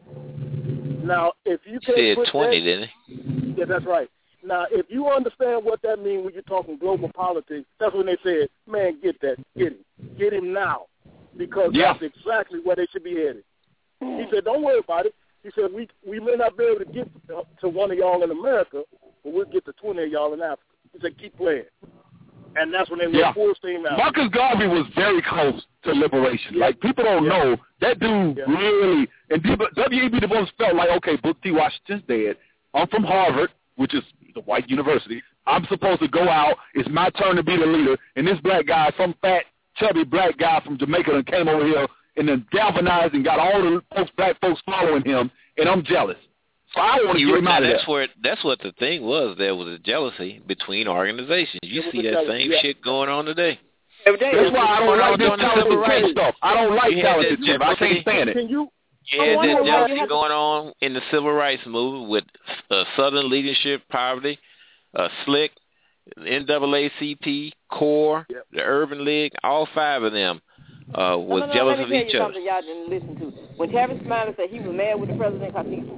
Now, if you can't He put said twenty, that, didn't he? Yeah, that's right. Now, if you understand what that means when you're talking global politics, that's when they said, man, get that, get him. Get him now, because Yeah. that's exactly where they should be headed. He said, don't worry about it. He said, we we may not be able to get to one of y'all in America, but we'll get to twenty of y'all in Africa. He said, keep playing. And that's when they went Yeah. full steam out. Marcus Garvey was very close to liberation. Yeah. Like, people don't Yeah. know. That dude Yeah. really, and W E B Du Bois felt like, okay, Booker T. Washington's dead. I'm from Harvard, which is the white university. I'm supposed to go out. It's my turn to be the leader. And this black guy, some fat, chubby black guy from Jamaica that came over here and then galvanized and got all the folks, black folks following him, and I'm jealous. So I want to You get were- him now out of that's there. where that's what the thing was. There was a jealousy between organizations. You see that jealousy, same yeah. shit going on today. That's why I don't like this talented Tim stuff. I don't like You had talented that Tim. I can't jealousy. stand it. Can you? Yeah, I that wonder why jealousy you have to- going on in the civil rights movement with uh, Southern Leadership Poverty, uh, SLIC, N double A C P, CORE, Yep. the Urban League, all five of them uh, was no, no, no, jealous let of me tell each you other. something y'all didn't listen to. When Terry Smiley said he was mad with the president because he,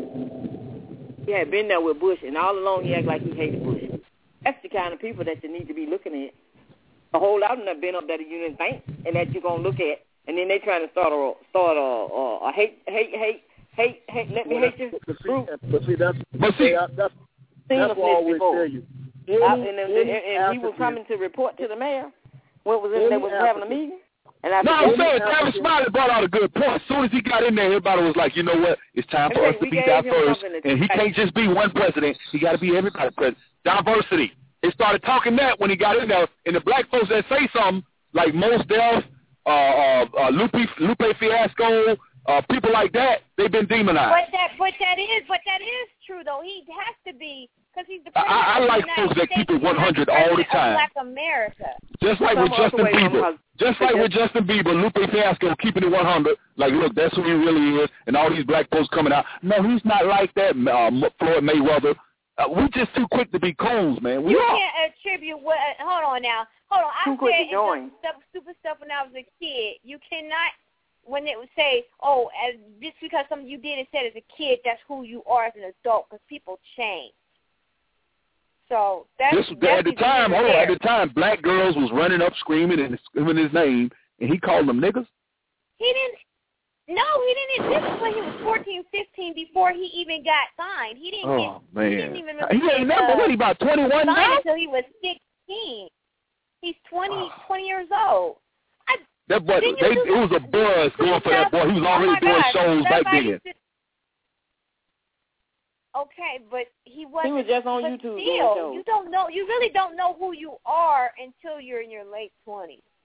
he had been there with Bush, and all along he acted like he hated Bush. That's the kind of people that you need to be looking at. A whole lot of them have been up there that you didn't think, and that you're going to look at, and then they trying to start a, start a, a, a hate, hate, hate, hate, hate, let me Well, hate you. But see, but see, that's, But see- that's, that's, Seen that's this what I always before. tell you. I, Any, and, and, any and he was African- coming to report to the mayor. What was in Any there was having a African- meeting. And I No, said, I'm "Any saying African- Travis Smiley brought out a good point. As soon as he got in there, everybody was like, you know what? It's time for us Okay, to we be gave him diverse. something to And he say. can't just be one president. He got to be everybody's president. Diversity. They started talking that when he got in there. And the black folks that say something, like Mos Def, uh, uh, uh, Lupe, Lupe Fiasco, uh, people like that, they've been demonized. But that, but that is, but that is true though. He has to be because he's the I- president. I of the like United folks that States. keep it He's not one hundred the all the president of time. Black America. Just like with Some other Justin way from Bieber. how- Just like Just- with Justin Bieber, Lupe Fiasco keeping it one hundred. Like, look, that's who he really is. And all these black folks coming out. No, he's not like that, uh, Floyd Mayweather. Uh, we just too quick to be coons, man. We You are. can't attribute what. Hold on now. Hold on. I Too quick said to join. some stuff, stupid stuff when I was a kid. You cannot, when it would say, oh, as just because something you did and said as a kid, that's who you are as an adult. Because people change. So that's, This, that's at the either time, here or hold on, at there. the time, black girls was running up screaming and screaming his name, and he called them niggas. He didn't. No, he didn't. This is when he was fourteen, fifteen, before he even got signed. He didn't Oh, get. He didn't man. even He really ain't get, never, uh, what, he about twenty-one now? signed until he was sixteen. He's twenty, twenty years old. I, That boy, Didn't they, you do it was a buzz going for that boy. He was Oh, already my doing gosh. shows back Somebody then. said- Okay, but he wasn't. was just on but YouTube doing Still, shows. you don't know. You really don't know who you are until you're in your late twenties.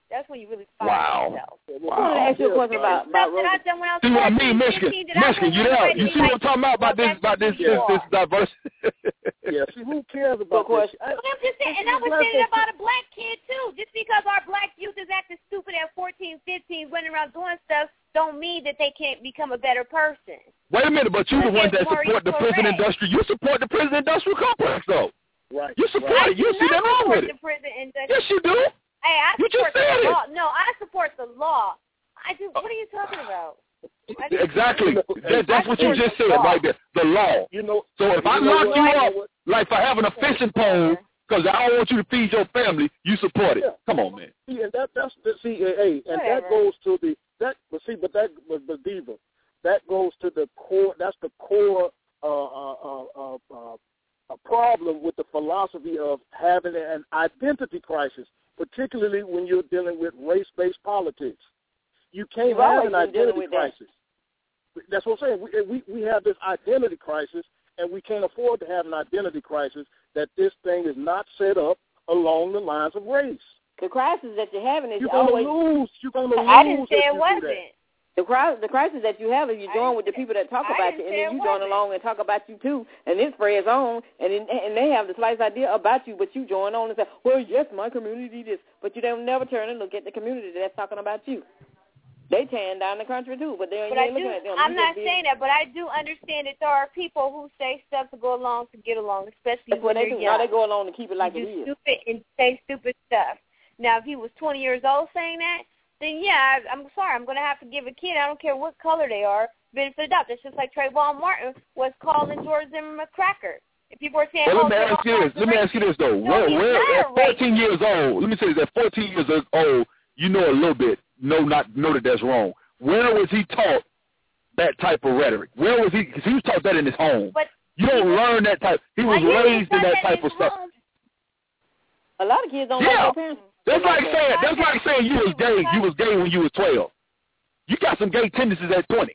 That's when you really find Wow. yourself. Wow. I want to ask you a question about, about Stuff that I done when I was See what I fourteen, mean, Michigan? fifteen, that I Michigan, you wouldn't there? already You see what I'm like, talking about about well, this about this this, this diversity? Yeah, see, who cares about this? I, I'm just saying, and I was saying it about a black kid too. Just because our black youth is acting stupid at fourteen, fifteen, running around doing stuff, don't mean that they can't become a better person. Wait a minute, but you're the one that Maurice support the prison Correct. industry. You support the prison industrial complex, though. Right. You support I it. You do see not that wrong support with it. the prison industry. Yes, you do. Hey, I You just support said the it. law. No, I support the law. I do. What are you talking about? I just- Exactly. That, that's what you just said law. right there. The law. You know. So if you I know lock what? you You know up, what? like for having a fishing pole, because I don't want you to feed your family, you support it. Yeah. Come on, man. See, and that that's the see, hey, and Whatever. that goes to the that. But see, but that, but, but Diva, that goes to the core. That's the core. Uh, uh, uh, uh, uh, a problem with the philosophy of having an identity crisis, particularly when you're dealing with race-based politics. You can't You've have always an been dealing identity with that. crisis. That's what I'm saying. We, we we have this identity crisis, and we can't afford to have an identity crisis that this thing is not set up along the lines of race. The crisis that you're having is You're gonna always lose. You're gonna lose. I didn't say if it you do wasn't. that. the crisis. The crisis that you have is you join with the people that talk I about didn't you, and say then it you join wasn't. along and talk about you too, and it spreads on, and then, and they have the slight idea about you, but you join on and say, well, yes, my community this, but you don't never turn and look at the community that's talking about you. They tearing down the country too, but they ain't But I looking do, at them. I'm You not just be- saying that, but I do understand that there are people who say stuff to go along to get along, especially That's when what they they're do. young. Now they go along to keep it like you it do is. stupid and say stupid stuff. Now, if he was twenty years old saying that, then yeah, I, I'm sorry, I'm going to have to give a kid, I don't care what color they are, benefit of doubt. That's just like Trayvon Martin was calling George Zimmerman a cracker. If people were saying, Well, oh, let me Trayvon ask you this. Martin's a Let me racist, ask you this though. no, Where, he's where not at a fourteen racist. years old? Let me say this. At fourteen years old, you know a little bit. Know not know that that's wrong. Where was he taught that type of rhetoric? Where was he? Because he was taught that in his home. But you don't learn that type. He was I hear he raised in taught that that type in of his stuff. home. A lot of kids don't Yeah. like their parents. That's like that. saying that's like saying you was gay. You was gay when you was twelve. You got some gay tendencies at twenty.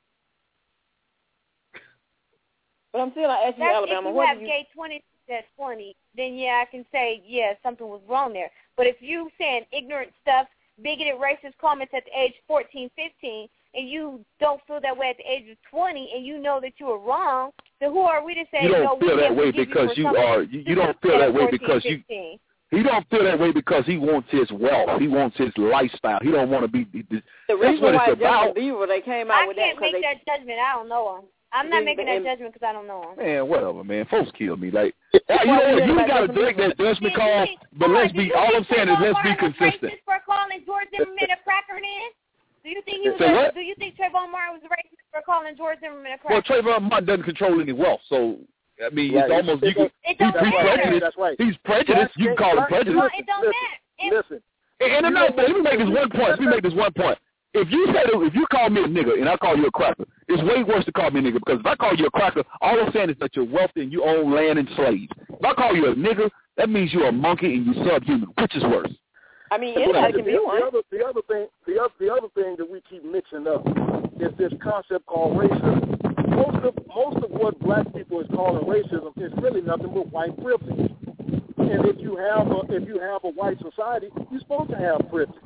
But I'm still asking you, That's Alabama. if you What have do you? gay twenties at twenty, then yeah, I can say, yeah, something was wrong there. But if you saying ignorant stuff, bigoted, racist comments at the age fourteen, fifteen, and you don't feel that way at the age of twenty, and you know that you were wrong, then who are we to say, You no, don't we feel that can't way forgive because for you something are. You, you don't feel at that way fourteen, because you. fifteen? He don't feel that way because he wants his wealth. He wants his lifestyle. He don't want to be. The That's reason what why it's about. Justin Bieber they came out I with can't that make because they. that judgment. I don't know him. I'm not They- making they- that judgment because I don't know him. Man, whatever, man. Folks kill me. Like, hey, you Why know you what? think You about got to Justin drink Bieber? that judgment Did call, you think- but hold let's on, be. did you All I'm think saying is Trayvon let's be Martin was consistent. racist for calling George Zimmerman a cracker then? Do you think he was? Say A, what? do you think Trayvon Martin was racist for calling George Zimmerman a Well, cracker? Trayvon Martin doesn't control any wealth, so I mean, Right. it's almost you can. It He's, don't he's matter. prejudiced. That's right. He's prejudiced. You can call him No, prejudiced. it don't Listen, matter. It, Listen. And, and another thing, let me make this one point. Let me make this one point. If you say that, if you call me a nigga and I call you a cracker, it's way worse to call me a nigga because if I call you a cracker, all I'm saying is that you're wealthy and you own land and slaves. If I call you a nigga, that means you're a monkey and you're subhuman. Which is worse? I mean, But anybody the, can be the, one. the other, the other thing, the other, the other thing that we keep mixing up is this concept called racism. Most of most of what black people is calling racism is really nothing but white privilege. And if you have a if you have a white society, you're supposed to have privilege.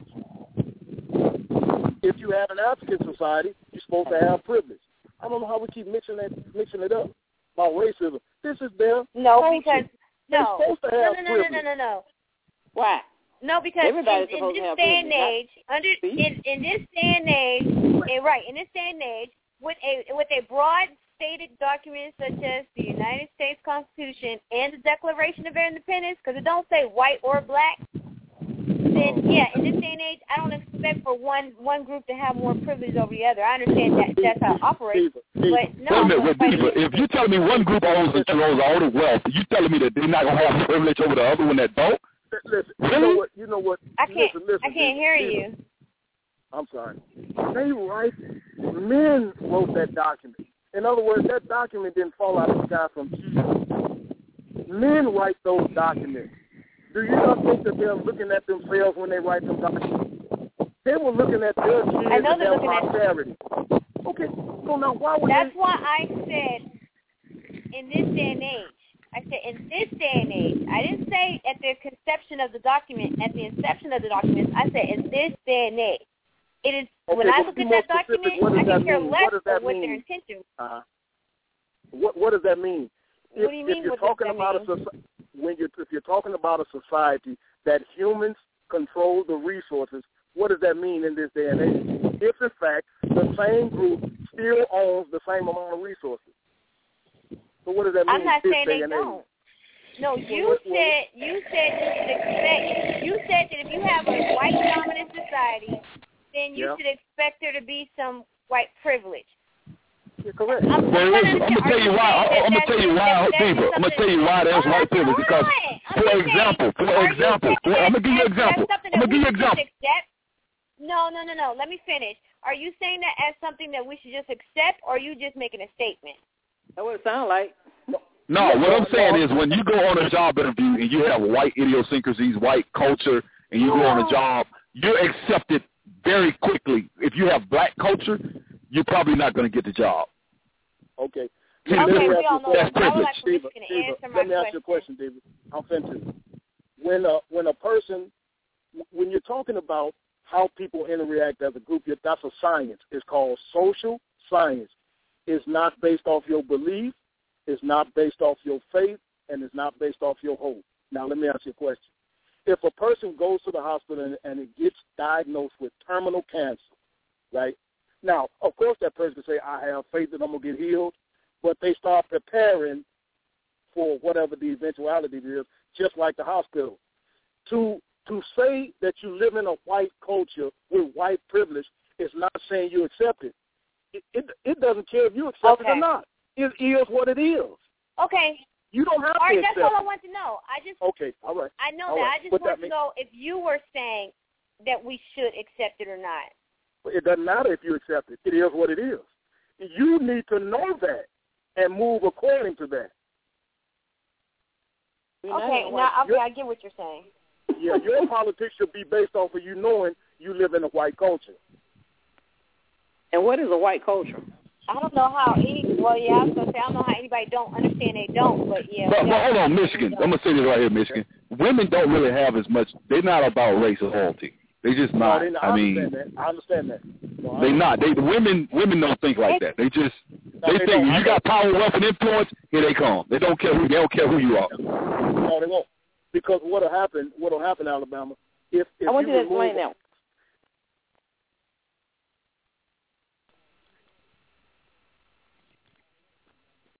If you have an African society, you're supposed to have privilege. I don't know how we keep mixing that mixing it up about racism. This is their no, culture. because They're no, supposed to no, have no, no, privilege. no, no, no, no. Why? No, because Everybody's in, in supposed to this have day and privilege, age, under in, in this day and age, and right in this day and age, with a with a broad stated document such as the United States Constitution and the Declaration of Independence, because it don't say white or black, then yeah, in this day and age, I don't expect for one one group to have more privilege over the other. I understand that that's how it operates, but no. Wait a minute, wait, Diva, if you're telling me one group owns controls all the wealth, you telling me that they're not gonna have privilege over the other one that don't? Listen, Really? you know what? You know what? I can't. Listen, listen, I can't listen, hear listen. you. I'm sorry. They write. Men wrote that document. In other words, that document didn't fall out of the sky from Jesus. Men write those documents. Do you not think that they're looking at themselves when they write them documents? They were looking at their kids I know and they're their looking at- posterity. Okay, so now why would That's they? why I said in this day and age. I said in this day and age. I didn't say at the conception of the document, at the inception of the document. I said in this day and age. It is okay, when I look at that document, I can care mean? less what of what mean? their intention. Uh-huh. What What does that mean? What if, do you mean? If you're what talking does that about mean? a when you if you're talking about a society that humans control the resources, what does that mean in this day and age? If in fact the same group still owns the same amount of resources, so what does that mean? I'm not this saying day they and don't. Age? No, you said you said you should expect. You said that if you have a white dominant society, then you Yeah. should expect there to be some white privilege. You're correct. I'm, well, listen, I'm gonna tell you why. I'm gonna tell you why, Diva. I'm gonna tell you why there's white privilege. Because, for example, for example, I'm gonna give you an example. I'm gonna give you an example. No, no, no, no. Let me finish. Are you saying that as something that we should just accept, or are you just making a statement? That's what it sounds like. No, what I'm saying is when you go on a job interview and you have white idiosyncrasies, white culture, and you go on a job, you're accepted very quickly. If you have black culture, you're probably not going to get the job. Okay. See, Okay, that's, we all know that's that. But I would privilege. like for Michigan to Diva, answer my let me ask you a question. question, David. I'm finished. When a when a person, when you're talking about how people interact as a group, that's a science. It's called social science. It's not based off your belief. It's not based off your faith, and it's not based off your hope. Now, let me ask you a question. If a person goes to the hospital and, and it gets diagnosed with terminal cancer, right? Now, of course, that person can say, I have faith that I'm going to get healed, but they start preparing for whatever the eventuality is, just like the hospital. To to say that you live in a white culture with white privilege is not saying you accept it. It, it, it doesn't care if you accept Okay. it or not. It is what it is. Okay. You don't have All right, to that's accept all I it. want to know. I just Okay, all right. I know all that. right. I just What want that to mean- know if you were saying that we should accept it or not. It doesn't matter if you accept it. It is what it is. You need to know that and move according to that. Okay, now okay, I get what you're saying. Yeah, your politics should be based off of you knowing you live in a white culture. And what is a white culture? I don't know how any. Well, yeah, I was gonna say I don't know how anybody don't understand they don't, but yeah. But, we but got- hold on, Michigan. I'm gonna say this right here, Michigan. Women don't really have as much. They're not about race or loyalty. They just No, not. they not. I I mean, understand that. I understand that. No, I they not. They the women. Women don't think like that. They just. They they think don't. you got power, wealth, and influence. Here they come. They don't care who. They don't care who you are. No, they won't. Because what'll happen? What'll happen, Alabama? If, if I want you to remove, explain that.